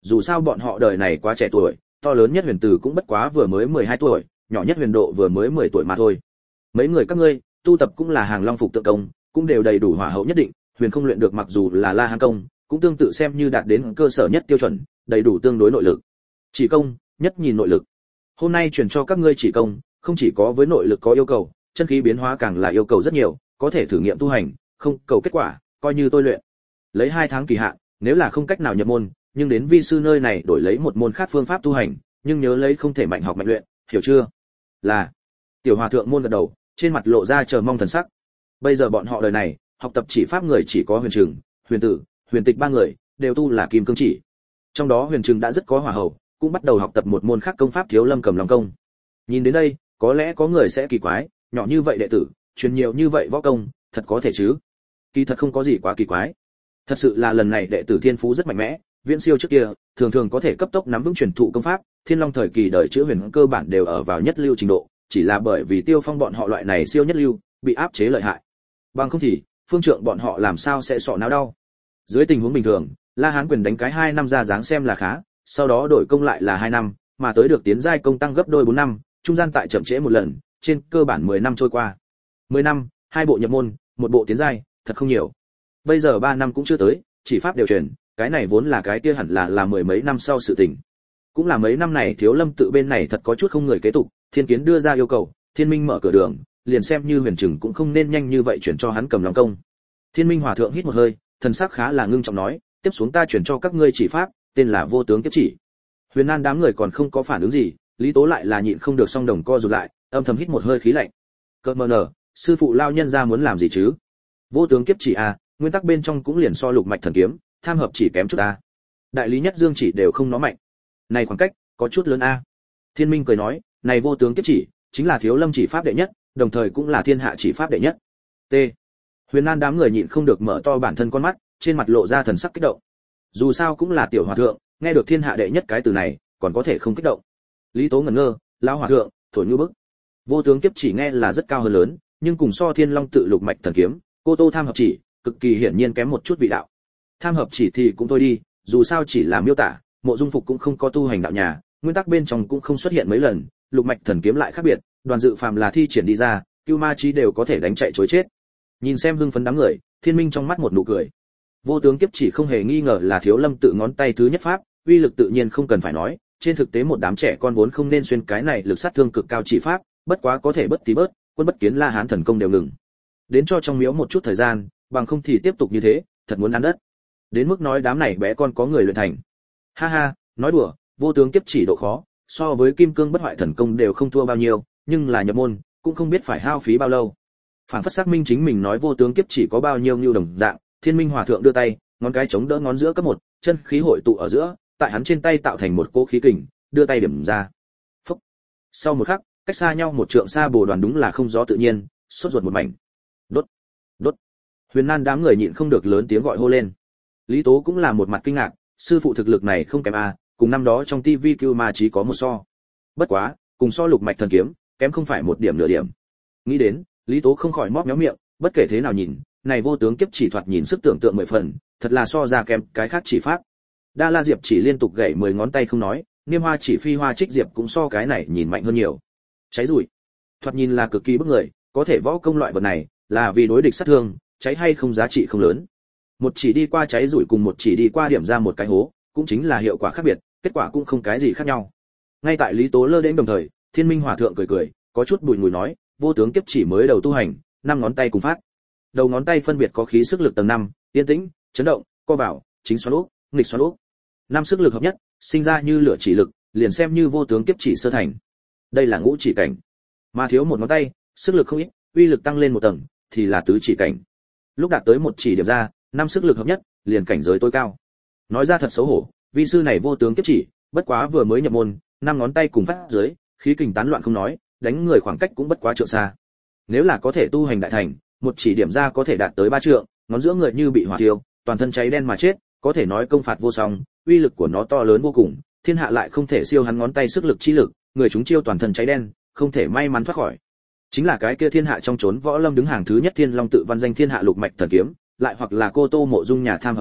Speaker 1: dù sao bọn họ đời này quá trẻ tuổi, to lớn nhất Huyền Tử cũng bất quá vừa mới mười hai tuổi, nhỏ nhất Huyền Độ vừa mới mười tuổi mà thôi. Mấy người các ngươi, tu tập cũng là hàng long phục tượng công, cũng đều đầy đủ hỏa hậu nhất định, Huyền không luyện được mặc dù là La Hán công, cũng tương tự xem như đạt đến cơ sở nhất tiêu chuẩn, đầy đủ tương đối nội lực. Chỉ công, nhất nhìn nội lực. Hôm nay truyền cho các ngươi chỉ công, không chỉ có với nội lực có yêu cầu, chân khí biến hóa càng là yêu cầu rất nhiều, có thể thử nghiệm tu hành, không cầu kết quả, coi như tôi luyện. Lấy hai tháng kỳ hạn, nếu là không cách nào nhập môn, nhưng đến vi sư nơi này đổi lấy một môn khác phương pháp tu hành, nhưng nhớ lấy không thể mạnh học mạnh luyện, hiểu chưa? Là. Tiểu hòa thượng môn gật đầu, trên mặt lộ ra chờ mong thần sắc. Bây giờ bọn họ đời này, học tập chỉ pháp người chỉ có Huyền Trừng, Huyền Tử, Huyền Tịch ba người, đều tu là kim cương chỉ. Trong đó Huyền Trừng đã rất có hỏa hậu, cũng bắt đầu học tập một môn khác công pháp Thiếu Lâm Cầm Long công. Nhìn đến đây, có lẽ có người sẽ kỳ quái, nhỏ như vậy đệ tử, truyền nhiều như vậy võ công, thật có thể chứ? Kỳ thật không có gì quá kỳ quái. Thật sự là lần này đệ tử thiên phú rất mạnh mẽ, viễn siêu trước kia, thường thường có thể cấp tốc nắm vững truyền thụ công pháp, Thiên Long thời kỳ đời chữa huyền cơ bản đều ở vào nhất lưu trình độ, chỉ là bởi vì Tiêu Phong bọn họ loại này siêu nhất lưu, bị áp chế lợi hại. Bằng không thì, phương trượng bọn họ làm sao sẽ sọ não đau. Dưới tình huống bình thường, La Hán quyền đánh cái hai năm ra dáng xem là khá, sau đó đổi công lại là hai năm, mà tới được tiến giai công tăng gấp đôi bốn năm, trung gian tại chậm trễ một lần, trên cơ bản mười năm trôi qua. mười năm, hai bộ nhập môn, một bộ tiến giai, thật không nhiều. Bây giờ ba năm cũng chưa tới, chỉ pháp đều truyền, cái này vốn là cái kia hẳn là là mười mấy năm sau sự tình. Cũng là mấy năm này Thiếu Lâm tự bên này thật có chút không người kế tục, Thiên Kiến đưa ra yêu cầu, Thiên Minh mở cửa đường, liền xem như Huyền Trừng cũng không nên nhanh như vậy chuyển cho hắn Cầm Long công. Thiên Minh hòa thượng hít một hơi, thần sắc khá là ngưng trọng nói, tiếp xuống ta chuyển cho các ngươi chỉ pháp, tên là Vô Tướng Kiếp Chỉ. Huyền Nan đám người còn không có phản ứng gì, Lý Tố lại là nhịn không được song đồng co rụt lại, âm thầm hít một hơi khí lạnh. Cợt mờ nở, sư phụ lao nhân ra muốn làm gì chứ? Vô Tướng Kiếp Chỉ a, nguyên tắc bên trong cũng liền so Lục Mạch Thần Kiếm, tham hợp chỉ kém chút a. Đại lý nhất dương chỉ đều không nó mạnh. Này khoảng cách, có chút lớn a. Thiên Minh cười nói, này Vô Tướng Kiếp Chỉ, chính là Thiếu Lâm chỉ pháp đệ nhất, đồng thời cũng là thiên hạ chỉ pháp đệ nhất. T. Huyền Nan đám người nhịn không được mở to bản thân con mắt, trên mặt lộ ra thần sắc kích động. Dù sao cũng là tiểu hòa thượng, nghe được thiên hạ đệ nhất cái từ này, còn có thể không kích động. Lý Tố ngẩn ngơ, lão hòa thượng, thổi như bức. Vô Tướng Kiếp Chỉ nghe là rất cao hơn lớn, nhưng cùng so Thiên Long tự Lục Mạch Thần Kiếm, Cô Tô tham hợp chỉ, cực kỳ hiển nhiên kém một chút vị đạo. Tham hợp chỉ thì cũng thôi đi, dù sao chỉ là miêu tả, Mộ Dung Phục cũng không có tu hành đạo nhà, nguyên tắc bên trong cũng không xuất hiện mấy lần, Lục Mạch Thần Kiếm lại khác biệt, Đoàn Dự phàm là thi triển đi ra, Cưu Ma Chí đều có thể đánh chạy chối chết. Nhìn xem hưng phấn đám người, Thiên Minh trong mắt một nụ cười. Vô Tướng Kiếp Chỉ không hề nghi ngờ là Thiếu Lâm tự ngón tay thứ nhất pháp, uy lực tự nhiên không cần phải nói, trên thực tế một đám trẻ con vốn không nên xuyên cái này lực sát thương cực cao chỉ pháp, bất quá có thể bất tí bớt, quân bất kiến La Hán thần công đều ngừng. Đến cho trong miếu một chút thời gian, bằng không thì tiếp tục như thế, thật muốn ăn đất. Đến mức nói đám này bé con có người luyện thành. Ha ha, nói đùa, Vô Tướng Kiếp Chỉ độ khó, so với Kim Cương bất hoại thần công đều không thua bao nhiêu, nhưng là nhập môn, cũng không biết phải hao phí bao lâu. Phản phất xác minh chính mình nói Vô Tướng Kiếp Chỉ có bao nhiêu nhu đồng dạng, Thiên Minh hòa thượng đưa tay, ngón cái chống đỡ ngón giữa cấp một, chân khí hội tụ ở giữa, tại hắn trên tay tạo thành một cỗ khí kình, đưa tay điểm ra. Phúc. Sau một khắc, cách xa nhau một trượng xa bồ đoàn đúng là không gió tự nhiên, sốt ruột một mảnh. Đốt, đốt. Huyền Nan đám người nhịn không được lớn tiếng gọi hô lên. Lý Tố cũng là một mặt kinh ngạc, sư phụ thực lực này không kém a, cùng năm đó trong tivi Cưu Ma Chí có một so. Bất quá, cùng so Lục Mạch Thần Kiếm, kém không phải một điểm nửa điểm. Nghĩ đến, Lý Tố không khỏi móp méo miệng, bất kể thế nào nhìn, này Vô Tướng Kiếp Chỉ thoạt nhìn sức tưởng tượng mười phần, thật là so ra kém cái khác chỉ pháp. Đa La Diệp chỉ liên tục gảy mười ngón tay không nói, Niêm Hoa chỉ Phi Hoa Trích Diệp cũng so cái này nhìn mạnh hơn nhiều. Cháy rủi, thoạt nhìn là cực kỳ bức người, có thể võ công loại vật này, là vì đối địch sát thương, cháy hay không giá trị không lớn. Một chỉ đi qua cháy rủi cùng một chỉ đi qua điểm ra một cái hố, cũng chính là hiệu quả khác biệt, kết quả cũng không cái gì khác nhau. Ngay tại Lý Tố lơ đễnh đồng thời, Thiên Minh hòa thượng cười cười, có chút bùi ngùi nói, Vô Tướng Kiếp Chỉ mới đầu tu hành, năm ngón tay cùng phát. Đầu ngón tay phân biệt có khí sức lực tầng năm, yên tĩnh, chấn động, co vào, chính xoắn úp, nghịch xoắn úp. Năm sức lực hợp nhất, sinh ra như lửa chỉ lực, liền xem như Vô Tướng Kiếp Chỉ sơ thành. Đây là ngũ chỉ cảnh. Mà thiếu một ngón tay, sức lực không ít, uy lực tăng lên một tầng, thì là tứ chỉ cảnh. Lúc đạt tới một chỉ điểm ra, năm sức lực hợp nhất, liền cảnh giới tối cao. Nói ra thật xấu hổ, vi sư này Vô Tướng Kiếp Chỉ, bất quá vừa mới nhập môn, năm ngón tay cùng phát dưới, khí kình tán loạn không nói, đánh người khoảng cách cũng bất quá trượng xa. Nếu là có thể tu hành đại thành, một chỉ điểm ra có thể đạt tới ba trượng, ngón giữa người như bị hỏa thiêu, toàn thân cháy đen mà chết, có thể nói công phạt vô song, uy lực của nó to lớn vô cùng, thiên hạ lại không thể siêu hắn ngón tay sức lực chi lực, người chúng chiêu toàn thân cháy đen, không thể may mắn thoát khỏi. Chính là cái kia thiên hạ trong chốn võ lâm đứng hàng thứ nhất Thiên Long tự văn danh thiên hạ Lục Mạch Thần Kiếm, lại hoặc là Cô Tô Mộ Dung nhà tham hợp chỉ,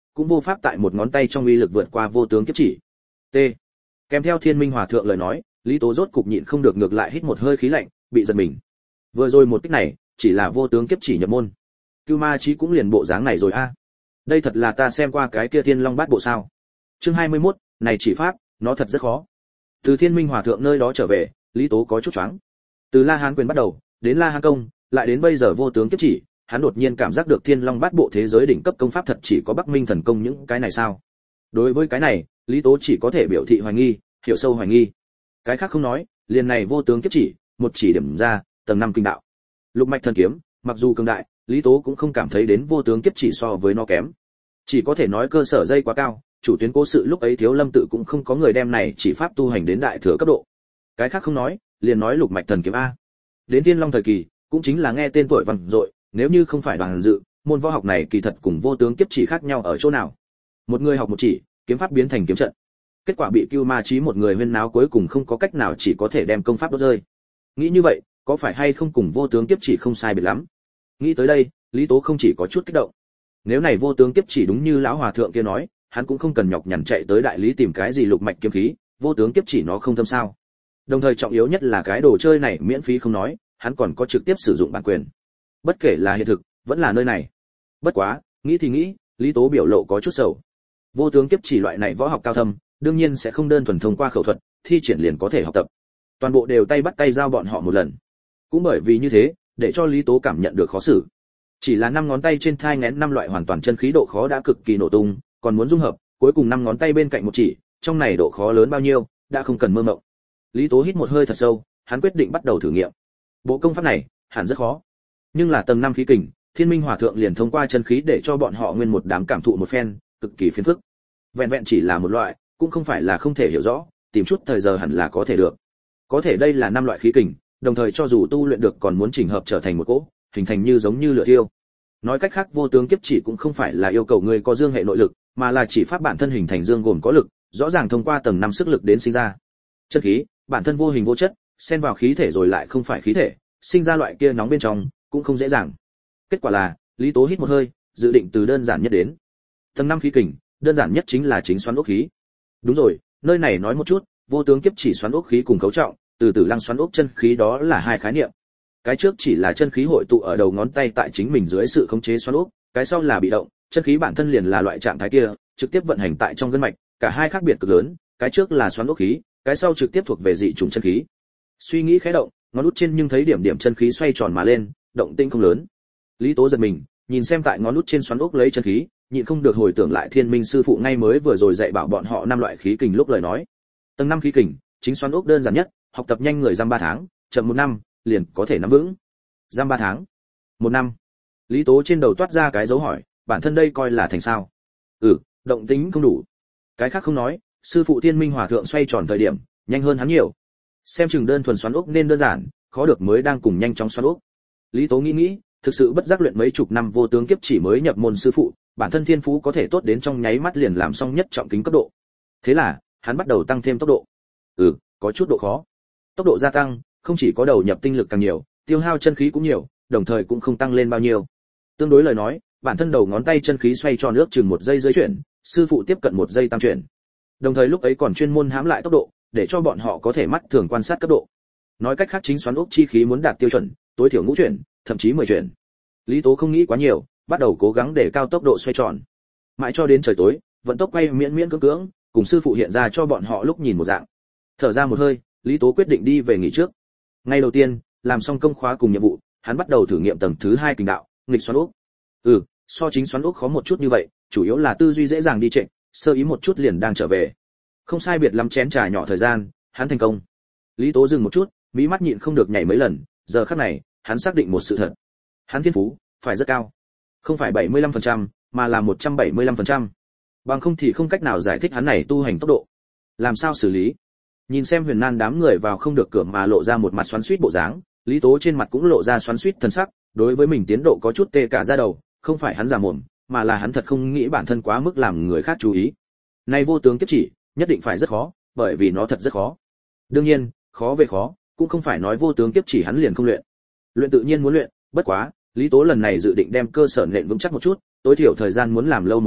Speaker 1: cũng vô pháp tại một ngón tay trong uy lực vượt qua vô tướng kiếp chỉ. T. Kèm theo Thiên Minh Hòa thượng lời nói, Lý Tố rốt cục nhịn không được ngược lại hít một hơi khí lạnh, bị giật mình. Vừa rồi một kích này, chỉ là vô tướng kiếp chỉ nhập môn. Cưu Ma Chí cũng liền bộ dáng này rồi a. Đây thật là ta xem qua cái kia Thiên Long Bát Bộ sao? Chương hai mươi mốt, này chỉ pháp, nó thật rất khó. Từ Thiên Minh Hòa thượng nơi đó trở về, Lý Tố có chút choáng. Từ La Hán quyền bắt đầu, đến La Hán công, lại đến bây giờ vô tướng kiếp chỉ, hắn đột nhiên cảm giác được Thiên Long Bát Bộ thế giới đỉnh cấp công pháp thật chỉ có Bắc Minh thần công những cái này sao? Đối với cái này, Lý Tố chỉ có thể biểu thị hoài nghi, hiểu sâu hoài nghi. Cái khác không nói, liền này vô tướng kiếp chỉ, một chỉ điểm ra, tầng năm kinh đạo. Lục mạch thần kiếm, mặc dù cường đại, Lý Tố cũng không cảm thấy đến vô tướng kiếp chỉ so với nó kém. Chỉ có thể nói cơ sở dây quá cao, chủ tuyến cố sự lúc ấy Thiếu Lâm tự cũng không có người đem này chỉ pháp tu hành đến đại thừa cấp độ. Cái khác không nói, liền nói lục mạch thần kiếm a. Đến Thiên Long thời kỳ, cũng chính là nghe tên tuổi vang dội, nếu như không phải Đoàn Dự, môn võ học này kỳ thật cùng vô tướng kiếp chỉ khác nhau ở chỗ nào? Một người học một chỉ, kiếm pháp biến thành kiếm trận. Kết quả bị Cưu Ma Chí một người huyên náo cuối cùng không có cách nào chỉ có thể đem công pháp đốt rơi. Nghĩ như vậy, có phải hay không cùng vô tướng kiếp chỉ không sai biệt lắm? Nghĩ tới đây, Lý Tố không chỉ có chút kích động. Nếu này vô tướng kiếp chỉ đúng như lão hòa thượng kia nói, hắn cũng không cần nhọc nhằn chạy tới đại lý tìm cái gì lục mạch kiếm khí, vô tướng kiếp chỉ nó không thâm sao? Đồng thời trọng yếu nhất là cái đồ chơi này miễn phí không nói, hắn còn có trực tiếp sử dụng bản quyền. Bất kể là hiện thực, vẫn là nơi này. Bất quá, nghĩ thì nghĩ, Lý Tố biểu lộ có chút sầu. Vô tướng kiếp chỉ loại này võ học cao thâm, đương nhiên sẽ không đơn thuần thông qua khẩu thuật, thi triển liền có thể học tập. Toàn bộ đều tay bắt tay giao bọn họ một lần. Cũng bởi vì như thế, để cho Lý Tố cảm nhận được khó xử. Chỉ là năm ngón tay trên thai nghén năm loại hoàn toàn chân khí độ khó đã cực kỳ nổ tung, còn muốn dung hợp, cuối cùng năm ngón tay bên cạnh một chỉ, trong này độ khó lớn bao nhiêu, đã không cần mơ mộng. Lý Tố hít một hơi thật sâu, hắn quyết định bắt đầu thử nghiệm. Bộ công pháp này, hẳn rất khó. Nhưng là tầng năm khí kình, Thiên Minh Hòa thượng liền thông qua chân khí để cho bọn họ nguyên một đám cảm thụ một phen, cực kỳ phiền phức. Vẹn vẹn chỉ là một loại, cũng không phải là không thể hiểu rõ, tìm chút thời giờ hẳn là có thể được. Có thể đây là năm loại khí kình, đồng thời cho dù tu luyện được còn muốn chỉnh hợp trở thành một cỗ, hình thành như giống như lửa thiêu. Nói cách khác vô tướng kiếp chỉ cũng không phải là yêu cầu người có dương hệ nội lực, mà là chỉ pháp bản thân hình thành dương gồm có lực, rõ ràng thông qua tầng năm sức lực đến sinh ra. Chất khí, bản thân vô hình vô chất, xen vào khí thể rồi lại không phải khí thể, sinh ra loại kia nóng bên trong, cũng không dễ dàng. Kết quả là, Lý Tố hít một hơi, dự định từ đơn giản nhất đến. Tầng năm khí kình, đơn giản nhất chính là chính xoắn ốc khí. Đúng rồi, nơi này nói một chút, vô tướng kiếp chỉ xoắn ốc khí cùng cấu trọng, từ từ lăng xoắn ốc chân khí đó là hai khái niệm. Cái trước chỉ là chân khí hội tụ ở đầu ngón tay tại chính mình dưới sự khống chế xoắn ốc, cái sau là bị động, chân khí bản thân liền là loại trạng thái kia, trực tiếp vận hành tại trong gân mạch, cả hai khác biệt cực lớn, cái trước là xoắn ốc khí, cái sau trực tiếp thuộc về dị trùng chân khí. Suy nghĩ khẽ động, ngón út trên nhưng thấy điểm điểm chân khí xoay tròn mà lên, động tĩnh không lớn. Lý Tố giật mình, nhìn xem tại ngón út trên xoắn ốc lấy chân khí, nhịn không được hồi tưởng lại Thiên Minh sư phụ ngay mới vừa rồi dạy bảo bọn họ năm loại khí kình lúc lời nói. Tầng năm khí kình, chính xoắn ốc đơn giản nhất, học tập nhanh người giam ba tháng, chậm một năm, liền có thể nắm vững. Giam ba tháng, một năm. Lý Tố trên đầu toát ra cái dấu hỏi, bản thân đây coi là thành sao? Ừ, động tính không đủ. Cái khác không nói, sư phụ Thiên Minh Hòa thượng xoay tròn thời điểm, nhanh hơn hắn nhiều. Xem chừng đơn thuần xoắn ốc nên đơn giản, khó được mới đang cùng nhanh chóng xoắn ốc. Lý Tố nghĩ nghĩ, thực sự bất giác luyện mấy chục năm vô tướng kiếp chỉ mới nhập môn sư phụ, bản thân thiên phú có thể tốt đến trong nháy mắt liền làm xong nhất trọng kính cấp độ. Thế là, hắn bắt đầu tăng thêm tốc độ. Ừ, có chút độ khó. Tốc độ gia tăng, không chỉ có đầu nhập tinh lực càng nhiều, tiêu hao chân khí cũng nhiều, đồng thời cũng không tăng lên bao nhiêu. Tương đối lời nói, bản thân đầu ngón tay chân khí xoay tròn nước chừng một giây dưới chuyển, sư phụ tiếp cận một giây tăng chuyển. Đồng thời lúc ấy còn chuyên môn hãm lại tốc độ, để cho bọn họ có thể mắt thường quan sát cấp độ. Nói cách khác chính xoắn ốc chi khí muốn đạt tiêu chuẩn, tối thiểu ngũ chuyển, thậm chí mười chuyển. Lý Tố không nghĩ quá nhiều, bắt đầu cố gắng để cao tốc độ xoay tròn. Mãi cho đến trời tối, vận tốc quay miễn miễn cưỡng cưỡng, cùng sư phụ hiện ra cho bọn họ lúc nhìn một dạng. Thở ra một hơi, Lý Tố quyết định đi về nghỉ trước. Ngay đầu tiên, làm xong công khóa cùng nhiệm vụ, hắn bắt đầu thử nghiệm tầng thứ hai kình đạo, nghịch xoắn ốc. Ừ, so chính xoắn ốc khó một chút như vậy, chủ yếu là tư duy dễ dàng đi trệ, sơ ý một chút liền đang trở về. Không sai biệt lắm chén trà nhỏ thời gian, hắn thành công. Lý Tố dừng một chút, mí mắt nhịn không được nhảy mấy lần, giờ khắc này, hắn xác định một sự thật. Hắn thiên phú phải rất cao. Không phải bảy mươi lăm phần trăm, mà là một trăm bảy mươi lăm phần trăm. Bằng không thì không cách nào giải thích hắn này tu hành tốc độ. Làm sao xử lý? Nhìn xem Huyền Nan đám người vào không được cửa mà lộ ra một mặt xoắn xuýt bộ dáng, Lý Tố trên mặt cũng lộ ra xoắn xuýt thần sắc, đối với mình tiến độ có chút tê cả da đầu, không phải hắn giả mồm, mà là hắn thật không nghĩ bản thân quá mức làm người khác chú ý. Nay vô tướng kiếp chỉ, nhất định phải rất khó, bởi vì nó thật rất khó. Đương nhiên, khó về khó, cũng không phải nói vô tướng kiếp chỉ hắn liền không luyện. Luyện tự nhiên muốn luyện, bất quá, Lý Tố lần này dự định đem cơ sở nền vững chắc một chút, tối thiểu thời gian muốn làm lâu một chút,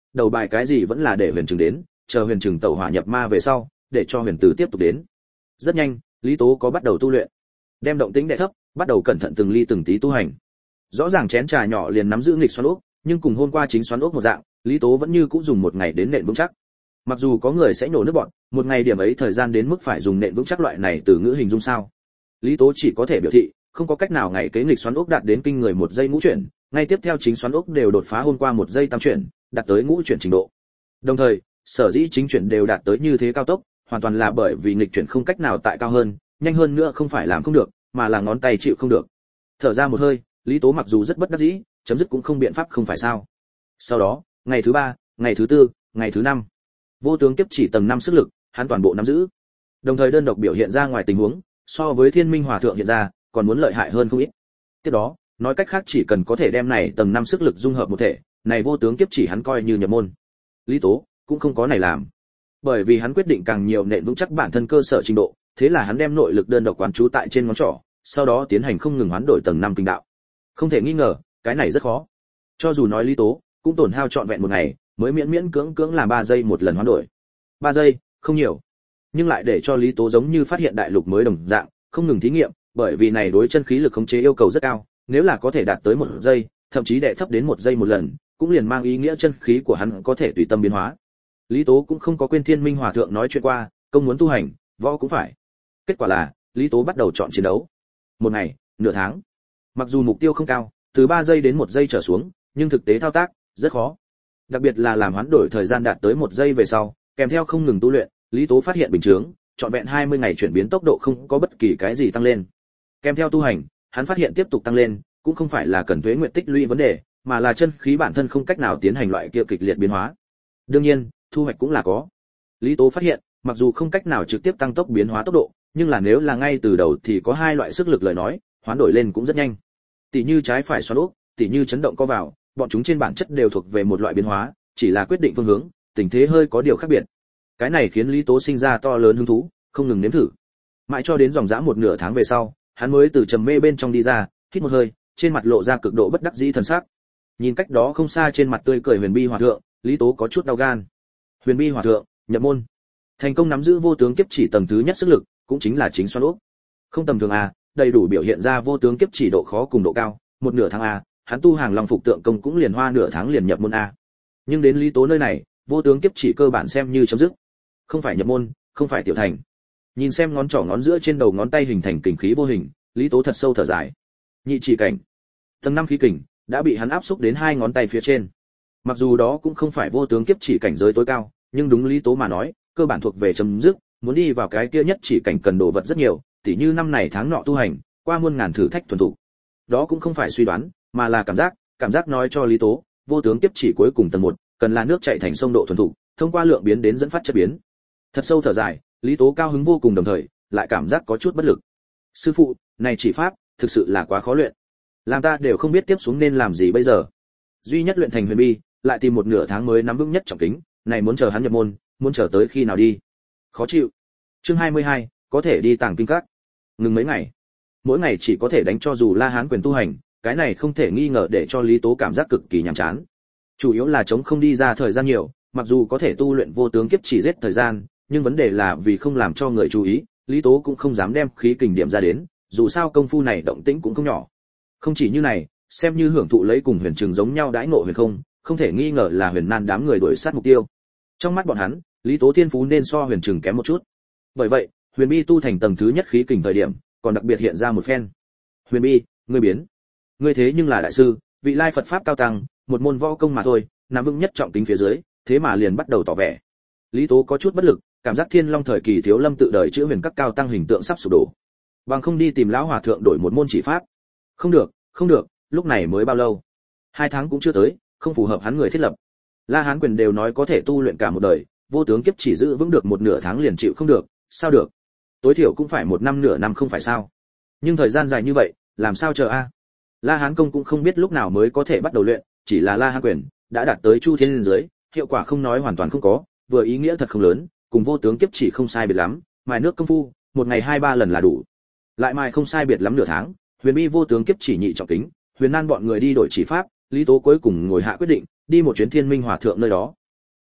Speaker 1: đầu bài cái gì vẫn là để Huyền Trừng đến, chờ Huyền Trừng tẩu hỏa nhập ma về sau, để cho Huyền Tử tiếp tục đến. Rất nhanh, Lý Tố có bắt đầu tu luyện, đem động tĩnh đè thấp, bắt đầu cẩn thận từng ly từng tí tu hành. Rõ ràng chén trà nhỏ liền nắm giữ nghịch xoắn ốc, nhưng cùng hôm qua chính xoắn ốc một dạng, Lý Tố vẫn như cũng dùng một ngày đến nện vững chắc. Mặc dù có người sẽ nổ nước bọn, một ngày điểm ấy thời gian đến mức phải dùng nện vững chắc loại này từ ngữ hình dung sao? Lý Tố chỉ có thể biểu thị, không có cách nào ngày kế nghịch xoắn ốc đạt đến kinh người một giây ngũ chuyển, ngay tiếp theo chính xoắn ốc đều đột phá hôm qua một giây tam chuyển, đạt tới ngũ chuyển trình độ. Đồng thời, sở dĩ chính chuyển đều đạt tới như thế cao tốc, hoàn toàn là bởi vì nghịch chuyển không cách nào tại cao hơn, nhanh hơn nữa không phải làm không được, mà là ngón tay chịu không được. Thở ra một hơi, Lý Tố mặc dù rất bất đắc dĩ, chấm dứt cũng không biện pháp không phải sao. Sau đó, ngày thứ ba, ngày thứ tư, ngày thứ năm, vô tướng kiếp chỉ tầng năm sức lực, hắn toàn bộ nắm giữ. Đồng thời đơn độc biểu hiện ra ngoài tình huống, so với Thiên Minh Hòa thượng hiện ra, còn muốn lợi hại hơn không ít. Tiếp đó, nói cách khác chỉ cần có thể đem này tầng năm sức lực dung hợp một thể, này vô tướng kiếp chỉ hắn coi như nhập môn. Lý Tố cũng không có này làm, bởi vì hắn quyết định càng nhiều nện vững chắc bản thân cơ sở trình độ, thế là hắn đem nội lực đơn độc quán trú tại trên ngón trỏ, sau đó tiến hành không ngừng hoán đổi tầng năm kinh đạo. Không thể nghi ngờ, cái này rất khó. Cho dù nói Lý Tố, cũng tổn hao trọn vẹn một ngày, mới miễn miễn cưỡng cưỡng làm ba giây một lần hoán đổi. ba giây, không nhiều, nhưng lại để cho Lý Tố giống như phát hiện đại lục mới đồng dạng, không ngừng thí nghiệm, bởi vì này đối chân khí lực khống chế yêu cầu rất cao, nếu là có thể đạt tới một giây, thậm chí đệ thấp đến một giây một lần, cũng liền mang ý nghĩa chân khí của hắn có thể tùy tâm biến hóa. Lý Tố cũng không có quên Thiên Minh Hòa thượng nói chuyện qua, công muốn tu hành, võ cũng phải. Kết quả là, Lý Tố bắt đầu chọn chiến đấu. Một ngày, nửa tháng. Mặc dù mục tiêu không cao, từ ba giây đến một giây trở xuống, nhưng thực tế thao tác rất khó. Đặc biệt là làm hoán đổi thời gian đạt tới một giây về sau, kèm theo không ngừng tu luyện, Lý Tố phát hiện bình thường, trọn vẹn hai mươi ngày chuyển biến tốc độ không có bất kỳ cái gì tăng lên. Kèm theo tu hành, hắn phát hiện tiếp tục tăng lên, cũng không phải là cần tuế nguyện tích lũy vấn đề, mà là chân khí bản thân không cách nào tiến hành loại kia kịch liệt biến hóa. Đương nhiên, thu hoạch cũng là có. Lý Tố phát hiện, mặc dù không cách nào trực tiếp tăng tốc biến hóa tốc độ, nhưng là nếu là ngay từ đầu thì có hai loại sức lực lời nói, hoán đổi lên cũng rất nhanh. Tỷ như trái phải xoắn ốc, tỷ như chấn động co vào, bọn chúng trên bản chất đều thuộc về một loại biến hóa, chỉ là quyết định phương hướng, tình thế hơi có điều khác biệt. Cái này khiến Lý Tố sinh ra to lớn hứng thú, không ngừng nếm thử. Mãi cho đến dòng dã một nửa tháng về sau, hắn mới từ trầm mê bên trong đi ra, hít một hơi, trên mặt lộ ra cực độ bất đắc dĩ thần sắc. Nhìn cách đó không xa trên mặt tươi cười Huyền Bi Hòa thượng, Lý Tố có chút đau gan. Huyền Bi Hòa thượng, nhập môn, thành công nắm giữ vô tướng kiếp chỉ tầng thứ nhất sức lực, cũng chính là chính xoắn ốc. Không tầm thường à, đầy đủ biểu hiện ra vô tướng kiếp chỉ độ khó cùng độ cao, một nửa tháng a, hắn tu hàng long phục tượng công cũng liền hoa nửa tháng liền nhập môn a. Nhưng đến Lý Tố nơi này, vô tướng kiếp chỉ cơ bản xem như chấm dứt. Không phải nhập môn, không phải tiểu thành. Nhìn xem ngón trỏ ngón giữa trên đầu ngón tay hình thành kình khí vô hình, Lý Tố thật sâu thở dài. Nhị chỉ cảnh, tầng năm khí kình đã bị hắn áp xúc đến hai ngón tay phía trên. Mặc dù đó cũng không phải vô tướng kiếp chỉ cảnh giới tối cao, nhưng đúng Lý Tố mà nói, cơ bản thuộc về chấm dứt, muốn đi vào cái kia nhất chỉ cảnh cần đồ vật rất nhiều, tỉ như năm này tháng nọ tu hành, qua muôn ngàn thử thách thuần thủ. Đó cũng không phải suy đoán, mà là cảm giác, cảm giác nói cho Lý Tố, vô tướng kiếp chỉ cuối cùng tầng một, cần là nước chảy thành sông độ thuần thủ, thông qua lượng biến đến dẫn phát chất biến. Thật sâu thở dài, Lý Tố cao hứng vô cùng đồng thời, lại cảm giác có chút bất lực. Sư phụ, này chỉ pháp, thực sự là quá khó luyện. Làm ta đều không biết tiếp xuống nên làm gì bây giờ. Duy nhất luyện thành Huyền Bi, lại tìm một nửa tháng mới nắm vững nhất trọng kính, này muốn chờ hắn nhập môn, muốn chờ tới khi nào đi. Khó chịu. Chương hai mươi hai, có thể đi tàng kinh các. Ngừng mấy ngày. Mỗi ngày chỉ có thể đánh cho dù La Hán quyền tu hành, cái này không thể nghi ngờ để cho Lý Tố cảm giác cực kỳ nhàm chán. Chủ yếu là chống không đi ra thời gian nhiều, mặc dù có thể tu luyện vô tướng kiếp chỉ giết thời gian, nhưng vấn đề là vì không làm cho người chú ý, Lý Tố cũng không dám đem khí kình điểm ra đến, dù sao công phu này động tĩnh cũng không nhỏ. Không chỉ như này, xem như hưởng thụ lấy cùng Huyền Trừng giống nhau đãi ngộ Huyền Không, không thể nghi ngờ là Huyền Nan đám người đuổi sát mục tiêu. Trong mắt bọn hắn, Lý Tố thiên phú nên so Huyền Trừng kém một chút. Bởi vậy, Huyền Bi tu thành tầng thứ nhất khí kình thời điểm, còn đặc biệt hiện ra một phen. Huyền Bi, ngươi biến. Ngươi thế nhưng là đại sư, vị lai Phật pháp cao tăng, một môn võ công mà thôi, nắm vững nhất trọng tính phía dưới, thế mà liền bắt đầu tỏ vẻ. Lý Tố có chút bất lực, cảm giác Thiên Long thời kỳ Thiếu Lâm tự đời chữa huyền các cao tăng hình tượng sắp sụp đổ. Bằng không đi tìm lão hòa thượng đổi một môn chỉ pháp. Không được, không được, lúc này mới bao lâu? Hai tháng cũng chưa tới, không phù hợp hắn người thiết lập. La Hán quyền đều nói có thể tu luyện cả một đời, vô tướng kiếp chỉ giữ vững được một nửa tháng liền chịu không được, sao được? Tối thiểu cũng phải một năm nửa năm không phải sao? Nhưng thời gian dài như vậy, làm sao chờ a? La Hán công cũng không biết lúc nào mới có thể bắt đầu luyện, chỉ là La Hán quyền đã đạt tới chu thiên liên dưới, hiệu quả không nói hoàn toàn không có, vừa ý nghĩa thật không lớn, cùng vô tướng kiếp chỉ không sai biệt lắm, mài nước công phu, một ngày hai ba lần là đủ. Lại mài không sai biệt lắm nửa tháng, Huyền Bi vô tướng kiếp chỉ nhị trọng kính, Huyền Nan bọn người đi đổi chỉ pháp, Lý Tố cuối cùng ngồi hạ quyết định, đi một chuyến Thiên Minh Hòa thượng nơi đó,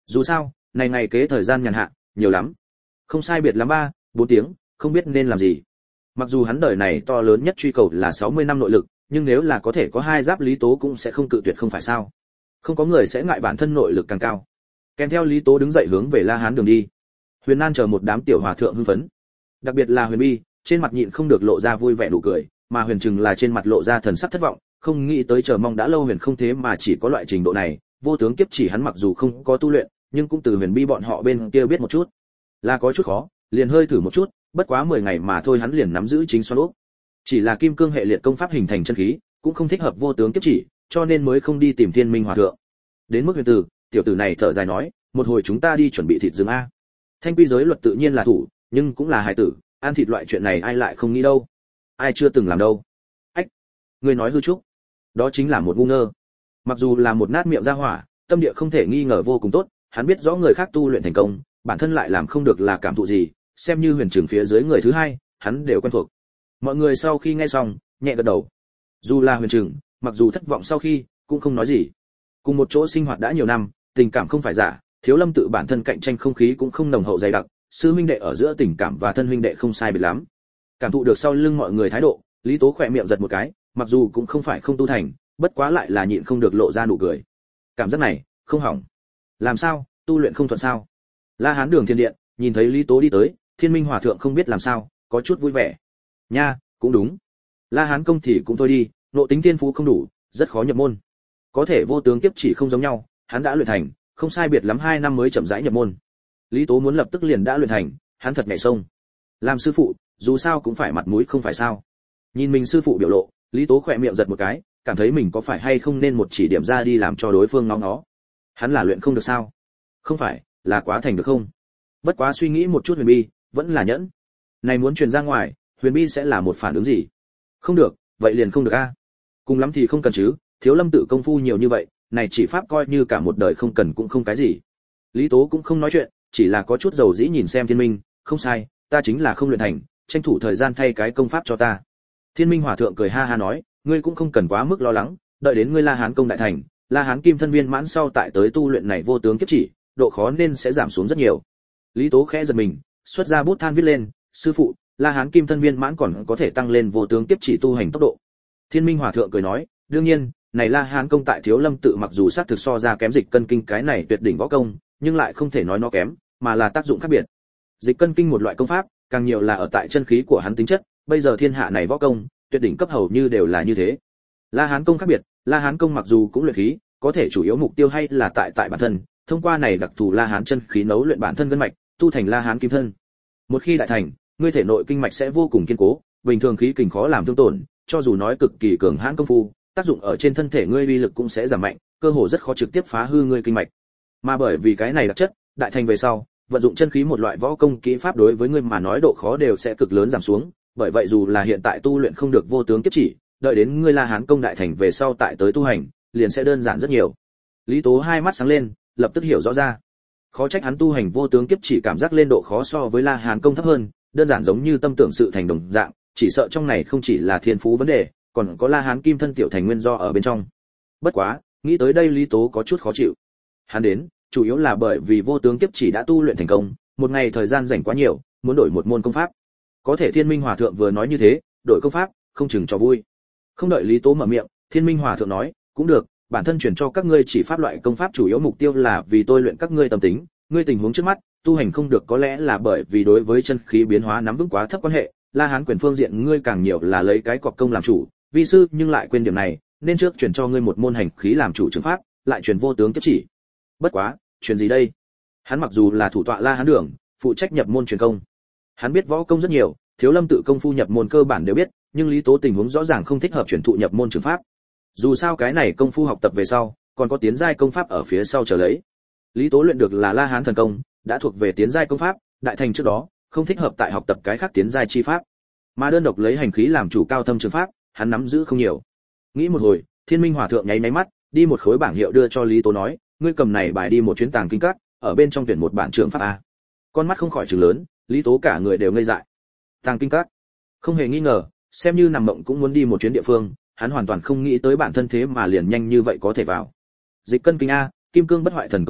Speaker 1: Dù sao, này ngày kế thời gian nhàn hạ, nhiều lắm. Không sai biệt lắm ba, bốn tiếng, không biết nên làm gì. Mặc dù hắn đời này to lớn nhất truy cầu là sáu mươi năm nội lực, nhưng nếu là có thể có hai giáp Lý Tố cũng sẽ không cự tuyệt không phải sao? Không có người sẽ ngại bản thân nội lực càng cao. Kèm theo Lý Tố đứng dậy hướng về La Hán đường đi. Huyền Nan chờ một đám tiểu hòa thượng hưng phấn. Đặc biệt là Huyền Bi, trên mặt nhịn không được lộ ra vui vẻ nụ cười, mà Huyền Trừng là trên mặt lộ ra thần sắc thất vọng, không nghĩ tới chờ mong đã lâu Huyền không thế mà chỉ có loại trình độ này, vô tướng kiếp chỉ hắn mặc dù không có tu luyện, nhưng cũng từ Huyền Bi bọn họ bên kia biết một chút. Là có chút khó, liền hơi thử một chút, bất quá mười ngày mà thôi hắn liền nắm giữ chính xoan ốc. Chỉ là kim cương hệ liệt công pháp hình thành chân khí, cũng không thích hợp vô tướng kiếp chỉ, cho nên mới không đi tìm Thiên Minh Hòa thượng. Đến mức Huyền Tử, tiểu tử này thở dài nói, một hồi chúng ta đi chuẩn bị thịt rừng a. Thanh quy giới luật tự nhiên là thủ, nhưng cũng là hài tử, ăn thịt loại chuyện này ai lại không nghĩ đâu. Ai chưa từng làm đâu. Ách, ngươi nói hư trúc, đó chính là một ngu ngơ. Mặc dù là một nát miệng ra hỏa, tâm địa không thể nghi ngờ vô cùng tốt, hắn biết rõ người khác tu luyện thành công, bản thân lại làm không được là cảm thụ gì, xem như Huyền Trừng phía dưới người thứ hai, hắn đều quen thuộc. Mọi người sau khi nghe xong, nhẹ gật đầu. Dù là Huyền Trừng, mặc dù thất vọng sau khi, cũng không nói gì. Cùng một chỗ sinh hoạt đã nhiều năm, tình cảm không phải giả, Thiếu Lâm tự bản thân cạnh tranh không khí cũng không nồng hậu dày đặc, sư huynh đệ ở giữa tình cảm và thân huynh đệ không sai biệt lắm. Cảm thụ được sau lưng mọi người thái độ, Lý Tố khỏe miệng giật một cái, mặc dù cũng không phải không tu thành, bất quá lại là nhịn không được lộ ra nụ cười. Cảm giác này, không hỏng. Làm sao, tu luyện không thuận sao? La Hán đường thiên điện, nhìn thấy Lý Tố đi tới, Thiên Minh Hòa thượng không biết làm sao, có chút vui vẻ. Nha, cũng đúng. La Hán công thì cũng thôi đi, nội tính tiên phú không đủ, rất khó nhập môn. Có thể vô tướng kiếp chỉ không giống nhau, hắn đã luyện thành, không sai biệt lắm hai năm mới chậm rãi nhập môn. Lý Tố muốn lập tức liền đã luyện thành, hắn thật nhảy sông. Làm sư phụ, dù sao cũng phải mặt mũi không phải sao? Nhìn mình sư phụ biểu lộ, Lý Tố khỏe miệng giật một cái, cảm thấy mình có phải hay không nên một chỉ điểm ra đi làm cho đối phương ngó ngó. Hắn là luyện không được sao? Không phải, là quá thành được không? Bất quá suy nghĩ một chút Huyền Bi, vẫn là nhẫn. Này muốn truyền ra ngoài, Huyền Bi sẽ là một phản ứng gì? Không được, vậy liền không được a. Cùng lắm thì không cần chứ, Thiếu Lâm tự công phu nhiều như vậy, này chỉ pháp coi như cả một đời không cần cũng không cái gì. Lý Tố cũng không nói chuyện, chỉ là có chút dầu dĩ nhìn xem Thiên Minh, không sai, ta chính là không luyện thành, tranh thủ thời gian thay cái công pháp cho ta. Thiên Minh Hòa thượng cười ha ha nói, ngươi cũng không cần quá mức lo lắng, đợi đến ngươi La Hán công đại thành, La Hán kim thân viên mãn sau tại tới tu luyện này vô tướng kiếp chỉ, độ khó nên sẽ giảm xuống rất nhiều. Lý Tố khẽ giật mình, xuất ra bút than viết lên, sư phụ, La Hán kim thân viên mãn còn có thể tăng lên vô tướng kiếp chỉ tu hành tốc độ. Thiên Minh Hòa thượng cười nói, đương nhiên, này La Hán công tại Thiếu Lâm tự mặc dù sát thực so ra kém Dịch Cân kinh cái này tuyệt đỉnh võ công, nhưng lại không thể nói nó kém, mà là tác dụng khác biệt. Dịch Cân kinh một loại công pháp, càng nhiều là ở tại chân khí của hắn tính chất, bây giờ thiên hạ này võ công, tuyệt đỉnh cấp hầu như đều là như thế. La Hán công khác biệt, La Hán công mặc dù cũng luyện khí, có thể chủ yếu mục tiêu hay là tại tại bản thân, thông qua này đặc thù La Hán chân khí nấu luyện bản thân gân mạch, tu thành La Hán kim thân. Một khi đại thành, ngươi thể nội kinh mạch sẽ vô cùng kiên cố, bình thường khí kình khó làm thương tổn, cho dù nói cực kỳ cường hãn công phu, tác dụng ở trên thân thể ngươi uy lực cũng sẽ giảm mạnh, cơ hồ rất khó trực tiếp phá hư ngươi kinh mạch. Mà bởi vì cái này đặc chất, đại thành về sau, vận dụng chân khí một loại võ công kỹ pháp đối với ngươi mà nói độ khó đều sẽ cực lớn giảm xuống, bởi vậy dù là hiện tại tu luyện không được vô tướng kiếp chỉ, đợi đến ngươi La Hán công đại thành về sau tại tới tu hành, liền sẽ đơn giản rất nhiều. Lý Tố hai mắt sáng lên, lập tức hiểu rõ ra. Khó trách hắn tu hành vô tướng kiếp chỉ cảm giác lên độ khó so với La Hán công thấp hơn, đơn giản giống như tâm tưởng sự thành đồng dạng, chỉ sợ trong này không chỉ là thiên phú vấn đề, còn có La Hán kim thân tiểu thành nguyên do ở bên trong. Bất quá, nghĩ tới đây Lý Tố có chút khó chịu. Hắn đến, chủ yếu là bởi vì vô tướng kiếp chỉ đã tu luyện thành công, một ngày thời gian rảnh quá nhiều, muốn đổi một môn công pháp. Có thể Thiên Minh Hòa thượng vừa nói như thế, đổi công pháp, không chừng cho vui. Không đợi Lý Tố mở miệng, Thiên Minh Hòa thượng nói, cũng được, bản thân truyền cho các ngươi chỉ pháp loại công pháp chủ yếu mục tiêu là vì tôi luyện các ngươi tâm tính, ngươi tình huống trước mắt, tu hành không được có lẽ là bởi vì đối với chân khí biến hóa nắm vững quá thấp quan hệ, La Hán quyền phương diện ngươi càng nhiều là lấy cái cọc công làm chủ, vi sư nhưng lại quên điểm này, nên trước truyền cho ngươi một môn hành khí làm chủ trường pháp, lại truyền vô tướng kiếp chỉ. Bất quá, truyền gì đây? Hắn mặc dù là thủ tọa La Hán đường, phụ trách nhập môn truyền công. Hắn biết võ công rất nhiều, Thiếu Lâm tự công phu nhập môn cơ bản đều biết, nhưng Lý Tố tình huống rõ ràng không thích hợp truyền thụ nhập môn trường pháp. Dù sao cái này công phu học tập về sau, còn có tiến giai công pháp ở phía sau chờ lấy. Lý Tố luyện được là La Hán thần công, đã thuộc về tiến giai công pháp, đại thành trước đó, không thích hợp tại học tập cái khác tiến giai chi pháp. Mà đơn độc lấy hành khí làm chủ cao thâm trường pháp, hắn nắm giữ không nhiều. Nghĩ một hồi, Thiên Minh Hòa thượng nháy nháy mắt, đi một khối bảng hiệu đưa cho Lý Tố nói, ngươi cầm này bài đi một chuyến tàng kinh các, ở bên trong tuyển một bản trường pháp a. Con mắt không khỏi trừng lớn, Lý Tố cả người đều ngây dại. Tàng kinh các? Không hề nghi ngờ, xem như nằm mộng cũng muốn đi một chuyến địa phương, hắn hoàn toàn không nghĩ tới bản thân thế mà liền nhanh như vậy có thể vào. Dịch Cân kinh a, Kim Cương bất hoại thần công a,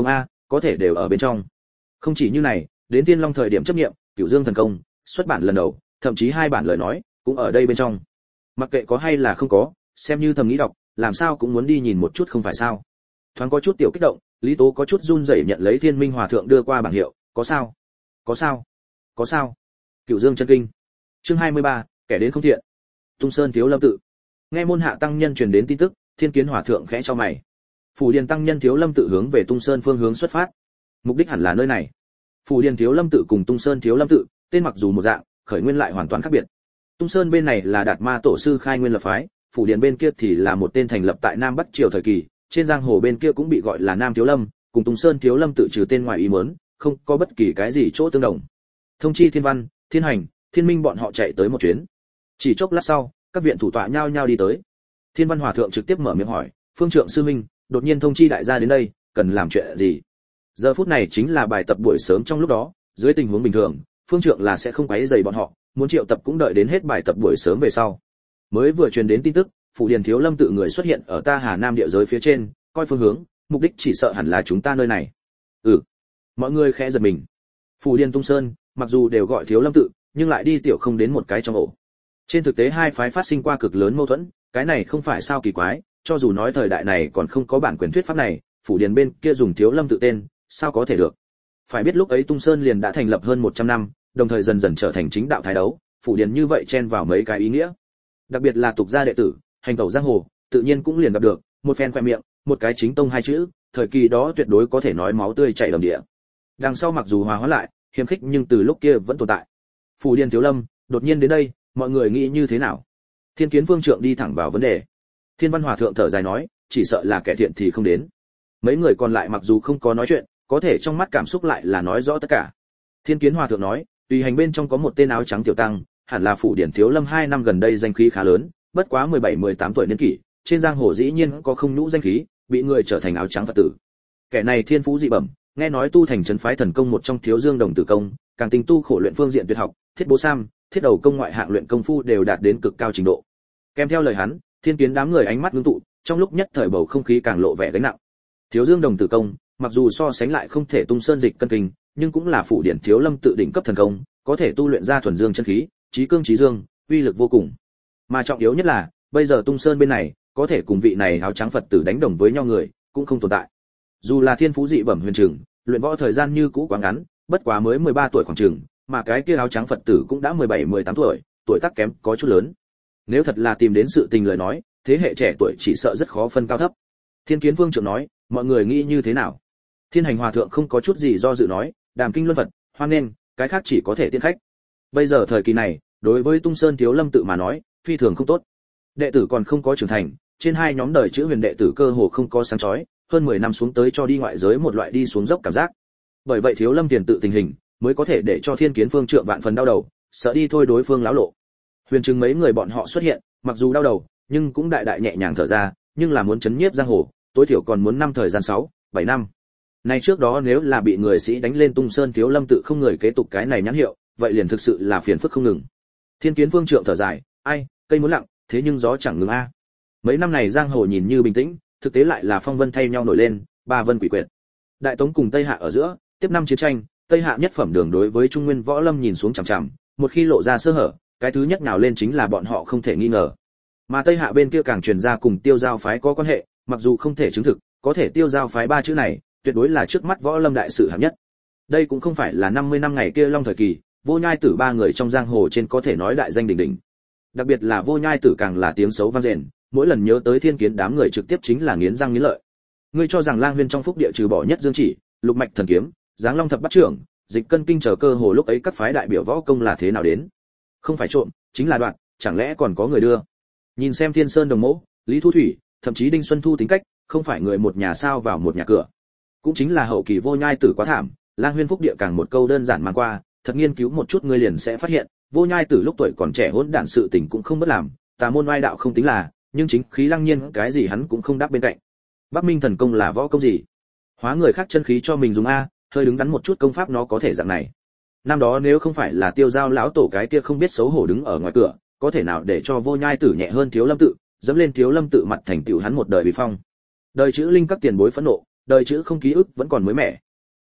Speaker 1: có thể đều ở bên trong. Không chỉ như này, đến Tiên Long thời điểm chấp nghiệm, Cửu Dương thần công, xuất bản lần đầu, thậm chí hai bản lời nói cũng ở đây bên trong. Mặc kệ có hay là không có, xem như thầm nghĩ đọc, làm sao cũng muốn đi nhìn một chút không phải sao? Thoáng có chút tiểu kích động, Lý Tố có chút run rẩy nhận lấy Thiên Minh Hòa thượng đưa qua bảng hiệu, có sao? Có sao? Có sao? Cửu Dương chân kinh. Chương hai mươi ba, kẻ đến không thiện. Tung Sơn Thiếu Lâm tự. Nghe môn hạ tăng nhân truyền đến tin tức, Thiên Kiến Hòa thượng khẽ chau mày. Phủ Điền tăng nhân Thiếu Lâm tự hướng về Tung Sơn phương hướng xuất phát. Mục đích hẳn là nơi này. Phủ Điền Thiếu Lâm tự cùng Tung Sơn Thiếu Lâm tự, tên mặc dù một dạng, khởi nguyên lại hoàn toàn khác biệt. Tung Sơn bên này là Đạt Ma tổ sư khai nguyên lập phái, Phủ Điền bên kia thì là một tên thành lập tại Nam Bắc triều thời kỳ, trên giang hồ bên kia cũng bị gọi là Nam Thiếu Lâm, cùng Tung Sơn Thiếu Lâm tự trừ tên ngoài ý muốn, không có bất kỳ cái gì chỗ tương đồng. Thông chi Thiên Văn, Thiên Hành, Thiên Minh bọn họ chạy tới một chuyến. Chỉ chốc lát sau, các viện thủ tọa nhao nhao đi tới. Thiên Văn Hòa thượng trực tiếp mở miệng hỏi, "Phương Trượng sư huynh, đột nhiên thông chi đại gia đến đây, cần làm chuyện gì?" Giờ phút này chính là bài tập buổi sớm trong lúc đó, dưới tình huống bình thường, Phương Trượng là sẽ không quấy rầy bọn họ, muốn triệu tập cũng đợi đến hết bài tập buổi sớm về sau. Mới vừa truyền đến tin tức, Phủ Điền Thiếu Lâm tự người xuất hiện ở ta Hà Nam địa giới phía trên, coi phương hướng, mục đích chỉ sợ hẳn là chúng ta nơi này. Ừ. Mọi người khẽ giật mình. Phủ Điền Tung Sơn, mặc dù đều gọi Thiếu Lâm tự, nhưng lại đi tiểu không đến một cái trong ổ. Trên thực tế hai phái phát sinh qua cực lớn mâu thuẫn, cái này không phải sao kỳ quái, cho dù nói thời đại này còn không có bản quyền thuyết pháp này, Phủ Điền bên kia dùng Thiếu Lâm tự tên, sao có thể được? Phải biết lúc ấy Tung Sơn liền đã thành lập hơn một trăm năm, đồng thời dần dần trở thành chính đạo thái đấu, Phủ Điền như vậy chen vào mấy cái ý nghĩa. Đặc biệt là tục gia đệ tử, hành tẩu giang hồ, tự nhiên cũng liền gặp được một phen khoe miệng, một cái chính tông hai chữ, thời kỳ đó tuyệt đối có thể nói máu tươi chảy đầm địa. Đằng sau mặc dù hòa hóa lại, hiềm khích nhưng từ lúc kia vẫn tồn tại. Phủ Điền Thiếu Lâm đột nhiên đến đây, mọi người nghĩ như thế nào? Thiên Kiến Vương Trượng đi thẳng vào vấn đề. Thiên Văn Hòa thượng thở dài nói, chỉ sợ là kẻ thiện thì không đến. Mấy người còn lại mặc dù không có nói chuyện, có thể trong mắt cảm xúc lại là nói rõ tất cả. Thiên Kiến Hòa thượng nói, tùy hành bên trong có một tên áo trắng tiểu tăng, hẳn là Phủ Điển Thiếu Lâm hai năm gần đây danh khí khá lớn, bất quá mười bảy mười tám tuổi niên kỷ, trên giang hồ dĩ nhiên có không nhũ danh khí, bị người trở thành áo trắng Phật tử. Kẻ này thiên phú dị bẩm, nghe nói tu thành trấn phái thần công một trong Thiếu Dương Đồng Tử công, càng tinh tu khổ luyện phương diện tuyệt học, thiết bố sam, thiết đầu công ngoại hạng luyện công phu đều đạt đến cực cao trình độ. Kèm theo lời hắn, Thiên Kiến đám người ánh mắt ngưng tụ, trong lúc nhất thời bầu không khí càng lộ vẻ gánh nặng. Thiếu Dương Đồng Tử công, mặc dù so sánh lại không thể tung sơn dịch cân kinh, nhưng cũng là Phủ Điển Thiếu Lâm tự đỉnh cấp thần công, có thể tu luyện ra thuần dương chân khí, chí cương chí dương, uy lực vô cùng. Mà trọng yếu nhất là, bây giờ Tung Sơn bên này, có thể cùng vị này áo trắng Phật tử đánh đồng với nhau người, cũng không tồn tại. Dù là thiên phú dị bẩm huyền trường, luyện võ thời gian như cũ quá ngắn, bất quá mới mười ba tuổi khoảng chừng, mà cái kia áo trắng Phật tử cũng đã mười bảy mười tám tuổi, tuổi tác kém có chút lớn. Nếu thật là tìm đến sự tình lời nói, thế hệ trẻ tuổi chỉ sợ rất khó phân cao thấp. Thiên Kiến Vương Trượng nói, mọi người nghĩ như thế nào? Thiên Hành Hòa thượng không có chút gì do dự nói, đàm kinh luân Phật, hoan nghênh, cái khác chỉ có thể tiện khách. Bây giờ thời kỳ này, đối với Tung Sơn Thiếu Lâm tự mà nói, phi thường không tốt. Đệ tử còn không có trưởng thành, trên hai nhóm đời chữ huyền đệ tử cơ hồ không có sáng chói, hơn mười năm xuống tới cho đi ngoại giới một loại đi xuống dốc cảm giác. Bởi vậy Thiếu Lâm tiền tự tình hình, mới có thể để cho Thiên Kiến Phương Trượng vạn phần đau đầu, sợ đi thôi đối phương láo lộ. Huyền Trừng mấy người bọn họ xuất hiện, mặc dù đau đầu, nhưng cũng đại đại nhẹ nhàng thở ra, nhưng là muốn chấn nhiếp giang hồ, tối thiểu còn muốn năm thời gian sáu, bảy năm. Nay trước đó nếu là bị người sĩ đánh lên Tung Sơn Thiếu Lâm tự không người kế tục cái này nhãn hiệu, vậy liền thực sự là phiền phức không ngừng. Thiên Kiến Phương Trượng thở dài, ai, cây muốn lặng, thế nhưng gió chẳng ngừng a. Mấy năm này giang hồ nhìn như bình tĩnh, thực tế lại là phong vân thay nhau nổi lên, ba vân quỷ quyệt. Đại Tống cùng Tây Hạ ở giữa, tiếp năm chiến tranh, Tây Hạ nhất phẩm đường đối với Trung Nguyên võ lâm nhìn xuống chằm chằm, một khi lộ ra sơ hở, cái thứ nhất nào lên chính là bọn họ không thể nghi ngờ. Mà Tây Hạ bên kia càng truyền ra cùng Tiêu Giao phái có quan hệ, mặc dù không thể chứng thực, có thể Tiêu Giao phái ba chữ này, tuyệt đối là trước mắt võ lâm đại sự hạng nhất. Đây cũng không phải là năm mươi năm ngày kia long thời kỳ, Vô Nhai Tử ba người trong giang hồ trên có thể nói đại danh đỉnh đỉnh. Đặc biệt là Vô Nhai Tử càng là tiếng xấu vang dền, mỗi lần nhớ tới Thiên Kiến đám người trực tiếp chính là nghiến răng nghiến lợi. Ngươi cho rằng Lang Huyên trong phúc địa trừ bỏ nhất dương chỉ, lục mạch thần kiếm, giáng long thập bát trưởng, dịch cân kinh chờ cơ hồ lúc ấy các phái đại biểu võ công là thế nào đến? Không phải trộm, chính là đoạt, chẳng lẽ còn có người đưa? Nhìn xem Thiên Sơn Đồng Mỗ, Lý Thu Thủy, thậm chí Đinh Xuân Thu tính cách, không phải người một nhà sao vào một nhà cửa. Cũng chính là hậu kỳ Vô Nhai Tử quá thảm, Lang Huyên phúc địa càng một câu đơn giản mang qua, thật nghiên cứu một chút ngươi liền sẽ phát hiện, Vô Nhai Tử lúc tuổi còn trẻ hỗn đản sự tình cũng không bất làm, tà môn oai đạo không tính là, nhưng chính khí lăng nhiên cái gì hắn cũng không đáp bên cạnh. Bắc Minh thần công là võ công gì? Hóa người khác chân khí cho mình dùng a, hơi đứng đắn một chút công pháp nó có thể dạng này. Năm đó nếu không phải là Tiêu Giao lão tổ cái kia không biết xấu hổ đứng ở ngoài cửa, có thể nào để cho Vô Nhai Tử nhẹ hơn Thiếu Lâm tự, dẫm lên Thiếu Lâm tự mặt thành tựu hắn một đời bị phong. Đời chữ linh các tiền bối phẫn nộ, đời chữ không ký ức vẫn còn mới mẻ.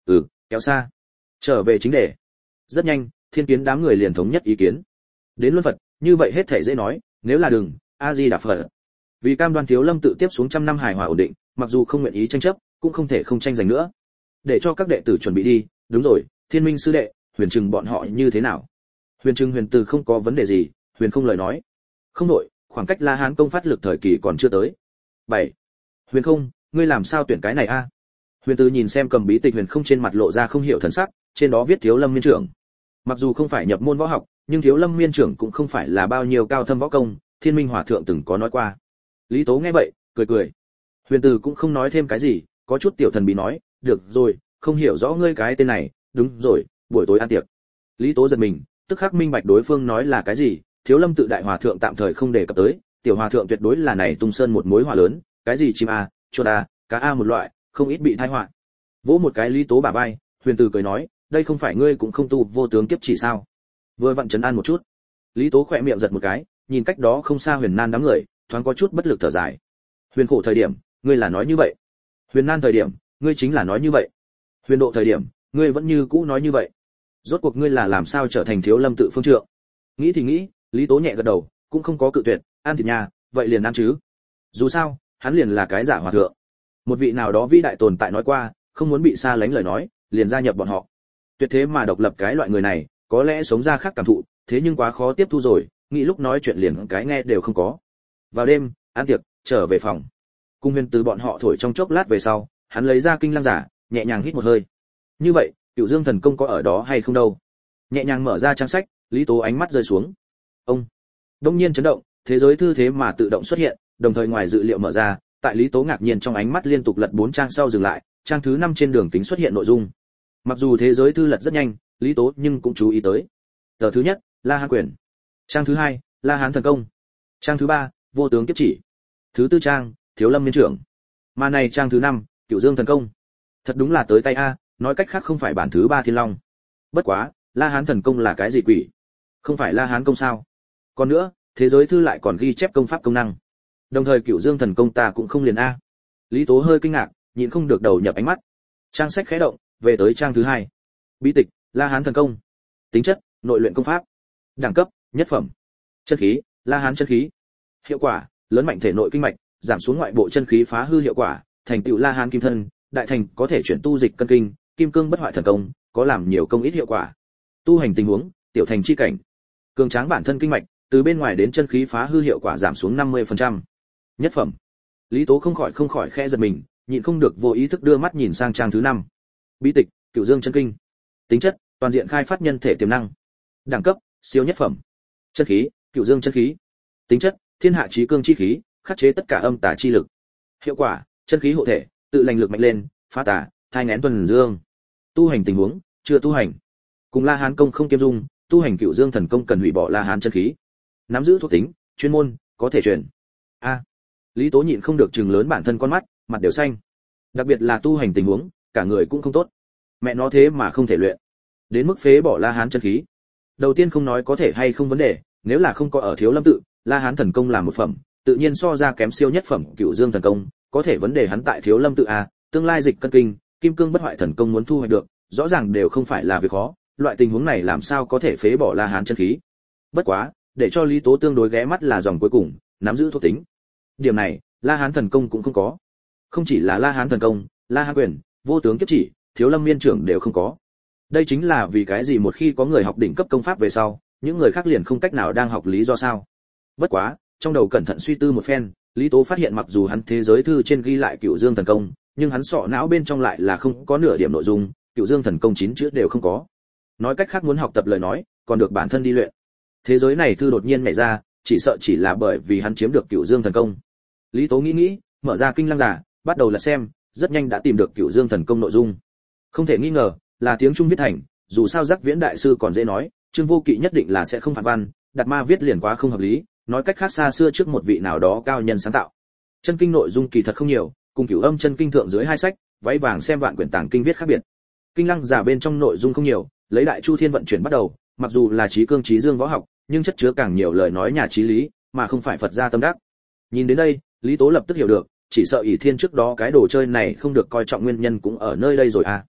Speaker 1: Ừ, kéo xa. Trở về chính đề. Rất nhanh, thiên kiến đám người liền thống nhất ý kiến. Đến luân Phật, như vậy hết thể dễ nói, nếu là đừng, A Di Đà Phật. Vì cam đoan Thiếu Lâm tự tiếp xuống trăm năm hài hòa ổn định, mặc dù không nguyện ý tranh chấp, cũng không thể không tranh giành nữa. Để cho các đệ tử chuẩn bị đi, đúng rồi, Thiên Minh sư đệ, Huyền Trừng bọn họ như thế nào? Huyền Trừng Huyền Từ không có vấn đề gì, Huyền không lời nói. Không đổi, khoảng cách La Hán công phát lực thời kỳ còn chưa tới. bảy. Huyền không, ngươi làm sao tuyển cái này a? Huyền Từ nhìn xem cầm bí tịch Huyền không trên mặt lộ ra không hiểu thần sắc, trên đó viết Thiếu Lâm Miên trưởng. Mặc dù không phải nhập môn võ học, nhưng Thiếu Lâm Miên trưởng cũng không phải là bao nhiêu cao thâm võ công, Thiên Minh Hòa thượng từng có nói qua. Lý Tố nghe vậy, cười cười. Huyền Từ cũng không nói thêm cái gì, có chút tiểu thần bí nói, được rồi, không hiểu rõ ngươi cái tên này, đúng rồi, buổi tối ăn tiệc. Lý Tố giật mình, tức khắc minh bạch đối phương nói là cái gì, Thiếu Lâm tự đại hòa thượng tạm thời không đề cập tới, tiểu hòa thượng tuyệt đối là này tung sơn một mối họa lớn, cái gì chim a, chuột a, cá a một loại, không ít bị tai họa. Vỗ một cái Lý Tố bả vai, Huyền Từ cười nói, đây không phải ngươi cũng không tu vô tướng kiếp chỉ sao? Vừa vặn trấn an một chút. Lý Tố khỏe miệng giật một cái, nhìn cách đó không xa Huyền Nan đám người, thoáng có chút bất lực thở dài. Huyền khổ thời điểm, ngươi là nói như vậy. Huyền Nan thời điểm, ngươi chính là nói như vậy. Huyền độ thời điểm, ngươi vẫn như cũ nói như vậy. Rốt cuộc ngươi là làm sao trở thành Thiếu Lâm tự phương trượng? Nghĩ thì nghĩ, Lý Tố nhẹ gật đầu, cũng không có cự tuyệt, ăn thịt nhà, vậy liền ăn chứ. Dù sao, hắn liền là cái giả hòa thượng. Một vị nào đó vĩ đại tồn tại nói qua, không muốn bị xa lánh lời nói, liền gia nhập bọn họ. Tuyệt thế mà độc lập cái loại người này, có lẽ sống ra khác cảm thụ, thế nhưng quá khó tiếp thu rồi, nghĩ lúc nói chuyện liền cái nghe đều không có. Vào đêm, ăn tiệc, trở về phòng. Cung Huyền từ bọn họ thổi trong chốc lát về sau, hắn lấy ra kinh lăng giả, nhẹ nhàng hít một hơi. Như vậy, Cửu Dương thần công có ở đó hay không đâu? Nhẹ nhàng mở ra trang sách, Lý Tố ánh mắt rơi xuống. Ông đông nhiên chấn động, thế giới thư thế mà tự động xuất hiện, đồng thời ngoài dự liệu mở ra, tại Lý Tố ngạc nhiên trong ánh mắt liên tục lật bốn trang sau dừng lại, trang thứ năm trên đường kính xuất hiện nội dung. Mặc dù thế giới thư lật rất nhanh, Lý Tố nhưng cũng chú ý tới. Tờ thứ nhất, La Hán quyền. Trang thứ hai, La Hán thần công. Trang thứ ba, vô tướng kiếp chỉ. Thứ tư trang, Thiếu Lâm Miên trưởng. Mà này trang thứ năm, Cửu Dương thần công. Thật đúng là tới tay a, nói cách khác không phải bản thứ ba Thiên Long. Bất quá, La Hán thần công là cái gì quỷ? Không phải La Hán công sao? Còn nữa, thế giới thư lại còn ghi chép công pháp công năng. Đồng thời Cửu Dương thần công ta cũng không liền a. Lý Tố hơi kinh ngạc, nhịn không được đầu nhập ánh mắt. Trang sách khẽ động, về tới trang thứ hai. Bí tịch, La Hán thần công. Tính chất, nội luyện công pháp. Đẳng cấp, nhất phẩm. Chân khí, La Hán chân khí. Hiệu quả, lớn mạnh thể nội kinh mạch, giảm xuống ngoại bộ chân khí phá hư hiệu quả, thành tựu La Hán kim thân, đại thành có thể chuyển tu dịch cân kinh, kim cương bất hoại thần công, có làm nhiều công ít hiệu quả. Tu hành tình huống, tiểu thành chi cảnh. Cường tráng bản thân kinh mạch, từ bên ngoài đến chân khí phá hư hiệu quả giảm xuống năm mươi phần trăm. Nhất phẩm. Lý Tố không khỏi không khỏi khẽ giật mình, nhịn không được vô ý thức đưa mắt nhìn sang trang thứ năm. Bí tịch, Cửu Dương chân kinh. Tính chất, toàn diện khai phát nhân thể tiềm năng. Đẳng cấp, siêu nhất phẩm. Chân khí, Cửu Dương chân khí. Tính chất, thiên hạ chí cương chi khí, khắc chế tất cả âm tà chi lực. Hiệu quả, chân khí hộ thể, tự lành lực mạnh lên, phá tà, thai nghén tuần dương. Tu hành tình huống, chưa tu hành. Cùng La Hán công không kiêm dung, tu hành Cửu Dương thần công cần hủy bỏ La Hán chân khí. Nắm giữ thuộc tính, chuyên môn, có thể truyền. A. Lý Tố nhịn không được trừng lớn bản thân con mắt, mặt đều xanh. Đặc biệt là tu hành tình huống, cả người cũng không tốt. Mẹ nó thế mà không thể luyện, đến mức phế bỏ La Hán chân khí. Đầu tiên không nói có thể hay không vấn đề, nếu là không có ở Thiếu Lâm tự, La Hán thần công là một phẩm, tự nhiên so ra kém siêu nhất phẩm Cửu Dương thần công, có thể vấn đề hắn tại Thiếu Lâm tự a, tương lai dịch cân kinh, kim cương bất hoại thần công muốn thu hoạch được, rõ ràng đều không phải là việc khó, loại tình huống này làm sao có thể phế bỏ La Hán chân khí. Bất quá, để cho Lý Tố tương đối ghé mắt là dòng cuối cùng, nắm giữ thuộc tính. Điểm này, La Hán thần công cũng không có. Không chỉ là La Hán thần công, La Hán quyền, vô tướng kiếp chỉ, Thiếu Lâm Miên trưởng đều không có. Đây chính là vì cái gì một khi có người học đỉnh cấp công pháp về sau, những người khác liền không cách nào đang học lý do sao. Bất quá, trong đầu cẩn thận suy tư một phen, Lý Tố phát hiện mặc dù hắn thế giới thư trên ghi lại Cửu Dương thần công, nhưng hắn sọ não bên trong lại là không có nửa điểm nội dung, Cửu Dương thần công chín chữ đều không có. Nói cách khác muốn học tập lời nói, còn được bản thân đi luyện. Thế giới này thư đột nhiên nhảy ra, chỉ sợ chỉ là bởi vì hắn chiếm được Cửu Dương thần công. Lý Tố nghĩ nghĩ, mở ra kinh lăng giả, bắt đầu là xem, rất nhanh đã tìm được Cửu Dương thần công nội dung. Không thể nghi ngờ, là tiếng Trung viết thành, dù sao Giác Viễn đại sư còn dễ nói, Trương Vô Kỵ nhất định là sẽ không phản văn, Đạt Ma viết liền quá không hợp lý, nói cách khác xa xưa trước một vị nào đó cao nhân sáng tạo. Chân kinh nội dung kỳ thật không nhiều, cùng Cửu Âm chân kinh thượng dưới hai sách, váy vàng xem vạn quyển tàng kinh viết khác biệt. Kinh lăng giả bên trong nội dung không nhiều, lấy Đại Chu Thiên vận chuyển bắt đầu, mặc dù là trí cương trí dương võ học, nhưng chất chứa càng nhiều lời nói nhà trí lý, mà không phải Phật gia tâm đắc. Nhìn đến đây, Lý Tố lập tức hiểu được, chỉ sợ ỷ thiên trước đó cái đồ chơi này không được coi trọng nguyên nhân cũng ở nơi đây rồi à.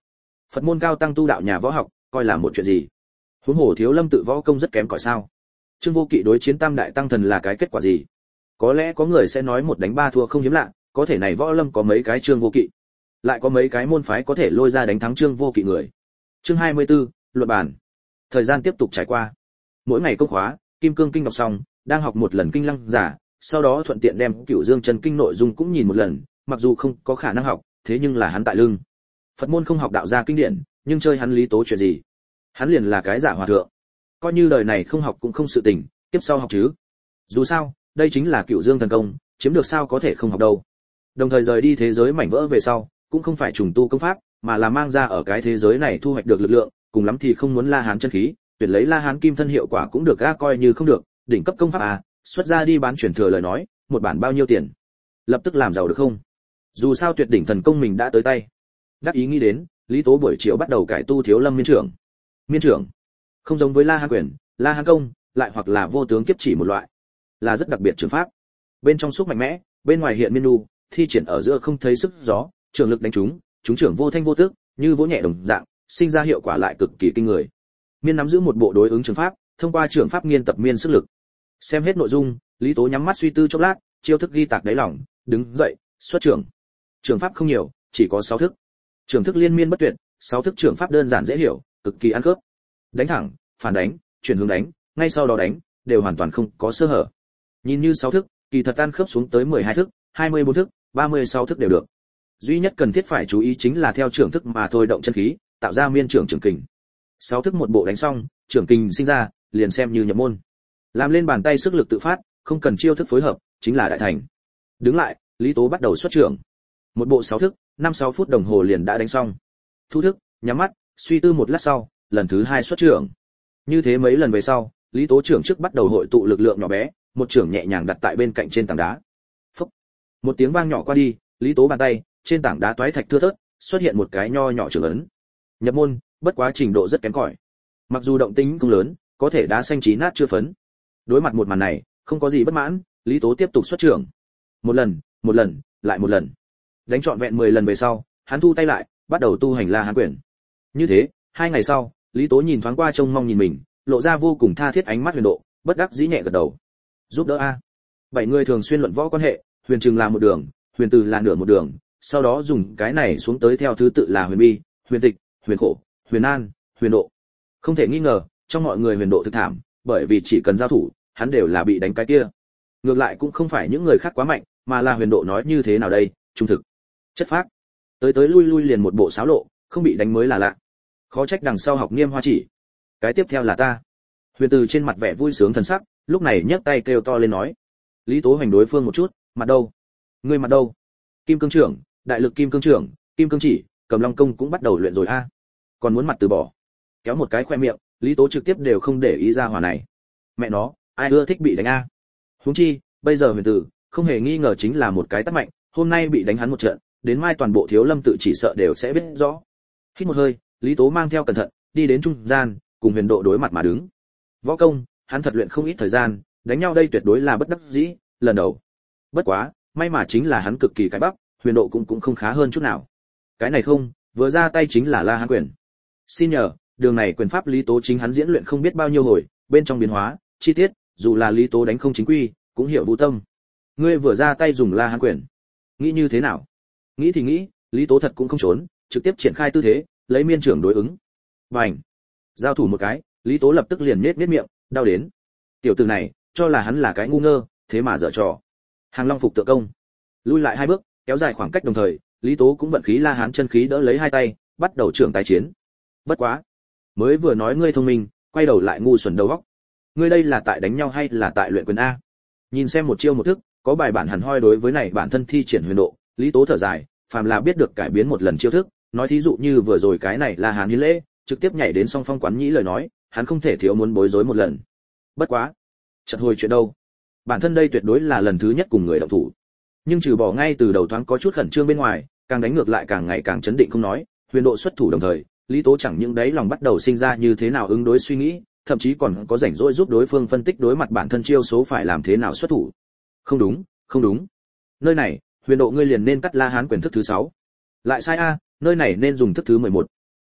Speaker 1: Phật môn cao tăng tu đạo nhà võ học, coi là một chuyện gì? Huống hồ Thiếu Lâm tự võ công rất kém cỏi sao? Trương Vô Kỵ đối chiến Tam đại tăng thần là cái kết quả gì? Có lẽ có người sẽ nói một đánh ba thua không hiếm lạ, có thể này võ lâm có mấy cái Trương Vô Kỵ, lại có mấy cái môn phái có thể lôi ra đánh thắng Trương Vô Kỵ người. Chương hai mươi tư, luận bản. Thời gian tiếp tục trải qua. Mỗi ngày công khóa, Kim Cương Kinh đọc xong, đang học một lần Kinh Lăng giả, sau đó thuận tiện đem Cửu Dương Chân Kinh nội dung cũng nhìn một lần, mặc dù không có khả năng học, thế nhưng là hắn tại lưng. Phật môn không học đạo gia kinh điển, nhưng chơi hắn lý tố chuyện gì? Hắn liền là cái giả hòa thượng. Coi như đời này không học cũng không sự tình, tiếp sau học chứ. Dù sao, đây chính là Cửu Dương thần công, chiếm được sao có thể không học đâu. Đồng thời rời đi thế giới mảnh vỡ về sau, cũng không phải trùng tu công pháp, mà là mang ra ở cái thế giới này thu hoạch được lực lượng, cùng lắm thì không muốn La Hán chân khí, tuyển lấy La Hán kim thân hiệu quả cũng được, a coi như không được, đỉnh cấp công pháp à, xuất ra đi bán chuyển thừa lời nói, một bản bao nhiêu tiền? Lập tức làm giàu được không? Dù sao tuyệt đỉnh thần công mình đã tới tay. Đắc ý nghĩ đến, Lý Tố buổi chiều bắt đầu cải tu Thiếu Lâm miên trưởng. Miên trưởng, không giống với La Hán quyền, La Hán công, lại hoặc là vô tướng kiếp chỉ một loại, là rất đặc biệt trường pháp. Bên trong xúc mạnh mẽ, bên ngoài hiện miên nu, thi triển ở giữa không thấy sức gió, trường lực đánh trúng, chúng trưởng vô thanh vô tức, như vỗ nhẹ đồng dạng, sinh ra hiệu quả lại cực kỳ kinh người. Miên nắm giữ một bộ đối ứng trường pháp, thông qua trường pháp nghiên tập miên sức lực. Xem hết nội dung, Lý Tố nhắm mắt suy tư chốc lát, chiêu thức ghi tạc đáy lòng, đứng dậy, xuất trường. Trường pháp không nhiều, chỉ có sáu thức. Trường thức liên miên bất tuyệt, sáu thức trường pháp đơn giản dễ hiểu, cực kỳ ăn khớp. Đánh thẳng, phản đánh, chuyển hướng đánh, ngay sau đó đánh, đều hoàn toàn không có sơ hở. Nhìn như sáu thức, kỳ thật ăn khớp xuống tới mười hai thức, hai mươi bốn thức, ba mươi sáu thức đều được. Duy nhất cần thiết phải chú ý chính là theo trưởng thức mà thôi động chân khí, tạo ra miên trưởng trưởng kình. Sáu thức một bộ đánh xong, trưởng kình sinh ra, liền xem như nhập môn. Làm lên bàn tay sức lực tự phát, không cần chiêu thức phối hợp, chính là đại thành. Đứng lại, Lý Tố bắt đầu xuất trưởng. Một bộ sáu thức, năm sáu phút đồng hồ liền đã đánh xong. Thu thức, nhắm mắt, suy tư một lát sau, lần thứ hai xuất trưởng. Như thế mấy lần về sau, Lý Tố trưởng trước bắt đầu hội tụ lực lượng nhỏ bé, một trưởng nhẹ nhàng đặt tại bên cạnh trên tảng đá. Phốc. Một tiếng vang nhỏ qua đi, Lý Tố bàn tay, trên tảng đá toái thạch thưa thớt, xuất hiện một cái nho nhỏ trưởng ấn. Nhập môn, bất quá trình độ rất kém cỏi. Mặc dù động tĩnh không lớn, có thể đá xanh chí nát chưa phấn. Đối mặt một màn này, không có gì bất mãn, Lý Tố tiếp tục xuất trưởng. Một lần, một lần, lại một lần. Đánh trọn vẹn mười lần về sau, hắn thu tay lại, bắt đầu tu hành La Hán quyền. Như thế, hai ngày sau, Lý Tố nhìn thoáng qua trông mong nhìn mình, lộ ra vô cùng tha thiết ánh mắt huyền độ, bất đắc dĩ nhẹ gật đầu. Giúp đỡ a. Bảy người thường xuyên luận võ quan hệ, Huyền Trừng là một đường, Huyền Từ là nửa một đường, sau đó dùng cái này xuống tới theo thứ tự là Huyền Bi, Huyền Tịch, Huyền Khổ, Huyền An, Huyền Độ. Không thể nghi ngờ, trong mọi người Huyền Độ thực thảm, bởi vì chỉ cần giao thủ, hắn đều là bị đánh cái kia. Ngược lại cũng không phải những người khác quá mạnh, mà là Huyền Độ nói như thế nào đây, trung thực, chất phác, tới tới lui lui liền một bộ xáo lộ, không bị đánh mới là lạ. Khó trách đằng sau học Nghiêm Hoa chỉ. Cái tiếp theo là ta. Huyền Từ trên mặt vẻ vui sướng thần sắc, lúc này nhấc tay kêu to lên nói. Lý Tố hành đối phương một chút, mặt đâu? Ngươi mặt đâu? Kim Cương trưởng, đại lực Kim Cương trưởng, Kim Cương chỉ, Cầm Long công cũng bắt đầu luyện rồi a. Còn muốn mặt từ bỏ. Kéo một cái khoe miệng, Lý Tố trực tiếp đều không để ý ra hỏa này. Mẹ nó, ai ưa thích bị đánh a? Huống chi, bây giờ Huyền Từ, không hề nghi ngờ chính là một cái tát mạnh, hôm nay bị đánh hắn một trận, đến mai toàn bộ Thiếu Lâm tự chỉ sợ đều sẽ biết rõ. Hít một hơi, Lý Tố mang theo cẩn thận, đi đến trung gian, cùng Huyền Độ đối mặt mà đứng. Võ công, hắn thật luyện không ít thời gian, đánh nhau đây tuyệt đối là bất đắc dĩ, lần đầu. Bất quá, may mà chính là hắn cực kỳ cái bắp, Huyền Độ cũng cũng không khá hơn chút nào. Cái này không, vừa ra tay chính là La Hán quyền. Xin nhờ, đường này quyền pháp Lý Tố chính hắn diễn luyện không biết bao nhiêu hồi, bên trong biến hóa, chi tiết, dù là Lý Tố đánh không chính quy, cũng hiểu vũ tâm. Ngươi vừa ra tay dùng La Hán quyền, nghĩ như thế nào? Nghĩ thì nghĩ, Lý Tố thật cũng không trốn, trực tiếp triển khai tư thế, lấy miên trưởng đối ứng. Bành! Giao thủ một cái, Lý Tố lập tức liền nhếch nhếch miệng, đau đến. Tiểu tử này, cho là hắn là cái ngu ngơ, thế mà dở trò. Hàng Long phục tự công, lui lại hai bước, kéo dài khoảng cách đồng thời, Lý Tố cũng vận khí La Hán chân khí đỡ lấy hai tay, bắt đầu trưởng tái chiến. Bất quá, mới vừa nói ngươi thông minh, quay đầu lại ngu xuẩn đầu óc. Ngươi đây là tại đánh nhau hay là tại luyện quyền a? Nhìn xem một chiêu một thức, có bài bản hẳn hoi đối với này bản thân thi triển Huyền Độ, Lý Tố thở dài, phàm là biết được cải biến một lần chiêu thức, nói thí dụ như vừa rồi cái này La Hán hiến lễ, trực tiếp nhảy đến song phong quán nhĩ lời nói, hắn không thể thiếu muốn bối rối một lần. Bất quá, chợt hồi chuyện đâu? Bản thân đây tuyệt đối là lần thứ nhất cùng người động thủ. Nhưng trừ bỏ ngay từ đầu thoáng có chút khẩn trương bên ngoài, càng đánh ngược lại càng ngày càng chấn định không nói, Huyền Độ xuất thủ đồng thời, Lý Tố chẳng những đấy lòng bắt đầu sinh ra như thế nào ứng đối suy nghĩ, thậm chí còn có rảnh rỗi giúp đối phương phân tích đối mặt bản thân chiêu số phải làm thế nào xuất thủ. Không đúng, không đúng. Nơi này, Huyền Độ ngươi liền nên cắt La Hán quyền thức thứ sáu. Lại sai a, nơi này nên dùng thức thứ mười một.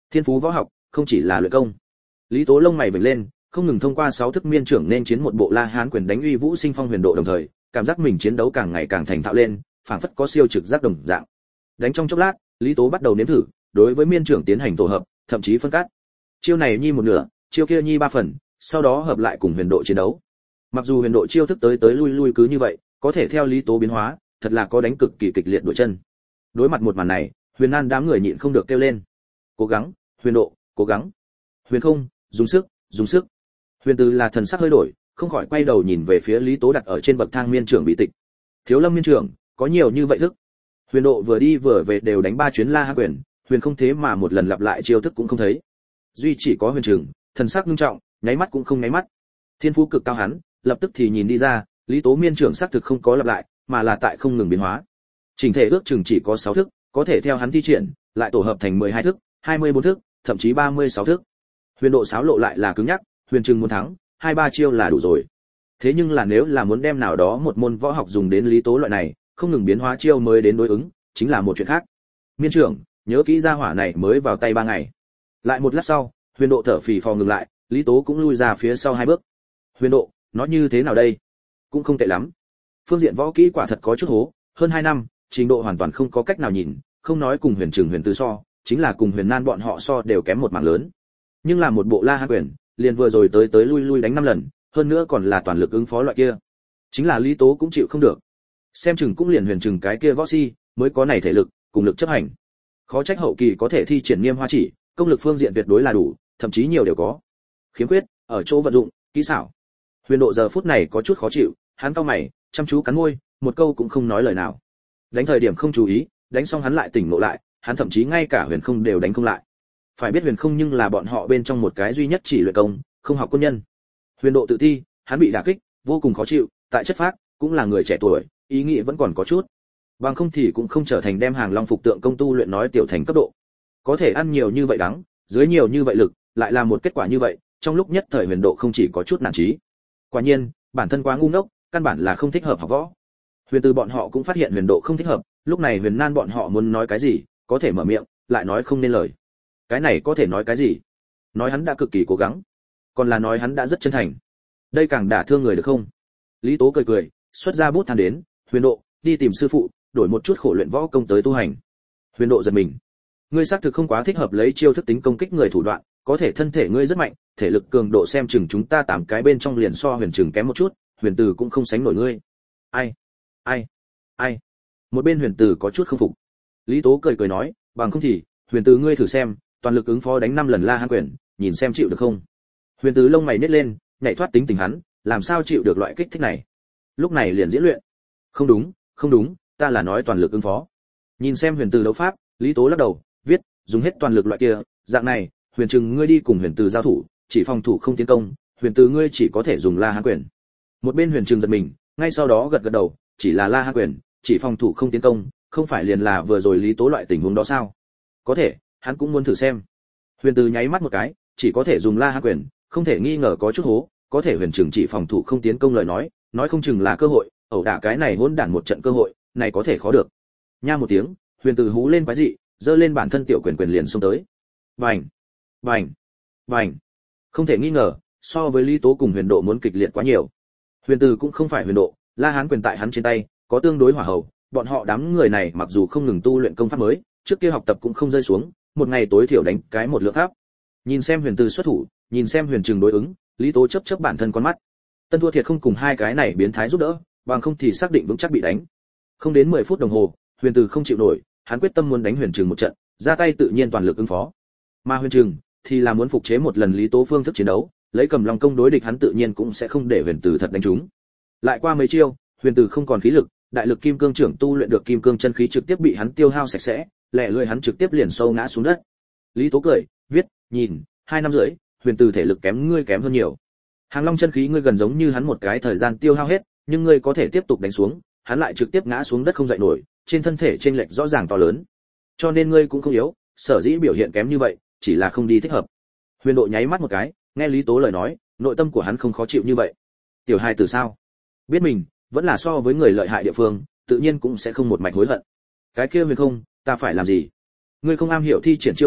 Speaker 1: Thiên phú võ học không chỉ là luyện công. Lý Tố lông mày vểnh lên, không ngừng thông qua sáu thức miên trưởng nên chiến một bộ La Hán quyền đánh uy vũ sinh phong huyền độ, đồng thời cảm giác mình chiến đấu càng ngày càng thành thạo lên, phảng phất có siêu trực giác đồng dạng. Đánh trong chốc lát, Lý Tố bắt đầu nếm thử đối với miên trưởng tiến hành tổ hợp, thậm chí phân cắt. Chiêu này nhi một nửa, chiêu kia nhi ba phần, sau đó hợp lại cùng huyền độ chiến đấu. Mặc dù huyền độ chiêu thức tới tới lui lui cứ như vậy, có thể theo Lý Tố biến hóa, thật là có đánh cực kỳ kịch liệt đội chân. Đối mặt một màn này, Huyền Nan đám người nhịn không được kêu lên. Cố gắng, Huyền độ, cố gắng. Huyền không, dùng sức, dùng sức. Huyền Từ là thần sắc hơi đổi, không khỏi quay đầu nhìn về phía Lý Tố đặt ở trên bậc thang miên trưởng bị tịch. Thiếu Lâm miên trưởng, có nhiều như vậy thức. Huyền độ vừa đi vừa về đều đánh ba chuyến La Hán quyền, Huyền không thế mà một lần lặp lại chiêu thức cũng không thấy. Duy chỉ có Huyền Trừng, thần sắc nghiêm trọng, nháy mắt cũng không nháy mắt. Thiên phú cực cao hắn, lập tức thì nhìn đi ra, Lý Tố miên trưởng xác thực không có lặp lại, mà là tại không ngừng biến hóa. Chỉnh thể ước chừng chỉ có sáu thức, có thể theo hắn thi triển, lại tổ hợp thành mười hai thức, hai mươi bốn thức, thậm chí ba mươi sáu thức. Huyền độ xáo lộ lại là cứng nhắc, Huyền Trừng muốn thắng, hai ba chiêu là đủ rồi. Thế nhưng là nếu là muốn đem nào đó một môn võ học dùng đến Lý Tố loại này, không ngừng biến hóa chiêu mới đến đối ứng, chính là một chuyện khác. Miên trưởng, nhớ kỹ ra hỏa này mới vào tay ba ngày. Lại một lát sau, Huyền độ thở phì phò ngừng lại, Lý Tố cũng lui ra phía sau hai bước. Huyền độ, nó như thế nào đây? Cũng không tệ lắm. Phương diện võ kỹ quả thật có chút hố, hơn hai năm, trình độ hoàn toàn không có cách nào nhìn, không nói cùng Huyền Trừng Huyền Từ so, chính là cùng Huyền Nan bọn họ so đều kém một mảng lớn. Nhưng là một bộ La Hán quyền, liền vừa rồi tới tới lui lui đánh năm lần, hơn nữa còn là toàn lực ứng phó loại kia. Chính là Lý Tố cũng chịu không được. Xem chừng cũng liền Huyền Trừng cái kia võ si, mới có này thể lực, cùng lực chấp hành. Khó trách hậu kỳ có thể thi triển Niêm Hoa Chỉ, công lực phương diện tuyệt đối là đủ, thậm chí nhiều đều có. Khiếm khuyết ở chỗ vận dụng, kỹ xảo. Huyền độ giờ phút này có chút khó chịu, hắn cau mày, chăm chú cắn môi, một câu cũng không nói lời nào. Đánh thời điểm không chú ý, đánh xong hắn lại tỉnh ngộ lại, hắn thậm chí ngay cả Huyền không đều đánh không lại. Phải biết Huyền không nhưng là bọn họ bên trong một cái duy nhất chỉ luyện công, không học quân nhân. Huyền độ tự thi, hắn bị đả kích, vô cùng khó chịu, tại chất phác, cũng là người trẻ tuổi, ý nghĩ vẫn còn có chút. Bằng không thì cũng không trở thành đem Hàng Long phục tượng công tu luyện nói tiểu thành cấp độ. Có thể ăn nhiều như vậy đắng, dưới nhiều như vậy lực, lại là một kết quả như vậy, trong lúc nhất thời Huyền độ không chỉ có chút nản chí. Quả nhiên, bản thân quá ngu ngốc, căn bản là không thích hợp học võ. Huyền Từ bọn họ cũng phát hiện Huyền độ không thích hợp, lúc này Huyền Nan bọn họ muốn nói cái gì, có thể mở miệng, lại nói không nên lời. Cái này có thể nói cái gì? Nói hắn đã cực kỳ cố gắng, còn là nói hắn đã rất chân thành. Đây càng đả thương người được không? Lý Tố cười cười, xuất ra bút than đến, Huyền độ, đi tìm sư phụ, đổi một chút khổ luyện võ công tới tu hành. Huyền độ giật mình. Ngươi xác thực không quá thích hợp lấy chiêu thức tính công kích người thủ đoạn, có thể thân thể ngươi rất mạnh, thể lực cường độ xem chừng chúng ta tám cái bên trong liền so Huyền Trừng kém một chút, Huyền Từ cũng không sánh nổi ngươi. Ai? Ai? Ai? Một bên Huyền Từ có chút không phục. Lý Tố cười cười nói, bằng không thì, Huyền Từ ngươi thử xem, toàn lực ứng phó đánh năm lần La Hán quyền, nhìn xem chịu được không? Huyền Từ lông mày nhếch lên, nhảy thoát tính tình hắn, làm sao chịu được loại kích thích này? Lúc này liền diễn luyện. Không đúng, không đúng, ta là nói toàn lực ứng phó. Nhìn xem Huyền Từ đấu pháp, Lý Tố lắc đầu, viết, dùng hết toàn lực loại kia, dạng này, Huyền Trừng ngươi đi cùng Huyền Từ giao thủ, chỉ phòng thủ không tiến công, Huyền Từ ngươi chỉ có thể dùng La Hán quyền. Một bên Huyền Trừng giật mình, ngay sau đó gật gật đầu, chỉ là La Hán quyền, chỉ phòng thủ không tiến công, không phải liền là vừa rồi Lý Tố loại tình huống đó sao? Có thể, hắn cũng muốn thử xem. Huyền Từ nháy mắt một cái, chỉ có thể dùng La Hán quyền, không thể nghi ngờ có chút hố, có thể Huyền Trừng chỉ phòng thủ không tiến công lời nói, nói không chừng là cơ hội, ẩu đả cái này hỗn đản một trận cơ hội, này có thể khó được. Nha một tiếng, Huyền Từ hú lên quái dị, giơ lên bản thân tiểu quyền quyền liền xông tới. Bành, bành, bành. Không thể nghi ngờ, so với Lý Tố cùng Huyền độ muốn kịch liệt quá nhiều. Huyền Từ cũng không phải Huyền độ, La Hán quyền tại hắn trên tay, có tương đối hỏa hầu, bọn họ đám người này mặc dù không ngừng tu luyện công pháp mới, trước kia học tập cũng không rơi xuống, một ngày tối thiểu đánh cái một lượng tháp. Nhìn xem Huyền Từ xuất thủ, nhìn xem Huyền Trừng đối ứng, Lý Tố chớp chớp bản thân con mắt. Tân thua thiệt không cùng hai cái này biến thái giúp đỡ, bằng không thì xác định vững chắc bị đánh. Không đến mười phút đồng hồ, Huyền Từ không chịu nổi, hắn quyết tâm muốn đánh Huyền Trừng một trận, ra tay tự nhiên toàn lực ứng phó. Mà Huyền Trừng thì là muốn phục chế một lần Lý Tố phương thức chiến đấu, lấy cầm long công đối địch hắn tự nhiên cũng sẽ không để Huyền Từ thật đánh trúng. Lại qua mấy chiêu, Huyền Từ không còn khí lực, đại lực kim cương trưởng tu luyện được kim cương chân khí trực tiếp bị hắn tiêu hao sạch sẽ, lẻ lưỡi hắn trực tiếp liền sâu ngã xuống đất. Lý Tố cười, viết, nhìn, hai năm rưỡi, Huyền Từ thể lực kém ngươi kém hơn nhiều. Hàng Long chân khí ngươi gần giống như hắn một cái thời gian tiêu hao hết, nhưng ngươi có thể tiếp tục đánh xuống, hắn lại trực tiếp ngã xuống đất không dậy nổi, trên thân thể chênh lệch rõ ràng to lớn. Cho nên ngươi cũng không yếu, sở dĩ biểu hiện kém như vậy, chỉ là không đi thích hợp. Huyền độ nháy mắt một cái, nghe Lý Tố lời nói, nội tâm của hắn không khó chịu như vậy. Tiểu hai từ sao? Biết mình vẫn là so với người lợi hại địa phương, tự nhiên cũng sẽ không một mạch hối hận. Cái kia Huyền không, ta phải làm gì? Ngươi không am hiểu thi triển chiêu số,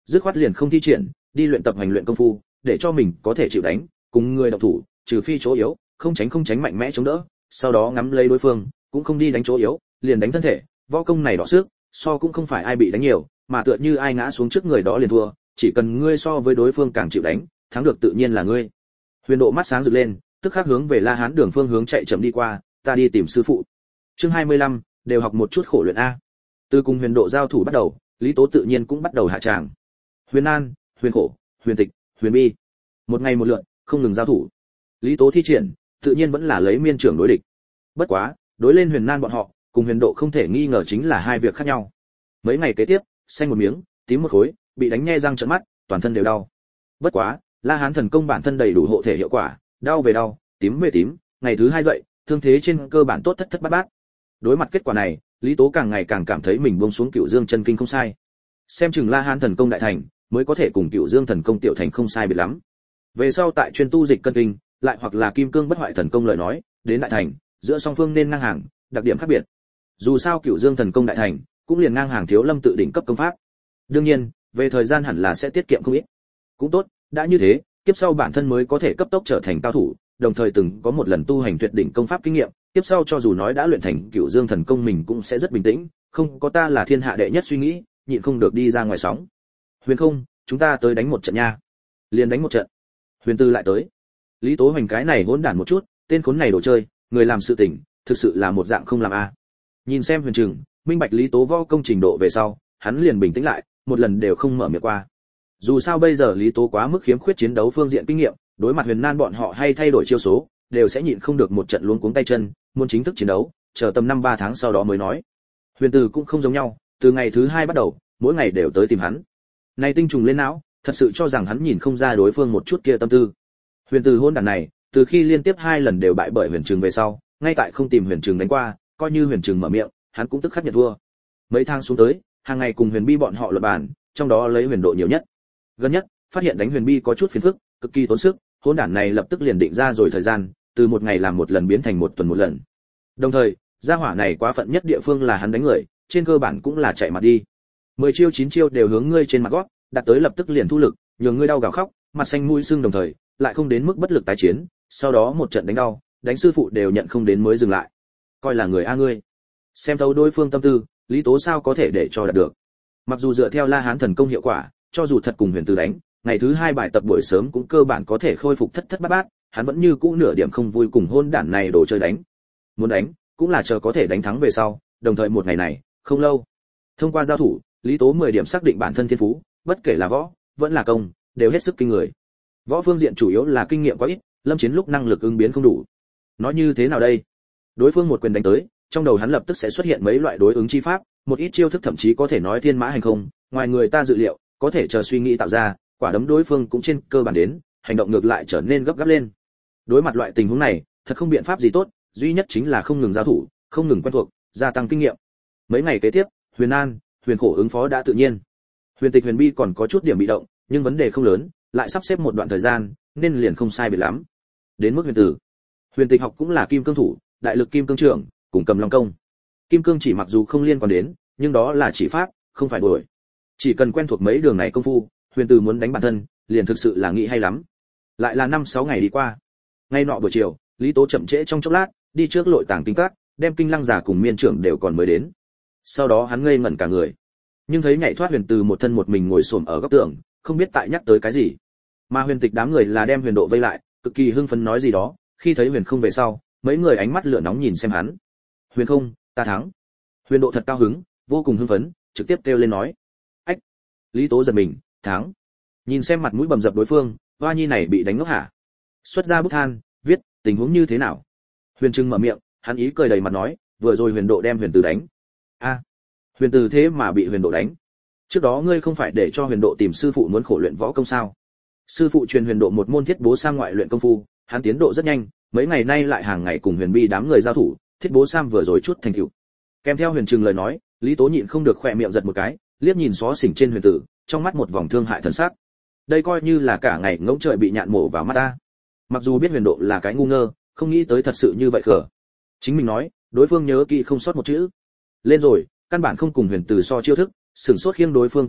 Speaker 1: dứt khoát liền không thi triển, đi luyện tập hành luyện công phu, để cho mình có thể chịu đánh, cùng người động thủ, trừ phi chỗ yếu, không tránh không tránh mạnh mẽ chống đỡ, sau đó ngắm lấy đối phương, cũng không đi đánh chỗ yếu, liền đánh thân thể, võ công này đỏ sức, so cũng không phải ai bị đánh nhiều, mà tựa như ai ngã xuống trước người đó liền thua, chỉ cần ngươi so với đối phương càng chịu đánh, thắng được tự nhiên là ngươi. Huyền Độ mắt sáng rực lên, tức khắc hướng về La Hán Đường phương hướng chạy chậm đi qua, ta đi tìm sư phụ. Chương hai mươi lăm, đều học một chút khổ luyện a. Từ cùng Huyền Độ giao thủ bắt đầu, Lý Tố tự nhiên cũng bắt đầu hạ tràng. Huyền An, Huyền Khổ, Huyền Tịch, Huyền Bi, một ngày một lượt, không ngừng giao thủ. Lý Tố thi triển, tự nhiên vẫn là lấy miên trưởng đối địch. Bất quá, đối lên Huyền Nan bọn họ, cùng Huyền Độ không thể nghi ngờ chính là hai việc khác nhau. Mấy ngày kế tiếp, xanh một miếng, tím một khối, bị đánh nhe răng trợn mắt, toàn thân đều đau. Bất quá, La Hán thần công bản thân đầy đủ hộ thể hiệu quả, đau về đau, tím về tím, ngày thứ hai dậy, thương thế trên cơ bản tốt thất thất bát bát. Đối mặt kết quả này, Lý Tố càng ngày càng cảm thấy mình buông xuống Cửu Dương chân kinh không sai. Xem chừng La Hán thần công đại thành, mới có thể cùng Cửu Dương thần công tiểu thành không sai biệt lắm. Về sau tại chuyên tu dịch cân kinh, lại hoặc là kim cương bất hoại thần công lời nói, đến đại thành, giữa song phương nên ngang hàng, đặc điểm khác biệt. Dù sao Cửu Dương thần công đại thành, cũng liền ngang hàng Thiếu Lâm tự đỉnh cấp công pháp. Đương nhiên, về thời gian hẳn là sẽ tiết kiệm không ít. Cũng tốt, đã như thế, kiếp sau bản thân mới có thể cấp tốc trở thành cao thủ, đồng thời từng có một lần tu hành tuyệt đỉnh công pháp kinh nghiệm, kiếp sau cho dù nói đã luyện thành Cửu Dương thần công mình cũng sẽ rất bình tĩnh, không có ta là thiên hạ đệ nhất suy nghĩ, nhịn không được đi ra ngoài sóng. Huyền Không, chúng ta tới đánh một trận nha. Liền đánh một trận. Huyền Tư lại tới. Lý Tố Hoành cái này hỗn đản một chút, tên khốn này đồ chơi, người làm sự tình, thực sự là một dạng không làm a. Nhìn xem Huyền Trừng, minh bạch Lý Tố võ công trình độ về sau, hắn liền bình tĩnh lại, một lần đều không mở miệng qua. Dù sao bây giờ Lý Tố quá mức khiếm khuyết chiến đấu phương diện kinh nghiệm, đối mặt Huyền Nan bọn họ hay thay đổi chiêu số, đều sẽ nhịn không được một trận luống cuống tay chân, muốn chính thức chiến đấu, chờ tầm năm ba tháng sau đó mới nói. Huyền Từ cũng không giống nhau, từ ngày thứ hai bắt đầu, mỗi ngày đều tới tìm hắn. Này tinh trùng lên não, thật sự cho rằng hắn nhìn không ra đối phương một chút kia tâm tư. Huyền Từ hôn đàn này, từ khi liên tiếp hai lần đều bại bởi Huyền Trừng về sau, ngay tại không tìm Huyền Trừng đánh qua, coi như Huyền Trừng mở miệng, hắn cũng tức khắc nhận thua. Mấy tháng xuống tới, hàng ngày cùng Huyền Bi bọn họ luận bàn, trong đó lấy Huyền Độ nhiều nhất. Gần nhất, phát hiện đánh Huyền Bi có chút phiền phức, cực kỳ tốn sức, hôn đản này lập tức liền định ra rồi thời gian, từ một ngày làm một lần biến thành một tuần một lần. Đồng thời, gia hỏa này quá phận nhất địa phương là hắn đánh người, trên cơ bản cũng là chạy mặt đi. Mười chiêu chín chiêu đều hướng ngươi trên mặt gót, đặt tới lập tức liền thu lực, nhường ngươi đau gào khóc, mặt xanh mũi sưng đồng thời, lại không đến mức bất lực tái chiến, sau đó một trận đánh đau, đánh sư phụ đều nhận không đến mới dừng lại. Coi là người a ngươi. Xem thấu đối phương tâm tư, Lý Tố sao có thể để cho đạt được. Mặc dù dựa theo La Hán thần công hiệu quả, cho dù thật cùng Huyền Từ đánh, ngày thứ hai bài tập buổi sớm cũng cơ bản có thể khôi phục thất thất bát bát, hắn vẫn như cũ nửa điểm không vui cùng hôn đản này đồ chơi đánh. Muốn đánh, cũng là chờ có thể đánh thắng về sau, đồng thời một ngày này, không lâu. Thông qua giao thủ, Lý Tố mười điểm xác định bản thân thiên phú, bất kể là võ, vẫn là công, đều hết sức kinh người. Võ phương diện chủ yếu là kinh nghiệm quá ít, lâm chiến lúc năng lực ứng biến không đủ. Nói như thế nào đây? Đối phương một quyền đánh tới, trong đầu hắn lập tức sẽ xuất hiện mấy loại đối ứng chi pháp, một ít chiêu thức thậm chí có thể nói thiên mã hành không, ngoài người ta dự liệu, có thể chờ suy nghĩ tạo ra, quả đấm đối phương cũng trên cơ bản đến, hành động ngược lại trở nên gấp gáp lên. Đối mặt loại tình huống này, thật không biện pháp gì tốt, duy nhất chính là không ngừng giao thủ, không ngừng quen thuộc, gia tăng kinh nghiệm. Mấy ngày kế tiếp, Huyền An, Huyền Khổ ứng phó đã tự nhiên. Huyền Tịch Huyền Bi còn có chút điểm bị động, nhưng vấn đề không lớn, lại sắp xếp một đoạn thời gian, nên liền không sai biệt lắm. Đến mức Huyền Tử, Huyền Tịch học cũng là kim cương thủ, đại lực kim cương trưởng, cùng cầm long công. Kim cương chỉ mặc dù không liên quan đến, nhưng đó là chỉ pháp, không phải đuổi. Chỉ cần quen thuộc mấy đường này công phu, Huyền Từ muốn đánh bản thân, liền thực sự là nghĩ hay lắm. Lại là năm sáu ngày đi qua. Ngay nọ buổi chiều, Lý Tố chậm trễ trong chốc lát, đi trước lội tàng kinh các, đem kinh lăng giả cùng miên trưởng đều còn mới đến. Sau đó hắn ngây ngẩn cả người, nhưng thấy nhảy thoát Huyền Từ một thân một mình ngồi xổm ở góc tường, không biết tại nhắc tới cái gì. Mà Huyền Tịch đám người là đem Huyền Độ vây lại, cực kỳ hưng phấn nói gì đó, khi thấy Huyền Không về sau, mấy người ánh mắt lửa nóng nhìn xem hắn. Huyền Không, ta thắng. Huyền Độ thật cao hứng, vô cùng hưng phấn, trực tiếp kêu lên nói. Ách. Lý Tố giật mình, thắng. Nhìn xem mặt mũi bầm dập đối phương, Hoa Nhi này bị đánh ngốc hả? Xuất ra bút than, viết, tình huống như thế nào? Huyền Trừng mở miệng, hắn ý cười đầy mặt nói, vừa rồi Huyền Độ đem Huyền Từ đánh. A, Huyền Từ thế mà bị Huyền Độ đánh. Trước đó ngươi không phải để cho Huyền Độ tìm sư phụ muốn khổ luyện võ công sao? Sư phụ truyền Huyền Độ một môn Thiết Bố Sam ngoại luyện công phu, hắn tiến độ rất nhanh, mấy ngày nay lại hàng ngày cùng Huyền Bi đám người giao thủ, Thiết Bố Sam vừa rồi chút thành tựu. Kèm theo Huyền Trừng lời nói, Lý Tố nhịn không được khỏe miệng giật một cái, liếc nhìn xó xỉnh trên Huyền Tử, trong mắt một vòng thương hại thần sắc. Đây coi như là cả ngày ngỗng trời bị nhạn mổ vào mắt ta. Mặc dù biết Huyền Độ là cái ngu ngơ, không nghĩ tới thật sự như vậy khờ. Chính mình nói, đối phương nhớ kỹ không sót một chữ. Lên rồi, căn bản không cùng Huyền Tử so chiêu thức, sửng sốt khiêng đối phương công kích,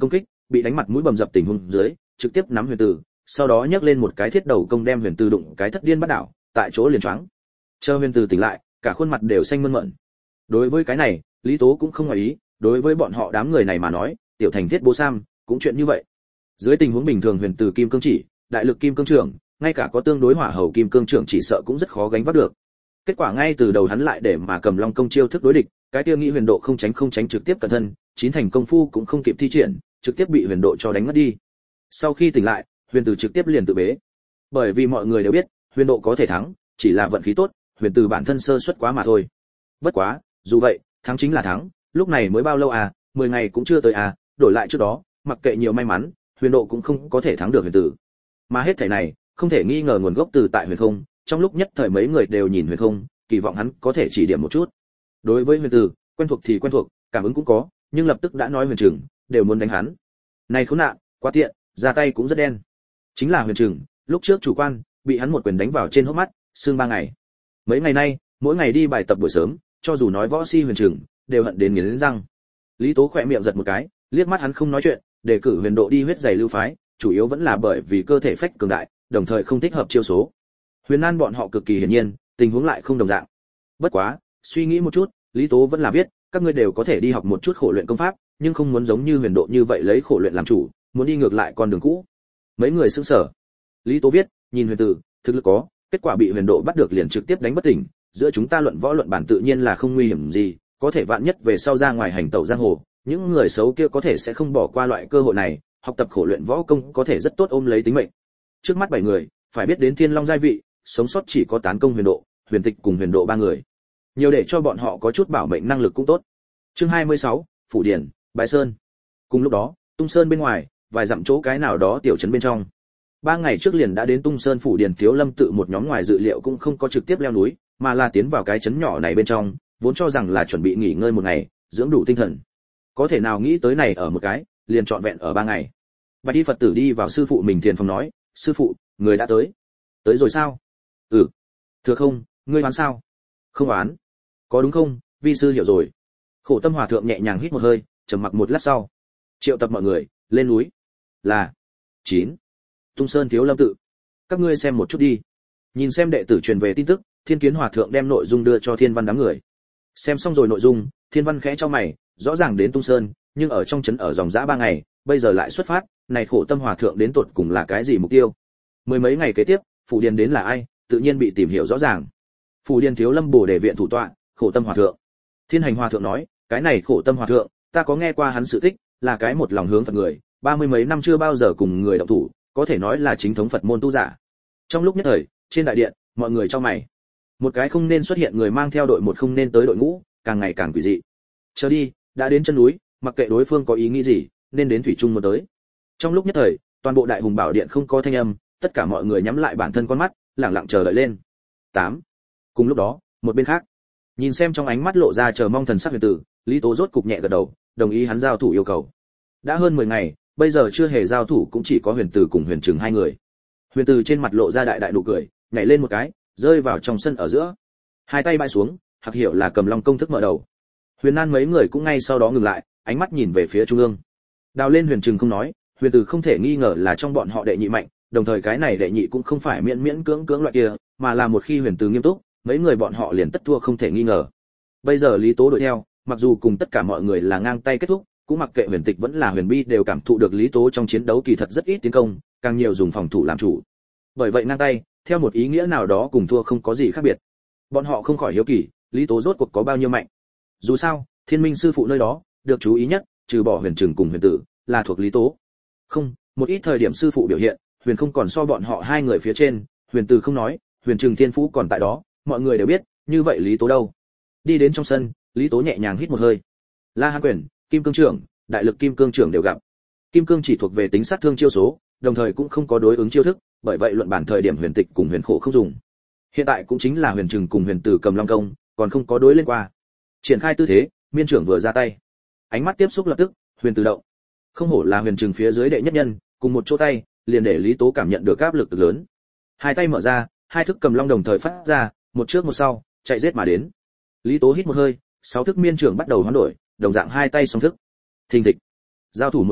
Speaker 1: bị đánh mặt mũi bầm dập tình huống dưới trực tiếp nắm Huyền Từ, sau đó nhấc lên một cái thiết đầu công đem Huyền Từ đụng cái thất điên bắt đảo, tại chỗ liền choáng. Chờ Huyền Từ tỉnh lại, cả khuôn mặt đều xanh mơn mởn. Đối với cái này, Lý Tố cũng không ngoài ý, đối với bọn họ đám người này mà nói, tiểu thành thiết bố sam, cũng chuyện như vậy. Dưới tình huống bình thường Huyền Từ kim cương chỉ, đại lực kim cương trưởng, ngay cả có tương đối hỏa hầu kim cương trưởng chỉ sợ cũng rất khó gánh vác được. Kết quả ngay từ đầu hắn lại để mà cầm long công chiêu thức đối địch, cái kia nghĩ Huyền Độ không tránh không tránh trực tiếp cẩn thân, chín thành công phu cũng không kịp thi triển, trực tiếp bị Huyền Độ cho đánh ngất đi. Sau khi tỉnh lại, Huyền Từ trực tiếp liền tự bế. Bởi vì mọi người đều biết, Huyền Độ có thể thắng, chỉ là vận khí tốt, Huyền Từ bản thân sơ suất quá mà thôi. Bất quá, dù vậy, thắng chính là thắng, lúc này mới bao lâu à, mười ngày cũng chưa tới à, đổi lại trước đó, mặc kệ nhiều may mắn, Huyền Độ cũng không có thể thắng được Huyền Từ. Mà hết thảy này, không thể nghi ngờ nguồn gốc từ tại Huyền Không, trong lúc nhất thời mấy người đều nhìn Huyền Không, kỳ vọng hắn có thể chỉ điểm một chút. Đối với Huyền Từ, quen thuộc thì quen thuộc, cảm ứng cũng có, nhưng lập tức đã nói Huyền Trừng, đều muốn đánh hắn. Này khốn nạn, quá tiện, ra tay cũng rất đen. Chính là Huyền Trừng, lúc trước chủ quan, bị hắn một quyền đánh vào trên hốc mắt, sưng ba ngày. Mấy ngày nay, mỗi ngày đi bài tập buổi sớm, cho dù nói võ si Huyền Trừng, đều hận đến nghiến răng. Lý Tố khỏe miệng giật một cái, liếc mắt hắn không nói chuyện, để cử Huyền Độ đi huyết giày lưu phái, chủ yếu vẫn là bởi vì cơ thể phách cường đại, đồng thời không thích hợp chiêu số. Huyền Nan bọn họ cực kỳ hiển nhiên, tình huống lại không đồng dạng. Bất quá, suy nghĩ một chút, Lý Tố vẫn là viết, các ngươi đều có thể đi học một chút khổ luyện công pháp, nhưng không muốn giống như Huyền Độ như vậy lấy khổ luyện làm chủ, muốn đi ngược lại con đường cũ. Mấy người sững sờ. Lý Tố viết, nhìn Huyền Tử, thực lực có, kết quả bị Huyền Độ bắt được liền trực tiếp đánh bất tỉnh, giữa chúng ta luận võ luận bản tự nhiên là không nguy hiểm gì, có thể vạn nhất về sau ra ngoài hành tẩu giang hồ, những người xấu kia có thể sẽ không bỏ qua loại cơ hội này, học tập khổ luyện võ công có thể rất tốt ôm lấy tính mệnh. Trước mắt bảy người, phải biết đến Thiên Long giai vị, sống sót chỉ có Tán Công Huyền Độ, Huyền Tịch cùng Huyền Độ ba người. Nhiều để cho bọn họ có chút bảo mệnh năng lực cũng tốt. Chương hai mươi sáu, Phủ Điển, Bái Sơn. Cùng lúc đó, Tung Sơn bên ngoài, vài dặm chỗ cái nào đó tiểu trấn bên trong. Ba ngày trước liền đã đến Tung Sơn Phủ Điển Thiếu Lâm tự một nhóm ngoài dự liệu cũng không có trực tiếp leo núi, mà là tiến vào cái trấn nhỏ này bên trong, vốn cho rằng là chuẩn bị nghỉ ngơi một ngày, dưỡng đủ tinh thần. Có thể nào nghĩ tới này ở một cái, liền trọn vẹn ở ba ngày. Bạch Y Phật tử đi vào sư phụ mình thiền phòng nói, sư phụ, người đã tới. Tới rồi sao? Ừ. Thừa không, ngươi đoán sao? Không đoán. Có đúng không, vi sư hiểu rồi. Khổ Tâm Hòa thượng nhẹ nhàng hít một hơi, trầm mặc một lát sau, triệu tập mọi người lên núi. Là chín. Tung Sơn Thiếu Lâm tự. Các ngươi xem một chút đi. Nhìn xem đệ tử truyền về tin tức, Thiên Kiến Hòa thượng đem nội dung đưa cho Thiên Văn đám người. Xem xong rồi nội dung, Thiên Văn khẽ chau mày, rõ ràng đến Tung Sơn, nhưng ở trong trấn ở dòng dã ba ngày, bây giờ lại xuất phát, này Khổ Tâm Hòa thượng đến tột cùng là cái gì mục tiêu? Mười mấy ngày kế tiếp, Phủ Điền đến là ai, tự nhiên bị tìm hiểu rõ ràng. Phủ Điền Thiếu Lâm Bồ Đề viện thủ tọa, Khổ Tâm Hòa thượng. Thiên Hành Hòa thượng nói, cái này Khổ Tâm Hòa thượng, ta có nghe qua hắn sự tích, là cái một lòng hướng Phật người, ba mươi mấy năm chưa bao giờ cùng người động thủ, có thể nói là chính thống Phật môn tu giả. Trong lúc nhất thời, trên đại điện, mọi người chau mày. Một cái không nên xuất hiện người mang theo đội một không nên tới đội ngũ, càng ngày càng quỷ dị. Chờ đi, đã đến chân núi, mặc kệ đối phương có ý nghĩ gì, nên đến thủy chung một tới. Trong lúc nhất thời, toàn bộ Đại Hùng Bảo Điện không có thanh âm, tất cả mọi người nhắm lại bản thân con mắt, lặng lặng chờ đợi lên. tám. Cùng lúc đó, một bên khác, nhìn xem trong ánh mắt lộ ra chờ mong thần sắc Huyền Tử, Lý Tố rốt cục nhẹ gật đầu, đồng ý hắn giao thủ yêu cầu. Đã hơn mười ngày, bây giờ chưa hề giao thủ cũng chỉ có Huyền Tử cùng Huyền Trừng hai người. Huyền Tử trên mặt lộ ra đại đại nụ cười, nhảy lên một cái, rơi vào trong sân ở giữa. Hai tay bay xuống, hoặc hiểu là cầm long công thức mở đầu. Huyền Nan mấy người cũng ngay sau đó ngừng lại, ánh mắt nhìn về phía trung ương. Đào lên Huyền Trừng không nói, Huyền Tử không thể nghi ngờ là trong bọn họ đệ nhị mạnh, đồng thời cái này đệ nhị cũng không phải miễn miễn cưỡng cưỡng loại kia, mà là một khi Huyền Tử nghiêm túc, mấy người bọn họ liền tất thua không thể nghi ngờ. Bây giờ Lý Tố đuổi theo, mặc dù cùng tất cả mọi người là ngang tay kết thúc, cũng mặc kệ Huyền Tịch vẫn là Huyền Bi đều cảm thụ được Lý Tố trong chiến đấu kỳ thật rất ít tiến công, càng nhiều dùng phòng thủ làm chủ. Bởi vậy ngang tay, theo một ý nghĩa nào đó cùng thua không có gì khác biệt. Bọn họ không khỏi hiếu kỳ, Lý Tố rốt cuộc có bao nhiêu mạnh. Dù sao, Thiên Minh sư phụ nơi đó, được chú ý nhất, trừ bỏ Huyền Trừng cùng Huyền Tử, là thuộc Lý Tố. Không, một ít thời điểm sư phụ biểu hiện, Huyền không còn so bọn họ hai người phía trên, Huyền Tử không nói, Huyền Trừng thiên phú còn tại đó, mọi người đều biết, như vậy Lý Tố đâu? Đi đến trong sân, Lý Tố nhẹ nhàng hít một hơi. La Hán quyền, Kim Cương trưởng, Đại lực Kim Cương trưởng đều gặp. Kim Cương chỉ thuộc về tính sát thương chiêu số, đồng thời cũng không có đối ứng chiêu thức, bởi vậy luận bản thời điểm Huyền Tịch cùng Huyền Khổ không dùng. Hiện tại cũng chính là Huyền Trừng cùng Huyền Tử cầm long công, còn không có đối lên qua. Triển khai tư thế, miên trưởng vừa ra tay, ánh mắt tiếp xúc lập tức, Huyền Tử động. Không hổ là Huyền Trừng phía dưới đệ nhất nhân, cùng một chỗ tay, liền để Lý Tố cảm nhận được áp lực cực lớn. Hai tay mở ra, hai thức cầm long đồng thời phát ra, một trước một sau, chạy giết mà đến. Lý Tố hít một hơi, sáu thức miên trưởng bắt đầu hoán đổi, đồng dạng hai tay song thức. Thình thịch. Giao thủ một cái,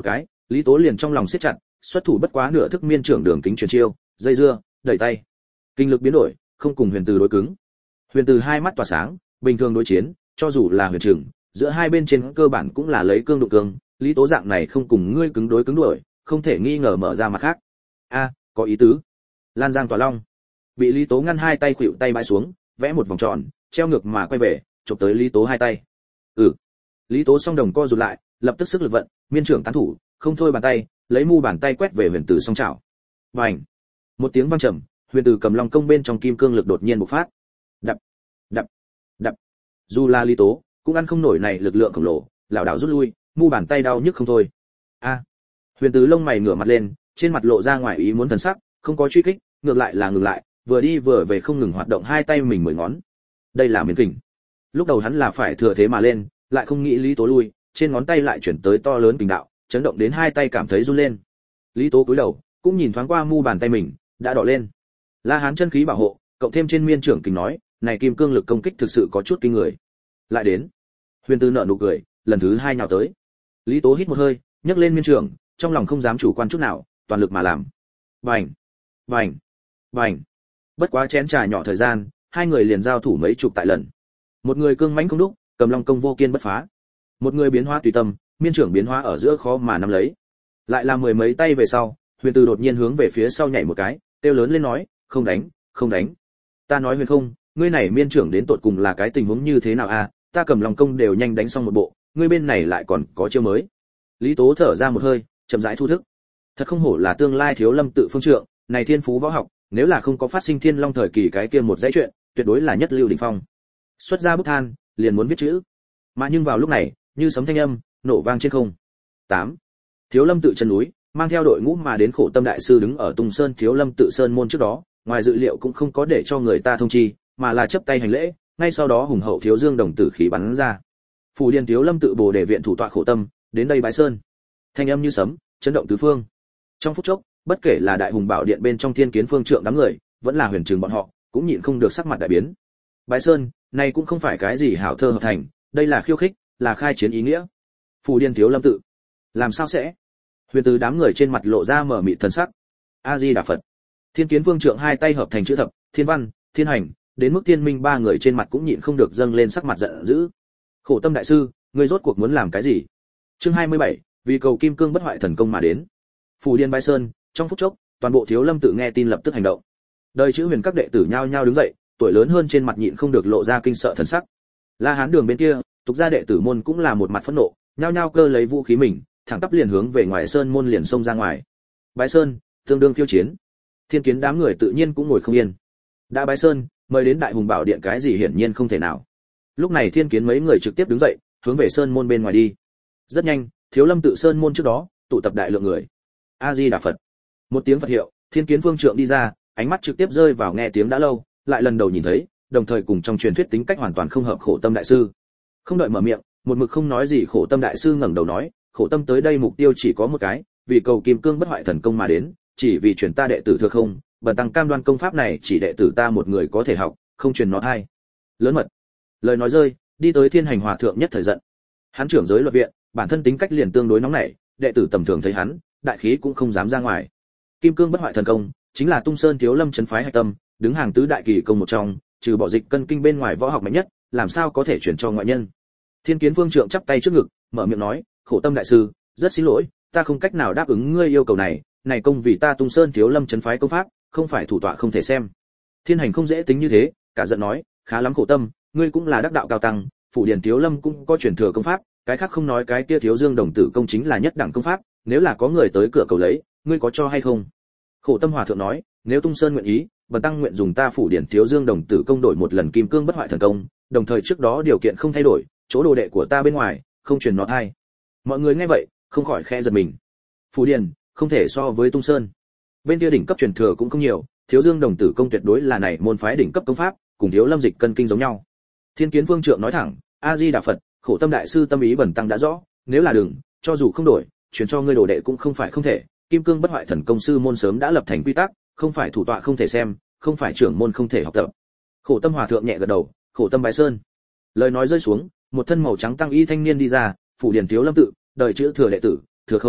Speaker 1: Lý Tố liền trong lòng siết chặt, xuất thủ bất quá nửa thức miên trưởng đường kính truyền chiêu, dây dưa, đẩy tay. Kinh lực biến đổi, không cùng Huyền Từ đối cứng. Huyền Từ hai mắt tỏa sáng, bình thường đối chiến, cho dù là huyền trưởng, giữa hai bên trên cơ bản cũng là lấy cương đụng cương, Lý Tố dạng này không cùng ngươi cứng đối cứng đuổi, không thể nghi ngờ mở ra mặt khác. A, có ý tứ. Lan Giang Tỏa Long bị Lý Tố ngăn hai tay khuỵu tay bãi xuống, vẽ một vòng tròn, treo ngược mà quay về, chụp tới Lý Tố hai tay. Ừ. Lý Tố song đồng co rụt lại, lập tức sức lực vận, miên trưởng tán thủ, không thôi bàn tay, lấy mu bàn tay quét về Huyền Từ song chảo. Bành! Một tiếng vang trầm, Huyền Từ cầm long công bên trong kim cương lực đột nhiên bộc phát. Đập, đập, đập. Dù là Lý Tố, cũng ăn không nổi này lực lượng khổng lồ, lảo đảo rút lui, mu bàn tay đau nhức không thôi. A! Huyền Từ lông mày ngửa mặt lên, trên mặt lộ ra ngoài ý muốn thần sắc, không có truy kích, ngược lại là ngừng lại, vừa đi vừa về không ngừng hoạt động hai tay mình mười ngón. Đây là miến kình. Lúc đầu hắn là phải thừa thế mà lên, lại không nghĩ Lý Tố lui, trên ngón tay lại chuyển tới to lớn kình đạo, chấn động đến hai tay cảm thấy run lên. Lý Tố cúi đầu, cũng nhìn thoáng qua mu bàn tay mình, đã đỏ lên. La Hán chân khí bảo hộ, cộng thêm trên miên trưởng kình nói, này kim cương lực công kích thực sự có chút kinh người. Lại đến. Huyền Từ nở nụ cười, lần thứ hai nhào tới. Lý Tố hít một hơi, nhấc lên miên trưởng, trong lòng không dám chủ quan chút nào, toàn lực mà làm. Bành, bành, bành. Bất quá chén trà nhỏ thời gian, hai người liền giao thủ mấy chục tại lần. Một người cương mãnh không đúc, cầm long công vô kiên bất phá. Một người biến hóa tùy tâm, miên trưởng biến hóa ở giữa khó mà nắm lấy. Lại là mười mấy tay về sau, Huyền Từ đột nhiên hướng về phía sau nhảy một cái, kêu lớn lên nói, không đánh, không đánh. Ta nói Huyền không, ngươi này miên trưởng đến tột cùng là cái tình huống như thế nào a? Ta cầm long công đều nhanh đánh xong một bộ, ngươi bên này lại còn có chiêu mới. Lý Tố thở ra một hơi, chậm rãi thu thức. Thật không hổ là tương lai thiếu lâm tự phương trượng, này thiên phú võ học, nếu là không có phát sinh thiên long thời kỳ cái kia một dãy chuyện, tuyệt đối là nhất lưu đỉnh phong. Xuất ra bút than, liền muốn viết chữ. Mà nhưng vào lúc này, như sấm thanh âm, nổ vang trên không. tám. Thiếu lâm tự chân núi, mang theo đội ngũ mà đến Khổ Tâm đại sư đứng ở Tung Sơn Thiếu lâm tự sơn môn trước đó, ngoài dự liệu cũng không có để cho người ta thông chi, mà là chấp tay hành lễ, ngay sau đó hùng hậu Thiếu Dương đồng tử khí bắn ra. Phủ Điền Thiếu lâm tự Bồ Đề viện thủ tọa Khổ Tâm, đến đây bái sơn. Thanh âm như sấm, chấn động tứ phương. Trong phút chốc, bất kể là Đại Hùng Bảo Điện bên trong Thiên Kiến Phương trượng đám người, vẫn là Huyền Trừng bọn họ, cũng nhịn không được sắc mặt đại biến. Bái sơn, này cũng không phải cái gì hảo thơ hợp thành, đây là khiêu khích, là khai chiến ý nghĩa. Phủ Điền Thiếu lâm tự, làm sao sẽ? Huyền Từ đám người trên mặt lộ ra mở mịt thần sắc. A Di Đà Phật. Thiên Kiến Phương trượng hai tay hợp thành chữ thập, Thiên Văn, Thiên Hành, đến mức Thiên Minh ba người trên mặt cũng nhịn không được dâng lên sắc mặt giận dữ. Khổ Tâm đại sư, ngươi rốt cuộc muốn làm cái gì? Chương hai mươi bảy, vì cầu kim cương bất hoại thần công mà đến. Phủ Điền bái sơn, trong phút chốc, toàn bộ Thiếu lâm tự nghe tin lập tức hành động. Đời chữ huyền các đệ tử nhao nhao đứng dậy, tuổi lớn hơn trên mặt nhịn không được lộ ra kinh sợ thần sắc. La Hán đường bên kia, tục gia đệ tử môn cũng là một mặt phẫn nộ, nhao nhao cơ lấy vũ khí mình, thẳng tắp liền hướng về ngoài sơn môn liền xông ra ngoài. Bái sơn, tương đương khiêu chiến. Thiên Kiến đám người tự nhiên cũng ngồi không yên. Đã bái sơn, mời đến Đại Hùng Bảo Điện cái gì hiển nhiên không thể nào. Lúc này Thiên Kiến mấy người trực tiếp đứng dậy, hướng về sơn môn bên ngoài đi. Rất nhanh, Thiếu lâm tự sơn môn trước đó, tụ tập đại lượng người. A Di Đà Phật. Một tiếng Phật hiệu, Thiên Kiến Phương trượng đi ra, ánh mắt trực tiếp rơi vào nghe tiếng đã lâu, lại lần đầu nhìn thấy, đồng thời cùng trong truyền thuyết tính cách hoàn toàn không hợp Khổ Tâm đại sư. Không đợi mở miệng, một mực không nói gì Khổ Tâm đại sư ngẩng đầu nói, Khổ Tâm tới đây mục tiêu chỉ có một cái, vì cầu kim cương bất hoại thần công mà đến, chỉ vì truyền ta đệ tử thừa không, bần tăng cam đoan công pháp này chỉ đệ tử ta một người có thể học, không truyền nó ai. Lớn mật. Lời nói rơi, đi tới Thiên Hành hòa thượng nhất thời giận. Hắn trưởng giới luật viện, bản thân tính cách liền tương đối nóng nảy, đệ tử tầm thường thấy hắn, đại khí cũng không dám ra ngoài. Kim cương bất hoại thần công, chính là Tung Sơn Thiếu lâm trấn phái hạch tâm, đứng hàng tứ đại kỳ công một trong, trừ bỏ dịch cân kinh bên ngoài võ học mạnh nhất, làm sao có thể truyền cho ngoại nhân. Thiên Kiến Phương trượng chắp tay trước ngực, mở miệng nói, Khổ Tâm đại sư, rất xin lỗi, ta không cách nào đáp ứng ngươi yêu cầu này, này công vì ta Tung Sơn Thiếu lâm trấn phái công pháp, không phải thủ tọa không thể xem. Thiên Hành không dễ tính như thế, cả giận nói, khá lắm Khổ Tâm, ngươi cũng là đắc đạo cao tăng, Phủ Điền Thiếu lâm cũng có truyền thừa công pháp, cái khác không nói cái kia Thiếu Dương đồng tử công chính là nhất đẳng công pháp, nếu là có người tới cửa cầu lấy, ngươi có cho hay không? Khổ Tâm hòa thượng nói, nếu Tung Sơn nguyện ý, bần tăng nguyện dùng ta Phủ Điển Thiếu Dương đồng tử công đổi một lần kim cương bất hoại thần công, đồng thời trước đó điều kiện không thay đổi, chỗ đồ đệ của ta bên ngoài, không truyền nó thay. Mọi người nghe vậy, không khỏi khẽ giật mình. Phủ Điển không thể so với Tung Sơn. Bên kia đỉnh cấp truyền thừa cũng không nhiều, Thiếu Dương đồng tử công tuyệt đối là này môn phái đỉnh cấp công pháp, cùng Thiếu Lâm dịch cân kinh giống nhau. Thiên Kiến Phương trượng nói thẳng, A Di Đà Phật, Khổ Tâm đại sư tâm ý bần tăng đã rõ, nếu là đừng, cho dù không đổi, truyền cho ngươi đồ đệ cũng không phải không thể. Kim cương bất hoại thần công sư môn sớm đã lập thành quy tắc, không phải thủ tọa không thể xem, không phải trưởng môn không thể học tập. Khổ Tâm hòa thượng nhẹ gật đầu, Khổ Tâm bái sơn. Lời nói rơi xuống, một thân màu trắng tăng y thanh niên đi ra, Phủ Điển Thiếu lâm tự, đời chữ thừa đệ tử, thừa không,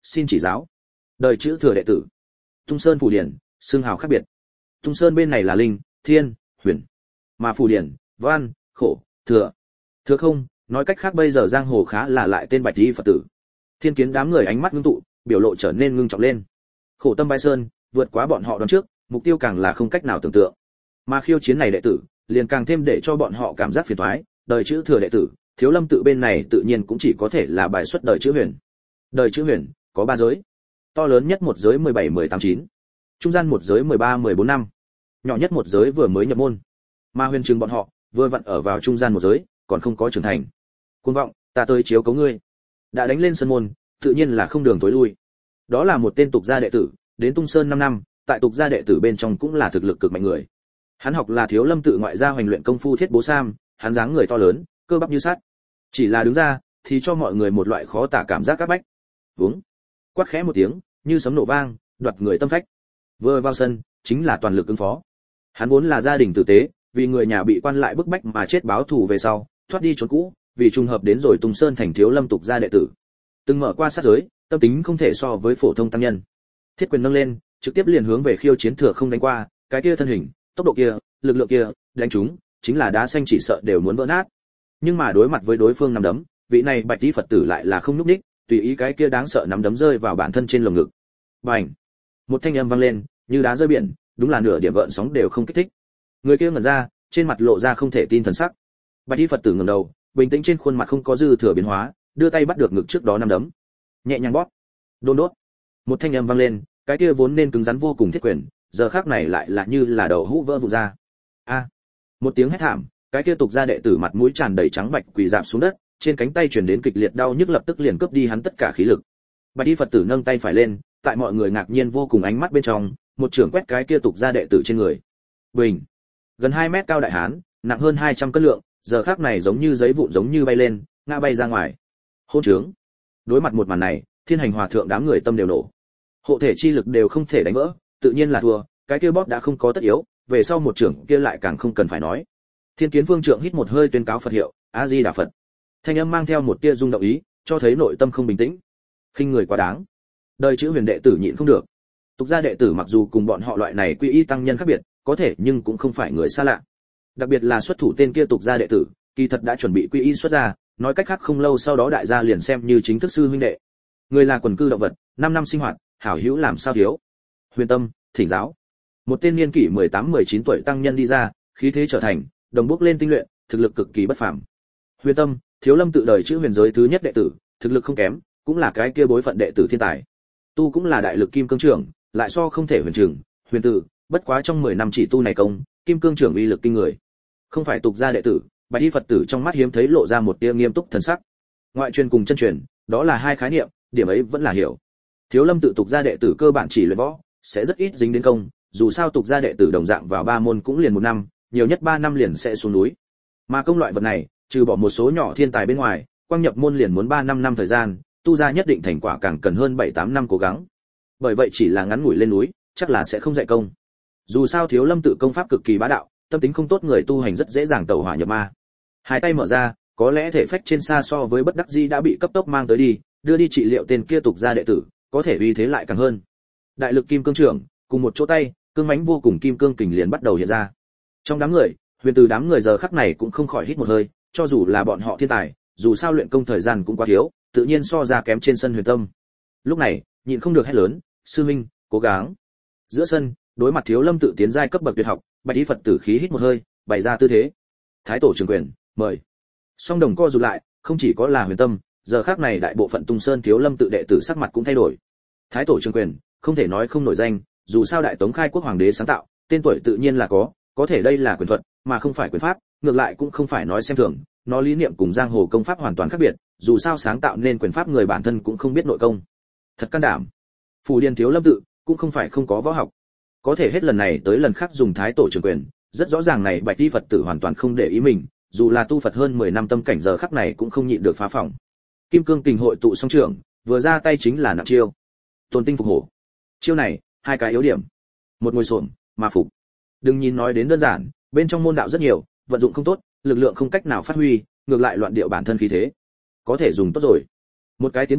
Speaker 1: xin chỉ giáo. Đời chữ thừa đệ tử. Tung Sơn Phủ Điển, xương hào khác biệt. Tung Sơn bên này là linh, thiên, huyền, mà Phủ Điển, văn, khổ, thừa. Thừa không, nói cách khác bây giờ giang hồ khá là lại tên Bạch Y Phật tử. Thiên Kiến đám người ánh mắt ngưng tụ, biểu lộ trở nên ngưng trọng lên. Khổ tâm bái sơn, vượt quá bọn họ đoán trước, mục tiêu càng là không cách nào tưởng tượng. Mà khiêu chiến này đệ tử, liền càng thêm để cho bọn họ cảm giác phiền toái, đời chữ thừa đệ tử, Thiếu Lâm tự bên này tự nhiên cũng chỉ có thể là bài xuất đời chữ huyền. Đời chữ huyền có ba giới. To lớn nhất một giới mười bảy, mười tám, chín. Trung gian một giới mười ba, mười bốn năm. Nhỏ nhất một giới vừa mới nhập môn. Mà Huyền Trừng bọn họ vừa vặn ở vào trung gian một giới, còn không có trưởng thành. Cuồng vọng, ta tới chiếu cấu ngươi. Đã đánh lên sân môn, tự nhiên là không đường tối lui. Đó là một tên tục gia đệ tử, đến Tung Sơn năm năm, tại tục gia đệ tử bên trong cũng là thực lực cực mạnh người. Hắn học là Thiếu Lâm tự ngoại gia hoành luyện công phu Thiết Bố Sam, hắn dáng người to lớn, cơ bắp như sắt. Chỉ là đứng ra, thì cho mọi người một loại khó tả cảm giác các bách. Vúng. Quát khẽ một tiếng, như sấm nổ vang, đoạt người tâm phách. Vừa vào sân, chính là toàn lực ứng phó. Hắn vốn là gia đình tử tế, vì người nhà bị quan lại bức bách mà chết báo thù về sau, thoát đi trốn cũ, vì trùng hợp đến rồi Tung Sơn thành Thiếu Lâm tục gia đệ tử. Từng mở qua sát giới, tâm tính không thể so với phổ thông tăng nhân. Thiết quyền nâng lên, trực tiếp liền hướng về khiêu chiến thừa không đánh qua, cái kia thân hình, tốc độ kia, lực lượng kia, đánh chúng, chính là đá xanh chỉ sợ đều muốn vỡ nát. Nhưng mà đối mặt với đối phương nắm đấm, vị này Bạch Y Phật tử lại là không nhúc nhích, tùy ý cái kia đáng sợ nắm đấm rơi vào bản thân trên lồng ngực. Bành! Một thanh âm vang lên, như đá rơi biển, đúng là nửa điểm gợn sóng đều không kích thích. Người kia ngẩn ra, trên mặt lộ ra không thể tin thần sắc. Bạch Y Phật tử ngẩng đầu, bình tĩnh trên khuôn mặt không có dư thừa biến hóa, đưa tay bắt được ngực trước đó nắm đấm, nhẹ nhàng bóp. Đôn đốt. Một thanh âm vang lên, cái kia vốn nên cứng rắn vô cùng thiết quyền, giờ khắc này lại là như là đầu hũ vỡ vụn ra. A! Một tiếng hét thảm, cái kia tục gia đệ tử mặt mũi tràn đầy trắng bạch quỳ rạp xuống đất, trên cánh tay truyền đến kịch liệt đau nhức lập tức liền cướp đi hắn tất cả khí lực. Bạch Y Phật tử nâng tay phải lên, tại mọi người ngạc nhiên vô cùng ánh mắt bên trong, một trường quét cái kia tục gia đệ tử trên người. Bình. Gần hai mét cao đại hán, nặng hơn hai trăm cân lượng, giờ khắc này giống như giấy vụn giống như bay lên, ngã bay ra ngoài. Hôn trướng. Đối mặt một màn này, Thiên Hành Hòa thượng đám người tâm đều nổ. Hộ thể chi lực đều không thể đánh vỡ, tự nhiên là thua, cái kia bóp đã không có tất yếu, về sau một trưởng kia lại càng không cần phải nói. Thiên Kiến Vương trượng hít một hơi tuyên cáo Phật hiệu, A Di Đà Phật. Thanh âm mang theo một tia rung động ý, cho thấy nội tâm không bình tĩnh. Khinh người quá đáng. Đời chữ huyền đệ tử nhịn không được. Tục gia đệ tử mặc dù cùng bọn họ loại này quy y tăng nhân khác biệt, có thể nhưng cũng không phải người xa lạ. Đặc biệt là xuất thủ tên kia tục gia đệ tử, kỳ thật đã chuẩn bị quy y xuất gia, nói cách khác không lâu sau đó đại gia liền xem như chính thức sư huynh đệ. Người là quần cư động vật, năm năm sinh hoạt, hảo hữu làm sao thiếu. Huyền Tâm, thỉnh giáo. Một tên niên kỷ mười tám mười chín tuổi tăng nhân đi ra, khí thế trở thành, đồng bước lên tinh luyện, thực lực cực kỳ bất phàm. Huyền Tâm, Thiếu Lâm tự đời chữ huyền giới thứ nhất đệ tử, thực lực không kém, cũng là cái kia bối phận đệ tử thiên tài. Tu cũng là đại lực kim cương trưởng, lại so không thể huyền trường, huyền tử, bất quá trong mười năm chỉ tu này công, kim cương trưởng uy lực kinh người. Không phải tục gia đệ tử, Bạch Y Phật tử trong mắt hiếm thấy lộ ra một tia nghiêm túc thần sắc. Ngoại truyền cùng chân truyền, đó là hai khái niệm, điểm ấy vẫn là hiểu. Thiếu Lâm tự tục gia đệ tử cơ bản chỉ luyện võ, sẽ rất ít dính đến công, dù sao tục gia đệ tử đồng dạng vào ba môn cũng liền một năm, nhiều nhất ba năm liền sẽ xuống núi. Mà công loại vật này, trừ bỏ một số nhỏ thiên tài bên ngoài, quang nhập môn liền muốn ba năm năm thời gian, tu gia nhất định thành quả càng cần hơn bảy tám năm cố gắng. Bởi vậy chỉ là ngắn ngủi lên núi, chắc là sẽ không dạy công. Dù sao Thiếu Lâm tự công pháp cực kỳ bá đạo, tâm tính không tốt người tu hành rất dễ dàng tẩu hỏa nhập ma. Hai tay mở ra, có lẽ thể phách trên xa so với bất đắc dĩ đã bị cấp tốc mang tới đi, đưa đi trị liệu tên kia tục gia đệ tử, có thể uy thế lại càng hơn. Đại lực kim cương trưởng, cùng một chỗ tay, cương mãnh vô cùng kim cương kình liền bắt đầu hiện ra. Trong đám người, huyền từ đám người giờ khắc này cũng không khỏi hít một hơi, cho dù là bọn họ thiên tài, dù sao luyện công thời gian cũng quá thiếu, tự nhiên so ra kém trên sân Huyền Tâm. Lúc này, nhịn không được hét lớn, sư minh, cố gắng. Giữa sân, đối mặt Thiếu Lâm tự tiến giai cấp bậc tuyệt học, Bạch Y Phật tử khí hít một hơi, bày ra tư thế. Thái tổ trường quyền, mời. Song đồng co rụt lại, không chỉ có là Huyền Tâm, giờ khắc này đại bộ phận Tung Sơn Thiếu Lâm tự đệ tử sắc mặt cũng thay đổi. Thái tổ trường quyền, không thể nói không nổi danh, dù sao đại tống khai quốc hoàng đế sáng tạo, tên tuổi tự nhiên là có, có thể đây là quyền thuật, mà không phải quyền pháp, ngược lại cũng không phải nói xem thường, nó lý niệm cùng giang hồ công pháp hoàn toàn khác biệt, dù sao sáng tạo nên quyền pháp người bản thân cũng không biết nội công. Thật can đảm. Phù Điền Thiếu Lâm tự cũng không phải không có võ học, có thể hết lần này tới lần khác dùng thái tổ trường quyền, rất rõ ràng này Bạch Y Phật tử hoàn toàn không để ý mình, dù là tu Phật hơn mười năm tâm cảnh giờ khắc này cũng không nhịn được phá phỏng. Kim cương kình hội tụ song trưởng, vừa ra tay chính là nặng chiêu. Tôn tinh phục hổ. Chiêu này, hai cái yếu điểm. Một ngồi xổm, mà phục. Đừng nhìn nói đến đơn giản, bên trong môn đạo rất nhiều, vận dụng không tốt, lực lượng không cách nào phát huy, ngược lại loạn điệu bản thân khí thế. Có thể dùng tốt rồi. Một cái tiến bộ,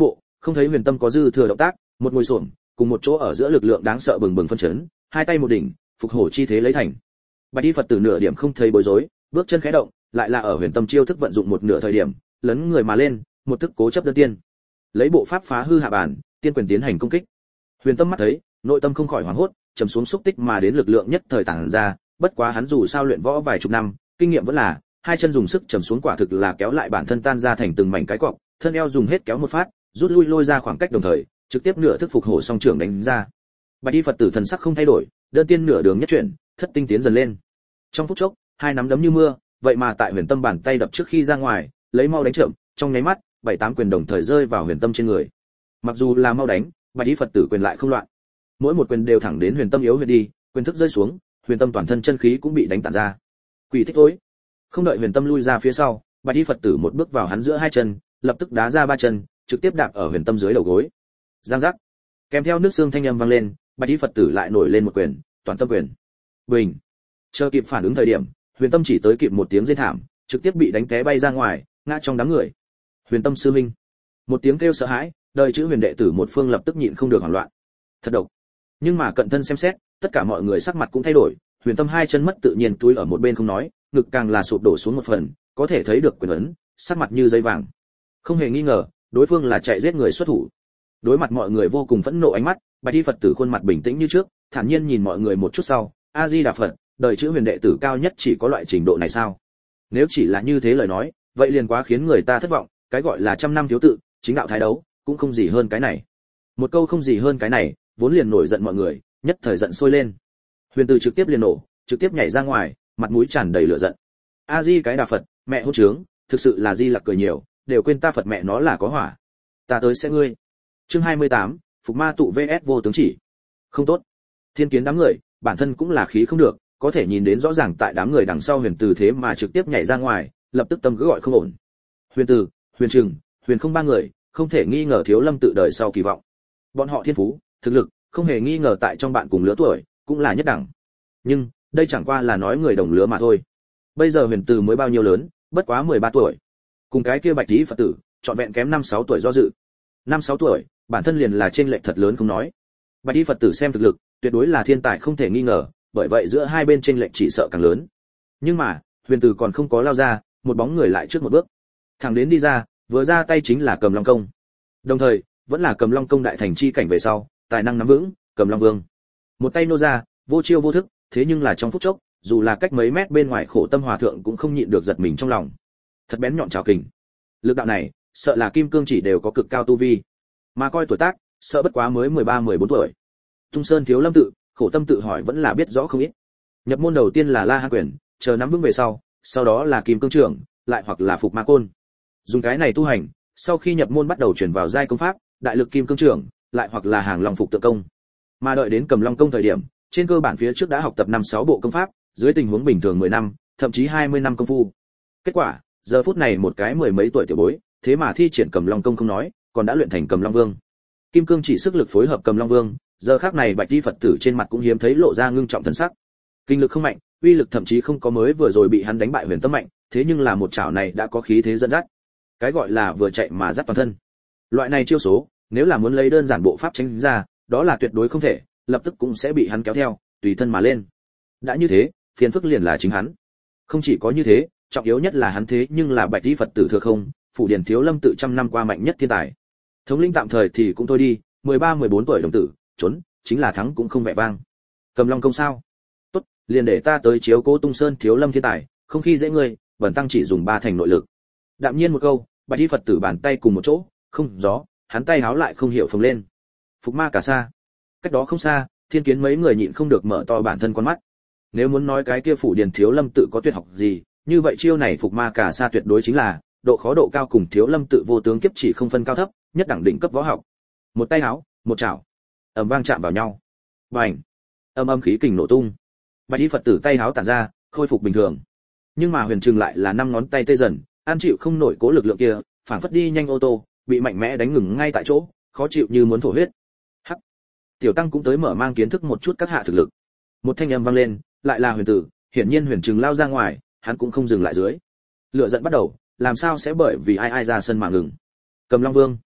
Speaker 1: Không thấy Huyền Tâm có dư thừa động tác, một ngồi xổm, cùng một chỗ ở giữa lực lượng đáng sợ bừng bừng phân chấn, hai tay một đỉnh, phục hổ chi thế lấy thành. Bạch y Phật tử nửa điểm không thấy bối rối, bước chân khẽ động, lại là ở Huyền Tâm chiêu thức vận dụng một nửa thời điểm, lấn người mà lên, một thức cố chấp đơn tiên. Lấy bộ pháp phá hư hạ bản, tiên quyền tiến hành công kích. Huyền Tâm mắt thấy, nội tâm không khỏi hoảng hốt, trầm xuống xúc tích mà đến lực lượng nhất thời tản ra, bất quá hắn dù sao luyện võ vài chục năm, kinh nghiệm vẫn là, hai chân dùng sức trầm xuống quả thực là kéo lại bản thân tan ra thành từng mảnh cái cọc, thân eo dùng hết kéo một phát, rút lui lôi ra khoảng cách đồng thời, trực tiếp nửa thức phục hổ song trưởng đánh ra. Bạch y Phật tử thần sắc không thay đổi, đơn tiên nửa đường nhất chuyển, thất tinh tiến dần lên. Trong phút chốc, hai nắm đấm như mưa, vậy mà tại Huyền Tâm bàn tay đập trước khi ra ngoài, lấy mau đánh chậm, trong nháy mắt, bảy tám quyền đồng thời rơi vào Huyền Tâm trên người. Mặc dù là mau đánh, Bạch y Phật tử quyền lại không loạn. Mỗi một quyền đều thẳng đến Huyền Tâm yếu huyệt đi, quyền thức rơi xuống, Huyền Tâm toàn thân chân khí cũng bị đánh tản ra. Quỷ thích tối. Không đợi Huyền Tâm lui ra phía sau, Bạch y Phật tử một bước vào hắn giữa hai chân, lập tức đá ra ba chân, trực tiếp đạp ở Huyền Tâm dưới đầu gối. Giang giác. Kèm theo nước xương thanh âm vang lên, Bạch y Phật tử lại nổi lên một quyền, toàn tâm quyền. Bình. Chờ kịp phản ứng thời điểm, Huyền Tâm chỉ tới kịp một tiếng rên thảm, trực tiếp bị đánh té bay ra ngoài, ngã trong đám người. Huyền Tâm sư huynh. Một tiếng kêu sợ hãi, đời chữ Huyền đệ tử một phương lập tức nhịn không được hoảng loạn. Thật độc. Nhưng mà cận thân xem xét, tất cả mọi người sắc mặt cũng thay đổi, Huyền Tâm hai chân mất tự nhiên túi ở một bên không nói, ngực càng là sụp đổ xuống một phần, có thể thấy được quyền ấn, sắc mặt như giấy vàng. Không hề nghi ngờ, đối phương là chạy giết người xuất thủ. Đối mặt mọi người vô cùng phẫn nộ ánh mắt, Bạch y Phật tử khuôn mặt bình tĩnh như trước, thản nhiên nhìn mọi người một chút sau, A Di Đà Phật, đời chữ Huyền đệ tử cao nhất chỉ có loại trình độ này sao? Nếu chỉ là như thế lời nói, vậy liền quá khiến người ta thất vọng, cái gọi là trăm năm thiếu tự, chính đạo thái đấu, cũng không gì hơn cái này. Một câu không gì hơn cái này, vốn liền nổi giận mọi người, nhất thời giận sôi lên. Huyền Tử trực tiếp liền nổ, trực tiếp nhảy ra ngoài, mặt mũi tràn đầy lửa giận. A Di cái Đà Phật, mẹ hỗn trướng, thực sự là Di Lặc cười nhiều, đều quên ta Phật mẹ nó là có hỏa. Ta tới sẽ ngươi. Chương hai mươi tám, Phục Ma tụ vs vô tướng chỉ. Không tốt. Thiên Kiến đám người, bản thân cũng là khí không được, có thể nhìn đến rõ ràng tại đám người đằng sau Huyền Tử thế mà trực tiếp nhảy ra ngoài, lập tức tâm cứ gọi không ổn. Huyền Tử, Huyền Trừng, Huyền Không ba người, không thể nghi ngờ Thiếu Lâm tự đời sau kỳ vọng. Bọn họ thiên phú, thực lực, không hề nghi ngờ tại trong bạn cùng lứa tuổi, cũng là nhất đẳng. Nhưng, đây chẳng qua là nói người đồng lứa mà thôi. Bây giờ Huyền Tử mới bao nhiêu lớn, bất quá mười ba tuổi. Cùng cái kia Bạch y Phật tử, trọn vẹn kém năm sáu tuổi do dự. năm sáu tuổi, bản thân liền là chênh lệch thật lớn không nói. Bạch y Phật tử xem thực lực, tuyệt đối là thiên tài không thể nghi ngờ, bởi vậy giữa hai bên chênh lệch chỉ sợ càng lớn. Nhưng mà, Huyền Tử còn không có lao ra, một bóng người lại trước một bước. Thẳng đến đi ra, vừa ra tay chính là Cầm Long công. Đồng thời, vẫn là Cầm Long công đại thành chi cảnh về sau, tài năng nắm vững, Cầm Long Vương. Một tay nô ra, vô chiêu vô thức, thế nhưng là trong phút chốc, dù là cách mấy mét bên ngoài Khổ Tâm hòa thượng cũng không nhịn được giật mình trong lòng. Thật bén nhọn trảo kình. Lực đạo này, sợ là Kim Cương chỉ đều có cực cao tu vi. Mà coi tuổi tác, sợ bất quá mới mười ba mười bốn tuổi. Tung Sơn Thiếu Lâm tự, Khổ Tâm tự hỏi vẫn là biết rõ không ít. Nhập môn đầu tiên là La Hán quyền, chờ nắm vững về sau, sau đó là Kim Cương trưởng, lại hoặc là Phục Ma côn. Dùng cái này tu hành, sau khi nhập môn bắt đầu chuyển vào giai công pháp, đại lực Kim Cương trưởng, lại hoặc là Hàng Long Phục Tượng công. Mà đợi đến Cầm Long công thời điểm, trên cơ bản phía trước đã học tập năm sáu bộ công pháp, dưới tình huống bình thường mười năm, thậm chí hai mươi năm công phu. Kết quả, giờ phút này một cái mười mấy tuổi tiểu bối, thế mà thi triển Cầm Long công không nói, còn đã luyện thành Cầm Long Vương. Kim Cương chỉ sức lực phối hợp Cầm Long Vương, giờ khắc này Bạch y Phật tử trên mặt cũng hiếm thấy lộ ra ngưng trọng thần sắc. Kinh lực không mạnh, uy lực thậm chí không có mới vừa rồi bị hắn đánh bại Huyền Tâm mạnh, thế nhưng là một chảo này đã có khí thế dẫn dắt. Cái gọi là vừa chạy mà dắt toàn thân. Loại này chiêu số, nếu là muốn lấy đơn giản bộ pháp tránh ra, đó là tuyệt đối không thể, lập tức cũng sẽ bị hắn kéo theo, tùy thân mà lên. Đã như thế, phiền phức liền là chính hắn. Không chỉ có như thế, trọng yếu nhất là hắn thế nhưng là Bạch y Phật tử thừa không, phủ điển Thiếu Lâm tự trăm năm qua mạnh nhất thiên tài. Thống lĩnh tạm thời thì cũng thôi đi, mười ba mười bốn tuổi đồng tử, trốn, chính là thắng cũng không vẻ vang. Cầm Long công sao? Tốt, liền để ta tới chiếu cố Tung Sơn Thiếu Lâm thiên tài, không khi dễ ngươi, bẩn tăng chỉ dùng ba thành nội lực. Đạm nhiên một câu, Bạch y Phật tử bàn tay cùng một chỗ, không gió, hắn tay háo lại không hiểu phồng lên. Phục Ma cả sa. Cách đó không xa, Thiên Kiến mấy người nhịn không được mở to bản thân con mắt. Nếu muốn nói cái kia phủ điển Thiếu Lâm tự có tuyệt học gì, như vậy chiêu này Phục Ma cả sa tuyệt đối chính là độ khó độ cao cùng Thiếu Lâm tự vô tướng kiếp chỉ không phân cao thấp, nhất đẳng đỉnh cấp võ học. Một tay háo, một chảo, ầm vang chạm vào nhau. Bành! Âm âm khí kình nổ tung. Bạch y Phật tử tay háo tản ra, khôi phục bình thường. Nhưng mà Huyền Trừng lại là năm ngón tay tê dần, an chịu không nổi cố lực lượng kia, phảng phất đi nhanh ô tô, bị mạnh mẽ đánh ngừng ngay tại chỗ, khó chịu như muốn thổ huyết. Hắc. Tiểu tăng cũng tới mở mang kiến thức một chút các hạ thực lực. Một thanh âm vang lên, lại là Huyền Tử, hiển nhiên Huyền Trừng lao ra ngoài, hắn cũng không dừng lại dưới. Lửa giận bắt đầu, làm sao sẽ bởi vì ai ai ra sân mà ngừng. Cầm Long Vương.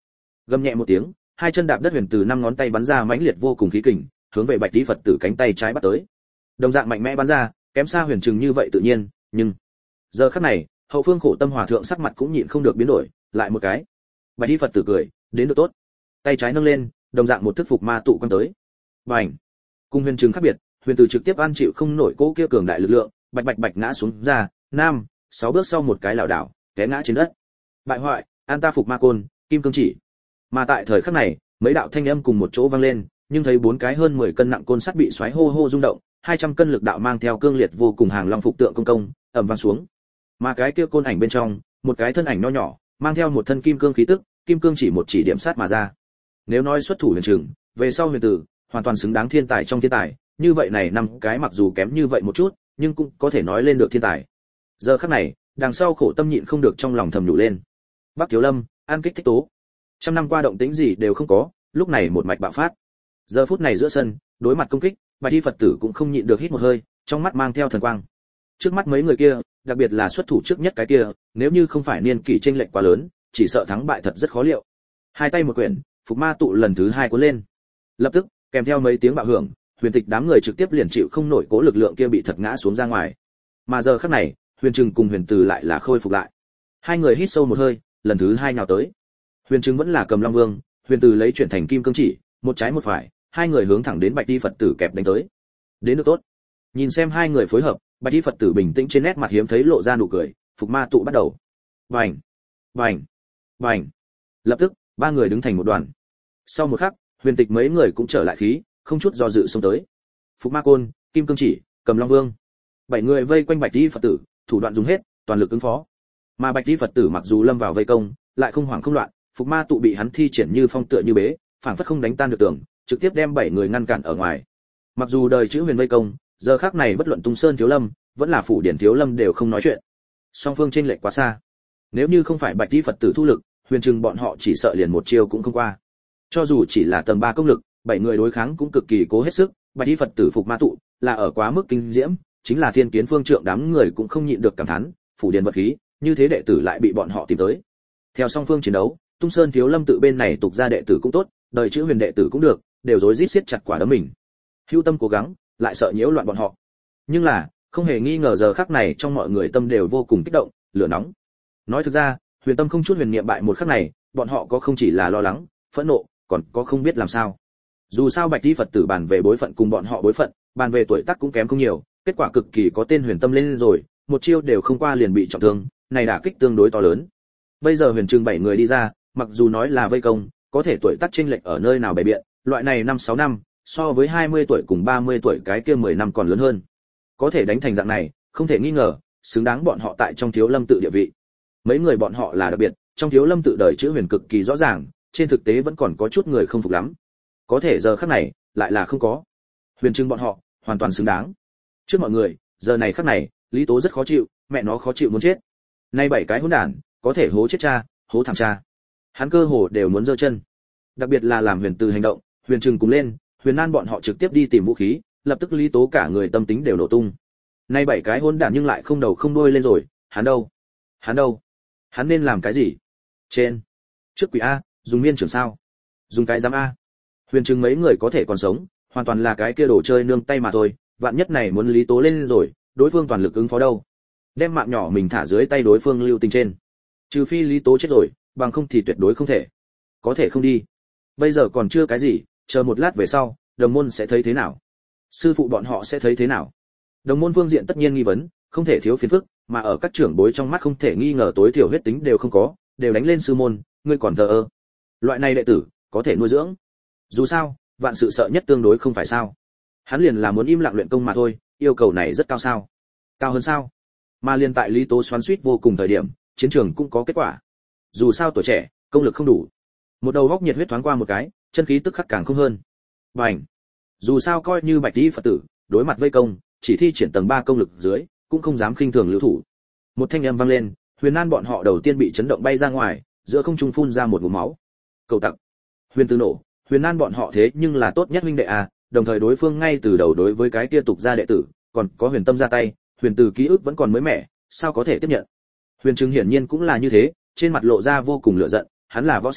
Speaker 1: Gầm nhẹ một tiếng, hai chân đạp đất huyền từ năm ngón tay bắn ra mãnh liệt vô cùng khí kình, hướng về bạch tí Phật tử cánh tay trái bắt tới. Đồng dạng mạnh mẽ bắn ra, kém xa huyền trừng như vậy tự nhiên, nhưng giờ khắc này, hậu phương khổ tâm hòa thượng sắc mặt cũng nhịn không được biến đổi, lại một cái. Bạch tí Phật tử cười, đến được tốt. Tay trái nâng lên, đồng dạng một thức phục ma tụ quăng tới. Bành! Cùng huyền trừng khác biệt, huyền tử trực tiếp an chịu không nổi cỗ kia cường đại lực lượng, bạch bạch bạch ngã xuống ra, nam, sáu bước sau một cái lảo đảo, té ngã trên đất. Bại hoại, an ta phục ma côn, kim cương chỉ. Mà tại thời khắc này, mấy đạo thanh âm cùng một chỗ vang lên, nhưng thấy bốn cái hơn mười cân nặng côn sắt bị xoáy hô hô rung động, hai trăm cân lực đạo mang theo cương liệt vô cùng hàng long phục tượng công công, ầm vang xuống. Mà cái kia côn ảnh bên trong, một cái thân ảnh nho nhỏ, mang theo một thân kim cương khí tức, kim cương chỉ một chỉ điểm sát mà ra. Nếu nói xuất thủ huyền trường, về sau huyền tử, hoàn toàn xứng đáng thiên tài trong thiên tài, như vậy này năm cái mặc dù kém như vậy một chút, nhưng cũng có thể nói lên được thiên tài. Giờ khắc này, đằng sau khổ tâm nhịn không được trong lòng thầm nhủ lên. Bắc Thiếu Lâm, an kích thích tố. Trăm năm qua động tĩnh gì đều không có, lúc này một mạch bạo phát. Giờ phút này giữa sân, đối mặt công kích, Bạch Y Phật tử cũng không nhịn được hít một hơi, trong mắt mang theo thần quang. Trước mắt mấy người kia, đặc biệt là xuất thủ trước nhất cái kia, nếu như không phải niên kỷ chênh lệch quá lớn, chỉ sợ thắng bại thật rất khó liệu. Hai tay một quyển, phục ma tụ lần thứ hai cuốn lên. Lập tức, kèm theo mấy tiếng bạo hưởng, huyền tịch đám người trực tiếp liền chịu không nổi cố lực lượng kia bị thật ngã xuống ra ngoài. Mà giờ khắc này, huyền trừng cùng huyền từ lại là khôi phục lại. Hai người hít sâu một hơi, lần thứ hai nhào tới. Huyền trừng vẫn là cầm long vương, huyền từ lấy chuyển thành kim cương chỉ, một trái một phải, hai người hướng thẳng đến Bạch Y Phật tử kẹp đánh tới. Đến được tốt. Nhìn xem hai người phối hợp, Bạch Y Phật tử bình tĩnh trên nét mặt hiếm thấy lộ ra nụ cười, phục ma tụ bắt đầu. Bành, bành, bành. Lập tức, ba người đứng thành một đoàn. Sau một khắc, huyền tịch mấy người cũng trở lại khí, không chút do dự xông tới. Phục ma côn, kim cương chỉ, cầm long vương. Bảy người vây quanh Bạch Y Phật tử, thủ đoạn dùng hết, toàn lực ứng phó. Mà Bạch Y Phật tử mặc dù lâm vào vây công, lại không hoảng không loạn, phục ma tụ bị hắn thi triển như phong tựa như bế, phảng phất không đánh tan được tường, trực tiếp đem bảy người ngăn cản ở ngoài. Mặc dù đời chữ huyền vây công, giờ khắc này bất luận Tung Sơn Thiếu Lâm, vẫn là Phủ Điển Thiếu Lâm đều không nói chuyện. Song phương trên lệch quá xa. Nếu như không phải Bạch Y Phật tử thu lực, huyền trừng bọn họ chỉ sợ liền một chiêu cũng không qua. Cho dù chỉ là tầng ba công lực, bảy người đối kháng cũng cực kỳ cố hết sức, Bạch Y Phật tử phục ma tụ, là ở quá mức kinh diễm, chính là Thiên Kiến Phương Trượng đám người cũng không nhịn được cảm thán, Phủ Điển vật khí, như thế đệ tử lại bị bọn họ tìm tới. Theo song phương chiến đấu, Tung Sơn Thiếu Lâm tự bên này tục ra đệ tử cũng tốt, đời chữ huyền đệ tử cũng được, đều rối rít siết chặt quả đấm mình. Hưu tâm cố gắng, lại sợ nhiễu loạn bọn họ. Nhưng là, không hề nghi ngờ giờ khắc này trong mọi người tâm đều vô cùng kích động, lửa nóng. Nói thực ra, huyền tâm không chút huyền niệm bại một khắc này, bọn họ có không chỉ là lo lắng, phẫn nộ, còn có không biết làm sao. Dù sao Bạch Y Phật tử bàn về bối phận cùng bọn họ bối phận, bàn về tuổi tác cũng kém không nhiều, kết quả cực kỳ có tên huyền tâm lên rồi, một chiêu đều không qua liền bị trọng thương, này đả kích tương đối to lớn. Bây giờ huyền trừng bảy người đi ra, mặc dù nói là vây công, có thể tuổi tác chênh lệch ở nơi nào bày biện, loại này năm sáu năm, so với hai mươi tuổi cùng ba mươi tuổi cái kia mười năm còn lớn hơn. Có thể đánh thành dạng này, không thể nghi ngờ, xứng đáng bọn họ tại trong Thiếu Lâm tự địa vị. Mấy người bọn họ là đặc biệt, trong Thiếu Lâm tự đời chữ huyền cực kỳ rõ ràng, trên thực tế vẫn còn có chút người không phục lắm. Có thể giờ khắc này, lại là không có. Huyền trừng bọn họ, hoàn toàn xứng đáng. Trước mọi người, giờ này khắc này, Lý Tố rất khó chịu, mẹ nó khó chịu muốn chết. Nay bảy cái hỗn đản, có thể hố chết cha, hố thằng cha. Hắn cơ hồ đều muốn giơ chân. Đặc biệt là làm huyền từ hành động, huyền trừng cùng lên, huyền nan bọn họ trực tiếp đi tìm vũ khí, lập tức Lý Tố cả người tâm tính đều nổ tung. Nay bảy cái hỗn đản nhưng lại không đầu không đuôi lên rồi, hắn đâu? Hắn đâu? Hắn nên làm cái gì? Trên, trước quỷ a, dùng miên trưởng sao? Dùng cái giám a? Huyền trừng mấy người có thể còn sống, hoàn toàn là cái kia đồ chơi nương tay mà thôi, vạn nhất này muốn Lý Tố lên rồi, đối phương toàn lực ứng phó đâu? Đem mạng nhỏ mình thả dưới tay đối phương lưu tình trên. Trừ phi Lý Tố chết rồi, bằng không thì tuyệt đối không thể. Có thể không đi. Bây giờ còn chưa cái gì, chờ một lát về sau, đồng môn sẽ thấy thế nào? Sư phụ bọn họ sẽ thấy thế nào? Đồng môn phương diện tất nhiên nghi vấn, không thể thiếu phiền phức, mà ở các trưởng bối trong mắt không thể nghi ngờ tối thiểu huyết tính đều không có, đều đánh lên sư môn, ngươi còn thờ ơ. Loại này đệ tử, có thể nuôi dưỡng. Dù sao, vạn sự sợ nhất tương đối không phải sao? Hắn liền là muốn im lặng luyện công mà thôi, yêu cầu này rất cao sao? Cao hơn sao? Mà liên tại Lý Tố xoắn xuýt vô cùng thời điểm, chiến trường cũng có kết quả. Dù sao tuổi trẻ, công lực không đủ. Một đầu góc nhiệt huyết thoáng qua một cái, chân khí tức khắc càng không hơn. Bành. Dù sao coi như Bạch Y Phật tử, đối mặt vây công, chỉ thi triển tầng ba công lực dưới, cũng không dám khinh thường lưu thủ. Một thanh âm vang lên, Huyền Nan bọn họ đầu tiên bị chấn động bay ra ngoài, giữa không trung phun ra một ngụm máu. Cầu tặc. Huyền Tư nổ, Huyền Nan bọn họ thế nhưng là tốt nhất huynh đệ à, đồng thời đối phương ngay từ đầu đối với cái kia tục gia đệ tử, còn có Huyền Tâm ra tay, Huyền Từ ký ức vẫn còn mới mẻ, sao có thể tiếp nhận. Huyền Trừng hiển nhiên cũng là như thế, trên mặt lộ ra vô cùng lửa giận, hắn là võ si,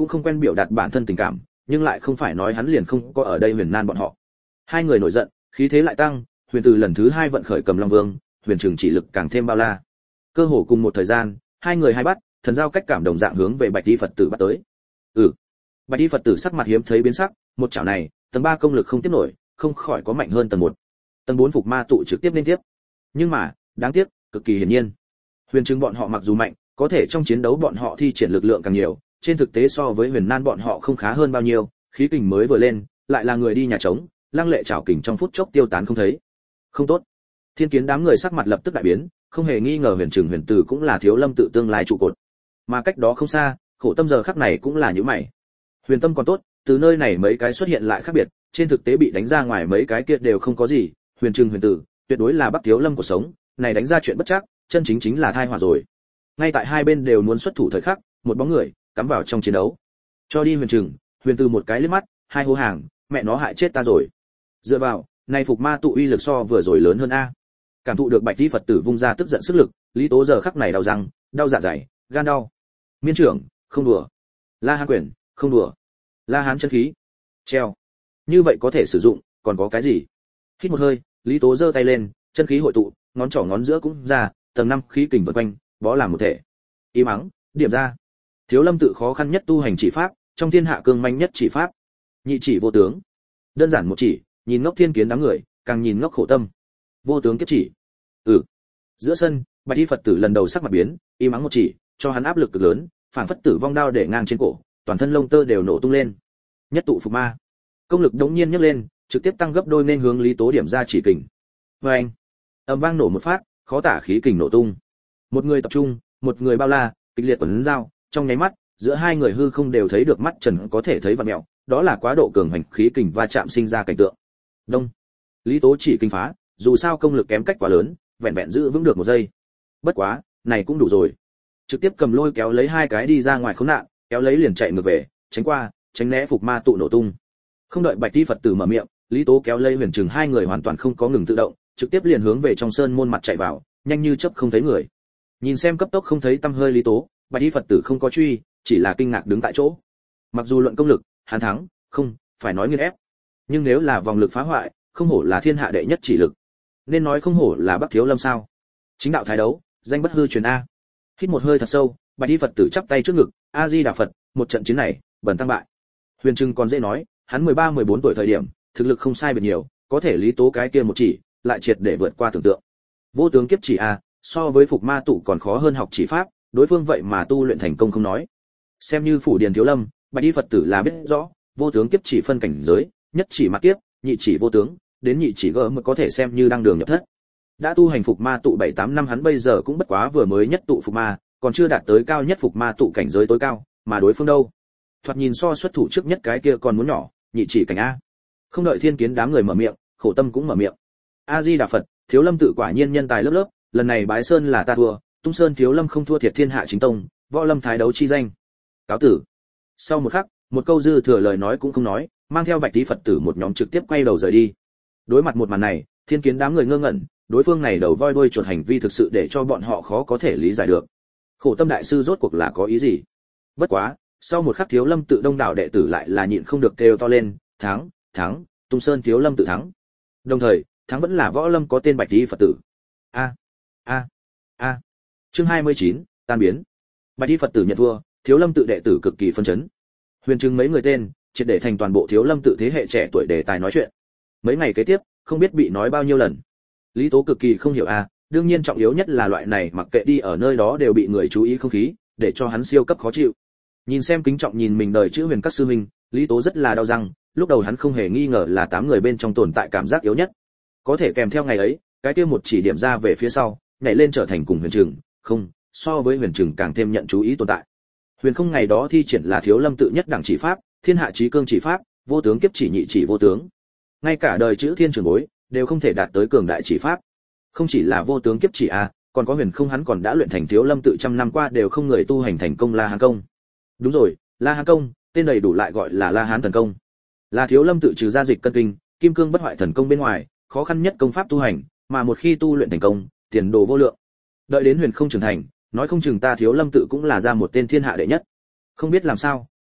Speaker 1: cũng không quen biểu đạt bản thân tình cảm, nhưng lại không phải nói hắn liền không có ở đây Huyền Nan bọn họ. Hai người nổi giận, khí thế lại tăng, Huyền Từ lần thứ hai vận khởi Cầm Long Vương, Huyền Trừng chỉ lực càng thêm bao la. Cơ hồ cùng một thời gian, hai người hai bắt, thần giao cách cảm đồng dạng hướng về Bạch Y Phật tử bắt tới. Ừ. Bạch Y Phật tử sắc mặt hiếm thấy biến sắc, một chảo này, tầng ba công lực không tiếp nổi, không khỏi có mạnh hơn tầng một. Tầng bốn phục ma tụ trực tiếp liên tiếp. Nhưng mà, đáng tiếc, cực kỳ hiển nhiên. Huyền Trừng bọn họ mặc dù mạnh, có thể trong chiến đấu bọn họ thi triển lực lượng càng nhiều, trên thực tế so với Huyền Nan bọn họ không khá hơn bao nhiêu, khí kình mới vừa lên, lại là người đi nhà trống, lăng lệ chảo kình trong phút chốc tiêu tán không thấy. Không tốt. Thiên Kiến đám người sắc mặt lập tức đại biến, không hề nghi ngờ Huyền Trừng Huyền Tử cũng là Thiếu Lâm tự tương lai trụ cột. Mà cách đó không xa, Khổ Tâm giờ khắc này cũng là như mày. Huyền Tâm còn tốt, từ nơi này mấy cái xuất hiện lại khác biệt, trên thực tế bị đánh ra ngoài mấy cái kia đều không có gì, Huyền Trừng Huyền Tử, tuyệt đối là Bắc Thiếu Lâm của sống, này đánh ra chuyện bất trắc, chân chính chính là tai họa rồi. Ngay tại hai bên đều muốn xuất thủ thời khắc, một bóng người cắm vào trong chiến đấu. Cho đi Huyền Trừng, Huyền Tử một cái liếc mắt, hai hô hàng, mẹ nó hại chết ta rồi. Dựa vào, này phục ma tụ uy lực so vừa rồi lớn hơn a. Cảm thụ được Bạch Y Phật tử vung ra tức giận sức lực, Lý Tố giờ khắc này đau răng, đau dạ dày, gan đau. Miên trưởng, không đùa. La Hán quyền, không đùa. La Hán chân khí. Treo. Như vậy có thể sử dụng, còn có cái gì? Hít một hơi, Lý Tố giơ tay lên, chân khí hội tụ, ngón trỏ ngón giữa cũng ra, tầng năm khí kình vần quanh, bó làm một thể. Im mắng, điểm ra. Thiếu Lâm tự khó khăn nhất tu hành chỉ pháp, trong thiên hạ cương manh nhất chỉ pháp. Nhị chỉ vô tướng. Đơn giản một chỉ, nhìn ngốc Thiên Kiến đám người, càng nhìn ngốc Khổ Tâm. Vô tướng kiếp chỉ. Ừ. Giữa sân, Bạch Y Phật tử lần đầu sắc mặt biến, im mắng một chỉ, cho hắn áp lực cực lớn, phảng phất tử vong đao để ngang trên cổ, toàn thân lông tơ đều nổ tung lên. Nhất tụ phục ma. Công lực đống nhiên nhấc lên, trực tiếp tăng gấp đôi nên hướng Lý Tố điểm ra chỉ kình. Oeng. Ầm vang nổ một phát, khó tả khí kình nổ tung. Một người tập trung, một người bao la, kịch liệt quấn dao, trong nháy mắt, giữa hai người hư không đều thấy được mắt trần có thể thấy vặn mèo, đó là quá độ cường hành khí kình va chạm sinh ra cảnh tượng. Đông. Lý Tố chỉ kinh phá, dù sao công lực kém cách quá lớn, vẹn vẹn giữ vững được một giây. Bất quá, này cũng đủ rồi. Trực tiếp cầm lôi kéo lấy hai cái đi ra ngoài khốn nạn, kéo lấy liền chạy ngược về, tránh qua, tránh né phục ma tụ nổ tung. Không đợi Bạch Y Phật tử mở miệng, Lý Tố kéo lấy Huyền Trừng hai người hoàn toàn không có ngừng tự động, trực tiếp liền hướng về trong sơn môn mặt chạy vào, nhanh như chớp không thấy người. Nhìn xem cấp tốc không thấy tăm hơi Lý Tố, Bạch Y Phật tử không có truy, chỉ là kinh ngạc đứng tại chỗ. Mặc dù luận công lực, hắn thắng, không, phải nói nghiền ép. Nhưng nếu là vòng lực phá hoại, không hổ là thiên hạ đệ nhất chỉ lực. Nên nói không hổ là Bắc Thiếu Lâm sao? Chính đạo thái đấu, danh bất hư truyền a. Hít một hơi thật sâu, Bạch Y Phật tử chắp tay trước ngực, A Di Đà Phật, một trận chiến này, bần tăng bại. Huyền Trừng còn dễ nói, hắn mười ba mười bốn tuổi thời điểm, thực lực không sai biệt nhiều, có thể Lý Tố cái kia một chỉ, lại triệt để vượt qua tưởng tượng. Vô tướng kiếp chỉ a, so với phục ma tụ còn khó hơn học chỉ pháp, đối phương vậy mà tu luyện thành công không nói. Xem như phủ điền Thiếu Lâm, Bạch Y Phật tử là biết rõ, vô tướng kiếp chỉ phân cảnh giới, nhất chỉ mặc kiếp, nhị chỉ vô tướng, đến nhị chỉ gỡ mới có thể xem như đang đường nhập thất. Đã tu hành phục ma tụ bảy tám năm hắn bây giờ cũng bất quá vừa mới nhất tụ phục ma, còn chưa đạt tới cao nhất phục ma tụ cảnh giới tối cao, mà đối phương đâu? Thoạt nhìn so xuất thủ trước nhất cái kia còn muốn nhỏ, nhị chỉ cảnh a. Không đợi Thiên Kiến đám người mở miệng, Khổ Tâm cũng mở miệng. A Di Đà Phật, Thiếu Lâm tự quả nhiên nhân tài lớp lớp, lần này bái sơn là ta thua, Tung Sơn Thiếu Lâm không thua thiệt thiên hạ chính tông, võ lâm thái đấu chi danh. Cáo tử. Sau một khắc, một câu dư thừa lời nói cũng không nói, mang theo Bạch Y Phật tử một nhóm trực tiếp quay đầu rời đi. Đối mặt một màn này, Thiên Kiến đám người ngơ ngẩn, đối phương này đầu voi đuôi chuột hành vi thực sự để cho bọn họ khó có thể lý giải được. Khổ Tâm đại sư rốt cuộc là có ý gì? Bất quá, sau một khắc Thiếu Lâm tự đông đảo đệ tử lại là nhịn không được kêu to lên, thắng, thắng, Tung Sơn Thiếu Lâm tự thắng. Đồng thời, thắng vẫn là võ lâm có tên Bạch Y Phật tử. A, a, a. Chương hai mươi chín, tan biến. Bạch Y Phật tử nhận thua, Thiếu Lâm tự đệ tử cực kỳ phân chấn. Huyền Trừng mấy người tên, triệt để thành toàn bộ Thiếu Lâm tự thế hệ trẻ tuổi đề tài nói chuyện. Mấy ngày kế tiếp, không biết bị nói bao nhiêu lần. Lý Tố cực kỳ không hiểu a, đương nhiên trọng yếu nhất là loại này mặc kệ đi ở nơi đó đều bị người chú ý không khí, để cho hắn siêu cấp khó chịu. Nhìn xem kính trọng nhìn mình đời chữ Huyền các sư huynh, Lý Tố rất là đau răng, lúc đầu hắn không hề nghi ngờ là tám người bên trong tồn tại cảm giác yếu nhất. Có thể kèm theo ngày ấy, cái kia một chỉ điểm ra về phía sau, nhảy lên trở thành cùng Huyền Trừng, không, so với Huyền Trừng càng thêm nhận chú ý tồn tại. Huyền không ngày đó thi triển là Thiếu Lâm tự nhất đẳng chỉ pháp, thiên hạ chí cương chỉ pháp, vô tướng kiếp chỉ nhị chỉ vô tướng. Ngay cả đời chữ thiên trường bối đều không thể đạt tới cường đại chỉ pháp. Không chỉ là vô tướng kiếp chỉ a, còn có Huyền không hắn còn đã luyện thành Thiếu Lâm tự trăm năm qua đều không người tu hành thành công La Hán công. Đúng rồi, La Hán công, tên đầy đủ lại gọi là La Hán thần công. Là Thiếu Lâm tự trừ ra dịch cân kinh, kim cương bất hoại thần công bên ngoài, khó khăn nhất công pháp tu hành, mà một khi tu luyện thành công, tiền đồ vô lượng. Đợi đến Huyền không trưởng thành, nói không chừng ta Thiếu Lâm tự cũng là ra một tên thiên hạ đệ nhất. Không biết làm sao,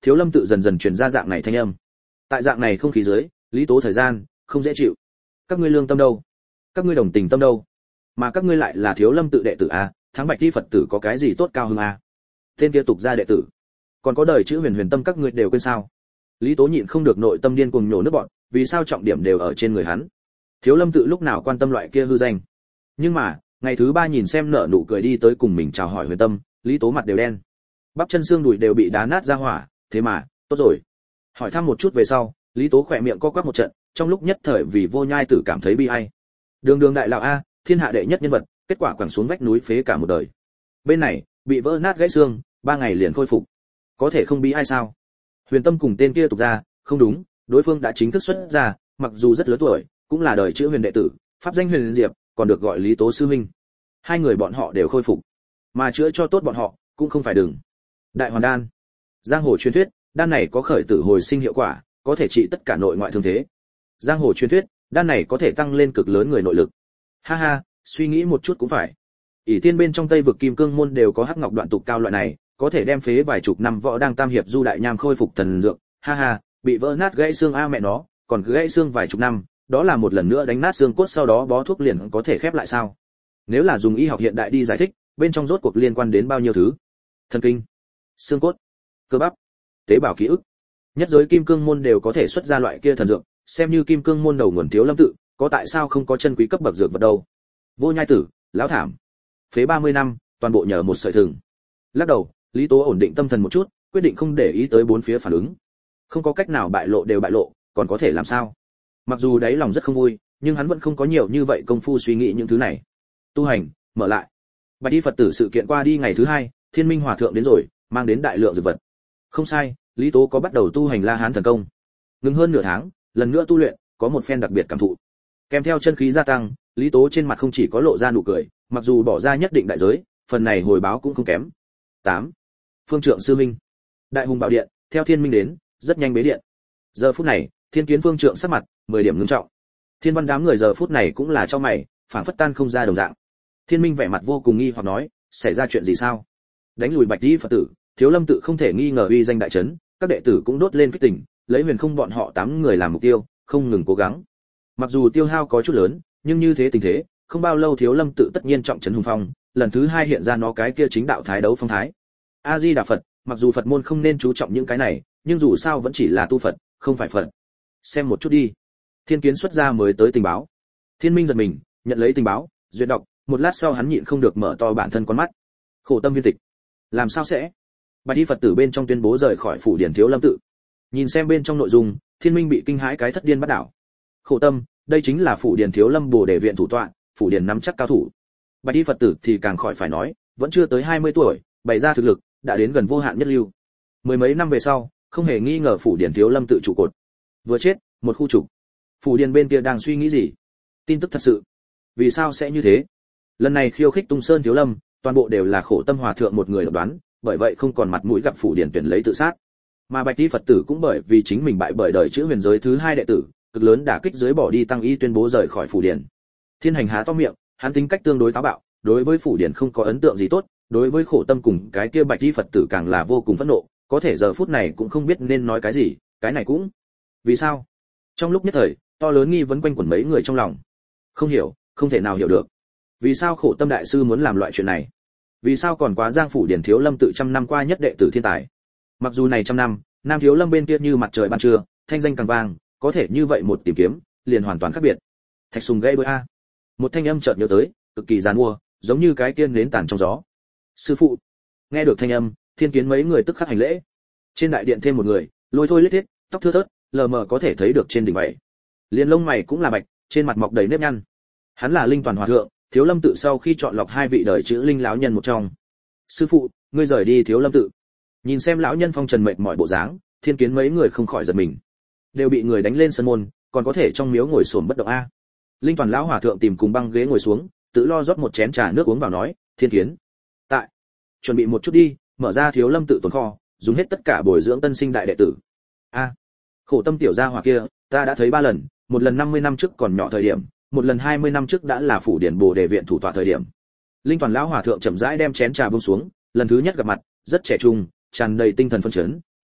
Speaker 1: Thiếu Lâm tự dần dần truyền ra dạng này thanh âm. Tại dạng này không khí dưới, Lý Tố thời gian không dễ chịu. Các ngươi lương tâm đâu? Các ngươi đồng tình tâm đâu? Mà các ngươi lại là Thiếu Lâm tự đệ tử a, thắng Bạch Ti Phật tử có cái gì tốt cao hơn a? Tên kia tục gia đệ tử, còn có đời chữ Huyền Huyền Tâm các ngươi đều quên sao? Lý Tố nhịn không được nội tâm điên cuồng nhổ nước bọt, vì sao trọng điểm đều ở trên người hắn? Thiếu Lâm tự lúc nào quan tâm loại kia hư danh? Nhưng mà, ngày thứ ba nhìn xem nở nụ cười đi tới cùng mình chào hỏi Huyền Tâm, Lý Tố mặt đều đen. Bắp chân xương đùi đều bị đá nát ra hỏa, thế mà, tốt rồi. Hỏi thăm một chút về sau, Lý Tố khỏe miệng co quắp một trận, trong lúc nhất thời vì Vô Nhai Tử cảm thấy bi ai. Đường Đường đại lão a, thiên hạ đệ nhất nhân vật, kết quả quẳng xuống vách núi phế cả một đời. Bên này, bị vỡ nát gãy xương, ba ngày liền khôi phục. Có thể không bi ai sao? Huyền Tâm cùng tên kia tục ra, không đúng, đối phương đã chính thức xuất ra, mặc dù rất lớn tuổi, cũng là đời chữ Huyền đệ tử, pháp danh Huyền Diệp, còn được gọi Lý Tố sư huynh. Hai người bọn họ đều khôi phục, mà chữa cho tốt bọn họ, cũng không phải đừng. Đại Hoàn đan. Giang hồ truyền thuyết, đan này có khởi tử hồi sinh hiệu quả, có thể trị tất cả nội ngoại thương thế. Giang hồ truyền thuyết, đan này có thể tăng lên cực lớn người nội lực. Ha ha, suy nghĩ một chút cũng phải. ỷ tiên bên trong Tây vực Kim Cương môn đều có hắc ngọc đoạn tục cao loại này, có thể đem phế vài chục năm võ đang tam hiệp du đại nham khôi phục thần dược. Ha ha, bị vỡ nát gãy xương a mẹ nó, còn gãy xương vài chục năm, đó là một lần nữa đánh nát xương cốt sau đó bó thuốc liền có thể khép lại sao? Nếu là dùng y học hiện đại đi giải thích, bên trong rốt cuộc liên quan đến bao nhiêu thứ? Thần kinh, xương cốt, cơ bắp, tế bào ký ức. Nhất giới Kim Cương môn đều có thể xuất ra loại kia thần dược, xem như Kim Cương môn đầu nguồn Thiếu Lâm tự, có tại sao không có chân quý cấp bậc dược vật đâu? Vô Nhai Tử, lão thảm. Phế ba mươi năm, toàn bộ nhờ một sợi thừng. Lắc đầu, Lý Tố ổn định tâm thần một chút, quyết định không để ý tới bốn phía phản ứng. Không có cách nào bại lộ đều bại lộ, còn có thể làm sao? Mặc dù đáy lòng rất không vui, nhưng hắn vẫn không có nhiều như vậy công phu suy nghĩ những thứ này. Tu hành, mở lại. Bạch Y Phật tử sự kiện qua đi ngày thứ hai, Thiên Minh Hòa thượng đến rồi, mang đến đại lượng dược vật. Không sai, Lý Tố có bắt đầu tu hành La Hán thần công. Ngừng hơn nửa tháng, lần nữa tu luyện, có một phen đặc biệt cảm thụ. Kèm theo chân khí gia tăng, Lý Tố trên mặt không chỉ có lộ ra nụ cười, mặc dù bỏ ra nhất định đại giới, phần này hồi báo cũng không kém. tám. Phương Trượng sư minh. Đại hùng bảo điện, theo Thiên Minh đến, rất nhanh bế điện. Giờ phút này, Thiên Kiến Phương Trượng sắc mặt mười điểm ngưng trọng. Thiên Văn đám người giờ phút này cũng là cho mày, phảng phất tan không ra đồng dạng. Thiên Minh vẻ mặt vô cùng nghi hoặc nói, xảy ra chuyện gì sao? Đánh lùi Bạch Y Phật tử, Thiếu Lâm tự không thể nghi ngờ uy danh đại chấn, các đệ tử cũng đốt lên kích tỉnh, lấy Huyền Không bọn họ tám người làm mục tiêu, không ngừng cố gắng. Mặc dù tiêu hao có chút lớn, nhưng như thế tình thế, không bao lâu Thiếu Lâm tự tất nhiên trọng trấn hùng phong, lần thứ hai hiện ra nó cái kia chính đạo thái đấu phong thái. A Di Đà Phật, mặc dù Phật môn không nên chú trọng những cái này, nhưng dù sao vẫn chỉ là tu Phật, không phải Phật. Xem một chút đi. Thiên Kiến xuất ra mới tới tình báo. Thiên Minh giật mình, nhận lấy tình báo, duyệt đọc, một lát sau hắn nhịn không được mở to bản thân con mắt. Khổ tâm viên tịch. Làm sao sẽ? Bạch Y Phật tử bên trong tuyên bố rời khỏi phủ điển Thiếu Lâm tự. Nhìn xem bên trong nội dung, Thiên Minh bị kinh hãi cái thất điên bắt đảo. Khổ tâm, đây chính là phủ điển Thiếu Lâm Bồ Đề viện thủ tọa, phủ điển nắm chắc cao thủ. Bạch Y Phật tử thì càng khỏi phải nói, vẫn chưa tới hai mươi tuổi, bày ra thực lực, đã đến gần vô hạn nhất lưu. Mười mấy năm về sau, không hề nghi ngờ phủ điển Thiếu Lâm tự trụ cột. Vừa chết, một khu trục. Phủ điển bên kia đang suy nghĩ gì? Tin tức thật sự. Vì sao sẽ như thế? Lần này khiêu khích Tung Sơn Thiếu Lâm, toàn bộ đều là khổ tâm hòa thượng một người độc đoán, bởi vậy không còn mặt mũi gặp phủ điển tuyển lấy tự sát. Mà Bạch Y Phật tử cũng bởi vì chính mình bại bởi đời chữ huyền giới thứ hai đệ tử, cực lớn đả kích dưới bỏ đi tăng y tuyên bố rời khỏi phủ điển. Thiên Hành há to miệng, hắn tính cách tương đối táo bạo, đối với phủ điển không có ấn tượng gì tốt, đối với khổ tâm cùng cái kia Bạch Y Phật tử càng là vô cùng phẫn nộ, có thể giờ phút này cũng không biết nên nói cái gì, cái này cũng. Vì sao? Trong lúc nhất thời, to lớn nghi vấn quanh quẩn mấy người trong lòng. Không hiểu, không thể nào hiểu được. Vì sao khổ tâm đại sư muốn làm loại chuyện này? Vì sao còn quá Giang phủ điển Thiếu Lâm tự trăm năm qua nhất đệ tử thiên tài? Mặc dù này trăm năm, Nam Thiếu Lâm bên kia như mặt trời ban trưa, thanh danh càng vang, có thể như vậy một tìm kiếm, liền hoàn toàn khác biệt. Thạch Sùng gây bối a. Một thanh âm chợt nhớ tới, cực kỳ giàn mua, giống như cái tiên nến tàn trong gió. Sư phụ. Nghe được thanh âm, Thiên Kiến mấy người tức khắc hành lễ. Trên đại điện thêm một người, lôi thôi lết thiết, tóc thưa thớt, lờ mờ có thể thấy được trên đỉnh vậy. Liền lông mày cũng là bạch, trên mặt mọc đầy nếp nhăn. Hắn là Linh Toàn Hòa thượng, Thiếu Lâm tự sau khi chọn lọc hai vị đời chữ linh lão nhân một trong. Sư phụ, ngươi rời đi Thiếu Lâm tự. Nhìn xem lão nhân phong trần mệt mỏi bộ dáng, Thiên Kiến mấy người không khỏi giật mình. Đều bị người đánh lên sân môn, còn có thể trong miếu ngồi xổm bất động a. Linh Toàn lão hòa thượng tìm cùng băng ghế ngồi xuống, tự lo rót một chén trà nước uống vào nói, Thiên Kiến, tại, chuẩn bị một chút đi, mở ra Thiếu Lâm tự tồn kho, dùng hết tất cả bồi dưỡng tân sinh đại đệ tử. A, khổ tâm tiểu gia hỏa kia, ta đã thấy ba lần, một lần năm mươi năm trước còn nhỏ thời điểm, một lần hai mươi năm trước đã là phủ điển Bồ Đề viện thủ tọa thời điểm. Linh Toàn lão hòa thượng chậm rãi đem chén trà buông xuống, lần thứ nhất gặp mặt, rất trẻ trung, tràn đầy tinh thần phấn chấn,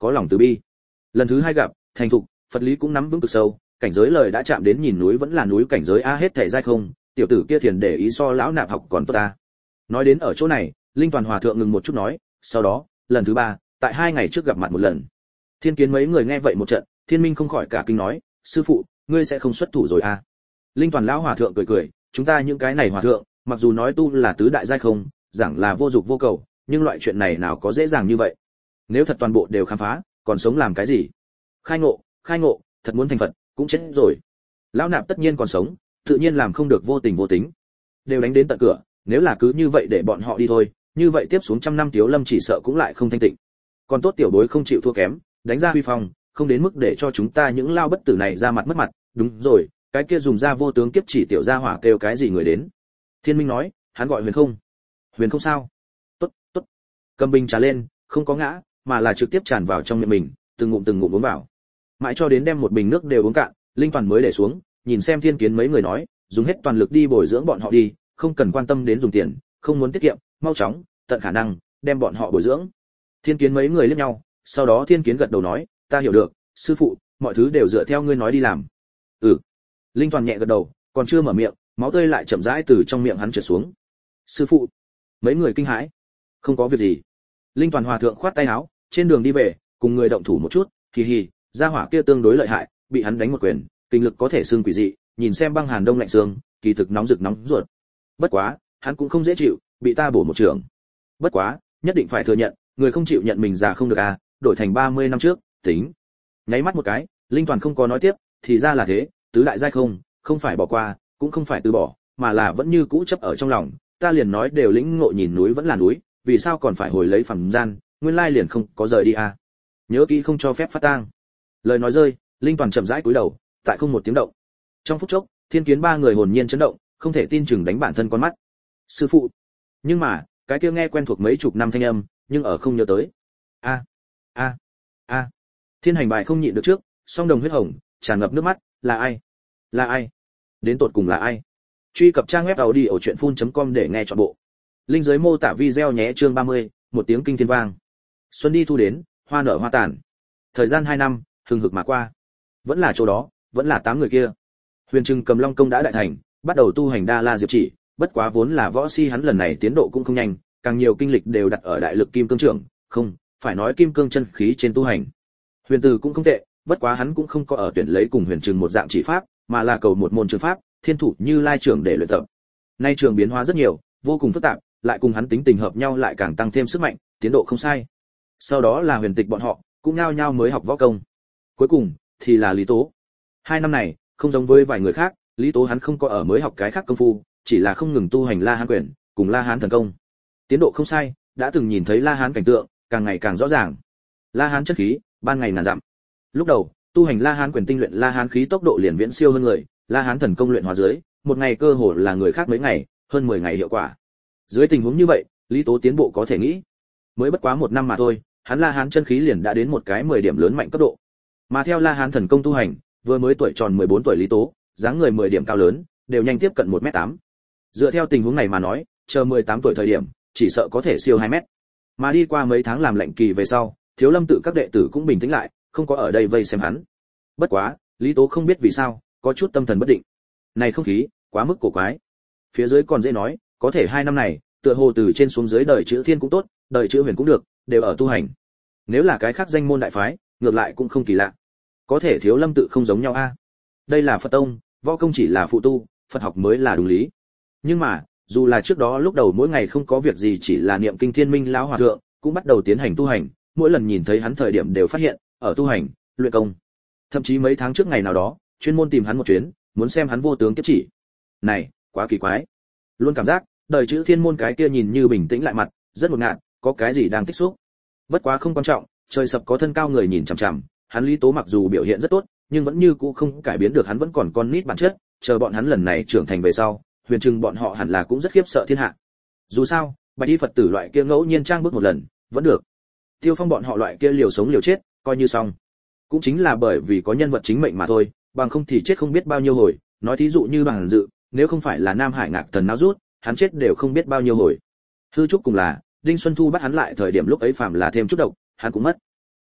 Speaker 1: có lòng từ bi. Lần thứ hai gặp, thành thục, Phật lý cũng nắm vững cực sâu, cảnh giới lời đã chạm đến nhìn núi vẫn là núi cảnh giới a hết thảy dai không, tiểu tử kia thiền để ý so lão nạp học còn tốt ta. Nói đến ở chỗ này, Linh Toàn Hòa thượng ngừng một chút nói, sau đó, lần thứ ba, tại hai ngày trước gặp mặt một lần. Thiên Kiến mấy người nghe vậy một trận, Thiên Minh không khỏi cả kinh nói, sư phụ, ngươi sẽ không xuất thủ rồi à? Linh Toàn lão hòa thượng cười cười, chúng ta những cái này hòa thượng, mặc dù nói tu là tứ đại giai không, giảng là vô dục vô cầu, nhưng loại chuyện này nào có dễ dàng như vậy. Nếu thật toàn bộ đều khám phá, còn sống làm cái gì? Khai ngộ, khai ngộ, thật muốn thành Phật, cũng chết rồi. Lão nạp tất nhiên còn sống, tự nhiên làm không được vô tình vô tính. Đều đánh đến tận cửa, nếu là cứ như vậy để bọn họ đi thôi, như vậy tiếp xuống trăm năm Tiếu Lâm chỉ sợ cũng lại không thanh tịnh. Còn tốt tiểu bối không chịu thua kém, đánh ra huy phong, không đến mức để cho chúng ta những lao bất tử này ra mặt mất mặt. Đúng rồi, cái kia dùng ra vô tướng kiếp chỉ tiểu gia hỏa kêu cái gì người đến? Thiên Minh nói, hắn gọi Huyền Không. Huyền Không sao? Tốt, tốt. Cầm bình trà lên, không có ngã, mà là trực tiếp tràn vào trong miệng mình, từng ngụm từng ngụm uống vào. Mãi cho đến đem một bình nước đều uống cạn, Linh Toàn mới để xuống, nhìn xem Thiên Kiến mấy người nói, dùng hết toàn lực đi bồi dưỡng bọn họ đi, không cần quan tâm đến dùng tiền, không muốn tiết kiệm, mau chóng, tận khả năng đem bọn họ bồi dưỡng. Thiên Kiến mấy người liếc nhau, sau đó Thiên Kiến gật đầu nói, ta hiểu được, sư phụ, mọi thứ đều dựa theo ngươi nói đi làm. Ừ. Linh Toàn nhẹ gật đầu, còn chưa mở miệng, máu tươi lại chậm rãi từ trong miệng hắn trượt xuống. Sư phụ. Mấy người kinh hãi. Không có việc gì. Linh Toàn hòa thượng khoát tay áo, trên đường đi về, cùng người động thủ một chút, hì hì, gia hỏa kia tương đối lợi hại, bị hắn đánh một quyền, kinh lực có thể xương quỷ dị, nhìn xem băng hàn đông lạnh xương, kỳ thực nóng rực nóng ruột. Bất quá, hắn cũng không dễ chịu, bị ta bổ một trường. Bất quá, nhất định phải thừa nhận, người không chịu nhận mình già không được à, đổi thành ba mươi năm trước, tính. Nháy mắt một cái, Linh Toàn không có nói tiếp, thì ra là thế, tứ đại giai không, không phải bỏ qua, cũng không phải từ bỏ, mà là vẫn như cũ chấp ở trong lòng, ta liền nói đều lĩnh ngộ nhìn núi vẫn là núi, vì sao còn phải hồi lấy phàm gian, nguyên lai liền không có rời đi à. Nhớ kỹ không cho phép phát tang. Lời nói rơi, Linh Toàn chậm rãi cúi đầu, tại không một tiếng động. Trong phút chốc, Thiên Kiến ba người hồn nhiên chấn động, không thể tin chừng đánh bản thân con mắt. Sư phụ. Nhưng mà, cái kia nghe quen thuộc mấy chục năm thanh âm, nhưng ở không nhớ tới. A, a, a. Thiên Hành Bài không nhịn được trước, song đồng huyết hồng, tràn ngập nước mắt, là ai? Là ai? Đến tột cùng là ai? Truy cập trang web audiochuyenphun.com để nghe trọn bộ. Link dưới mô tả video nhé, chương ba mươi, một tiếng kinh thiên vang. Xuân đi thu đến, hoa nở hoa tàn. Thời gian hai năm, hừng hực mà qua. Vẫn là chỗ đó, vẫn là tám người kia. Huyền Trừng Cầm Long công đã đại thành, bắt đầu tu hành Đa La Diệp Chỉ, bất quá vốn là võ si hắn lần này tiến độ cũng không nhanh, càng nhiều kinh lịch đều đặt ở đại lực kim cương trưởng, không, phải nói kim cương chân khí trên tu hành. Huyền Từ cũng không tệ, bất quá hắn cũng không có ở tuyển lấy cùng Huyền Trừng một dạng chỉ pháp, mà là cầu một môn trường pháp, thiên thủ Như Lai trưởng để luyện tập. Nay trường biến hóa rất nhiều, vô cùng phức tạp, lại cùng hắn tính tình hợp nhau lại càng tăng thêm sức mạnh, tiến độ không sai. Sau đó là Huyền Tịch bọn họ, cũng nhao nhao mới học võ công. Cuối cùng thì là Lý Tố. Hai năm này, không giống với vài người khác, Lý Tố hắn không có ở mới học cái khác công phu, chỉ là không ngừng tu hành La Hán quyền, cùng La Hán thần công. Tiến độ không sai, đã từng nhìn thấy La Hán cảnh tượng, càng ngày càng rõ ràng. La Hán chất khí, ban ngày ngàn dặm. Lúc đầu, tu hành La Hán quyền tinh luyện La Hán khí tốc độ liền viễn siêu hơn người, La Hán thần công luyện hóa dưới, một ngày cơ hồ là người khác mấy ngày, hơn mười ngày hiệu quả. Dưới tình huống như vậy, Lý Tố tiến bộ có thể nghĩ, mới bất quá một năm mà thôi, hắn La Hán chân khí liền đã đến một cái mười điểm lớn mạnh cấp độ. Mà theo La Hán thần công tu hành, vừa mới tuổi tròn mười bốn tuổi Lý Tố, dáng người mười điểm cao lớn, đều nhanh tiếp cận một mét tám. Dựa theo tình huống này mà nói, chờ mười tám tuổi thời điểm, chỉ sợ có thể siêu hai mét. Mà đi qua mấy tháng làm lệnh kỳ về sau, Thiếu Lâm tự các đệ tử cũng bình tĩnh lại, không có ở đây vây xem hắn. Bất quá, Lý Tố không biết vì sao, có chút tâm thần bất định. Này không khí, quá mức cổ quái. Phía dưới còn dễ nói, có thể hai năm này, tựa hồ từ trên xuống dưới đời chữ Thiên cũng tốt, đời chữ Huyền cũng được, đều ở tu hành. Nếu là cái khác danh môn đại phái, ngược lại cũng không kỳ lạ. Có thể Thiếu Lâm tự không giống nhau a. Đây là Phật tông, võ công chỉ là phụ tu, Phật học mới là đúng lý. Nhưng mà, dù là trước đó lúc đầu mỗi ngày không có việc gì chỉ là niệm kinh Thiên Minh lão hòa thượng, cũng bắt đầu tiến hành tu hành, mỗi lần nhìn thấy hắn thời điểm đều phát hiện, ở tu hành, luyện công. Thậm chí mấy tháng trước ngày nào đó, chuyên môn tìm hắn một chuyến, muốn xem hắn vô tướng kiếp chỉ. Này, quá kỳ quái. Luôn cảm giác, đời chữ Thiên môn cái kia nhìn như bình tĩnh lại mặt, rất ngột ngạt, có cái gì đang tích xúc. Bất quá không quan trọng, trời sập có thân cao người nhìn chằm chằm, hắn Lý Tố mặc dù biểu hiện rất tốt, nhưng vẫn như cũ không cải biến được hắn vẫn còn con nít bản chất, chờ bọn hắn lần này trưởng thành về sau, Huyền Trừng bọn họ hẳn là cũng rất khiếp sợ thiên hạ. Dù sao, Bạch Y Phật tử loại kia ngẫu nhiên trang bước một lần, vẫn được. Tiêu Phong bọn họ loại kia liều sống liều chết, coi như xong. Cũng chính là bởi vì có nhân vật chính mệnh mà thôi, bằng không thì chết không biết bao nhiêu hồi, nói thí dụ như Bằng Dự, nếu không phải là Nam Hải Ngạc Thần náo rút, hắn chết đều không biết bao nhiêu hồi. Hư Trúc cùng là, Đinh Xuân Thu bắt hắn lại thời điểm lúc ấy phạm là thêm chút độc, hắn cũng mất.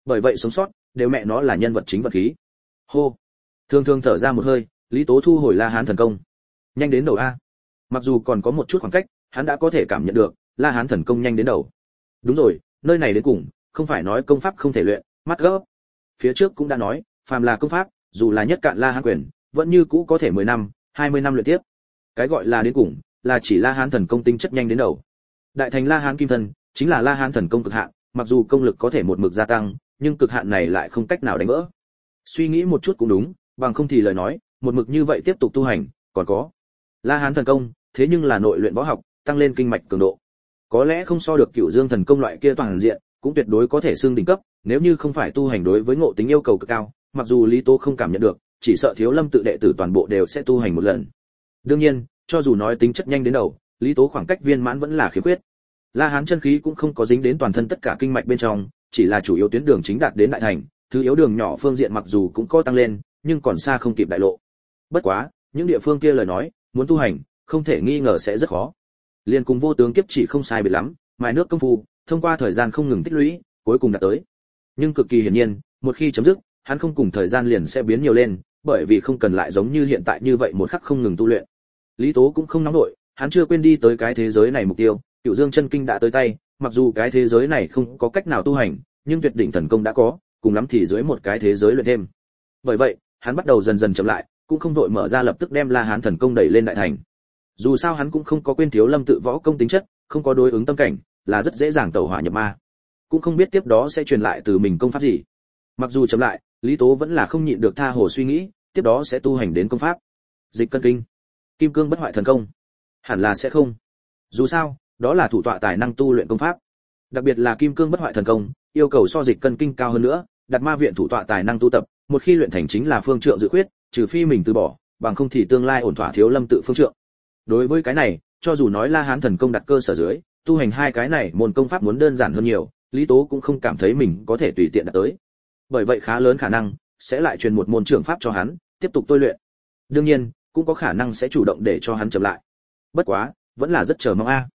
Speaker 1: Bởi vậy sống sót đều mẹ nó là nhân vật chính vật khí. Hô. Thường thường thở ra một hơi, Lý Tố thu hồi La Hán thần công. Nhanh đến đầu a. Mặc dù còn có một chút khoảng cách, hắn đã có thể cảm nhận được La Hán thần công nhanh đến đầu. Đúng rồi, nơi này đến cùng, không phải nói công pháp không thể luyện, mắt gấp. Phía trước cũng đã nói, phàm là công pháp, dù là nhất cạn La Hán quyền, vẫn như cũ có thể mười năm, hai mươi năm luyện tiếp. Cái gọi là đến cùng, là chỉ La Hán thần công tinh chất nhanh đến đầu. Đại thành La Hán kim thân, chính là La Hán thần công cực hạn, mặc dù công lực có thể một mực gia tăng, nhưng cực hạn này lại không cách nào đánh vỡ. Suy nghĩ một chút cũng đúng, bằng không thì lời nói, một mực như vậy tiếp tục tu hành, còn có La Hán thần công, thế nhưng là nội luyện võ học, tăng lên kinh mạch cường độ. Có lẽ không so được Cửu Dương thần công loại kia toàn diện, cũng tuyệt đối có thể xưng đỉnh cấp, nếu như không phải tu hành đối với ngộ tính yêu cầu cực cao, mặc dù Lý Tố không cảm nhận được, chỉ sợ Thiếu Lâm tự đệ tử toàn bộ đều sẽ tu hành một lần. Đương nhiên, cho dù nói tính chất nhanh đến đầu, Lý Tố khoảng cách viên mãn vẫn là khiếm khuyết. La Hán chân khí cũng không có dính đến toàn thân tất cả kinh mạch bên trong, chỉ là chủ yếu tuyến đường chính đạt đến đại thành, thứ yếu đường nhỏ phương diện mặc dù cũng có tăng lên, nhưng còn xa không kịp đại lộ. Bất quá, những địa phương kia lời nói, muốn tu hành, không thể nghi ngờ sẽ rất khó. Liên cùng vô tướng kiếp chỉ không sai biệt lắm, mài nước công phu, thông qua thời gian không ngừng tích lũy, cuối cùng đạt tới. Nhưng cực kỳ hiển nhiên, một khi chấm dứt, hắn không cùng thời gian liền sẽ biến nhiều lên, bởi vì không cần lại giống như hiện tại như vậy một khắc không ngừng tu luyện. Lý Tố cũng không nóng nổi, hắn chưa quên đi tới cái thế giới này mục tiêu, Cửu Dương chân kinh đã tới tay, mặc dù cái thế giới này không có cách nào tu hành, nhưng tuyệt đỉnh thần công đã có, cùng lắm thì dưới một cái thế giới luyện thêm. Bởi vậy, hắn bắt đầu dần dần chậm lại, cũng không vội mở ra lập tức đem La Hán thần công đẩy lên đại thành. Dù sao hắn cũng không có quên Thiếu Lâm tự võ công tính chất, không có đối ứng tâm cảnh, là rất dễ dàng tẩu hỏa nhập ma. Cũng không biết tiếp đó sẽ truyền lại từ mình công pháp gì. Mặc dù chậm lại, Lý Tố vẫn là không nhịn được tha hồ suy nghĩ, tiếp đó sẽ tu hành đến công pháp Dịch Cân kinh, Kim Cương bất hoại thần công. Hẳn là sẽ không. Dù sao, đó là thủ tọa tài năng tu luyện công pháp. Đặc biệt là Kim Cương bất hoại thần công, yêu cầu so Dịch Cân kinh cao hơn nữa, đặt ma viện thủ tọa tài năng tu tập, một khi luyện thành chính là phương trượng dự quyết, trừ phi mình từ bỏ, bằng không thì tương lai ổn thỏa Thiếu Lâm tự phương trượng. Đối với cái này, cho dù nói La Hán thần công đặt cơ sở dưới, tu hành hai cái này môn công pháp muốn đơn giản hơn nhiều, Lý Tố cũng không cảm thấy mình có thể tùy tiện đạt tới. Bởi vậy khá lớn khả năng sẽ lại truyền một môn trưởng pháp cho hắn, tiếp tục tôi luyện. Đương nhiên, cũng có khả năng sẽ chủ động để cho hắn chậm lại. Bất quá, vẫn là rất chờ mong a.